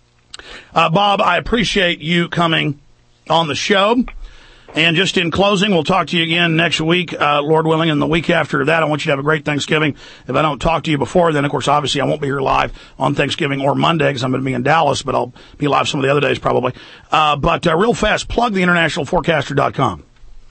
Uh, Bob, I appreciate you coming on the show. And just in closing, we'll talk to you again next week, uh, Lord willing, and the week after that. I want you to have a great Thanksgiving. If I don't talk to you before, then, of course, obviously I won't be here live on Thanksgiving or Monday because I'm going to be in Dallas, but I'll be live some of the other days probably. Uh, but uh, real fast, plug the international forecaster dot com.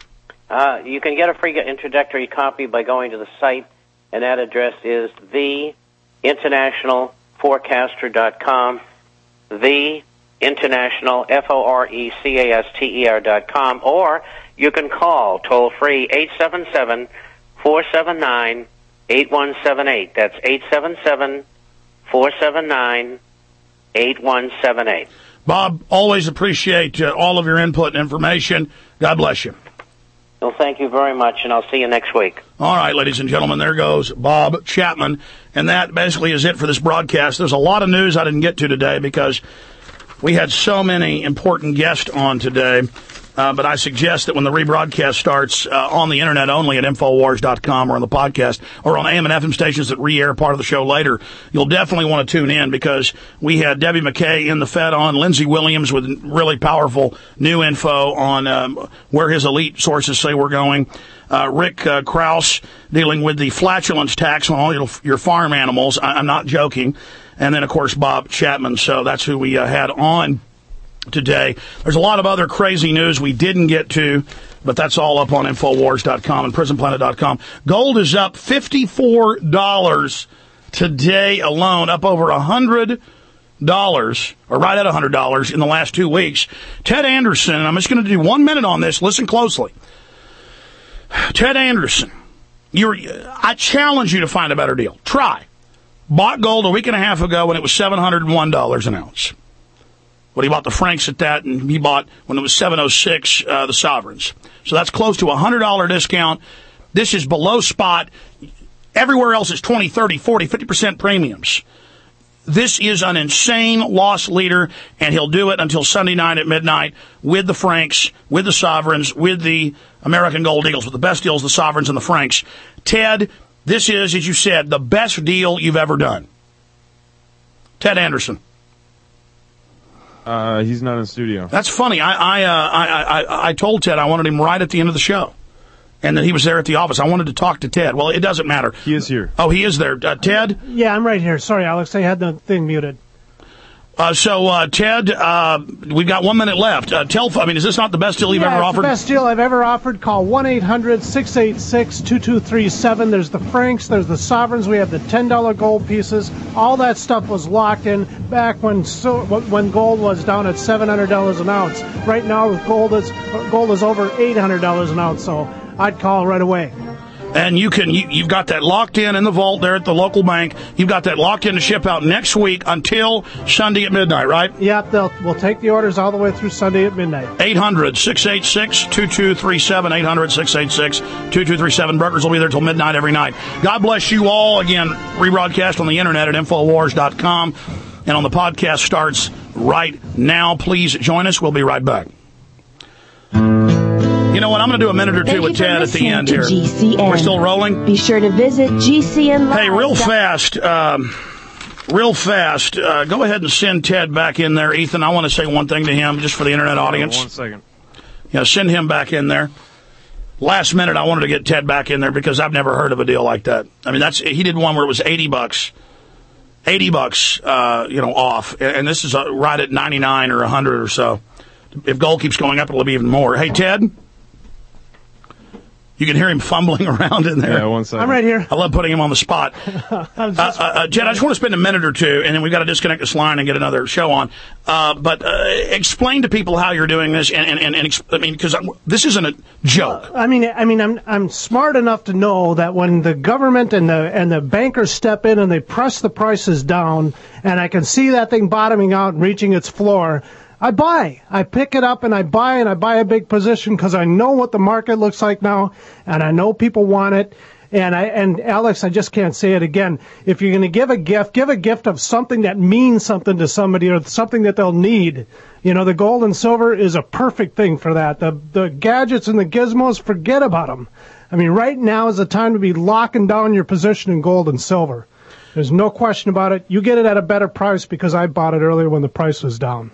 Uh, you can get a free introductory copy by going to the site, and that address is the international forecaster dot com, the International, F O R E C A S T E R dot com, or you can call toll-free eight seven seven, four seven nine, eight one seven eight. That's eight seven seven, four seven nine, eight one seven eight. Bob, always appreciate uh, all of your input and information. God bless you. Well, thank you very much, and I'll see you next week. All right, ladies and gentlemen, there goes Bob Chapman, and that basically is it for this broadcast. There's a lot of news I didn't get to today because we had so many important guests on today, uh, but I suggest that when the rebroadcast starts uh, on the internet only at infowars dot com or on the podcast or on A M and F M stations that re-air part of the show later, you'll definitely want to tune in because we had Debbie McKay in the Fed on, Lindsey Williams with really powerful new info on um, where his elite sources say we're going. Uh, Rick uh, Krause dealing with the flatulence tax on all your, your farm animals. I, I'm not joking. And then, of course, Bob Chapman. So that's who we uh, had on today. There's a lot of other crazy news we didn't get to, but that's all up on infowars dot com and prison planet dot com. Gold is up fifty-four dollars today alone, up over one hundred dollars, or right at one hundred dollars in the last two weeks. Ted Anderson, and I'm just going to do one minute on this. Listen closely. Ted Anderson, you're, I challenge you to find a better deal. Try. Bought gold a week and a half ago when it was seven hundred one dollars an ounce. Well, he bought the Franks at that, and he bought, when it was seven oh six, uh, the Sovereigns. So that's close to a one hundred dollars discount. This is below spot. Everywhere else is twenty, thirty, forty, fifty percent premiums. This is an insane loss leader, and he'll do it until Sunday night at midnight with the Franks, with the Sovereigns, with the American Gold Eagles, with the best deals, the Sovereigns and the Franks. Ted, this is, as you said, the best deal you've ever done. Ted Anderson. Uh, he's not in the studio. That's funny. I I, uh, I I I told Ted I wanted him right at the end of the show, and that he was there at the office. I wanted to talk to Ted. Well, it doesn't matter. He is here. Oh, he is there. Uh, Ted? Yeah, I'm right here. Sorry, Alex. I had the thing muted. Uh, so, uh, Ted, uh, we've got one minute left. Uh, tell, I mean, is this not the best deal you've yeah, ever it's offered? the best deal I've ever offered. Call one eight hundred, six eight six, two two three seven. There's the Franks, there's the Sovereigns. We have the ten dollar gold pieces. All that stuff was locked in back when so, when gold was down at seven hundred dollars an ounce. Right now, gold is gold is over eight hundred dollars an ounce. So I'd call right away. And you can, you, you've got that locked in in the vault there at the local bank. You've got that locked in to ship out next week until Sunday at midnight, right? Yep, they'll, we'll take the orders all the way through Sunday at midnight. eight hundred, six eight six, two two three seven, eight hundred, six eight six, two two three seven. Brokers will be there till midnight every night. God bless you all. Again, rebroadcast on the internet at infowars dot com. And on the podcast starts right now. Please join us. We'll be right back. You know what? I'm going to do a minute or two Thank with Ted at the end here. G C N. We're still rolling? Be sure to visit G C N Live. Hey, real fast, um, real fast, uh, go ahead and send Ted back in there. Ethan, I want to say one thing to him just for the internet audience. One second. Yeah, send him back in there. Last minute, I wanted to get Ted back in there because I've never heard of a deal like that. I mean, that's he did one where it was eighty bucks. eighty bucks, uh, you know, off. And this is uh, right at ninety-nine or one hundred or so. If gold keeps going up, it'll be even more. Hey, Ted? You can hear him fumbling around in there. Yeah, one second. I'm right here. I love putting him on the spot. uh, uh, uh, Ted, I just want to spend a minute or two, and then we've got to disconnect this line and get another show on. Uh, but uh, explain to people how you're doing this, and, and, and, and exp- I mean, because this isn't a joke. I mean, I mean, I'm I'm smart enough to know that when the government and the and the bankers step in and they press the prices down, and I can see that thing bottoming out and reaching its floor, I buy. I pick it up and I buy, and I buy a big position because I know what the market looks like now, and I know people want it. And I and Alex, I just can't say it again. If you're going to give a gift, give a gift of something that means something to somebody or something that they'll need. You know, the gold and silver is a perfect thing for that. The the gadgets and the gizmos, forget about them. I mean, right now is the time to be locking down your position in gold and silver. There's no question about it. You get it at a better price because I bought it earlier when the price was down.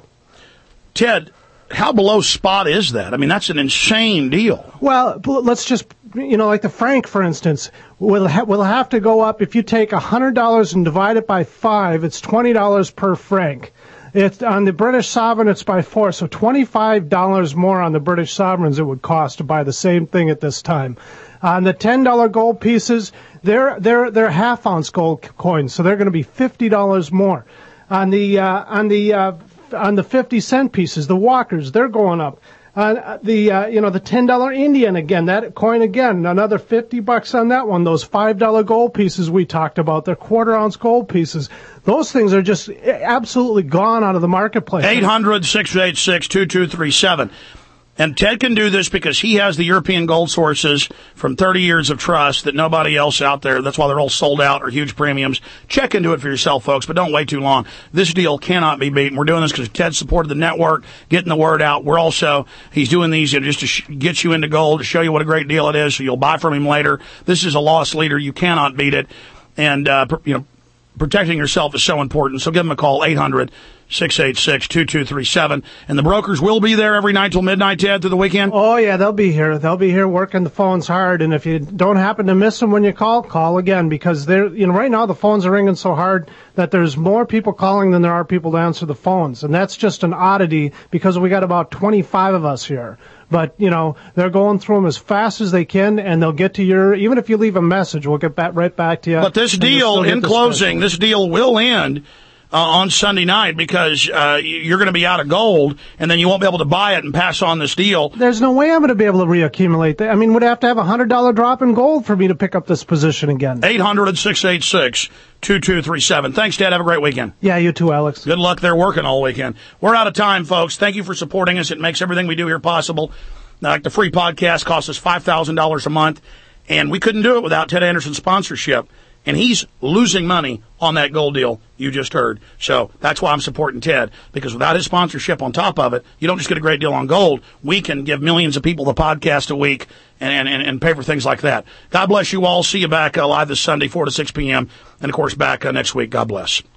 Ted, how below spot is that? I mean, that's an insane deal. Well, let's just, you know, like the franc, for instance, will ha- will have to go up. If you take one hundred dollars and divide it by five, it's twenty dollars per franc. It's on the British sovereign, it's by four, so twenty-five dollars more on the British sovereigns it would cost to buy the same thing at this time. On the ten dollar gold pieces, they're they're they're half ounce gold coins, so they're going to be fifty dollars more. On the uh, on the uh, on the fifty cent pieces, the Walkers, they're going up. Uh, the uh, you know the ten dollar Indian again, that coin again, another fifty bucks on that one. Those five dollar gold pieces we talked about, they're quarter ounce gold pieces. Those things are just absolutely gone out of the marketplace. eight hundred, six eight six, two two three seven. And Ted can do this because he has the European gold sources from thirty years of trust that nobody else out there, that's why they're all sold out or huge premiums. Check into it for yourself, folks, but don't wait too long. This deal cannot be beaten. We're doing this because Ted supported the network, getting the word out. We're also, he's doing these you know, just to sh- get you into gold, to show you what a great deal it is, so you'll buy from him later. This is a loss leader. You cannot beat it. And, uh, you know, protecting yourself is so important. So give him a call, eight hundred, six eight six, two two three seven. And the brokers will be there every night till midnight, Ted, through the weekend? Oh, yeah, they'll be here. They'll be here working the phones hard. And if you don't happen to miss them when you call, call again. Because they're, you know, right now the phones are ringing so hard that there's more people calling than there are people to answer the phones. And that's just an oddity because we got about twenty-five of us here. But, you know, they're going through them as fast as they can, and they'll get to your, even if you leave a message, we'll get back right back to you. But this deal, in closing, this deal will end uh, on Sunday night because uh, you're going to be out of gold, and then you won't be able to buy it and pass on this deal. There's no way I'm going to be able to reaccumulate that. I mean, would have to have a one hundred dollars drop in gold for me to pick up this position again. eight hundred, six eight six, two two three seven. Thanks, Dad. Have a great weekend. Yeah, you too, Alex. Good luck. They're working all weekend. We're out of time, folks. Thank you for supporting us. It makes everything we do here possible. Like the free podcast costs us five thousand dollars a month, and we couldn't do it without Ted Anderson's sponsorship. And he's losing money on that gold deal you just heard. So that's why I'm supporting Ted, because without his sponsorship on top of it, you don't just get a great deal on gold. We can give millions of people the podcast a week and, and, and pay for things like that. God bless you all. See you back uh, live this Sunday, four to six p.m., and, of course, back uh, next week. God bless.